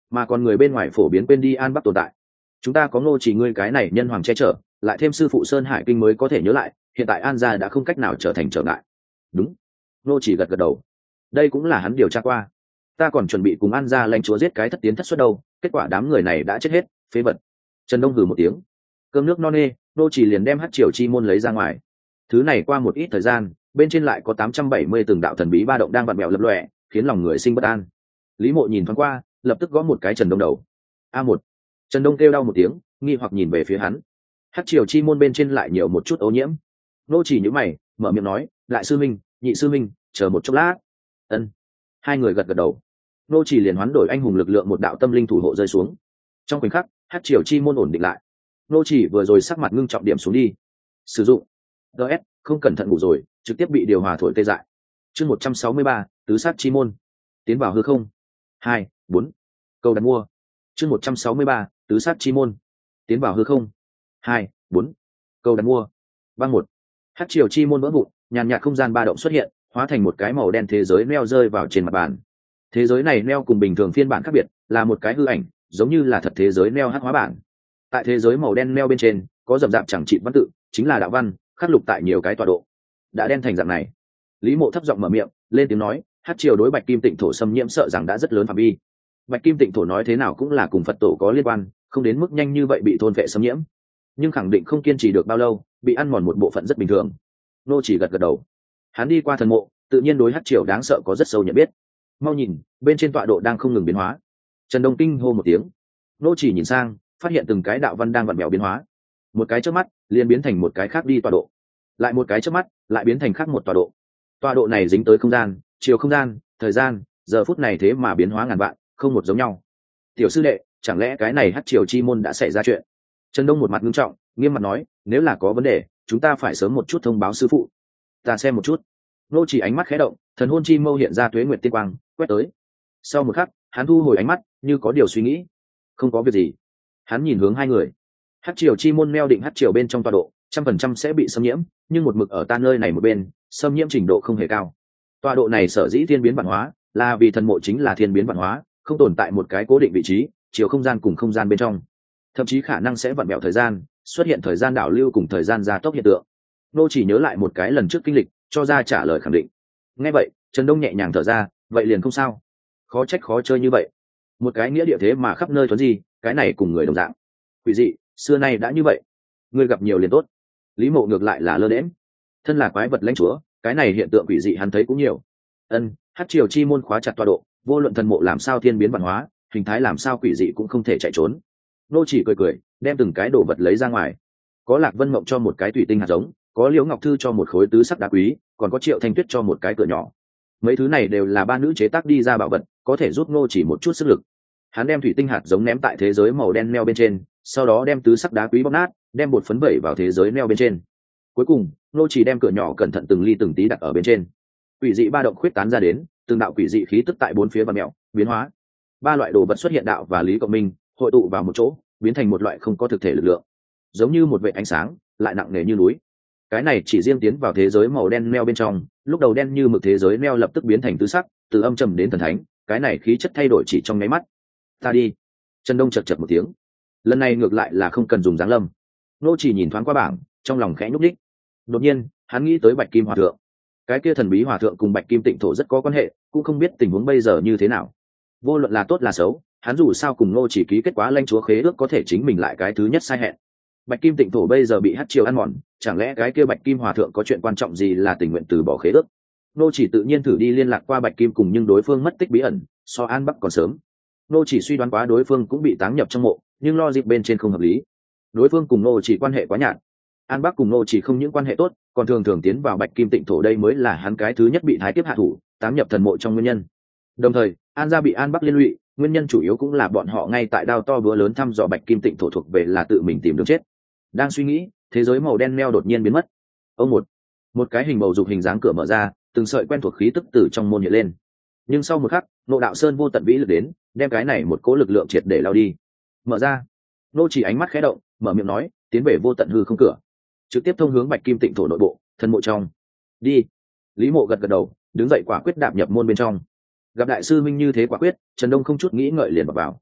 mà còn người bên ngoài phổ biến quên đi An Bắc tồn tại. Chúng ta có Ngô Chỉ ngươi cái này nhân hoàng che chở, lại thêm sư phụ Sơn Hải Kinh mới có thể nhớ lại, hiện tại An gia đã không cách nào trở thành trở ngại. Đúng. Ngô Chỉ gật gật đầu. Đây cũng là hắn điều tra qua. Ta còn chuẩn bị cùng An gia lãnh chúa giết cái thất tiến thất xuất đâu, kết quả đám người này đã chết hết, phế vật. Trần Đông hừ một tiếng. Cơm nước no nê, Ngô Chỉ liền đem Hắc Triều Chi môn lấy ra ngoài. Thứ này qua một ít thời gian, bên trên lại có tám trăm bảy mươi từng đạo thần bí ba động đang vặn mèo lập lòe, khiến lòng người sinh bất an. Lý Mộ nhìn thoáng qua, lập tức gõ một cái Trần Đông đầu. A một. Trần Đông kêu đau một tiếng, nghi hoặc nhìn về phía hắn. Hắc Triều Chi môn bên trên lại nhiều một chút ô nhiễm. Nô Chỉ nhíu mày, mở miệng nói, "Đại sư minh, nhị sư minh, chờ một chốc lát." Ân. Hai người gật gật đầu. Nô Chỉ liền hoán đổi anh hùng lực lượng một đạo tâm linh thủ hộ rơi xuống. Trong khoảnh khắc, Hắc Triều Chi môn ổn định lại. Nô Chỉ vừa rồi sắc mặt ngưng trọng điểm xuống đi. Sử dụng. đê ét, không cẩn thận ngủ rồi, trực tiếp bị điều hòa thổi tê dại. Chương một trăm sáu mươi ba, tứ sát chi môn. Tiến vào hư không. Hai, bốn. Câu đặt mua. Chương một trăm sáu mươi ba, tứ sát chi môn. Tiến vào hư không. Hai, bốn. Câu đặt mua. Băng một. Hắc Triều Chi môn vỡ vụn, nhàn nhạt không gian ba động xuất hiện, hóa thành một cái màu đen thế giới neo rơi vào trên mặt bàn. Thế giới này neo cùng bình thường phiên bản khác biệt, là một cái hư ảnh, giống như là thật thế giới neo hắc hóa bản. Tại thế giới màu đen neo bên trên, có rậm rạp chẳng trị văn tự, chính là đạo văn, khắc lục tại nhiều cái tọa độ. Đã đen thành dạng này. Lý Mộ thấp giọng mở miệng, lên tiếng nói, Hắc Triều đối Bạch Kim Tịnh thổ xâm nhiễm sợ rằng đã rất lớn phạm vi. Bạch Kim Tịnh thổ nói thế nào cũng là cùng Phật tổ có liên quan, không đến mức nhanh như vậy bị thôn vệ xâm nhiễm, nhưng khẳng định không kiên trì được bao lâu, bị ăn mòn một bộ phận rất bình thường. Nô Chỉ gật gật đầu. Hắn đi qua thần mộ, tự nhiên đối Hắc Triều đáng sợ có rất sâu nhận biết. Mau nhìn, bên trên tọa độ đang không ngừng biến hóa. Trần Đông kinh hô một tiếng. Nô Chỉ nhìn sang, phát hiện từng cái đạo văn đang vặn vẹo biến hóa. Một cái chớp mắt, liền biến thành một cái khác đi tọa độ. Lại một cái chớp mắt, lại biến thành khác một tọa độ. Tọa độ này dính tới không gian, chiều không gian, thời gian, giờ phút này thế mà biến hóa ngàn vạn, không một giống nhau. Tiểu sư đệ, chẳng lẽ cái này Hắc Triều Chi môn đã xảy ra chuyện? Trần Đông một mặt nghiêm trọng, nghiêm mặt nói, nếu là có vấn đề, chúng ta phải sớm một chút thông báo sư phụ. Ta xem một chút. Nô Chỉ ánh mắt khẽ động, thần hồn chi mâu hiện ra tuế nguyệt tiên quang, quét tới. Sau một khắc, hắn thu hồi ánh mắt, như có điều suy nghĩ. Không có việc gì. Hắn nhìn hướng hai người. Hắc Triều Chi môn neo định Hắc Triều bên trong tọa độ, trăm phần trăm sẽ bị xâm nhiễm, nhưng một mực ở ta nơi này một bên, xâm nhiễm trình độ không hề cao. Tọa độ này sở dĩ thiên biến vạn hóa, là vì thần mộ chính là thiên biến vạn hóa, không tồn tại một cái cố định vị trí, chiều không gian cùng không gian bên trong, thậm chí khả năng sẽ vặn vẹo thời gian, xuất hiện thời gian đảo lưu cùng thời gian gia tốc hiện tượng. Nô chỉ nhớ lại một cái lần trước kinh lịch, cho ra trả lời khẳng định. Nghe vậy, Trần Đông nhẹ nhàng thở ra, vậy liền không sao. Khó trách khó chơi như vậy. Một cái nghĩa địa thế mà khắp nơi thuần gì, cái này cùng người đồng dạng. Quỷ dị, xưa nay đã như vậy. Người gặp nhiều liền tốt. Lý Mộ ngược lại là lơ đễnh. Thân là quái vật lãnh chúa, cái này hiện tượng quỷ dị hắn thấy cũng nhiều. Ân, Hắc Triều Chi môn khóa chặt tọa độ, vô luận thần mộ làm sao thiên biến văn hóa, hình thái làm sao quỷ dị cũng không thể chạy trốn. Nô chỉ cười cười, đem từng cái đồ vật lấy ra ngoài. Có Lạc Vân Mộng cho một cái thủy tinh hạt giống, có Liễu Ngọc Thư cho một khối tứ sắc đá quý, còn có Triệu Thanh Tuyết cho một cái cửa nhỏ. Mấy thứ này đều là ba nữ chế tác đi ra bảo vật, có thể giúp Nô chỉ một chút sức lực. Hắn đem thủy tinh hạt giống ném tại thế giới màu đen neo bên trên, sau đó đem tứ sắc đá quý bóp nát, đem bột phấn vẩy vào thế giới neo bên trên. Cuối cùng, Nô chỉ đem cửa nhỏ cẩn thận từng ly từng tí đặt ở bên trên. Quỷ dị ba động khuyết tán ra đến, từng đạo quỷ dị khí tức tại bốn phía vặn mèo, biến hóa. Ba loại đồ vật xuất hiện đạo và lý cộng minh, hội tụ vào một chỗ, biến thành một loại không có thực thể lực lượng, giống như một vệt ánh sáng, lại nặng nề như núi. Cái này chỉ riêng tiến vào thế giới màu đen neo bên trong, lúc đầu đen như mực thế giới neo lập tức biến thành tứ sắc, từ âm trầm đến thần thánh, cái này khí chất thay đổi chỉ trong nháy mắt. Ta đi. Trần Đông chật chật một tiếng. Lần này ngược lại là không cần dùng dáng lâm. Nô chỉ nhìn thoáng qua bảng, trong lòng khẽ nhúc nhích. Đột nhiên, hắn nghĩ tới Bạch Kim Hòa thượng. Cái kia thần bí hòa thượng cùng Bạch Kim Tịnh thổ rất có quan hệ, cũng không biết tình huống bây giờ như thế nào. Vô luận là tốt là xấu, hắn dù sao cùng Nô chỉ ký kết quá lãnh chúa khế ước có thể chính mình lại cái thứ nhất sai hẹn. Bạch Kim Tịnh thổ bây giờ bị Hắc Triều ăn mòn, chẳng lẽ cái kia Bạch Kim Hòa thượng có chuyện quan trọng gì là tình nguyện từ bỏ khế ước? Nô chỉ tự nhiên thử đi liên lạc qua Bạch Kim cùng nhưng đối phương mất tích bí ẩn, so An Bắc còn sớm. Nô chỉ suy đoán quá đối phương cũng bị táng nhập trong mộ, nhưng lo dịp bên trên không hợp lý. Đối phương cùng Nô chỉ quan hệ quá nhạt. An Bắc cùng Nô chỉ không những quan hệ tốt, còn thường thường tiến vào Bạch Kim Tịnh thổ, đây mới là hắn cái thứ nhất bị thái tiếp hạ thủ, táng nhập thần mộ trong nguyên nhân. Đồng thời, An gia bị An Bắc liên lụy, nguyên nhân chủ yếu cũng là bọn họ ngay tại đao to búa lớn thăm dò Bạch Kim Tịnh thổ thuộc về là tự mình tìm đường chết. Đang suy nghĩ, thế giới màu đen neo đột nhiên biến mất. Ông một, một cái hình bầu dục hình dáng cửa mở ra, từng sợi quen thuộc khí tức từ trong môn hiện lên. Nhưng sau một khắc, Nộ Đạo Sơn vô tận vĩ lực đến, đem cái này một cỗ lực lượng triệt để lao đi. Mở ra. Nô chỉ ánh mắt khẽ động, mở miệng nói, tiến về vô tận hư không cửa, trực tiếp thông hướng Bạch Kim Tịnh thổ nội bộ, thân mộ trong. Đi. Lý Mộ gật gật đầu, đứng dậy quả quyết đạp nhập môn bên trong. Gặp đại sư minh như thế quả quyết, Trần Đông không chút nghĩ ngợi liền vào vào.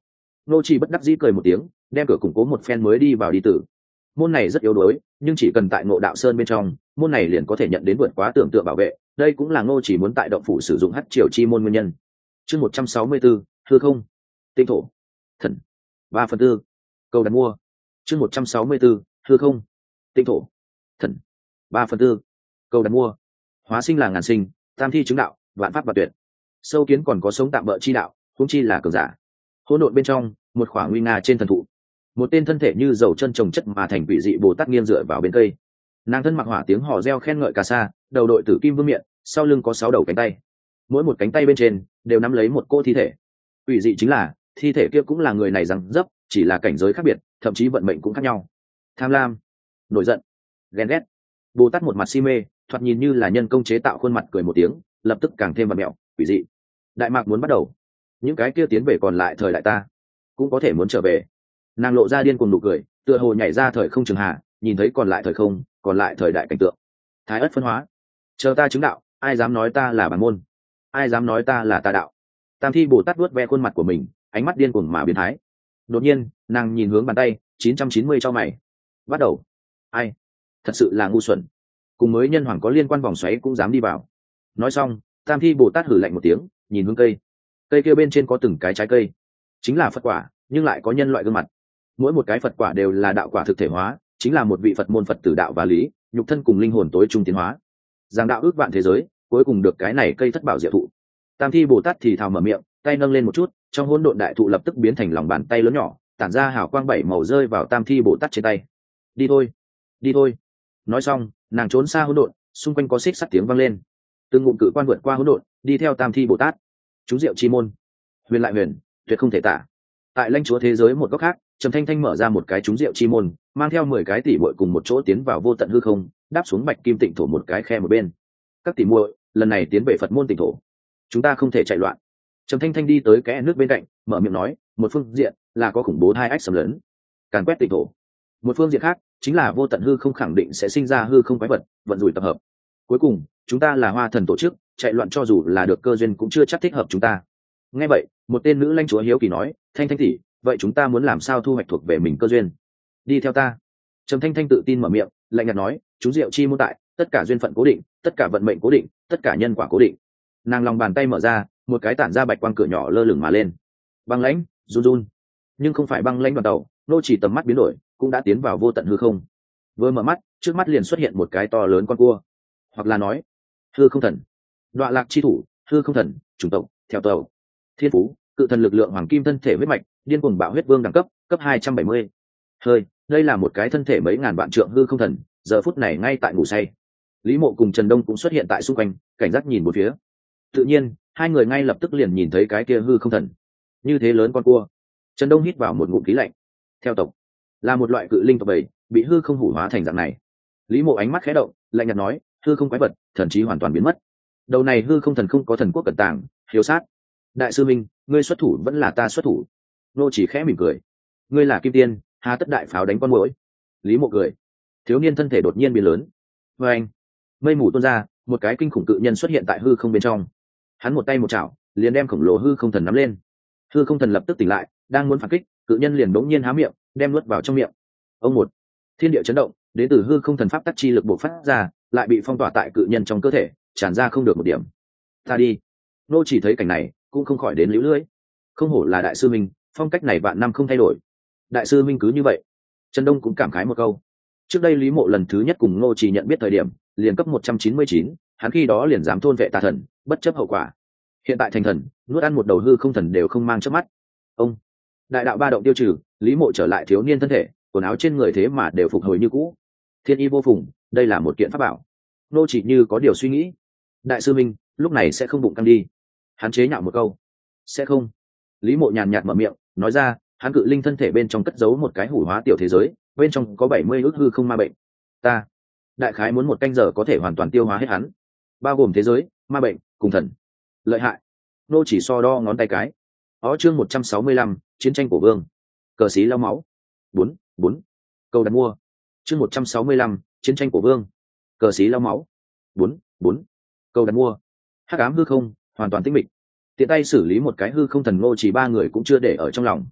Ngô chỉ bất đắc dĩ cười một tiếng, đem cửa củng cố một phen mới đi vào đi tử. Môn này rất yếu đuối, nhưng chỉ cần tại Ngộ Đạo Sơn bên trong, môn này liền có thể nhận đến vượt quá tưởng tượng bảo vệ. Đây cũng là Ngô chỉ muốn tại động phủ sử dụng hắc triều chi môn nguyên nhân. Chương một trăm sáu mươi tư, hư không, tinh thổ, thần, ba phần tư, câu đặt mua. Chương một trăm sáu mươi tư, hư không, tinh thổ, thần, ba phần tư, câu đặt mua. Hóa sinh là ngàn sinh, tam thi chứng đạo, vạn pháp và tuyệt. Sâu kiến còn có sống tạm bỡ chi đạo, cũng chi là cường giả. Hỗn độn bên trong, một khoảng nguy nga trên thần thụ, một tên thân thể như dầu chân trồng chất mà thành quỷ dị bồ tát nghiêng dựa vào bên cây. Nàng thân mặc hỏa tiếng hò reo khen ngợi cà sa, đầu đội tử kim vương miện, sau lưng có sáu đầu cánh tay, mỗi một cánh tay bên trên đều nắm lấy một cô thi thể. Quỷ dị chính là thi thể kia cũng là người này rằng dấp, chỉ là cảnh giới khác biệt, thậm chí vận mệnh cũng khác nhau. Tham lam, nổi giận, ghen ghét. Bồ Tát một mặt si mê, thoạt nhìn như là nhân công chế tạo khuôn mặt cười một tiếng, lập tức càng thêm vật mẹo, quỷ dị. Đại mạc muốn bắt đầu, những cái kia tiến về còn lại thời đại ta cũng có thể muốn trở về. Nàng lộ ra điên cuồng nụ cười, tựa hồ nhảy ra thời không trường hạ, nhìn thấy còn lại thời không, còn lại thời đại cảnh tượng. Thái ất phân hóa, chờ ta chứng đạo, ai dám nói ta là bản môn, ai dám nói ta là tà đạo. Tam thi Bồ Tát vuốt ve khuôn mặt của mình, ánh mắt điên cuồng mà biến thái. Đột nhiên nàng nhìn hướng bàn tay chín trăm chín mươi cho mày, bắt đầu. Ai, thật sự là ngu xuẩn, cùng mới nhân hoàng có liên quan vòng xoáy cũng dám đi vào. Nói xong, Tam thi Bồ Tát hử lạnh một tiếng, nhìn hướng cây. Cây kia bên trên có từng cái trái cây, chính là Phật quả, nhưng lại có nhân loại gương mặt. Mỗi một cái Phật quả đều là đạo quả thực thể hóa, chính là một vị Phật môn Phật tử đạo và lý, nhục thân cùng linh hồn tối trung tiến hóa, giảng đạo ước vạn thế giới, cuối cùng được cái này cây thất bảo diệu thụ. Tam thi Bồ Tát thì thào mở miệng, tay nâng lên một chút, trong hỗn độn đại thụ lập tức biến thành lòng bàn tay lớn nhỏ, tản ra hào quang bảy màu rơi vào Tam thi Bồ Tát trên tay. Đi thôi, đi thôi. Nói xong, nàng trốn xa hỗn độn, xung quanh có xích sắt tiếng vang lên. Từng ngụm cự quan vượt qua hỗn độn, đi theo Tam thi Bồ Tát. Chú diệu chi môn, huyền lại huyền, tuyệt không thể tả. Tại lãnh chúa thế giới một góc khác, Trầm Thanh Thanh mở ra một cái trúng diệu chi môn, mang theo mười cái tỷ muội cùng một chỗ tiến vào vô tận hư không, đáp xuống bạch kim tịnh thổ một cái khe một bên. Các tỷ muội, lần này tiến về Phật môn tịnh thổ, chúng ta không thể chạy loạn. Trầm Thanh Thanh đi tới kẽ nước bên cạnh, mở miệng nói, một phương diện là có khủng bố hai ách xâm lấn, càn quét tịnh thổ. Một phương diện khác chính là vô tận hư không khẳng định sẽ sinh ra hư không quái vật, vận rủi tập hợp. Cuối cùng, chúng ta là Hoa Thần tổ chức, chạy loạn cho dù là được cơ duyên cũng chưa chắc thích hợp chúng ta. Nghe vậy, một tên nữ lãnh chúa hiếu kỳ nói, Thanh Thanh tỷ, vậy chúng ta muốn làm sao thu hoạch thuộc về mình cơ duyên? Đi theo ta. Trầm Thanh Thanh tự tin mở miệng, lạnh nhạt nói, chú diệu chi môn tại, tất cả duyên phận cố định, tất cả vận mệnh cố định, tất cả nhân quả cố định. Nàng lòng bàn tay mở ra, một cái tản ra bạch quang cửa nhỏ lơ lửng mà lên. Băng lãnh, run run, nhưng không phải băng lãnh đoàn tàu, nô chỉ tầm mắt biến đổi, cũng đã tiến vào vô tận hư không. Vừa mở mắt, trước mắt liền xuất hiện một cái to lớn con cua, hoặc là nói, hư không thần, Đoạ Lạc chi thủ, hư không thần, chủng tộc, theo tàu, thiên phú, cự thần lực lượng hoàng kim thân thể huyết mạch, điên cuồng bạo huyết vương đẳng cấp, cấp hai trăm bảy mươi. Hơi, đây là một cái thân thể mấy ngàn vạn trượng hư không thần, giờ phút này ngay tại ngủ say. Lý Mộ cùng Trần Đông cũng xuất hiện tại xung quanh, cảnh giác nhìn một phía. Tự nhiên, hai người ngay lập tức liền nhìn thấy cái kia hư không thần. Như thế lớn con cua. Trần Đông hít vào một ngụm khí lạnh. Theo tộc, là một loại cự linh tộc bầy, bị hư không hủ hóa thành dạng này. Lý Mộ ánh mắt khẽ động, lạnh nhạt nói, hư không quái vật, thần trí hoàn toàn biến mất. Đầu này hư không thần không có thần quốc cẩn tàng, hiếu sát. Đại sư Minh, ngươi xuất thủ vẫn là ta xuất thủ. Nô chỉ khẽ mỉm cười. Ngươi là kim tiên, hà tất đại pháo đánh con muỗi? Lý Mộ cười. Thiếu niên thân thể đột nhiên biến lớn. Và anh, mây mù tuôn ra, một cái kinh khủng cự nhân xuất hiện tại hư không bên trong. Hắn một tay một chảo, liền đem khổng lồ hư không thần nắm lên. Hư không thần lập tức tỉnh lại, đang muốn phản kích, cự nhân liền đống nhiên há miệng, đem nuốt vào trong miệng. Ông một, thiên địa chấn động, đến từ hư không thần pháp tắc chi lực bộc phát ra, lại bị phong tỏa tại cự nhân trong cơ thể, tràn ra không được một điểm. Ta đi. Nô chỉ thấy cảnh này, cũng không khỏi đến liễu lưỡi. Không hổ là đại sư minh, phong cách này vạn năm không thay đổi. Đại sư minh cứ như vậy. Trần Đông cũng cảm khái một câu. Trước đây Lý Mộ lần thứ nhất cùng Ngô Chỉ nhận biết thời điểm, liền cấp một trăm chín mươi chín, hắn khi đó liền dám thôn vệ tà thần, bất chấp hậu quả. Hiện tại thành thần, nuốt ăn một đầu hư không thần đều không mang chớp mắt. Ông, đại đạo ba động tiêu trừ, Lý Mộ trở lại thiếu niên thân thể, quần áo trên người thế mà đều phục hồi như cũ. Thiên y vô phùng, đây là một kiện pháp bảo. Ngô Chỉ như có điều suy nghĩ. Đại sư minh, lúc này sẽ không bụng căng đi. Hắn chế nhạo một câu. Sẽ không. Lý Mộ nhàn nhạt mở miệng, nói ra, hắn cự linh thân thể bên trong cất giấu một cái hủ hóa tiểu thế giới, bên trong có bảy mươi ước hư không ma bệnh. Ta, đại khái muốn một canh giờ có thể hoàn toàn tiêu hóa hết hắn, bao gồm thế giới, ma bệnh, cùng thần. Lợi hại. Nô chỉ so đo ngón tay cái. Ó chương một trăm sáu mươi lăm, chiến tranh của vương. Cờ xí lao máu. Bốn, bốn. Câu đặt mua. Chương một trăm sáu mươi lăm, chiến tranh của vương. Cờ xí lao máu. Bốn, bốn. Câu đặt mua. Hắc ám hư không, hoàn toàn tĩnh mịch. Tiện tay xử lý một cái hư không thần, Ngô chỉ ba người cũng chưa để ở trong lòng.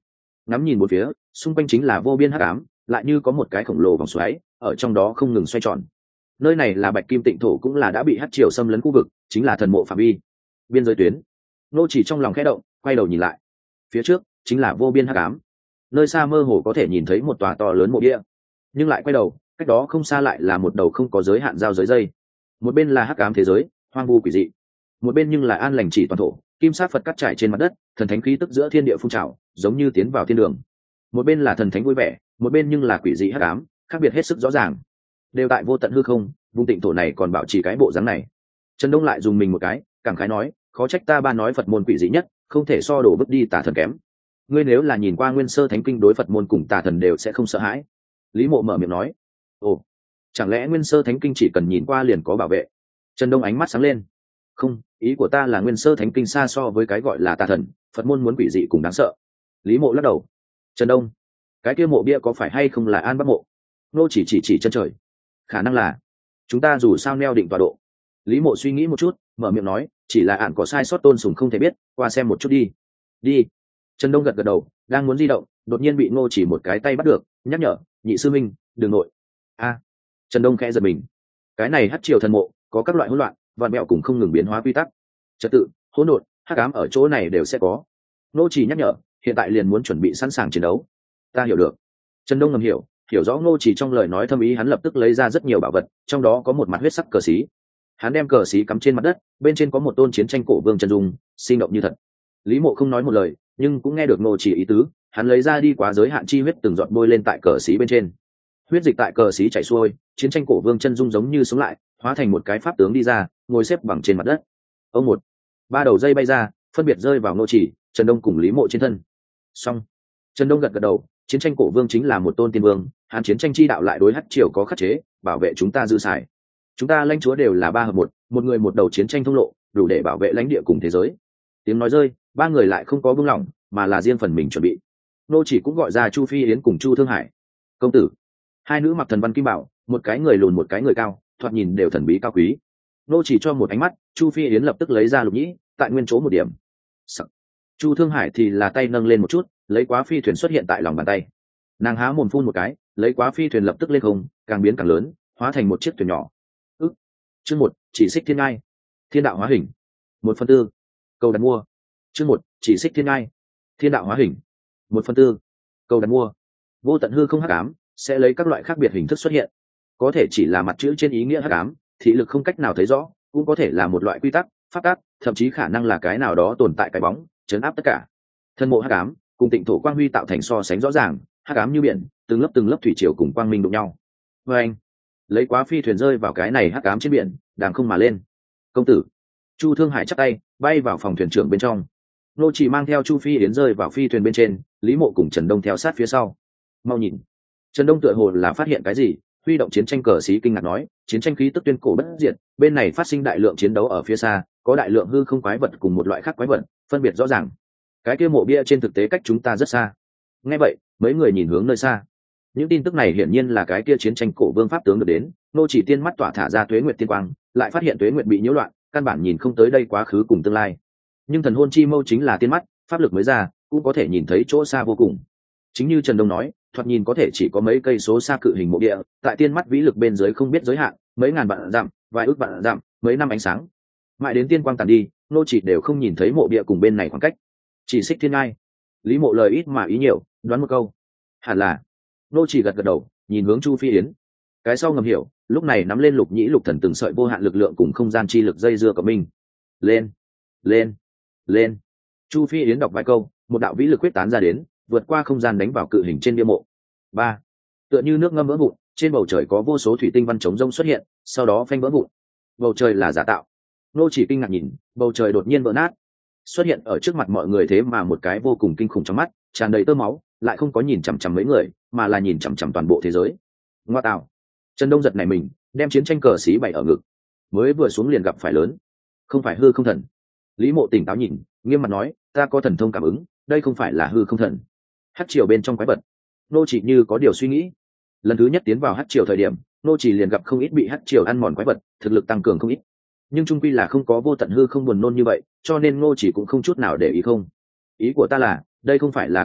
ngắm nhìn một phía, xung quanh chính là vô biên hắc ám, lại như có một cái khổng lồ vòng xoáy ở trong đó không ngừng xoay tròn. Nơi này là Bạch Kim Tịnh thổ, cũng là đã bị hắc triều xâm lấn khu vực, chính là thần mộ phạm vi biên giới tuyến. Nô chỉ trong lòng khẽ động, quay đầu nhìn lại, phía trước chính là vô biên hắc ám, nơi xa mơ hồ có thể nhìn thấy một tòa to lớn mộ bia, nhưng lại quay đầu, cách đó không xa lại là một đầu không có giới hạn giao giới dây. Một bên là hắc ám thế giới hoang vu quỷ dị, một bên nhưng là an lành chỉ toàn thổ, kim sát Phật cắt trải trên mặt đất, thần thánh khí tức giữa thiên địa phun trào, giống như tiến vào thiên đường. Một bên là thần thánh vui vẻ, một bên nhưng là quỷ dị hắc ám, khác biệt hết sức rõ ràng. Đều tại vô tận hư không, vùng tịnh thổ này còn bảo trì cái bộ dáng này. Trần Đông lại dùng mình một cái, cảm khái nói, khó trách ta ba nói Phật môn quỷ dị nhất, không thể so đổ bước đi tà thần kém. Ngươi nếu là nhìn qua Nguyên Sơ Thánh Kinh, đối Phật môn cùng tà thần đều sẽ không sợ hãi. Lý Mộ mở miệng nói, ồ, chẳng lẽ Nguyên Sơ Thánh Kinh chỉ cần nhìn qua liền có bảo vệ? Trần Đông ánh mắt sáng lên, không, ý của ta là Nguyên Sơ Thánh Kinh xa so với cái gọi là tà thần, Phật môn muốn quỷ dị cùng đáng sợ. Lý Mộ lắc đầu. Trần Đông, cái kia mộ bia có phải hay không là An Bắc mộ? Nô chỉ chỉ chỉ chân trời. Khả năng là, chúng ta dù sao neo định tọa độ. Lý Mộ suy nghĩ một chút, mở miệng nói, chỉ là ạn có sai sót tôn sùng không thể biết, qua xem một chút đi. Đi. Trần Đông gật gật đầu, đang muốn di động, đột nhiên bị Ngô chỉ một cái tay bắt được, nhắc nhở, nhị sư minh, đừng nội. A. Trần Đông khẽ giật mình. Cái này hắc triều thần mộ có các loại hỗn loạn, vạn mẹo cùng không ngừng biến hóa quy tắc, trật tự, hỗn độn, hắc ám ở chỗ này đều sẽ có. Ngô chỉ nhắc nhở, hiện tại liền muốn chuẩn bị sẵn sàng chiến đấu. Ta hiểu được. Trần Đông ngầm hiểu, hiểu rõ Ngô chỉ trong lời nói thâm ý, hắn lập tức lấy ra rất nhiều bảo vật, trong đó có một mặt huyết sắc cờ xí. Hắn đem cờ xí cắm trên mặt đất, bên trên có một tôn chiến tranh cổ vương chân dung, sinh động như thật. Lý Mộ không nói một lời, nhưng cũng nghe được Ngô chỉ ý tứ, hắn lấy ra đi quá giới hạn chi huyết từng giọt bôi lên tại cờ xí bên trên. Huyết dịch tại cờ xí chảy xuôi, chiến tranh cổ vương chân dung giống như sống lại, hóa thành một cái pháp tướng đi ra, ngồi xếp bằng trên mặt đất. Ông một, ba đầu dây bay ra, phân biệt rơi vào Ngô chỉ, Trần Đông cùng Lý Mộ trên thân. Xong. Trần Đông gật gật đầu, chiến tranh cổ vương chính là một tôn tiên vương, hắn chiến tranh chi đạo lại đối hắc triều có khắc chế, bảo vệ chúng ta dư xài. Chúng ta lãnh chúa đều là ba hợp một, một người một đầu chiến tranh thông lộ, đủ để bảo vệ lãnh địa cùng thế giới. Tiếng nói rơi, ba người lại không có buông lỏng, mà là riêng phần mình chuẩn bị. Nô chỉ cũng gọi ra Chu Phi Yến cùng Chu Thương Hải. Công tử. Hai nữ mặc thần văn kim bảo, một cái người lùn một cái người cao, thoạt nhìn đều thần bí cao quý. Nô chỉ cho một ánh mắt, Chu Phi Yến lập tức lấy ra lục nhĩ, tại nguyên chỗ một điểm. Sắc. Chu Thương Hải thì là tay nâng lên một chút, lấy quá phi thuyền xuất hiện tại lòng bàn tay. Nàng há mồm phun một cái, lấy quá phi thuyền lập tức lên không, càng biến càng lớn, hóa thành một chiếc thuyền nhỏ. Ức. Chương một, chỉ xích thiên ngai. Thiên đạo hóa hình. Một phần tư. Cầu đặt mua. Chương một, chỉ xích thiên ngai. Thiên đạo hóa hình. Một phần tư. Cầu đặt mua. Vô tận hư không hắc ám sẽ lấy các loại khác biệt hình thức xuất hiện, có thể chỉ là mặt chữ trên ý nghĩa hắc ám, thị lực không cách nào thấy rõ, cũng có thể là một loại quy tắc, pháp tắc, thậm chí khả năng là cái nào đó tồn tại cái bóng, chấn áp tất cả. Thân mộ hắc ám cùng tịnh thổ quang huy tạo thành so sánh rõ ràng, hắc ám như biển, từng lớp từng lớp thủy triều cùng quang minh đụng nhau. Với anh, lấy quá phi thuyền rơi vào cái này hắc ám trên biển, đàng không mà lên. Công tử. Chu Thương Hải chắp tay, bay vào phòng thuyền trưởng bên trong. Nô chỉ mang theo Chu Phi Yến rơi vào phi thuyền bên trên, Lý Mộ cùng Trần Đông theo sát phía sau. Mau nhìn. Trần Đông tựa hồ là phát hiện cái gì, huy động chiến tranh cờ xí kinh ngạc nói, chiến tranh khí tức tuyên cổ bất diệt, bên này phát sinh đại lượng chiến đấu ở phía xa, có đại lượng hư không quái vật cùng một loại khác quái vật, phân biệt rõ ràng. Cái kia mộ bia trên thực tế cách chúng ta rất xa. Nghe vậy, mấy người nhìn hướng nơi xa. Những tin tức này hiển nhiên là cái kia chiến tranh cổ vương pháp tướng được đến, nô chỉ tiên mắt tỏa thả ra tuế nguyệt tiên quang, lại phát hiện tuế nguyệt bị nhiễu loạn, căn bản nhìn không tới đây quá khứ cùng tương lai. Nhưng thần hồn chi mâu chính là tiên mắt, pháp lực mới ra, cũng có thể nhìn thấy chỗ xa vô cùng. Chính như Trần Đông nói, thoạt nhìn có thể chỉ có mấy cây số xa cự hình mộ địa, tại tiên mắt vĩ lực bên dưới không biết giới hạn, mấy ngàn vạn dặm, vài ước vạn dặm, mấy năm ánh sáng. Mãi đến tiên quang tàn đi, nô chỉ đều không nhìn thấy mộ địa cùng bên này khoảng cách. Chỉ xích thiên ngai. Lý Mộ lời ít mà ý nhiều, đoán một câu. Hẳn là. Nô chỉ gật gật đầu, nhìn hướng Chu Phi Yến. Cái sau ngầm hiểu, lúc này nắm lên lục nhĩ lục thần từng sợi vô hạn lực lượng cùng không gian chi lực dây dưa của mình. Lên, lên, lên. Chu Phi Yến đọc vài câu, một đạo vĩ lực quyết tán ra đến, vượt qua không gian đánh vào cự hình trên bia mộ. Ba. Tựa như nước ngâm vỡ vụn, trên bầu trời có vô số thủy tinh văn chống rông xuất hiện, sau đó phanh vỡ vụn. Bầu trời là giả tạo. Nô chỉ kinh ngạc nhìn, bầu trời đột nhiên vỡ nát. Xuất hiện ở trước mặt mọi người thế mà một cái vô cùng kinh khủng trong mắt, tràn đầy tơ máu, lại không có nhìn chằm chằm mấy người, mà là nhìn chằm chằm toàn bộ thế giới. Ngoa tạo. Trần Đông giật này mình, đem chiến tranh cờ xí bày ở ngực. Mới vừa xuống liền gặp phải lớn. Không phải hư không thần. Lý Mộ tỉnh táo nhìn, nghiêm mặt nói, ta có thần thông cảm ứng, đây không phải là hư không thần. Hắc triều bên trong quái vật. Nô chỉ như có điều suy nghĩ. Lần thứ nhất tiến vào hắc triều thời điểm, nô chỉ liền gặp không ít bị hắc triều ăn mòn quái vật, thực lực tăng cường không ít. Nhưng trung quy là không có vô tận hư không buồn nôn như vậy, cho nên nô chỉ cũng không chút nào để ý không. Ý của ta là, đây không phải là quái vật,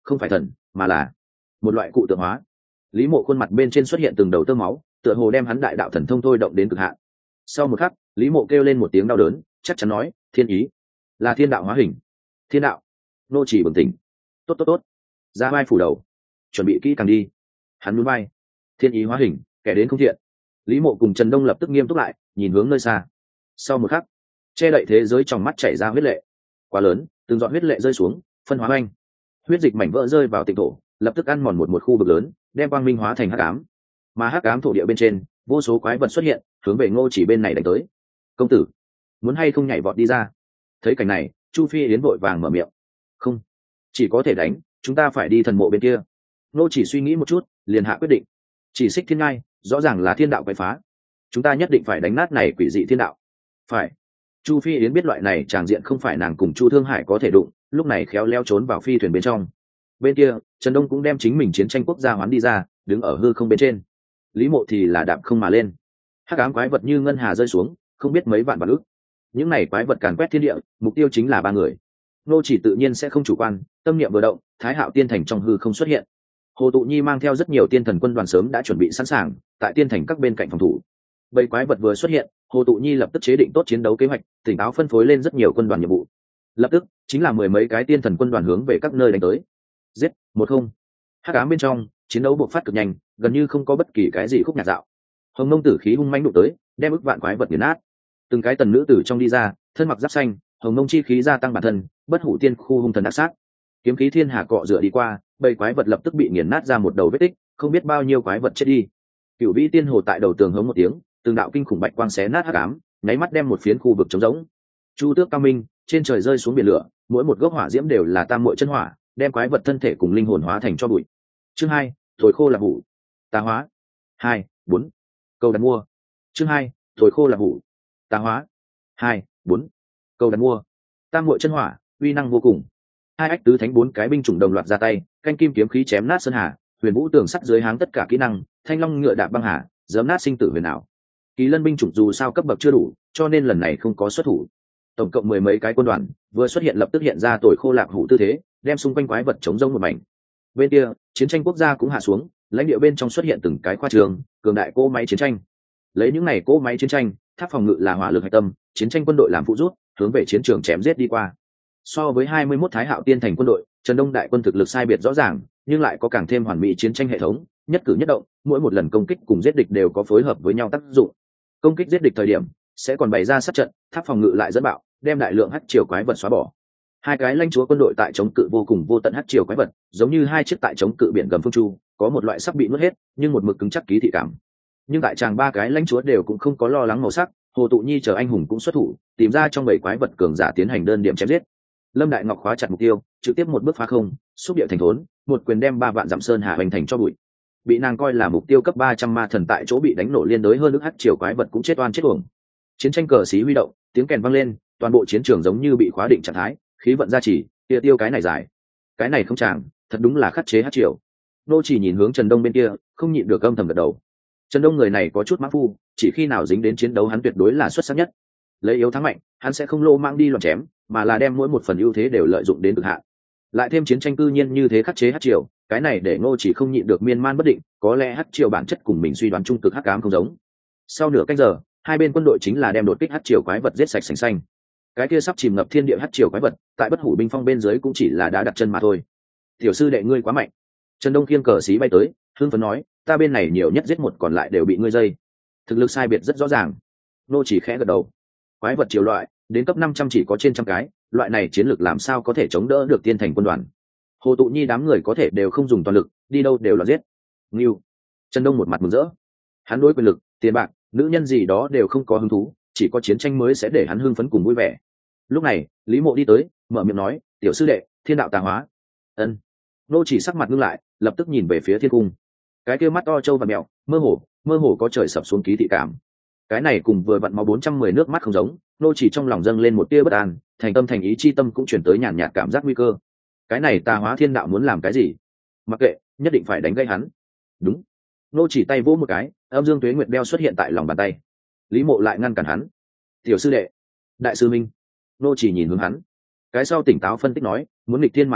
không phải thần mà là một loại cụ tượng hóa. Lý Mộ khuôn mặt bên trên xuất hiện từng đầu tơ máu, tựa hồ đem hắn đại đạo thần thông thôi động đến cực hạn. Sau một khắc, Lý Mộ kêu lên một tiếng đau đớn, chắc chắn nói, thiên ý, là thiên đạo hóa hình. Thiên đạo. Nô chỉ bừng tỉnh. Tốt tốt tốt. Ra vai phủ đầu, chuẩn bị kỹ càng đi. Hắn nhún vai. Thiên ý hóa hình, kẻ đến không thiện. Lý Mộ cùng Trần Đông lập tức nghiêm túc lại, nhìn hướng nơi xa. Sau một khắc, che đậy thế giới trong mắt chảy ra huyết lệ. Quá lớn, từng giọt huyết lệ rơi xuống, phân hóa oanh. Huyết dịch mảnh vỡ rơi vào tịnh thổ, lập tức ăn mòn một một khu vực lớn, đem quang minh hóa thành hắc ám. Mà hắc ám thổ địa bên trên, vô số quái vật xuất hiện, hướng về Ngô Chỉ bên này đánh tới. Công tử, muốn hay không nhảy vọt đi ra? Thấy cảnh này, Chu Phi Yến vội vàng mở miệng. Không, chỉ có thể đánh, chúng ta phải đi thần mộ bên kia. Ngô Chỉ suy nghĩ một chút, liền hạ quyết định. Chỉ xích thiên ngai, rõ ràng là thiên đạo quái phá, chúng ta nhất định phải đánh nát này quỷ dị thiên đạo. Phải. Chu Phi Yến biết loại này tràng diện không phải nàng cùng Chu Thương Hải có thể đụng, lúc này khéo léo trốn vào phi thuyền bên trong. Bên kia, Trần Đông cũng đem chính mình chiến tranh quốc gia hoán đi ra, đứng ở hư không bên trên. Lý Mộ thì là đạp không mà lên. Hắc ám quái vật như ngân hà rơi xuống, không biết mấy vạn vạn ức. Những này quái vật càn quét thiên địa, mục tiêu chính là ba người. Nô Chỉ tự nhiên sẽ không chủ quan, tâm niệm vừa động, Thái Hạo Tiên Thành trong hư không xuất hiện. Hồ Tụ Nhi mang theo rất nhiều tiên thần quân đoàn sớm đã chuẩn bị sẵn sàng, tại tiên thành các bên cạnh phòng thủ. Bầy quái vật vừa xuất hiện, Hồ Tụ Nhi lập tức chế định tốt chiến đấu kế hoạch, tỉnh táo phân phối lên rất nhiều quân đoàn nhiệm vụ. Lập tức, chính là mười mấy cái tiên thần quân đoàn hướng về các nơi đánh tới. Giết, một không. Hắc ám bên trong, chiến đấu bộc phát cực nhanh, gần như không có bất kỳ cái gì khúc nhạc dạo. Hồng Nông tử khí hung mãnh đụng tới, đem ức vạn quái vật nghiền nát. Từng cái tần nữ tử trong đi ra, thân mặc giáp xanh, Hồng Nông chi khí gia tăng bản thân, bất hủ tiên khu hung thần ác sát. Kiếm khí thiên hà cọ rửa đi qua, bầy quái vật lập tức bị nghiền nát ra một đầu vết tích, không biết bao nhiêu quái vật chết đi. Cửu Vĩ Tiên Hồ tại đầu tường hống một tiếng, từng đạo kinh khủng bạch quang xé nát hắc ám, nháy mắt đem một phiến khu vực trống rỗng. Chu Tước cao minh, trên trời rơi xuống biển lửa, mỗi một gốc hỏa diễm đều là tam muội chân hỏa, đem quái vật thân thể cùng linh hồn hóa thành cho bụi. Chương hai, thổi khô là hủ, tà hóa. Hai, bốn. Câu đặt mua. Chương hai, thổi khô là hủ, tà hóa. Hai, bốn. Câu đặt mua. Tam muội chân hỏa, uy năng vô cùng. Hai ách tứ thánh bốn cái binh chủng đồng loạt ra tay, canh kim kiếm khí chém nát sơn hà, huyền vũ tường sắt dưới háng tất cả kỹ năng, thanh long ngựa đạp băng hà, giấm nát sinh tử huyền ảo. Kỳ lân binh chủng dù sao cấp bậc chưa đủ, cho nên lần này không có xuất thủ. Tổng cộng mười mấy cái quân đoàn vừa xuất hiện lập tức hiện ra tội khô lạc hủ tư thế, đem xung quanh quái vật chống rông một mảnh. Bên kia, chiến tranh quốc gia cũng hạ xuống, lãnh địa bên trong xuất hiện từng cái khoa trường, cường đại cỗ máy chiến tranh. Lấy những này cỗ máy chiến tranh, tháp phòng ngự là hỏa lực hạch tâm, chiến tranh quân đội làm phụ rút, hướng về chiến trường chém giết đi qua. So với hai mươi mốt Thái Hạo Tiên Thành quân đội, Trần Đông đại quân thực lực sai biệt rõ ràng, nhưng lại có càng thêm hoàn mỹ chiến tranh hệ thống, nhất cử nhất động, mỗi một lần công kích cùng giết địch đều có phối hợp với nhau tác dụng. Công kích giết địch thời điểm, sẽ còn bày ra sát trận, tháp phòng ngự lại dẫn bạo, đem đại lượng hắc triều quái vật xóa bỏ. Hai cái lãnh chúa quân đội tại chống cự vô cùng vô tận hắc triều quái vật, giống như hai chiếc tại chống cự biển gầm phương chu, có một loại sắp bị nuốt hết, nhưng một mực cứng chắc ký thị cảm. Nhưng tại tràng ba cái lãnh chúa đều cũng không có lo lắng màu sắc, Hồ Tụ Nhi chờ anh hùng cũng xuất thủ, tìm ra trong bảy quái vật cường giả tiến hành đơn điểm chém giết. Lâm Đại Ngọc khóa chặt mục tiêu, trực tiếp một bước phá không, xúc địa thành thốn, một quyền đem ba vạn dặm sơn hà hoành thành cho bụi. Bị nàng coi là mục tiêu cấp ba trăm ma thần tại chỗ bị đánh nổ liên đối hơn nước hắc triều quái vật cũng chết oan chết uổng. Chiến tranh cờ xí huy động, tiếng kèn vang lên, toàn bộ chiến trường giống như bị khóa định trạng thái, khí vận gia trì, tia tiêu cái này dài, cái này không chàng, thật đúng là khắc chế hắc triều. Nô chỉ nhìn hướng Trần Đông bên kia, không nhịn được âm thầm gật đầu. Trần Đông người này có chút mã phu, chỉ khi nào dính đến chiến đấu hắn tuyệt đối là xuất sắc nhất. Lấy yếu thắng mạnh, hắn sẽ không lô mang đi loạn chém, mà là đem mỗi một phần ưu thế đều lợi dụng đến cực hạn. Lại thêm chiến tranh cư nhiên như thế khắc chế hắc triều, cái này để Ngô chỉ không nhịn được miên man bất định, có lẽ hắc triều bản chất cùng mình suy đoán trung cực hắc ám không giống. Sau nửa canh giờ, hai bên quân đội chính là đem đột kích hắc triều quái vật giết sạch sành xanh. Cái kia sắp chìm ngập thiên địa hắc triều quái vật, tại bất hủ binh phong bên dưới cũng chỉ là đã đặt chân mà thôi. Tiểu sư đệ ngươi quá mạnh. Trần Đông khiêng cờ xí bay tới, hưng phấn nói, ta bên này nhiều nhất giết một còn lại đều bị ngươi dây. Thực lực sai biệt rất rõ ràng. Ngô chỉ khẽ gật đầu. Quái vật triều loại, đến cấp năm trăm chỉ có trên trăm cái, loại này chiến lược làm sao có thể chống đỡ được tiên thành quân đoàn. Hồ Tụ Nhi đám người có thể đều không dùng toàn lực, đi đâu đều là giết. Ngưu. Trần Đông một mặt mừng rỡ. Hắn đối quyền lực, tiền bạc, nữ nhân gì đó đều không có hứng thú, chỉ có chiến tranh mới sẽ để hắn hưng phấn cùng vui vẻ. Lúc này, Lý Mộ đi tới, mở miệng nói, tiểu sư đệ, thiên đạo tà hóa. Ân. Nô chỉ sắc mặt ngưng lại, lập tức nhìn về phía thiên cung. Cái kia mắt to trâu và mèo, mơ hồ, mơ hồ có trời sập xuống ký thị cảm. Cái này cùng vừa vặn máu bốn trăm mười nước mắt không giống, nô chỉ trong lòng dâng lên một tia bất an, thành tâm thành ý chi tâm cũng chuyển tới nhàn nhạt cảm giác nguy cơ. Cái này tà hóa thiên đạo muốn làm cái gì? Mặc kệ, nhất định phải đánh gây hắn. Đúng. Nô chỉ tay vỗ một cái, âm dương tuế nguyệt đeo xuất hiện tại lòng bàn tay. Lý Mộ lại ngăn cản hắn. Tiểu sư đệ, đại sư minh. Nô chỉ nhìn hướng hắn. Cái sau tỉnh táo phân tích nói, muốn nghịch thiên mà đi,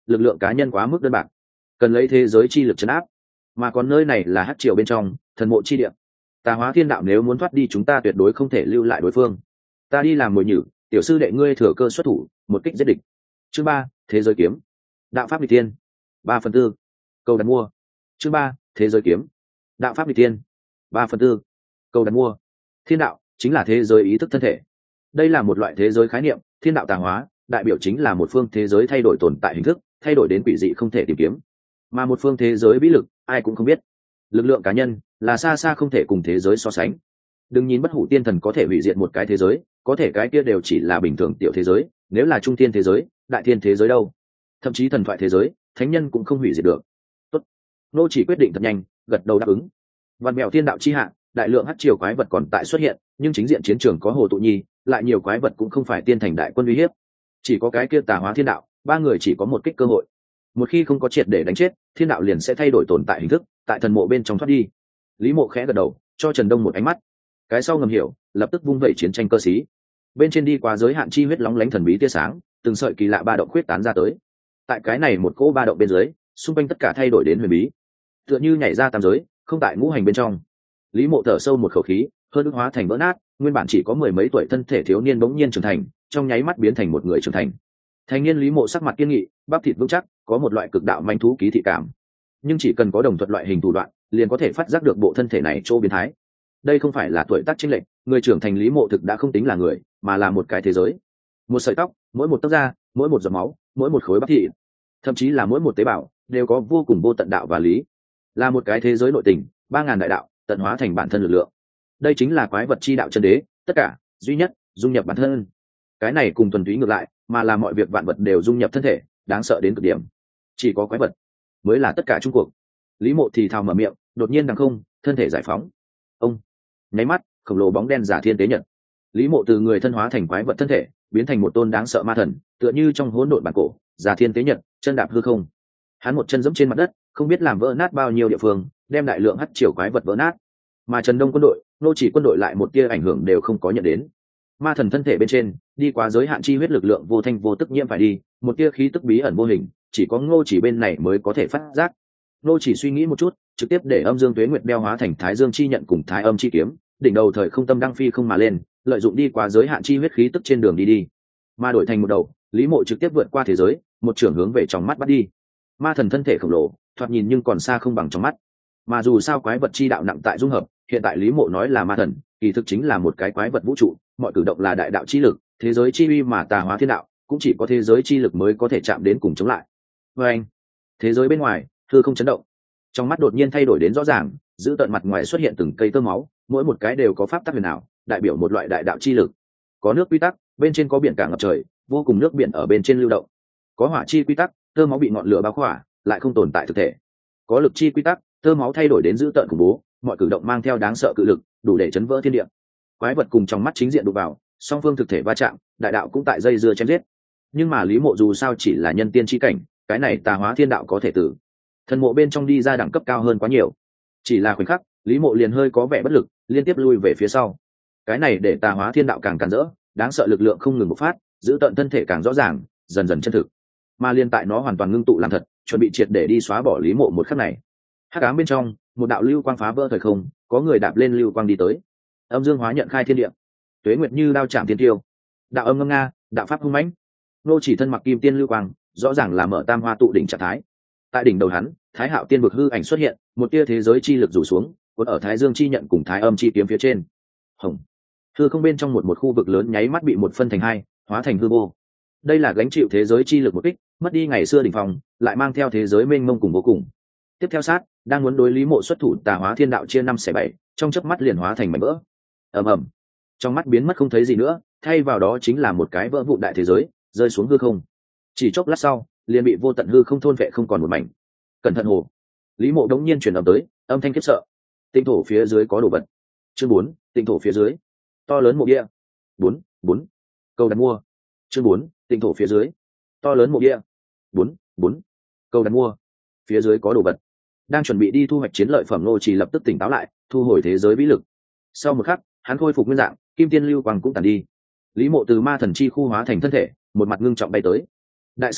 lực lượng cá nhân quá mức đơn bạc, cần lấy thế giới chi lực chấn áp, mà còn nơi này là hắc triều bên trong thần mộ chi địa, tà hóa thiên đạo nếu muốn thoát đi chúng ta tuyệt đối không thể lưu lại đối phương. Ta đi làm mồi nhử, tiểu sư đệ ngươi thừa cơ xuất thủ, một kích giết địch. Chương ba, thế giới kiếm, đạo pháp vị tiên, ba phần tư, câu đặt mua. Chương ba, thế giới kiếm, đạo pháp vị tiên, ba phần tư, câu đặt mua. Thiên đạo chính là thế giới ý thức thân thể, đây là một loại thế giới khái niệm. Thiên đạo tà hóa đại biểu chính là một phương thế giới thay đổi tồn tại hình thức, thay đổi đến quỷ dị không thể tìm kiếm, mà một phương thế giới vĩ lực ai cũng không biết. Lực lượng cá nhân là xa xa không thể cùng thế giới so sánh. Đừng nhìn bất hủ tiên thần có thể hủy diệt một cái thế giới, có thể cái kia đều chỉ là bình thường tiểu thế giới, nếu là trung thiên thế giới, đại thiên thế giới đâu, thậm chí thần thoại thế giới, thánh nhân cũng không hủy diệt được. Tốt, nô chỉ quyết định thật nhanh, gật đầu đáp ứng. Văn mèo thiên đạo chi hạ, đại lượng hắc triều quái vật còn tại xuất hiện, nhưng chính diện chiến trường có Hồ Tụ Nhi, lại nhiều quái vật cũng không phải tiên thành đại quân uy hiếp, chỉ có cái kia tà hóa thiên đạo, ba người chỉ có một kích cơ hội. Một khi không có triệt để đánh chết, thiên đạo liền sẽ thay đổi tồn tại hình thức, tại thần mộ bên trong thoát đi. Lý Mộ khẽ gật đầu, cho Trần Đông một ánh mắt, cái sau ngầm hiểu, lập tức vung vẩy chiến tranh cơ sĩ. Bên trên đi qua giới hạn chi huyết lóng lánh thần bí tia sáng, từng sợi kỳ lạ ba động khuyết tán ra tới. Tại cái này một cỗ ba động bên dưới, xung quanh tất cả thay đổi đến huyền bí, tựa như nhảy ra tam giới, không tại ngũ hành bên trong. Lý Mộ thở sâu một khẩu khí, hơn ức hóa thành vỡ nát, nguyên bản chỉ có mười mấy tuổi thân thể thiếu niên bỗng nhiên trưởng thành, trong nháy mắt biến thành một người trưởng thành. Thành niên Lý Mộ sắc mặt kiên nghị, bắp thịt vững chắc, có một loại cực đạo manh thú ký thị cảm. Nhưng chỉ cần có đồng thuật loại hình thủ đoạn, liền có thể phát giác được bộ thân thể này chỗ biến thái. Đây không phải là tuổi tác chênh lệch, người trưởng thành Lý Mộ thực đã không tính là người, mà là một cái thế giới. Một sợi tóc, mỗi một tấc da, mỗi một giọt máu, mỗi một khối bắp thịt, thậm chí là mỗi một tế bào, đều có vô cùng vô tận đạo và lý. Là một cái thế giới nội tình, ba ngàn đại đạo, tận hóa thành bản thân lực lượng. Đây chính là quái vật chi đạo chân đế, tất cả duy nhất, dung nhập bản thân. Cái này cùng thuần túy ngược lại, mà là mọi việc vạn vật đều dung nhập thân thể, đáng sợ đến cực điểm. Chỉ có quái vật mới là tất cả chung cuộc. Lý Mộ thì thào mở miệng, đột nhiên đằng không, thân thể giải phóng. Ông nháy mắt, khổng lồ bóng đen giả thiên tế nhật. Lý Mộ từ người thân hóa thành quái vật thân thể, biến thành một tôn đáng sợ ma thần, tựa như trong hỗn độn bản cổ, giả thiên tế nhật, chân đạp hư không. Hắn một chân giẫm trên mặt đất, không biết làm vỡ nát bao nhiêu địa phương, đem đại lượng hắc triều quái vật vỡ nát. Mà Trần Đông quân đội, nô chỉ quân đội lại một tia ảnh hưởng đều không có nhận đến. Ma thần thân thể bên trên, đi qua giới hạn chi huyết lực lượng vô thanh vô tức nhiễm phải đi, một tia khí tức bí ẩn vô hình, chỉ có Ngô Chỉ bên này mới có thể phát giác. Ngô Chỉ suy nghĩ một chút, trực tiếp để Âm Dương Tuế Nguyệt đeo hóa thành Thái Dương chi nhận cùng Thái Âm chi kiếm, đỉnh đầu thời không tâm đăng phi không mà lên, lợi dụng đi qua giới hạn chi huyết khí tức trên đường đi đi. Mà đổi thành một đầu, Lý Mộ trực tiếp vượt qua thế giới, một trường hướng về trong mắt bắt đi. Ma thần thân thể khổng lồ, thoạt nhìn nhưng còn xa không bằng trong mắt. Mà dù sao quái vật chi đạo nặng tại dung hợp, hiện tại Lý Mộ nói là ma thần, kỳ thực chính là một cái quái vật vũ trụ, mọi cử động là đại đạo chi lực, thế giới chi uy mà tà hóa thiên đạo, cũng chỉ có thế giới chi lực mới có thể chạm đến cùng chống lại. Và anh, thế giới bên ngoài, hư không chấn động, trong mắt đột nhiên thay đổi đến rõ ràng, giữ tận mặt ngoài xuất hiện từng cây tơ máu, mỗi một cái đều có pháp tắc huyền ảo, đại biểu một loại đại đạo chi lực. Có nước quy tắc, bên trên có biển cả ngập trời, vô cùng nước biển ở bên trên lưu động. Có hỏa chi quy tắc, tơ máu bị ngọn lửa bao khỏa, lại không tồn tại thực thể. Có lực chi quy tắc, tơ máu thay đổi đến dữ tợn khủng bố, mọi cử động mang theo đáng sợ cự lực, đủ để chấn vỡ thiên địa. Quái vật cùng trong mắt chính diện đụng vào, song phương thực thể va chạm, đại đạo cũng tại dây dưa chém giết. Nhưng mà Lý Mộ dù sao chỉ là nhân tiên chi cảnh, cái này tà hóa thiên đạo có thể tử thần mộ bên trong đi ra đẳng cấp cao hơn quá nhiều. Chỉ là khoảnh khắc, Lý Mộ liền hơi có vẻ bất lực, liên tiếp lui về phía sau. Cái này để tà hóa thiên đạo càng càn rỡ, đáng sợ lực lượng không ngừng bộc phát, giữ tận thân thể càng rõ ràng, dần dần chân thực. Mà liên tại nó hoàn toàn ngưng tụ làm thật, chuẩn bị triệt để đi xóa bỏ Lý Mộ một khắc này. Hắc ám bên trong, một đạo lưu quang phá vỡ thời không, có người đạp lên lưu quang đi tới. Âm dương hóa nhận khai thiên địa, tuế nguyệt như đao chạm thiên tiêu, đạo âm ngâm nga, đạo pháp hung mãnh. Nô Chỉ thân mặc kim tiên lưu quang, rõ ràng là mở tam hoa tụ đỉnh trạng thái. Tại đỉnh đầu hắn, Thái Hạo tiên vực hư ảnh xuất hiện, một tia thế giới chi lực rủ xuống, cuốn ở Thái Dương chi nhận cùng Thái Âm chi kiếm phía trên. Hồng, hư không bên trong một một khu vực lớn nháy mắt bị một phân thành hai, hóa thành hư vô. Đây là gánh chịu thế giới chi lực một kích, mất đi ngày xưa đỉnh phong, lại mang theo thế giới mênh mông cùng vô cùng. Tiếp theo sát, đang muốn đối Lý Mộ xuất thủ tà hóa thiên đạo chia năm xẻ bảy, trong chớp mắt liền hóa thành mảnh vỡ. Ầm ầm, trong mắt biến mất không thấy gì nữa, thay vào đó chính là một cái vỡ vụn đại thế giới, rơi xuống hư không. Chỉ chốc lát sau, liền bị vô tận hư không thôn vệ không còn một mảnh. Cẩn thận hồ. Lý Mộ đống nhiên truyền âm tới, âm thanh khiếp sợ. Tinh thổ phía dưới có đồ vật. Chương bốn, tinh thổ phía dưới. To lớn mộ địa. Bốn, bốn. Câu đặt mua. Chương bốn, tinh thổ phía dưới. To lớn mộ địa. Bốn, bốn. Câu đặt mua. Phía dưới có đồ vật. Đang chuẩn bị đi thu hoạch chiến lợi phẩm Ngô Chỉ lập tức tỉnh táo lại, thu hồi thế giới vĩ lực. Sau một khắc, hắn khôi phục nguyên dạng, kim tiên lưu quang cũng tàn đi. Lý Mộ từ ma thần chi khu hóa thành thân thể, một mặt ngưng trọng bay tới. Đại sư minh,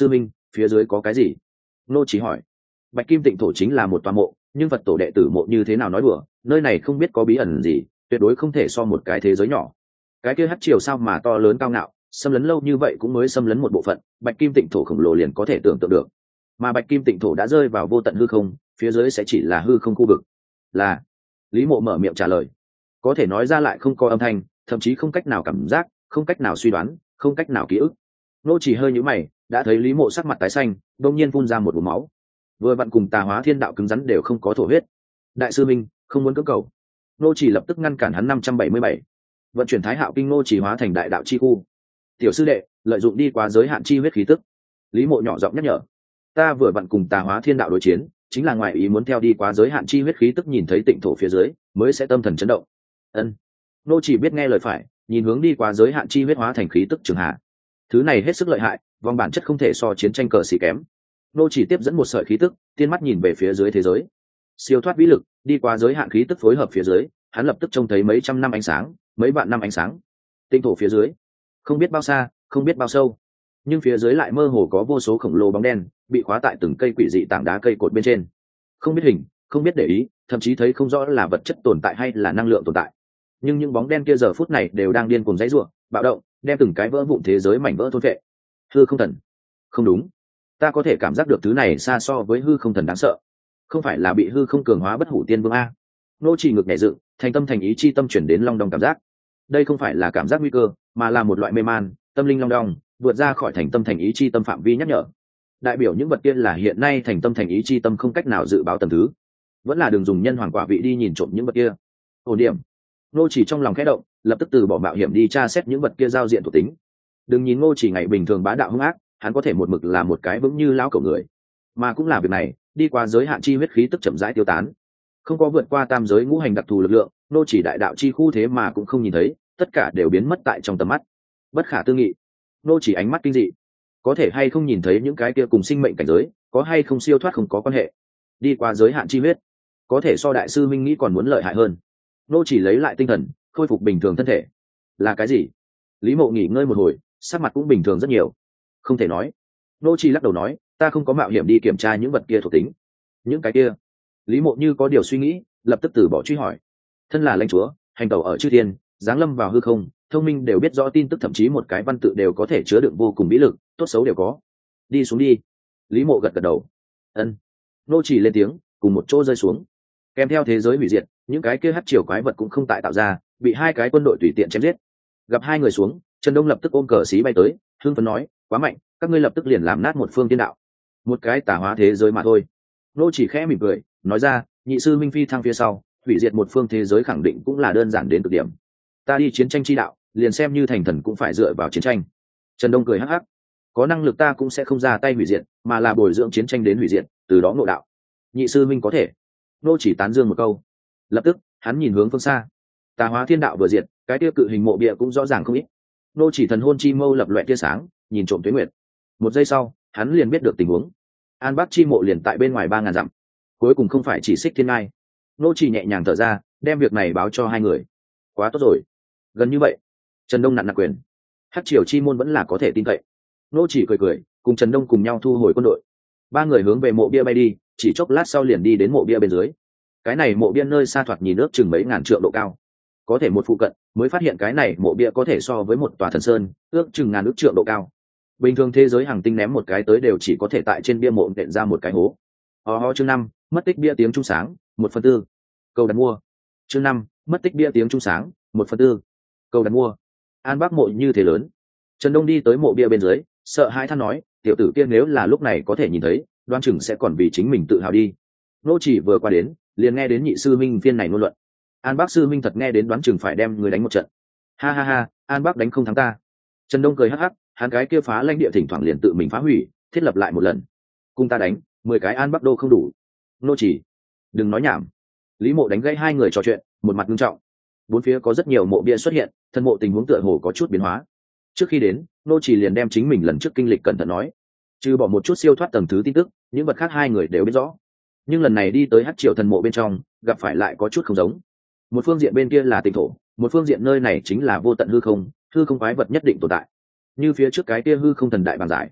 phía dưới có cái gì? Nô chỉ hỏi. Bạch kim tịnh thổ chính là một tòa mộ, nhưng Phật tổ đệ tử mộ như thế nào nói đùa, nơi này không biết có bí ẩn gì, tuyệt đối không thể so một cái thế giới nhỏ. Cái kia hắc triều sao mà to lớn cao ngạo, xâm lấn lâu như vậy cũng mới xâm lấn một bộ phận, bạch kim tịnh thổ khổng lồ liền có thể tưởng tượng được. Mà bạch kim tịnh thổ đã rơi vào vô tận hư không, phía dưới sẽ chỉ là hư không khu vực. Là. Lý Mộ mở miệng trả lời. Có thể nói ra lại không có âm thanh, thậm chí không cách nào cảm giác, không cách nào suy đoán, không cách nào ký ức. Nô chỉ hơi nhíu mày, đã thấy Lý Mộ sắc mặt tái xanh, đột nhiên phun ra một búng máu. Vừa vặn cùng Tà Hóa Thiên Đạo cứng rắn đều không có thổ huyết. Đại sư minh, không muốn cưỡng cầu. Nô chỉ lập tức ngăn cản hắn năm trăm bảy mươi bảy. Vận chuyển Thái Hạo Kinh nô chỉ hóa thành đại đạo chi khu. Tiểu sư đệ, lợi dụng đi quá giới hạn chi huyết khí tức. Lý Mộ nhỏ giọng nhắc nhở. Ta vừa vặn cùng Tà Hóa Thiên Đạo đối chiến, chính là ngoại ý muốn theo đi quá giới hạn chi huyết khí tức nhìn thấy tịnh thổ phía dưới, mới sẽ tâm thần chấn động. Ân. Nô chỉ biết nghe lời phải, nhìn hướng đi quá giới hạn chi huyết hóa thành khí tức trường hạ. Thứ này hết sức lợi hại, vòng bản chất không thể so chiến tranh cờ xì kém. Nô chỉ tiếp dẫn một sợi khí tức, tiên mắt nhìn về phía dưới thế giới. Siêu thoát vĩ lực, đi qua giới hạn khí tức phối hợp phía dưới, hắn lập tức trông thấy mấy trăm năm ánh sáng, mấy vạn năm ánh sáng. Tinh thổ phía dưới, không biết bao xa, không biết bao sâu, nhưng phía dưới lại mơ hồ có vô số khổng lồ bóng đen, bị khóa tại từng cây quỷ dị tảng đá cây cột bên trên. Không biết hình, không biết để ý, thậm chí thấy không rõ là vật chất tồn tại hay là năng lượng tồn tại. Nhưng những bóng đen kia giờ phút này đều đang điên cuồng giãy giụa, bạo động, đem từng cái vỡ vụn thế giới mảnh vỡ thôn phệ. Hư không thần, không đúng, ta có thể cảm giác được thứ này xa so với hư không thần đáng sợ. Không phải là bị hư không cường hóa bất hủ tiên vương a? Nô chỉ ngực nhảy dựng, thành tâm thành ý chi tâm chuyển đến long đong cảm giác. Đây không phải là cảm giác nguy cơ, mà là một loại mê man, tâm linh long đong, vượt ra khỏi thành tâm thành ý chi tâm phạm vi nhắc nhở. Đại biểu những vật tiên là hiện nay thành tâm thành ý chi tâm không cách nào dự báo tầm thứ, vẫn là đừng dùng nhân hoàng quả vị đi nhìn trộm những vật kia. Ổn điểm. Nô chỉ trong lòng khẽ động, lập tức từ bỏ mạo hiểm đi tra xét những vật kia giao diện thuộc tính. Đừng nhìn Ngô chỉ ngày bình thường bá đạo hung ác, hắn có thể một mực là một cái vững như lão cẩu người, mà cũng là việc này, đi qua giới hạn chi huyết khí tức chậm rãi tiêu tán, không có vượt qua tam giới ngũ hành đặc thù lực lượng, Nô chỉ đại đạo chi khu thế mà cũng không nhìn thấy, tất cả đều biến mất tại trong tầm mắt. Bất khả tư nghị. Nô chỉ ánh mắt kinh dị, có thể hay không nhìn thấy những cái kia cùng sinh mệnh cảnh giới, có hay không siêu thoát không có quan hệ. Đi qua giới hạn chi huyết, có thể so đại sư minh nghĩ còn muốn lợi hại hơn. Nô chỉ lấy lại tinh thần, khôi phục bình thường thân thể. Là cái gì? Lý Mộ nghỉ ngơi một hồi, sắc mặt cũng bình thường rất nhiều. Không thể nói. Nô chỉ lắc đầu nói, ta không có mạo hiểm đi kiểm tra những vật kia thuộc tính. Những cái kia. Lý Mộ như có điều suy nghĩ, lập tức từ bỏ truy hỏi. Thân là lãnh chúa, hành tẩu ở chư thiên, giáng lâm vào hư không, thông minh đều biết rõ tin tức, thậm chí một cái văn tự đều có thể chứa đựng vô cùng vĩ lực, tốt xấu đều có. Đi xuống đi. Lý Mộ gật gật đầu. Ân. Nô chỉ lên tiếng, cùng một chỗ rơi xuống. Kèm theo thế giới hủy diệt, những cái kia hắc triều quái vật cũng không tại tạo ra, bị hai cái quân đội tùy tiện chém giết. Gặp hai người xuống, Trần Đông lập tức ôm cờ xí bay tới, hưng phấn nói, quá mạnh, các ngươi lập tức liền làm nát một phương tiên đạo. Một cái tà hóa thế giới mà thôi. Nô chỉ khẽ mỉm cười, nói ra, nhị sư minh phi thăng phía sau, hủy diệt một phương thế giới khẳng định cũng là đơn giản đến cực điểm. Ta đi chiến tranh chi đạo, liền xem như thành thần cũng phải dựa vào chiến tranh. Trần Đông cười hắc hắc, có năng lực ta cũng sẽ không ra tay hủy diệt, mà là bồi dưỡng chiến tranh đến hủy diệt, từ đó ngộ đạo. Nhị sư minh có thể. Nô chỉ tán dương một câu. Lập tức, hắn nhìn hướng phương xa. Tà hóa thiên đạo vừa diệt, cái tiêu cự hình mộ bia cũng rõ ràng không ít. Nô chỉ thần hồn chi mâu lập loè tia sáng, nhìn trộm tuế nguyệt. Một giây sau, hắn liền biết được tình huống. An Bắc chi mộ liền tại bên ngoài ba ngàn dặm. Cuối cùng không phải chỉ xích thiên ngai. Nô chỉ nhẹ nhàng thở ra, đem việc này báo cho hai người. Quá tốt rồi. Gần như vậy. Trần Đông nặn nặc quyền. Hắc triều chi môn vẫn là có thể tin cậy. Nô chỉ cười cười, cùng Trần Đông cùng nhau thu hồi quân đội. Ba người hướng về mộ bia bay đi, chỉ chốc lát sau liền đi đến mộ bia bên dưới. Cái này mộ bia nơi xa thoạt nhìn ước chừng mấy ngàn trượng độ cao, có thể một phụ cận mới phát hiện cái này mộ bia có thể so với một tòa thần sơn, ước chừng ngàn ước trượng độ cao. Bình thường thế giới hàng tinh ném một cái tới đều chỉ có thể tại trên bia mộ nện ra một cái hố. Ho ho chương năm, mất tích bia tiếng trung sáng, một phần tư. Câu đặt mua. Chương năm, mất tích bia tiếng trung sáng, một phần tư. Câu đặt mua. An Bắc mộ như thế lớn. Trần Đông đi tới mộ bia bên dưới, sợ hãi than nói, tiểu tử kia nếu là lúc này có thể nhìn thấy, đoan chừng sẽ còn vì chính mình tự hào đi. Nô chỉ vừa qua đến, liền nghe đến nhị sư minh viên này ngôn luận. An Bắc sư minh thật nghe đến đoán chừng phải đem người đánh một trận. Ha ha ha, An Bắc đánh không thắng ta. Trần Đông cười hắc hắc, hắn cái kia phá lãnh địa thỉnh thoảng liền tự mình phá hủy, thiết lập lại một lần. Cùng ta đánh, mười cái An Bắc đô không đủ. Nô chỉ, đừng nói nhảm. Lý Mộ đánh gãy hai người trò chuyện, một mặt nghiêm trọng. Bốn phía có rất nhiều mộ bia xuất hiện, thân mộ tình huống tựa hồ có chút biến hóa. Trước khi đến, nô chỉ liền đem chính mình lần trước kinh lịch cẩn thận nói, trừ bỏ một chút siêu thoát tầng thứ tin tức, những vật khác hai người đều biết rõ. Nhưng lần này đi tới hắc triều thần mộ bên trong, gặp phải lại có chút không giống. Một phương diện bên kia là tịnh thổ, một phương diện nơi này chính là vô tận hư không, hư không quái vật nhất định tồn tại. Như phía trước cái kia hư không thần đại bàng giải,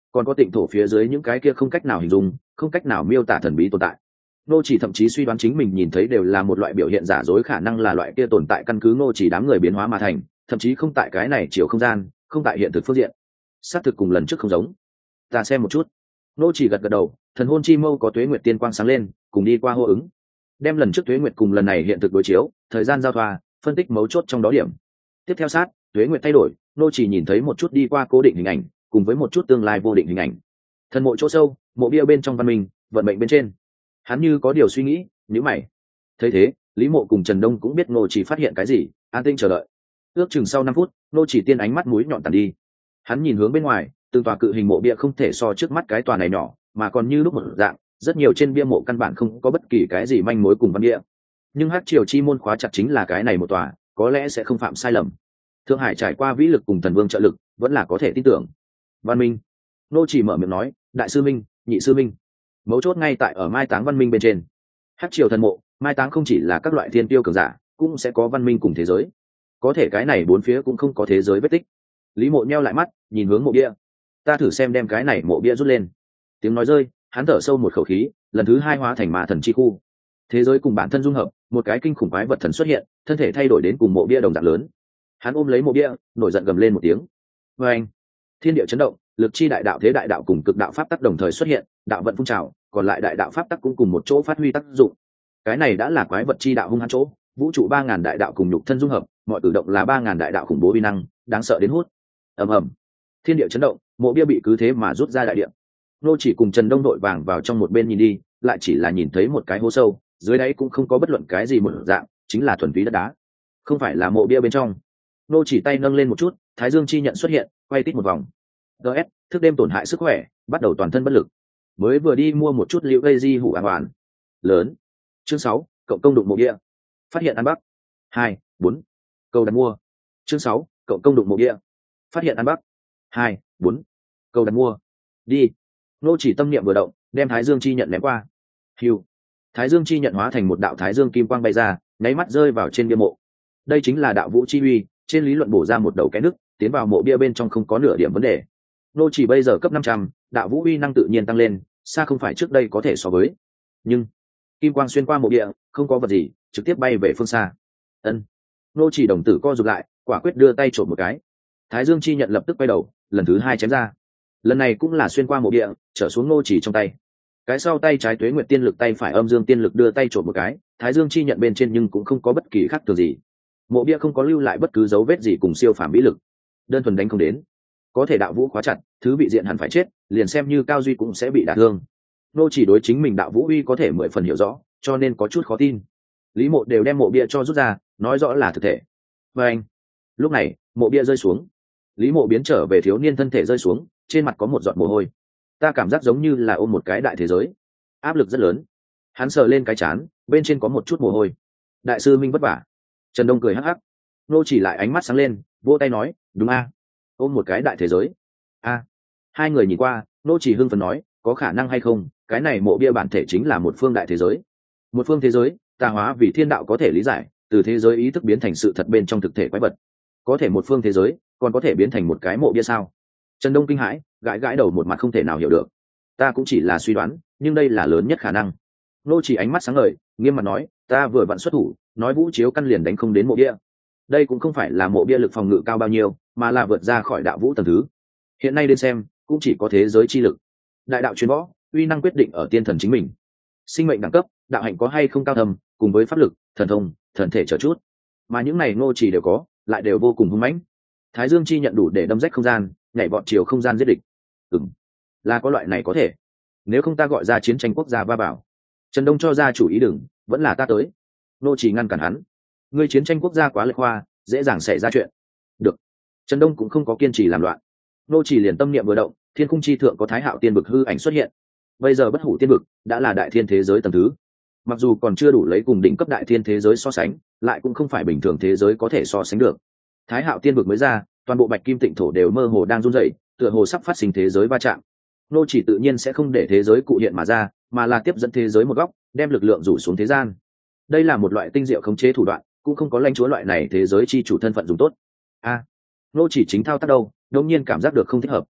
còn có tịnh thổ phía dưới những cái kia không cách nào hình dung, không cách nào miêu tả thần bí tồn tại. Ngô Chỉ thậm chí suy đoán chính mình nhìn thấy đều là một loại biểu hiện giả dối, khả năng là loại kia tồn tại căn cứ Ngô Chỉ đám người biến hóa mà thành, thậm chí không tại cái này chiều không gian, không tại hiện thực phương diện. Xác thực cùng lần trước không giống. Ta xem một chút. Ngô Chỉ gật gật đầu, thần hồn chi mâu có tuế nguyệt tiên quang sáng lên, cùng đi qua hô ứng. Đem lần trước tuế nguyệt cùng lần này hiện thực đối chiếu, thời gian giao thoa, phân tích mấu chốt trong đó điểm. Tiếp theo sát, tuế nguyệt thay đổi, Ngô Chỉ nhìn thấy một chút đi qua cố định hình ảnh, cùng với một chút tương lai vô định hình ảnh. Thần mộ chỗ sâu, mộ bia bên trong văn minh, vận mệnh bên trên. Hắn như có điều suy nghĩ, nhíu mày. Thấy thế, Lý Mộ cùng Trần Đông cũng biết Ngô Chỉ phát hiện cái gì, an tĩnh chờ đợi. Ước chừng sau năm phút, Ngô Chỉ tiên ánh mắt mũi nhọn tàn đi. Hắn nhìn hướng bên ngoài, từng tòa cự hình mộ bia không thể so trước mắt cái tòa này nhỏ, mà còn như lúc một dạng, rất nhiều trên bia mộ căn bản không có bất kỳ cái gì manh mối cùng văn bia. Nhưng Hắc Triều chi môn khóa chặt chính là cái này một tòa, có lẽ sẽ không phạm sai lầm. Thượng Hải trải qua vĩ lực cùng thần vương trợ lực, vẫn là có thể tin tưởng. Văn Minh. Ngô Chỉ mở miệng nói, đại sư minh, nhị sư minh. Mấu chốt ngay tại ở mai táng văn minh bên trên. Hắc Triều thần mộ, mai táng không chỉ là các loại thiên tiêu cường giả, cũng sẽ có văn minh cùng thế giới. Có thể cái này bốn phía cũng không có thế giới vết tích. Lý Mộ nheo lại mắt, nhìn hướng mộ bia. Ta thử xem đem cái này mộ bia rút lên. Tiếng nói rơi, hắn thở sâu một khẩu khí, lần thứ hai hóa thành ma thần chi khu. Thế giới cùng bản thân dung hợp, một cái kinh khủng quái vật thần xuất hiện, thân thể thay đổi đến cùng mộ bia đồng dạng lớn. Hắn ôm lấy mộ bia, nổi giận gầm lên một tiếng. Và anh, thiên địa chấn động, lực chi đại đạo thế đại đạo cùng cực đạo pháp tắc đồng thời xuất hiện, đạo vận phun trào, còn lại đại đạo pháp tắc cũng cùng một chỗ phát huy tác dụng. Cái này đã là quái vật chi đạo hung hãn chỗ, vũ trụ ba ngàn đại đạo cùng nhục thân dung hợp, mọi cử động là ba ngàn đại đạo khủng bố uy năng, đáng sợ đến hút. Ầm ầm, thiên địa chấn động, mộ bia bị cứ thế mà rút ra đại địa. Nô Chỉ cùng Trần Đông đội vàng vào trong một bên nhìn đi, lại chỉ là nhìn thấy một cái hố sâu, dưới đáy cũng không có bất luận cái gì một dạng, chính là thuần túy đất đá, không phải là mộ bia bên trong. Nô Chỉ tay nâng lên một chút, Thái Dương chi nhận xuất hiện, quay tít một vòng. ds thức đêm tổn hại sức khỏe, bắt đầu toàn thân bất lực. Mới vừa đi mua một chút liễu gây di hủ an toàn lớn. Chương sáu, cộng công đụng mộ bia, phát hiện ăn bắc. Hai, bốn, câu đặt mua. Chương sáu, cộng công đụng mộ bia, phát hiện ăn bắc. Hai, bốn, câu đặt mua. Đi. Nô Chỉ tâm niệm vừa động, đem Thái Dương chi nhận ném qua. Hưu. Thái Dương chi nhận hóa thành một đạo Thái Dương kim quang bay ra, nháy mắt rơi vào trên bia mộ. Đây chính là đạo vũ chi uy, trên lý luận bổ ra một đầu cái nứt, tiến vào mộ bia bên trong không có nửa điểm vấn đề. Nô Chỉ bây giờ cấp năm trăm, đạo vũ uy năng tự nhiên tăng lên, xa không phải trước đây có thể so với. Nhưng kim quang xuyên qua mộ bia, không có vật gì, trực tiếp bay về phương xa. Ân. Nô Chỉ đồng tử co rụt lại, quả quyết đưa tay trộm một cái. Thái Dương chi nhận lập tức quay đầu, lần thứ hai chém ra. Lần này cũng là xuyên qua mộ bia, trở xuống Nô Chỉ trong tay. Cái sau tay trái tuế nguyệt tiên lực, tay phải âm dương tiên lực đưa tay trộm một cái, Thái Dương chi nhận bên trên nhưng cũng không có bất kỳ khác thường gì. Mộ bia không có lưu lại bất cứ dấu vết gì cùng siêu phàm vĩ lực, đơn thuần đánh không đến. Có thể đạo vũ khóa chặt, thứ bị diện hẳn phải chết, liền xem như Cao Duy cũng sẽ bị đả thương. Nô Chỉ đối chính mình đạo vũ uy có thể mười phần hiểu rõ, cho nên có chút khó tin. Lý Mộ đều đem mộ bia cho rút ra, nói rõ là thực thể. Và anh, lúc này mộ bia rơi xuống, Lý Mộ biến trở về thiếu niên thân thể rơi xuống, trên mặt có một giọt mồ hôi. Ta cảm giác giống như là ôm một cái đại thế giới, áp lực rất lớn. Hắn sờ lên cái chán, bên trên có một chút mồ hôi. Đại sư minh vất vả. Trần Đông cười hắc hắc. Nô Chỉ lại ánh mắt sáng lên, vỗ tay nói, đúng a, ôm một cái đại thế giới. A. Hai người nhìn qua, Nô Chỉ hưng phấn nói, có khả năng hay không, cái này mộ bia bản thể chính là một phương đại thế giới. Một phương thế giới, tà hóa vì thiên đạo có thể lý giải, từ thế giới ý thức biến thành sự thật bên trong thực thể quái vật. Có thể một phương thế giới, còn có thể biến thành một cái mộ bia sao? Trần Đông kinh hãi, gãi gãi đầu một mặt không thể nào hiểu được. Ta cũng chỉ là suy đoán, nhưng đây là lớn nhất khả năng. Nô Chỉ ánh mắt sáng ngời, nghiêm mặt nói, ta vừa vặn xuất thủ, nói vũ chiếu căn liền đánh không đến mộ bia. Đây cũng không phải là mộ bia lực phòng ngự cao bao nhiêu, mà là vượt ra khỏi đạo vũ tầng thứ. Hiện nay đến xem, cũng chỉ có thế giới chi lực. Đại đạo truyền võ, uy năng quyết định ở tiên thần chính mình. Sinh mệnh đẳng cấp, đạo hạnh có hay không cao thầm, cùng với pháp lực, thần thông, thần thể chờ chút. Mà những này Nô Chỉ đều có, lại đều vô cùng hung mãnh. Thái Dương chi nhận đủ để đâm rách không gian, nhảy vọt chiều không gian giết địch. Ừm, là có loại này có thể. Nếu không ta gọi ra chiến tranh quốc gia ba bảo. Trần Đông cho ra chủ ý đừng, vẫn là ta tới. Nô Chỉ ngăn cản hắn. Ngươi chiến tranh quốc gia quá lệch khoa, dễ dàng xảy ra chuyện. Được. Trần Đông cũng không có kiên trì làm loạn. Nô Chỉ liền tâm niệm vừa động, thiên khung chi thượng có Thái Hạo tiên vực hư ảnh xuất hiện. Bây giờ bất hủ tiên vực đã là đại thiên thế giới tầng thứ. Mặc dù còn chưa đủ lấy cùng đỉnh cấp đại thiên thế giới so sánh, lại cũng không phải bình thường thế giới có thể so sánh được. Thái Hạo tiên vực mới ra, toàn bộ bạch kim tịnh thổ đều mơ hồ đang run rẩy, tựa hồ sắp phát sinh thế giới va chạm. Nô Chỉ tự nhiên sẽ không để thế giới cụ hiện mà ra, mà là tiếp dẫn thế giới một góc, đem lực lượng rủ xuống thế gian. Đây là một loại tinh diệu khống chế thủ đoạn, cũng không có lãnh chúa loại này thế giới chi chủ thân phận dùng tốt. A, Nô Chỉ chính thao tác đâu, đột nhiên cảm giác được không thích hợp.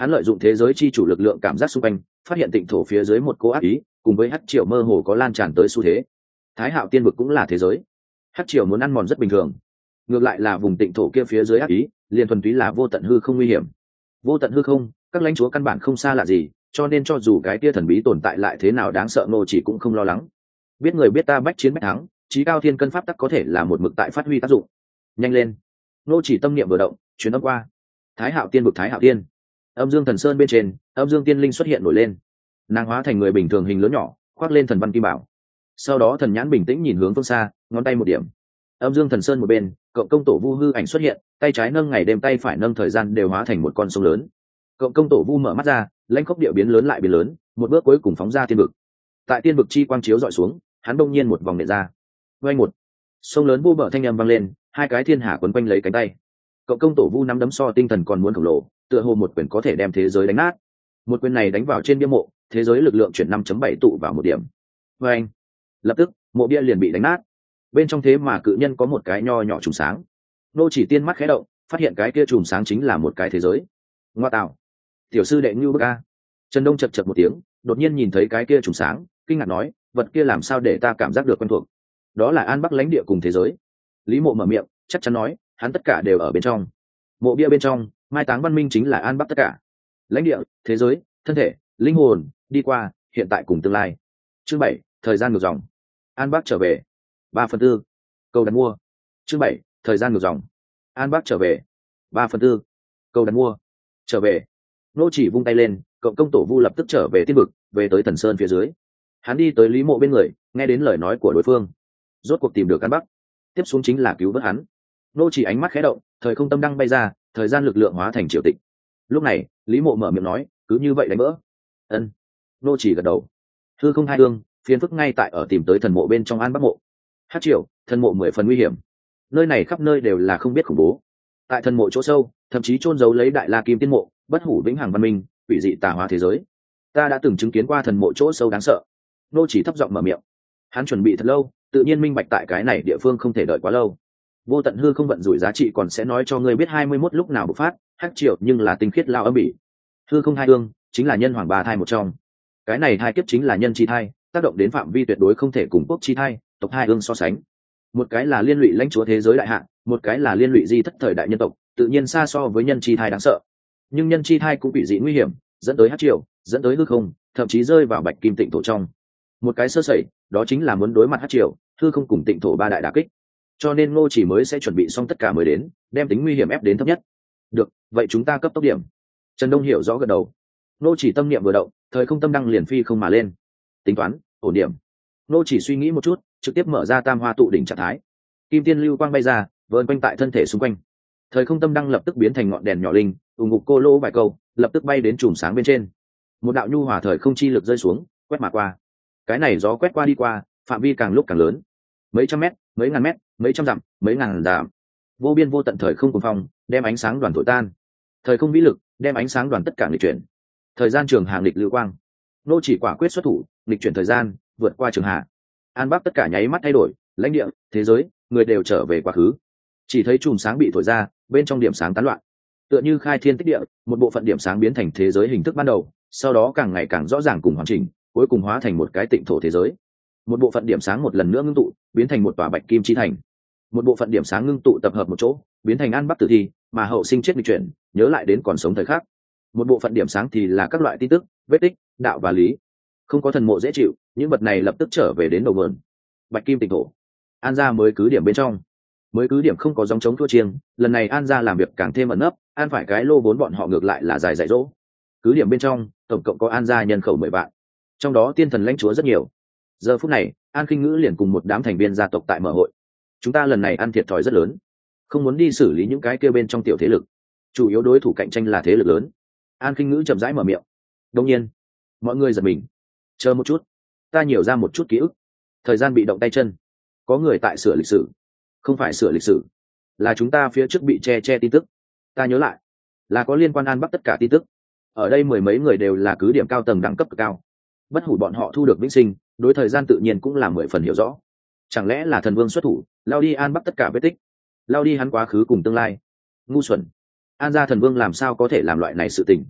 Hắn lợi dụng thế giới chi chủ lực lượng cảm giác xung quanh, phát hiện tịnh thổ phía dưới một cô ác ý, cùng với hắc triều mơ hồ có lan tràn tới xu thế. Thái Hạo tiên vực cũng là thế giới, hắc triều muốn ăn mòn rất bình thường. Ngược lại là vùng tịnh thổ kia phía dưới ác ý, liền thuần túy là vô tận hư không nguy hiểm. Vô tận hư không, các lãnh chúa căn bản không xa lạ gì, cho nên cho dù cái kia thần bí tồn tại lại thế nào đáng sợ, Ngô Chỉ cũng không lo lắng. Biết người biết ta, bách chiến bách thắng, chí cao thiên cân pháp tắc có thể là một mực tại phát huy tác dụng. Nhanh lên! Ngô Chỉ tâm niệm vừa động, truyền âm qua. Thái Hạo tiên vực, Thái Hạo tiên. Âm Dương Thần Sơn bên trên, Âm Dương Tiên Linh xuất hiện nổi lên. Nàng hóa thành người bình thường hình lớn nhỏ, khoác lên thần văn kim bảo. Sau đó thần nhãn bình tĩnh nhìn hướng phương xa, ngón tay một điểm. Âm Dương Thần Sơn một bên, cộng công tổ vu hư ảnh xuất hiện, tay trái nâng ngày đêm, tay phải nâng thời gian, đều hóa thành một con sông lớn. Cộng công tổ vu mở mắt ra, lãnh khốc địa biến lớn lại biến lớn, một bước cuối cùng phóng ra tiên vực. Tại tiên vực chi quang chiếu dọi xuống, hắn đông nhiên một vòng nện ra. Vây một sông lớn vô bờ thanh âm vang lên, hai cái thiên hà quấn quanh lấy cánh tay. Cộng công tổ vu nắm đấm so tinh thần còn muốn khổng lồ, tựa hồ một quyền có thể đem thế giới đánh nát. Một quyền này đánh vào trên bia mộ, thế giới lực lượng chuyển năm chấm bảy tụ vào một điểm. Vê anh, lập tức mộ bia liền bị đánh nát. Bên trong thế mà cự nhân có một cái nho nhỏ trùng sáng. Nô Chỉ tiên mắt khẽ động, phát hiện cái kia trùng sáng chính là một cái thế giới. Ngoa tạo, tiểu sư đệ Ngưu Bức a. Trần Đông chật chật một tiếng, đột nhiên nhìn thấy cái kia trùng sáng, kinh ngạc nói, vật kia làm sao để ta cảm giác được quen thuộc? Đó là An Bắc lãnh địa cùng thế giới. Lý Mộ mở miệng, chắc chắn nói, hắn tất cả đều ở bên trong. Mộ bia bên trong, mai táng văn minh chính là An Bắc tất cả. Lãnh địa, thế giới, thân thể, linh hồn, đi qua, hiện tại cùng tương lai. Chương bảy, thời gian ngược dòng. An Bắc trở về. Ba phần tư. Câu đặt mua. Chương bảy, thời gian ngược dòng. An Bắc trở về. Ba phần tư. Câu đặt mua. Trở về. Nô Chỉ vung tay lên, cộng công tổ vu lập tức trở về tiên vực, về tới Thần Sơn phía dưới. Hắn đi tới Lý Mộ bên người, nghe đến lời nói của đối phương, rốt cuộc tìm được An Bắc. Tiếp xuống chính là cứu vớt hắn. Nô Chỉ ánh mắt khẽ động, thời không tâm đăng bay ra, thời gian lực lượng hóa thành triều tịch. Lúc này, Lý Mộ mở miệng nói, cứ như vậy đánh vỡ. Ân. Nô Chỉ gật đầu. Hư không hai hương, phiền phức ngay tại ở tìm tới thần mộ bên trong An Bắc mộ. Hát triều, thần mộ mười phần nguy hiểm. Nơi này khắp nơi đều là không biết khủng bố. Tại thần mộ chỗ sâu, thậm chí chôn giấu lấy đại la kim tiên mộ, bất hủ vĩnh hằng văn minh, quỷ dị tà hóa thế giới. Ta đã từng chứng kiến qua thần mộ chỗ sâu đáng sợ. Nô Chỉ thấp giọng mở miệng. Hắn chuẩn bị thật lâu, tự nhiên minh bạch tại cái này địa phương không thể đợi quá lâu. Vô tận hư không vận rủi giá trị còn sẽ nói cho ngươi biết hai mươi mốt lúc nào bộc phát, hắc triệu nhưng là tinh khiết lao âm bỉ. Hư không hai hương chính là nhân hoàng ba thai một trong. Cái này hai kiếp chính là nhân chi thai, tác động đến phạm vi tuyệt đối không thể cùng quốc chi thai, tộc hai hương so sánh. Một cái là liên lụy lãnh chúa thế giới đại hạn, một cái là liên lụy di thất thời đại nhân tộc, tự nhiên xa so với nhân chi thai đáng sợ. Nhưng nhân chi thai cũng bị dị nguy hiểm, dẫn tới hắc triệu, dẫn tới hư không, thậm chí rơi vào bạch kim tịnh thổ trong. Một cái sơ sẩy, đó chính là muốn đối mặt hắc triệu, hư không cùng tịnh thổ ba đại đả kích. Cho nên Ngô Chỉ mới sẽ chuẩn bị xong tất cả mới đến, đem tính nguy hiểm ép đến thấp nhất. Được, vậy chúng ta cấp tốc điểm. Trần Đông hiểu rõ gật đầu. Ngô Chỉ tâm niệm vừa động, thời không tâm đăng liền phi không mà lên. Tính toán, ổn điểm. Ngô Chỉ suy nghĩ một chút, trực tiếp mở ra tam hoa tụ đỉnh trạng thái. Kim tiên lưu quang bay ra, vờn quanh tại thân thể xung quanh. Thời không tâm đăng lập tức biến thành ngọn đèn nhỏ linh, ù ngục cô lô vài câu, lập tức bay đến chùm sáng bên trên. Một đạo nhu hòa thời không chi lực rơi xuống, quét mà qua. Cái này gió quét qua đi qua, phạm vi càng lúc càng lớn. Mấy trăm mét, mấy ngàn mét, mấy trăm dặm, mấy ngàn dặm. Vô biên vô tận thời không cuồng phong, đem ánh sáng đoàn thổi tan. Thời không vĩ lực, đem ánh sáng đoàn tất cả nghịch chuyển. Thời gian trường hà nghịch lưu quang. Nô Chỉ quả quyết xuất thủ, nghịch chuyển thời gian, vượt qua trường hà. An Bắc tất cả nháy mắt thay đổi, lãnh địa, thế giới, người đều trở về quá khứ. Chỉ thấy chùm sáng bị thổi ra, bên trong điểm sáng tán loạn. Tựa như khai thiên tích địa, một bộ phận điểm sáng biến thành thế giới hình thức ban đầu, sau đó càng ngày càng rõ ràng cùng hoàn chỉnh, cuối cùng hóa thành một cái tịnh thổ thế giới. Một bộ phận điểm sáng một lần nữa ngưng tụ, biến thành một tòa bạch kim chi thành. Một bộ phận điểm sáng ngưng tụ tập hợp một chỗ, biến thành An Bắc tử thi, mà hậu sinh chết nghịch chuyển, nhớ lại đến còn sống thời khắc. Một bộ phận điểm sáng thì là các loại tin tức, vết tích, đạo và lý. Không có thần mộ dễ chịu, những vật này lập tức trở về đến đầu nguồn. Bạch kim tịnh thổ. An gia mới cứ điểm bên trong. Mới cứ điểm không có dòng chống thua chiêng, lần này An gia làm việc càng thêm ẩn nấp, An phải cái lô vốn bọn họ ngược lại là dài dạy dỗ. Cứ điểm bên trong, tổng cộng có An gia nhân khẩu mười vạn, trong đó tiên thần lãnh chúa rất nhiều. Giờ phút này, An Khinh Ngữ liền cùng một đám thành viên gia tộc tại mở hội. Chúng ta lần này ăn thiệt thòi rất lớn, không muốn đi xử lý những cái kia bên trong tiểu thế lực, chủ yếu đối thủ cạnh tranh là thế lực lớn. An Khinh Ngữ chậm rãi mở miệng. Đương nhiên, mọi người giật mình. Chờ một chút, ta nhiều ra một chút ký ức. Thời gian bị động tay chân, có người tại sửa lịch sử. Không phải sửa lịch sử, là chúng ta phía trước bị che che tin tức. Ta nhớ lại, là có liên quan An Bắc tất cả tin tức. Ở đây mười mấy người đều là cứ điểm cao tầng đẳng cấp cực cao. Bất hủ bọn họ thu được vĩnh sinh, đối thời gian tự nhiên cũng là mười phần hiểu rõ. Chẳng lẽ là thần vương xuất thủ, lao đi An Bắc tất cả vết tích, lao đi hắn quá khứ cùng tương lai? Ngu xuẩn! An gia thần vương làm sao có thể làm loại này sự tình?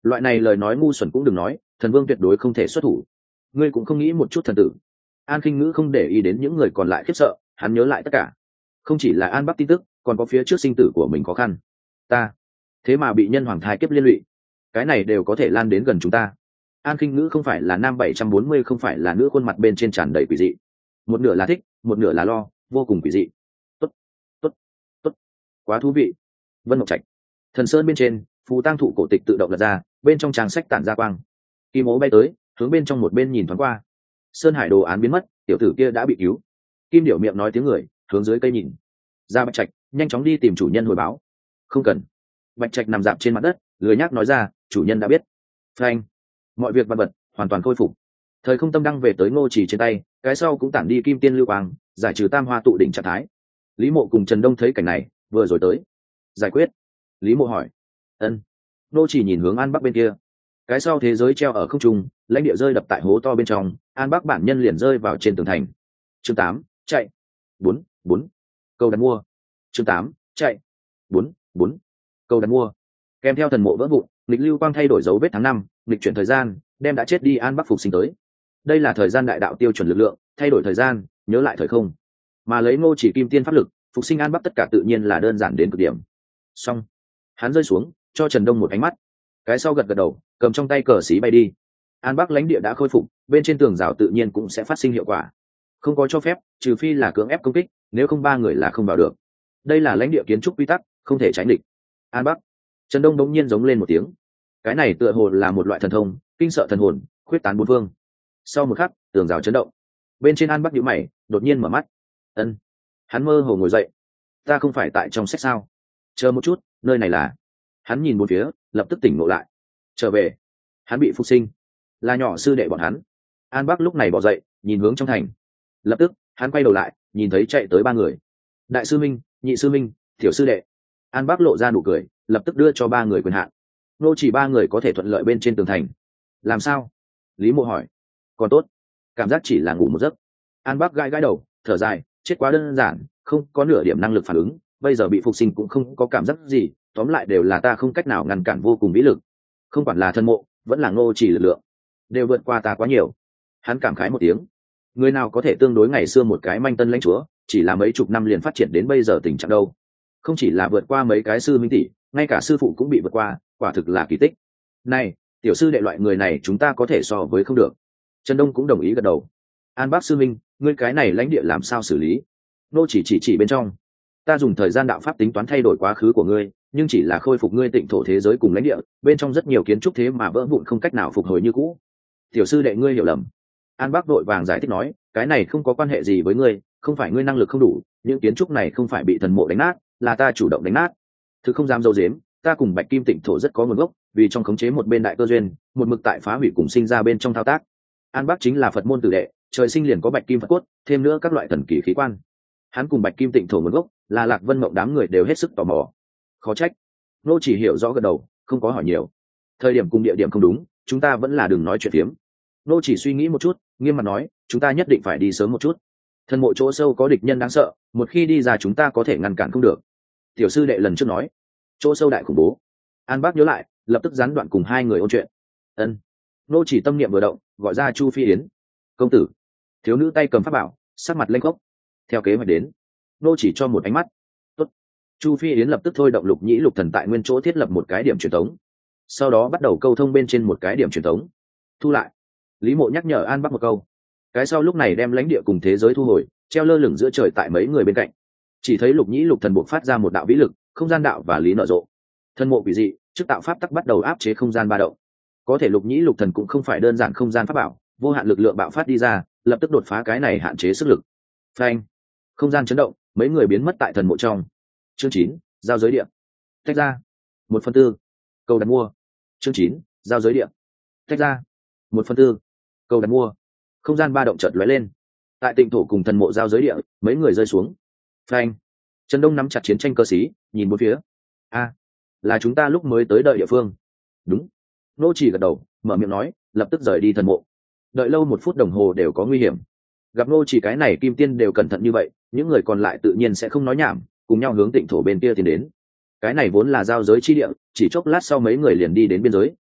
loại này lời nói ngu xuẩn cũng đừng nói, thần vương tuyệt đối không thể xuất thủ. Ngươi cũng không nghĩ một chút thần tử. An Khinh Ngữ không để ý đến những người còn lại khiếp sợ, hắn nhớ lại tất cả, không chỉ là An Bắc tin tức, còn có phía trước sinh tử của mình khó khăn. Ta thế mà bị nhân hoàng thai kiếp liên lụy, cái này đều có thể lan đến gần chúng ta. An Khinh Ngữ không phải là nam bảy trăm bốn mươi, không phải là nữ, khuôn mặt bên trên tràn đầy quỷ dị, một nửa là thích, một nửa là lo, vô cùng quỷ dị. Tốt, tốt, tốt, quá thú vị. Vân Mộng Trạch, Thần Sơn bên trên, phù tang thụ cổ tịch tự động lật ra, bên trong trang sách tản ra quang. Kim Ố bay tới, hướng bên trong một bên nhìn thoáng qua. Sơn Hải đồ án biến mất, tiểu tử kia đã bị cứu. Kim Điểu miệng nói tiếng người, hướng dưới cây nhìn. Ra Bạch Trạch, nhanh chóng đi tìm chủ nhân hồi báo. Không cần. Bạch Trạch nằm dạp trên mặt đất, lười nhác nói ra, chủ nhân đã biết. Phanh. Mọi việc vật vật hoàn toàn khôi phục. Thời không tâm đăng về tới Ngô Chỉ trên tay, cái sau cũng tản đi kim tiên lưu quang, giải trừ tam hoa tụ đỉnh trạng thái. Lý Mộ cùng Trần Đông thấy cảnh này, vừa rồi tới. Giải quyết. Lý Mộ hỏi. Ân. Ngô Chỉ nhìn hướng An Bắc bên kia. Cái sau thế giới treo ở không trung, lãnh địa rơi đập tại hố to bên trong, An Bắc bản nhân liền rơi vào trên tường thành. Chương tám, chạy. Bốn, bốn. Câu đặt mua. Chương tám, chạy. Bốn, bốn. Câu đặt mua. Kèm theo thần mộ vỡ vụn, nghịch lưu quang thay đổi dấu vết tháng năm, nghịch chuyển thời gian, đem đã chết đi An Bắc phục sinh tới. Đây là thời gian đại đạo tiêu chuẩn lực lượng, thay đổi thời gian, nhớ lại thời không. Mà lấy Ngô Chỉ kim tiên pháp lực, phục sinh An Bắc tất cả tự nhiên là đơn giản đến cực điểm. Xong, hắn rơi xuống, cho Trần Đông một ánh mắt. Cái sau gật gật đầu, cầm trong tay cờ xí bay đi. An Bắc lãnh địa đã khôi phục, bên trên tường rào tự nhiên cũng sẽ phát sinh hiệu quả. Không có cho phép, trừ phi là cưỡng ép công kích, nếu không ba người là không vào được. Đây là lãnh địa kiến trúc quy tắc, không thể tránh địch. An Bắc. Trần Đông đống nhiên giống lên một tiếng. Cái này tựa hồ là một loại thần thông, kinh sợ thần hồn, khuyết tán bốn phương. Sau một khắc, tường rào chấn động. Bên trên An Bắc nhíu mày, đột nhiên mở mắt. Ân. Hắn mơ hồ ngồi dậy. Ta không phải tại trong sách sao? Chờ một chút, nơi này là? Hắn nhìn bốn phía, lập tức tỉnh ngộ lại. Trở về. Hắn bị phục sinh, là nhỏ sư đệ bọn hắn. An Bắc lúc này bỏ dậy, nhìn hướng trong thành. Lập tức, hắn quay đầu lại, nhìn thấy chạy tới ba người. Đại sư minh, nhị sư minh, tiểu sư đệ. An Bắc lộ ra nụ cười, lập tức đưa cho ba người quyền hạn. Nô chỉ ba người có thể thuận lợi bên trên tường thành. Làm sao? Lý Mộ hỏi. Còn tốt, cảm giác chỉ là ngủ một giấc. An Bắc gãi gãi đầu, thở dài, chết quá đơn giản, không có nửa điểm năng lực phản ứng, bây giờ bị phục sinh cũng không có cảm giác gì, tóm lại đều là ta không cách nào ngăn cản vô cùng vĩ lực. Không quản là thân mộ, vẫn là Ngô Chỉ lực lượng, đều vượt qua ta quá nhiều. Hắn cảm khái một tiếng. Người nào có thể tương đối ngày xưa một cái manh tân lãnh chúa, chỉ là mấy chục năm liền phát triển đến bây giờ tình trạng đâu. Không chỉ là vượt qua mấy cái sư minh tỷ, ngay cả sư phụ cũng bị vượt qua, quả thực là kỳ tích. Này, tiểu sư đệ loại người này chúng ta có thể so với không được. Trần Đông cũng đồng ý gật đầu. An Bác sư minh, ngươi cái này lãnh địa làm sao xử lý? Nô chỉ chỉ chỉ bên trong. Ta dùng thời gian đạo pháp tính toán thay đổi quá khứ của ngươi, nhưng chỉ là khôi phục ngươi tịnh thổ thế giới cùng lãnh địa, bên trong rất nhiều kiến trúc thế mà vỡ vụn không cách nào phục hồi như cũ. Tiểu sư đệ ngươi hiểu lầm. An Bác đội vàng giải thích nói, cái này không có quan hệ gì với ngươi, không phải ngươi năng lực không đủ, những kiến trúc này không phải bị thần mộ đánh nát, là ta chủ động đánh nát. Thực không dám dâu dếm, ta cùng Bạch Kim Tịnh thổ rất có nguồn gốc, vì trong khống chế một bên đại cơ duyên, một mực tại phá hủy cùng sinh ra bên trong thao tác. An Bác chính là Phật môn tử đệ, trời sinh liền có Bạch Kim Phật cốt, thêm nữa các loại thần kỳ khí quan. Hắn cùng Bạch Kim Tịnh thổ nguồn gốc, là Lạc Vân Mộng đám người đều hết sức tò mò. Khó trách. Nô chỉ hiểu rõ gật đầu, không có hỏi nhiều. Thời điểm cùng địa điểm không đúng, chúng ta vẫn là đừng nói chuyện phiếm. Nô chỉ suy nghĩ một chút, nghiêm mặt nói, chúng ta nhất định phải đi sớm một chút. Thần mộ chỗ sâu có địch nhân đáng sợ, một khi đi ra chúng ta có thể ngăn cản không được. Tiểu sư đệ lần trước nói, chỗ sâu đại khủng bố. An Bác nhớ lại, lập tức gián đoạn cùng hai người ôn chuyện. Ân. Nô chỉ tâm niệm vừa động, gọi ra Chu Phi Yến. Công tử. Thiếu nữ tay cầm pháp bảo, sắc mặt lênh khốc. Theo kế hoạch đến. Nô chỉ cho một ánh mắt. Tốt. Chu Phi Yến lập tức thôi động Lục Nhĩ Lục Thần tại nguyên chỗ thiết lập một cái điểm truyền tống. Sau đó bắt đầu câu thông bên trên một cái điểm truyền tống. Thu lại. Lý Mộ nhắc nhở An Bắc một câu. Cái sau lúc này đem lãnh địa cùng thế giới thu hồi, treo lơ lửng giữa trời tại mấy người bên cạnh. Chỉ thấy Lục Nhĩ Lục Thần buộc phát ra một đạo vĩ lực, không gian đạo và lý nở rộ. Thân mộ quỷ dị, trước tạo pháp tắc bắt đầu áp chế không gian ba động. Có thể Lục Nhĩ Lục Thần cũng không phải đơn giản không gian pháp bảo, vô hạn lực lượng bạo phát đi ra, lập tức đột phá cái này hạn chế sức lực. Phanh! Không gian chấn động, mấy người biến mất tại thần mộ trong. Chương chín, giao giới địa. Tách ra. Một phần tư. Cầu đặt mua. Chương chín, giao giới địa. Tách ra. Một phần tư. Cầu đặt mua. Không gian ba động chợt lóe lên. Tại Tịnh thổ cùng thần mộ giao giới địa, mấy người rơi xuống. Phanh! Trần Đông nắm chặt chiến tranh cơ sĩ, nhìn bốn phía. A, là chúng ta lúc mới tới đợi địa phương. Đúng. Nô chỉ gật đầu, mở miệng nói, lập tức rời đi thần mộ. Đợi lâu một phút đồng hồ đều có nguy hiểm. Gặp Nô chỉ cái này kim tiên đều cẩn thận như vậy, những người còn lại tự nhiên sẽ không nói nhảm, cùng nhau hướng Tịnh thổ bên kia tiến đến. Cái này vốn là giao giới chi địa, chỉ chốc lát sau mấy người liền đi đến biên giới,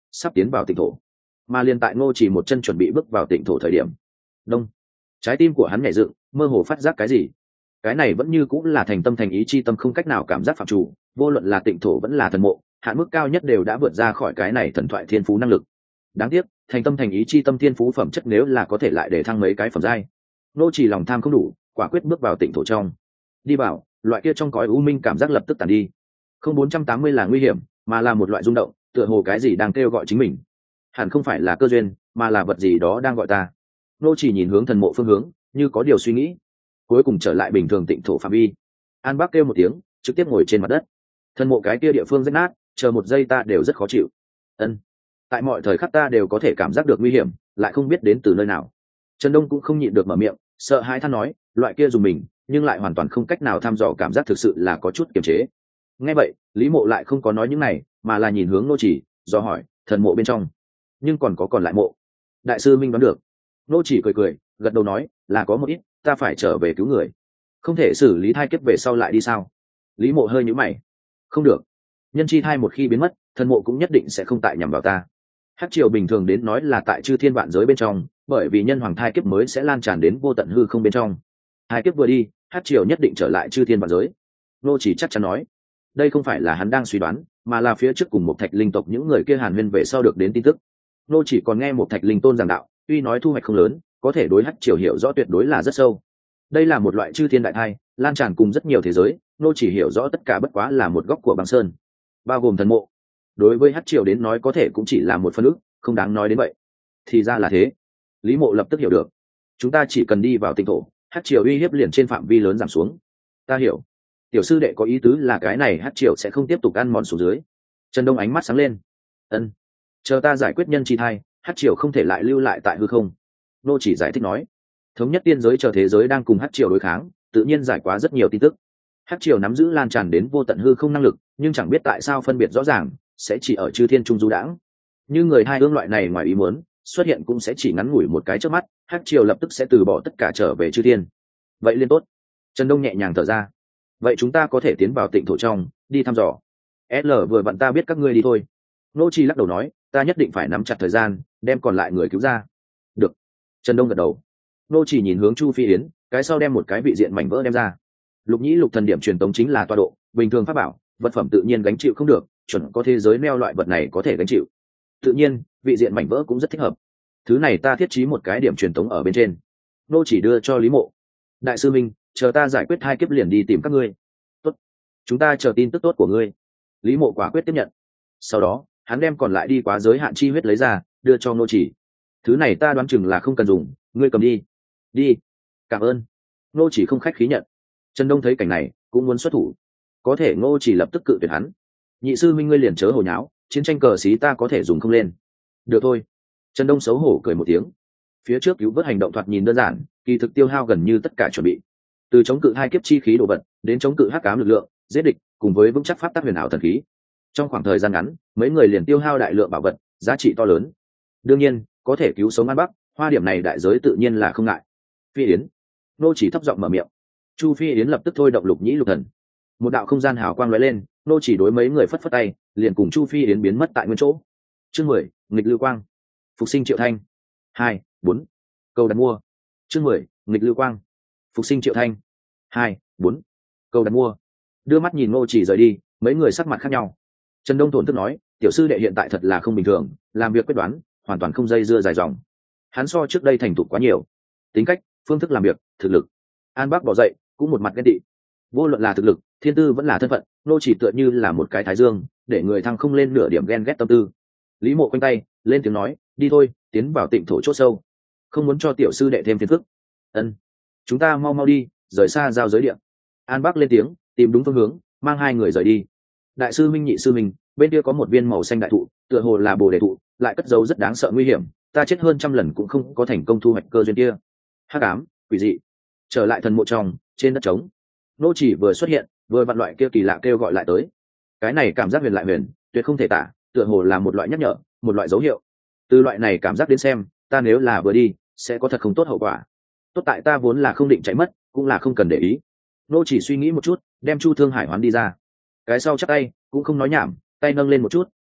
sắp tiến vào tịnh thổ. Mà liền tại ngô chỉ một chân chuẩn bị bước vào tịnh thổ thời điểm, đông, trái tim của hắn nhảy dựng, mơ hồ phát giác cái gì. Cái này vẫn như cũng là thành tâm thành ý chi tâm, không cách nào cảm giác phạm chủ, vô luận là tịnh thổ vẫn là thần mộ, hạn mức cao nhất đều đã vượt ra khỏi cái này thần thoại thiên phú năng lực. Đáng tiếc, thành tâm thành ý chi tâm thiên phú phẩm chất nếu là có thể lại để thăng mấy cái phẩm giai, nô chỉ lòng tham không đủ, quả quyết bước vào tịnh thổ trong. Đi vào, loại kia trong cõi u minh cảm giác lập tức tàn đi. Không bốn trăm tám mươi là nguy hiểm, mà là một loại rung động, tựa hồ cái gì đang kêu gọi chính mình. Hẳn không phải là cơ duyên, mà là vật gì đó đang gọi ta. Nô chỉ nhìn hướng thần mộ phương hướng, như có điều suy nghĩ. Cuối cùng trở lại bình thường tịnh thổ phạm vi. An Bác kêu một tiếng, trực tiếp ngồi trên mặt đất. Thần mộ cái kia địa phương rách nát, chờ một giây ta đều rất khó chịu. Ân, tại mọi thời khắc ta đều có thể cảm giác được nguy hiểm, lại không biết đến từ nơi nào. Trần Đông cũng không nhịn được mở miệng, sợ hãi than nói, loại kia dùng mình, nhưng lại hoàn toàn không cách nào thăm dò cảm giác, thực sự là có chút kiềm chế. Nghe vậy, Lý Mộ lại không có nói những này, mà là nhìn hướng Nô Chỉ, do hỏi, thần mộ bên trong, nhưng còn có còn lại mộ. Đại sư Minh đoán được. Nô Chỉ cười cười, gật đầu nói, là có một ít, ta phải trở về cứu người. Không thể xử lý thai kiếp về sau lại đi sao? Lý Mộ hơi nhíu mày. Không được. Nhân chi thai một khi biến mất, thần mộ cũng nhất định sẽ không tại nhằm vào ta. Hắc triều bình thường đến nói là tại chư thiên vạn giới bên trong, bởi vì nhân hoàng thai kiếp mới sẽ lan tràn đến vô tận hư không bên trong. Thai kiếp vừa đi, Hắc triều nhất định trở lại chư thiên vạn giới. Nô Chỉ chắc chắn nói, đây không phải là hắn đang suy đoán, mà là phía trước cùng một thạch linh tộc những người kia hàn huyên về sau được đến tin tức. Nô Chỉ còn nghe một thạch linh tôn giảng đạo, tuy nói thu hoạch không lớn, có thể đối Hắc triều hiểu rõ tuyệt đối là rất sâu. Đây là một loại chư thiên đại thai, lan tràn cùng rất nhiều thế giới. Nô Chỉ hiểu rõ tất cả bất quá là một góc của băng sơn, bao gồm thần mộ. Đối với Hắc triều đến nói có thể cũng chỉ là một phân ước, không đáng nói đến vậy. Thì ra là thế. Lý Mộ lập tức hiểu được. Chúng ta chỉ cần đi vào tịnh thổ, Hắc triều uy hiếp liền trên phạm vi lớn giảm xuống. Ta hiểu. Tiểu sư đệ có ý tứ là cái này Hắc triều sẽ không tiếp tục ăn mòn xuống dưới. Trần Đông ánh mắt sáng lên. Ân, chờ ta giải quyết nhân chi thai, Hắc triều không thể lại lưu lại tại hư không. Nô Chỉ giải thích nói, thống nhất tiên giới chờ thế giới đang cùng Hắc triều đối kháng, tự nhiên giải quá rất nhiều tin tức. Hắc triều nắm giữ lan tràn đến vô tận hư không năng lực, nhưng chẳng biết tại sao phân biệt rõ ràng, sẽ chỉ ở chư thiên trung du đãng. Như người hai ương loại này ngoài ý muốn xuất hiện cũng sẽ chỉ ngắn ngủi một cái trước mắt, Hắc triều lập tức sẽ từ bỏ tất cả trở về chư thiên. Vậy liên tốt. Trần Đông nhẹ nhàng thở ra. Vậy chúng ta có thể tiến vào tịnh thổ trong, đi thăm dò. L vừa vặn ta biết các ngươi đi thôi. Nô Chi lắc đầu nói, ta nhất định phải nắm chặt thời gian, đem còn lại người cứu ra. Được. Trần Đông gật đầu. Nô Chỉ nhìn hướng Chu Phi Yến, cái sau đem một cái vị diện mảnh vỡ đem ra. Lục nhĩ lục thần điểm truyền tống chính là tọa độ, bình thường pháp bảo, vật phẩm tự nhiên gánh chịu không được, chuẩn có thế giới neo loại vật này có thể gánh chịu. Tự nhiên, vị diện mảnh vỡ cũng rất thích hợp. Thứ này ta thiết trí một cái điểm truyền tống ở bên trên. Nô Chỉ đưa cho Lý Mộ. Đại sư Minh, chờ ta giải quyết hai kiếp liền đi tìm các ngươi. Tốt. Chúng ta chờ tin tức tốt của ngươi. Lý Mộ quả quyết tiếp nhận. Sau đó, hắn đem còn lại đi quá giới hạn chi huyết lấy ra, đưa cho Nô Chỉ. Thứ này ta đoán chừng là không cần dùng, ngươi cầm đi. Đi. Cảm ơn. Nô Chỉ không khách khí nhận. Trần Đông thấy cảnh này, cũng muốn xuất thủ. Có thể Ngô Chỉ lập tức cự tuyệt hắn. Nhị sư Minh ngươi liền chớ hồ nháo, chiến tranh cờ xí ta có thể dùng không lên. Được thôi. Trần Đông xấu hổ cười một tiếng. Phía trước cứu vớt hành động thoạt nhìn đơn giản, kỳ thực tiêu hao gần như tất cả chuẩn bị. Từ chống cự hai kiếp chi khí đồ vật, đến chống cự hắc ám lực lượng, giết địch, cùng với vững chắc pháp tắc huyền ảo thần khí. Trong khoảng thời gian ngắn, mấy người liền tiêu hao đại lượng bảo vật, giá trị to lớn. Đương nhiên, có thể cứu sống An Bắc, hoa điểm này đại giới tự nhiên là không ngại. Phi Yến. Nô Chỉ thấp giọng mở miệng. Chu Phi Yến lập tức thôi động lục nhĩ lục thần. Một đạo không gian hào quang lóe lên, Nô Chỉ đối mấy người phất phất tay, liền cùng Chu Phi Yến biến mất tại nguyên chỗ. Chương mười, nghịch lưu quang. Phục sinh Triệu Thanh. Hai, bốn. Câu đặt mua. Chương mười, nghịch lưu quang. Phục sinh Triệu Thanh. Hai, bốn. Câu đặt mua. Đưa mắt nhìn Nô Chỉ rời đi, mấy người sắc mặt khác nhau. Trần Đông thổn thức nói, tiểu sư đệ hiện tại thật là không bình thường, làm việc quyết đoán, hoàn toàn không dây dưa dài dòng. Hắn so trước đây thành thục quá nhiều. Tính cách, phương thức làm việc, thực lực. An Bác bỏ dậy, cũng một mặt ghen tị. Vô luận là thực lực, thiên tư vẫn là thân phận, Nô Chỉ tựa như là một cái thái dương, để người thăng không lên nửa điểm ghen ghét tâm tư. Lý Mộ quanh tay, lên tiếng nói, đi thôi, tiến vào tịnh thổ chốt sâu, không muốn cho tiểu sư đệ thêm phiền phức. Ân, chúng ta mau mau đi, rời xa giao giới địa. An Bác lên tiếng, tìm đúng phương hướng, mang hai người rời đi. Đại sư Minh nhị sư Minh, bên kia có một viên màu xanh đại thụ, tựa hồ là bồ đề thụ, lại cất giấu rất đáng sợ nguy hiểm, ta chết hơn trăm lần cũng không có thành công thu hoạch cơ duyên kia. Hắc ám, quỷ dị. Trở lại thần mộ trong, trên đất trống. Nô Chỉ vừa xuất hiện, vừa vặn loại kia kỳ lạ kêu gọi lại tới. Cái này cảm giác huyền lại huyền, tuyệt không thể tả, tựa hồ là một loại nhắc nhở, một loại dấu hiệu. Từ loại này cảm giác đến xem, ta nếu là vừa đi, sẽ có thật không tốt hậu quả. Tốt tại ta vốn là không định chạy mất, cũng là không cần để ý. Nô Chỉ suy nghĩ một chút, đem Chu Thương Hải hoán đi ra. Cái sau chắp tay, cũng không nói nhảm, tay nâng lên một chút,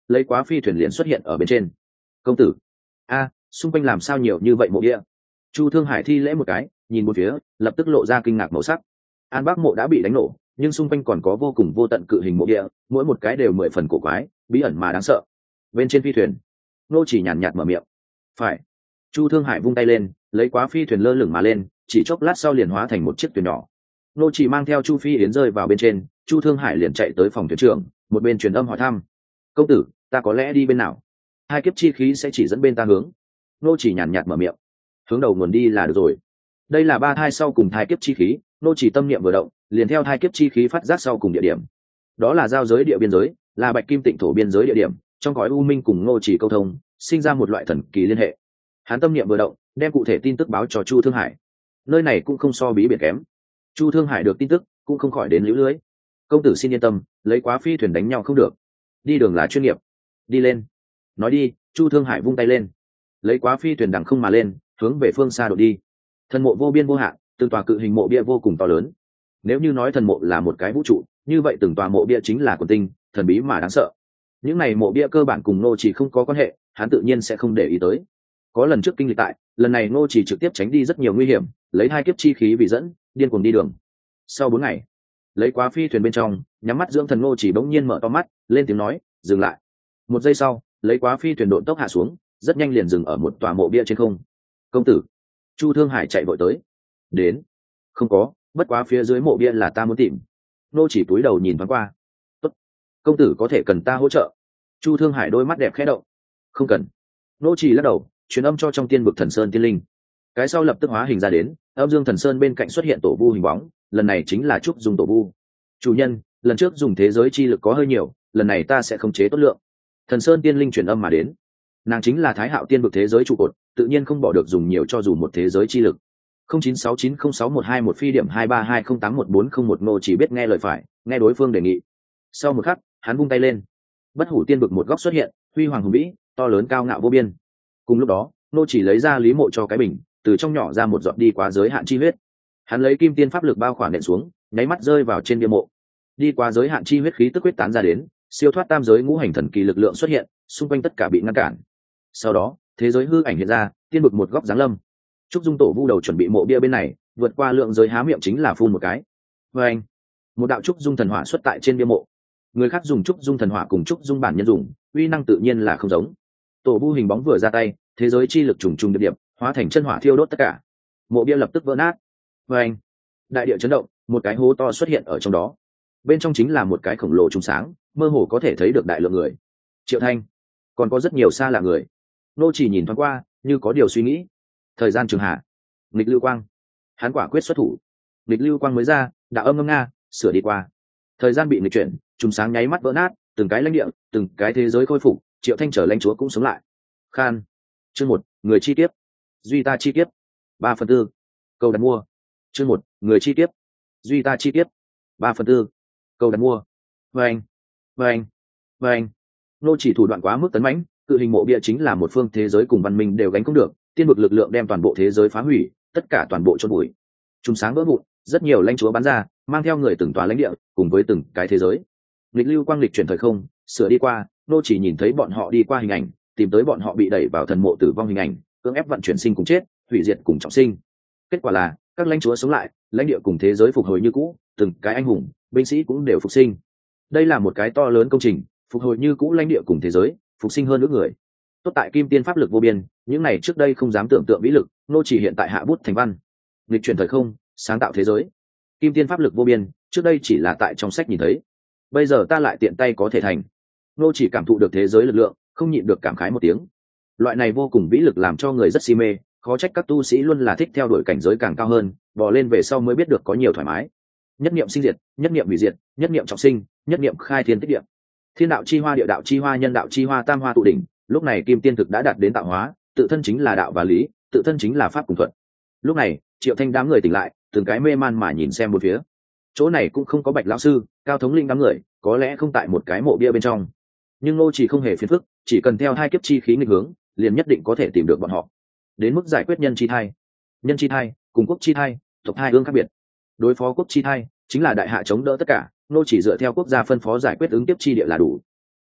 lấy quá phi thuyền liền xuất hiện ở bên trên. Công tử, a xung quanh làm sao nhiều như vậy mộ địa? Chu Thương Hải thi lễ một cái, nhìn một phía, lập tức lộ ra kinh ngạc màu sắc. An Bắc mộ đã bị đánh nổ, nhưng xung quanh còn có vô cùng vô tận cự hình mộ địa, mỗi một cái đều mười phần cổ quái, bí ẩn mà đáng sợ. Bên trên phi thuyền, Ngô Chỉ nhàn nhạt mở miệng. Phải. Chu Thương Hải vung tay lên, lấy quá phi thuyền lơ lửng mà lên, chỉ chốc lát sau liền hóa thành một chiếc thuyền nhỏ. Ngô Chỉ mang theo Chu Phi Yến rơi vào bên trên, Chu Thương Hải liền chạy tới phòng thuyền trưởng, một bên truyền âm hỏi thăm. Công tử, ta có lẽ đi bên nào? Hai kiếp chi khí sẽ chỉ dẫn bên ta hướng. Ngô Chỉ nhàn nhạt mở miệng. Hướng đầu nguồn đi là được rồi. Đây là ba thai sau cùng thai kiếp chi khí, Ngô Chỉ tâm niệm vừa động, liền theo thai kiếp chi khí phát giác sau cùng địa điểm. Đó là giao giới địa biên giới, là Bạch Kim Tịnh thổ biên giới địa điểm, trong gói u minh cùng Ngô Chỉ câu thông, sinh ra một loại thần kỳ liên hệ. Hắn tâm niệm vừa động, đem cụ thể tin tức báo cho Chu Thương Hải. Nơi này cũng không so bí biển kém. Chu Thương Hải được tin tức, cũng không khỏi đến liễu lưới. Công tử xin yên tâm, lấy quá phi thuyền đánh nhau không được. Đi đường là chuyên nghiệp. Đi lên. Nói đi, Chu Thương Hải vung tay lên. Lấy quá phi thuyền đằng không mà lên, hướng về phương xa đột đi. Thần mộ vô biên vô hạn, từng tòa cự hình mộ bia vô cùng to lớn. Nếu như nói thần mộ là một cái vũ trụ, như vậy từng tòa mộ bia chính là quần tinh, thần bí mà đáng sợ. Những này mộ bia cơ bản cùng Ngô Chỉ không có quan hệ, hắn tự nhiên sẽ không để ý tới. Có lần trước kinh lịch tại, lần này Ngô Chỉ trực tiếp tránh đi rất nhiều nguy hiểm, lấy hai kiếp chi khí vì dẫn, điên cuồng đi đường. Sau bốn ngày, lấy quá phi thuyền bên trong, nhắm mắt dưỡng thần Ngô Chỉ bỗng nhiên mở to mắt, lên tiếng nói, dừng lại. Một giây sau, lấy quá phi thuyền độn tốc hạ xuống, rất nhanh liền dừng ở một tòa mộ bia trên không. Công tử, Chu Thương Hải chạy vội tới. Đến. Không có, bất quá phía dưới mộ bia là ta muốn tìm. Ngô Chỉ cúi đầu nhìn thoáng qua. Tốt. Công tử có thể cần ta hỗ trợ. Chu Thương Hải đôi mắt đẹp khẽ động. Không cần. Ngô Chỉ lắc đầu, truyền âm cho trong tiên vực thần sơn tiên linh. Cái sau lập tức hóa hình ra đến, âm dương thần sơn bên cạnh xuất hiện tổ vu hình bóng, lần này chính là trúc dùng tổ vu. Chủ nhân, lần trước dùng thế giới chi lực có hơi nhiều, lần này ta sẽ khống chế tốt lượng. Thần sơn tiên linh truyền âm mà đến. Nàng chính là Thái Hạo tiên vực thế giới trụ cột, tự nhiên không bỏ được dùng nhiều cho dù một thế giới chi lực. không chín sáu chín không sáu một hai một phi điểm hai ba hai không tám một bốn không một Ngô chỉ biết nghe lời phải, nghe đối phương đề nghị. Sau một khắc, hắn vung tay lên. Bất hủ tiên vực một góc xuất hiện, huy hoàng hùng vĩ, to lớn cao ngạo vô biên. Cùng lúc đó, Ngô chỉ lấy ra lý mộ cho cái bình, từ trong nhỏ ra một giọt đi quá giới hạn chi huyết. Hắn lấy kim tiên pháp lực bao khoản nện xuống, nháy mắt rơi vào trên bia mộ. Đi qua giới hạn chi huyết khí tức huyết tán ra đến, siêu thoát tam giới ngũ hành thần kỳ lực lượng xuất hiện, xung quanh tất cả bị ngăn cản. Sau đó, thế giới hư ảnh hiện ra, tiên vực một góc giáng lâm. Trúc Dung tổ vu đầu chuẩn bị mộ bia bên này, vượt qua lượng giới há miệng chính là phun một cái. Và anh, một đạo Trúc Dung thần hỏa xuất tại trên bia mộ. Người khác dùng Trúc Dung thần hỏa cùng Trúc Dung bản nhân dùng, uy năng tự nhiên là không giống. Tổ vu hình bóng vừa ra tay, thế giới chi lực trùng trùng điệp điệp, hóa thành chân hỏa thiêu đốt tất cả. Mộ bia lập tức vỡ nát. Và anh, đại địa chấn động, một cái hố to xuất hiện ở trong đó. Bên trong chính là một cái khổng lồ trùng sáng, mơ hồ có thể thấy được đại lượng người. Triệu Thanh, còn có rất nhiều xa lạ người. Nô chỉ nhìn thoáng qua, như có điều suy nghĩ. Thời gian trường hạ, nghịch lưu quang, hắn quả quyết xuất thủ. Nghịch lưu quang mới ra, đạo âm ngâm nga sửa đi qua. Thời gian bị nghịch chuyển, trùng sáng nháy mắt vỡ nát, từng cái lãnh địa, từng cái thế giới khôi phục. Triệu Thanh trở lãnh chúa cũng sống lại. Khan, chương một, người chi tiết, duy ta chi tiết, ba phần tư, câu đặt mua. Chương một, người chi tiết, duy ta chi tiết, ba phần tư, câu đặt mua. Vâng, vâng, vâng. Nô chỉ thủ đoạn quá mức tấn mãnh, cự hình mộ bia chính là một phương thế giới cùng văn minh đều gánh không được, tiên vực lực lượng đem toàn bộ thế giới phá hủy, tất cả toàn bộ chôn bụi. Chúng sáng vỡ vụn, rất nhiều lãnh chúa bắn ra, mang theo người từng tòa lãnh địa, cùng với từng cái thế giới. Lịch lưu quang lịch chuyển thời không, sửa đi qua, nô chỉ nhìn thấy bọn họ đi qua hình ảnh, tìm tới bọn họ bị đẩy vào thần mộ tử vong hình ảnh, cưỡng ép vận chuyển sinh cùng chết, hủy diệt cùng trọng sinh. Kết quả là, các lãnh chúa sống lại, lãnh địa cùng thế giới phục hồi như cũ, từng cái anh hùng, binh sĩ cũng đều phục sinh. Đây là một cái to lớn công trình, phục hồi như cũ lãnh địa cùng thế giới, phục sinh hơn nữa người. Tốt tại kim tiên pháp lực vô biên, những này trước đây không dám tưởng tượng vĩ lực, nô chỉ hiện tại hạ bút thành văn. Lịch chuyển thời không, sáng tạo thế giới. Kim tiên pháp lực vô biên, trước đây chỉ là tại trong sách nhìn thấy. Bây giờ ta lại tiện tay có thể thành. Nô chỉ cảm thụ được thế giới lực lượng, không nhịn được cảm khái một tiếng. Loại này vô cùng vĩ lực làm cho người rất si mê, khó trách các tu sĩ luôn là thích theo đuổi cảnh giới càng cao hơn, bò lên về sau mới biết được có nhiều thoải mái. Nhất niệm sinh diệt, nhất niệm hủy diệt, nhất niệm trọng sinh, nhất niệm khai thiên tích địa. Thiên đạo chi hoa, địa đạo chi hoa, nhân đạo chi hoa, tam hoa tụ đỉnh. Lúc này kim tiên thực đã đạt đến tạo hóa, tự thân chính là đạo và lý, tự thân chính là pháp cùng thuận. Lúc này Triệu Thanh đám người tỉnh lại, từng cái mê man mà nhìn xem một phía. Chỗ này cũng không có Bạch lão sư, Cao thống linh đám người, có lẽ không tại một cái mộ bia bên trong. Nhưng Ngô chỉ không hề phiền phức, chỉ cần theo hai kiếp chi khí nghịch hướng, liền nhất định có thể tìm được bọn họ. Đến mức giải quyết nhân chi thai, nhân chi thai cùng quốc chi thai, tộc thai ương khác biệt. Đối phó quốc chi thai chính là đại hạ chống đỡ tất cả, Ngô chỉ dựa theo quốc gia phân phó giải quyết ứng kiếp chi địa là đủ.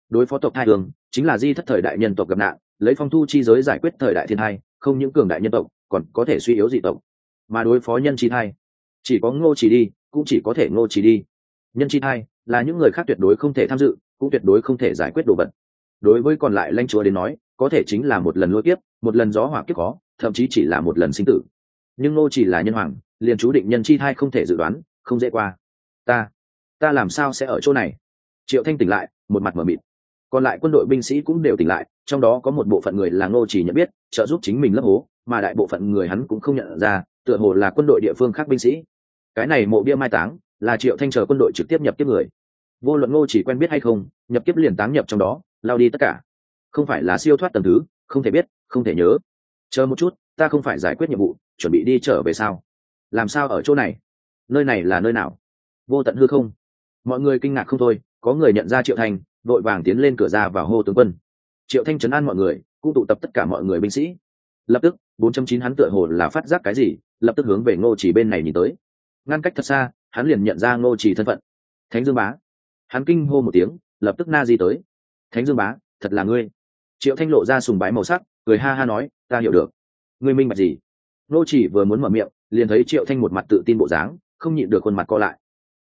đối phó tộc thai hương chính là di thất thời đại nhân tộc gặp nạn, lấy phong thu chi giới giải quyết thời đại thiên thai, không những cường đại nhân tộc còn có thể suy yếu dị tộc. Mà đối phó nhân chi thai chỉ có ngô chỉ đi, cũng chỉ có thể ngô chỉ đi. Nhân chi thai là những người khác tuyệt đối không thể tham dự, cũng tuyệt đối không thể giải quyết đồ vật. Đối với còn lại lãnh chúa đến nói, có thể chính là một lần lôi kiếp, một lần gió hỏa kiếp có, thậm chí chỉ là một lần sinh tử. Nhưng ngô chỉ là nhân hoàng, liền chú định nhân chi thai không thể dự đoán, không dễ qua. Ta, ta làm sao sẽ ở chỗ này? Triệu Thanh tỉnh lại, một mặt mờ mịt. Còn lại quân đội binh sĩ cũng đều tỉnh lại, trong đó có một bộ phận người là ngô chỉ nhận biết, trợ giúp chính mình lấp hố, mà đại bộ phận người hắn cũng không nhận ra, tựa hồ là quân đội địa phương khác binh sĩ. Cái này mộ bia mai táng là Triệu Thanh chờ quân đội trực tiếp nhập kiếp người. Vô luận ngô chỉ quen biết hay không, nhập kiếp liền táng nhập trong đó, lao đi tất cả. Không phải là siêu thoát tầng thứ, không thể biết, không thể nhớ. Chờ một chút, ta không phải giải quyết nhiệm vụ, chuẩn bị đi trở về sao? Làm sao ở chỗ này? Nơi này là nơi nào? Vô tận hư không. Mọi người kinh ngạc không thôi, có người nhận ra Triệu Thanh, đội vàng tiến lên cửa ra vào hô tướng quân. Triệu Thanh trấn an mọi người, cũng tụ tập tất cả mọi người binh sĩ. Lập tức bốn chấm chín hắn tựa hồ là phát giác cái gì, lập tức hướng về ngô chỉ bên này nhìn tới. Ngăn cách thật xa, hắn liền nhận ra ngô chỉ thân phận. Thánh Dương Bá. Hắn kinh hô một tiếng, lập tức na di tới. Thánh Dương Bá, thật là ngươi. Triệu Thanh lộ ra sùng bái màu sắc, cười ha ha nói, ta hiểu được. Ngươi minh bạch gì? Ngô chỉ vừa muốn mở miệng, liền thấy Triệu Thanh một mặt tự tin bộ dáng, không nhịn được khuôn mặt co lại.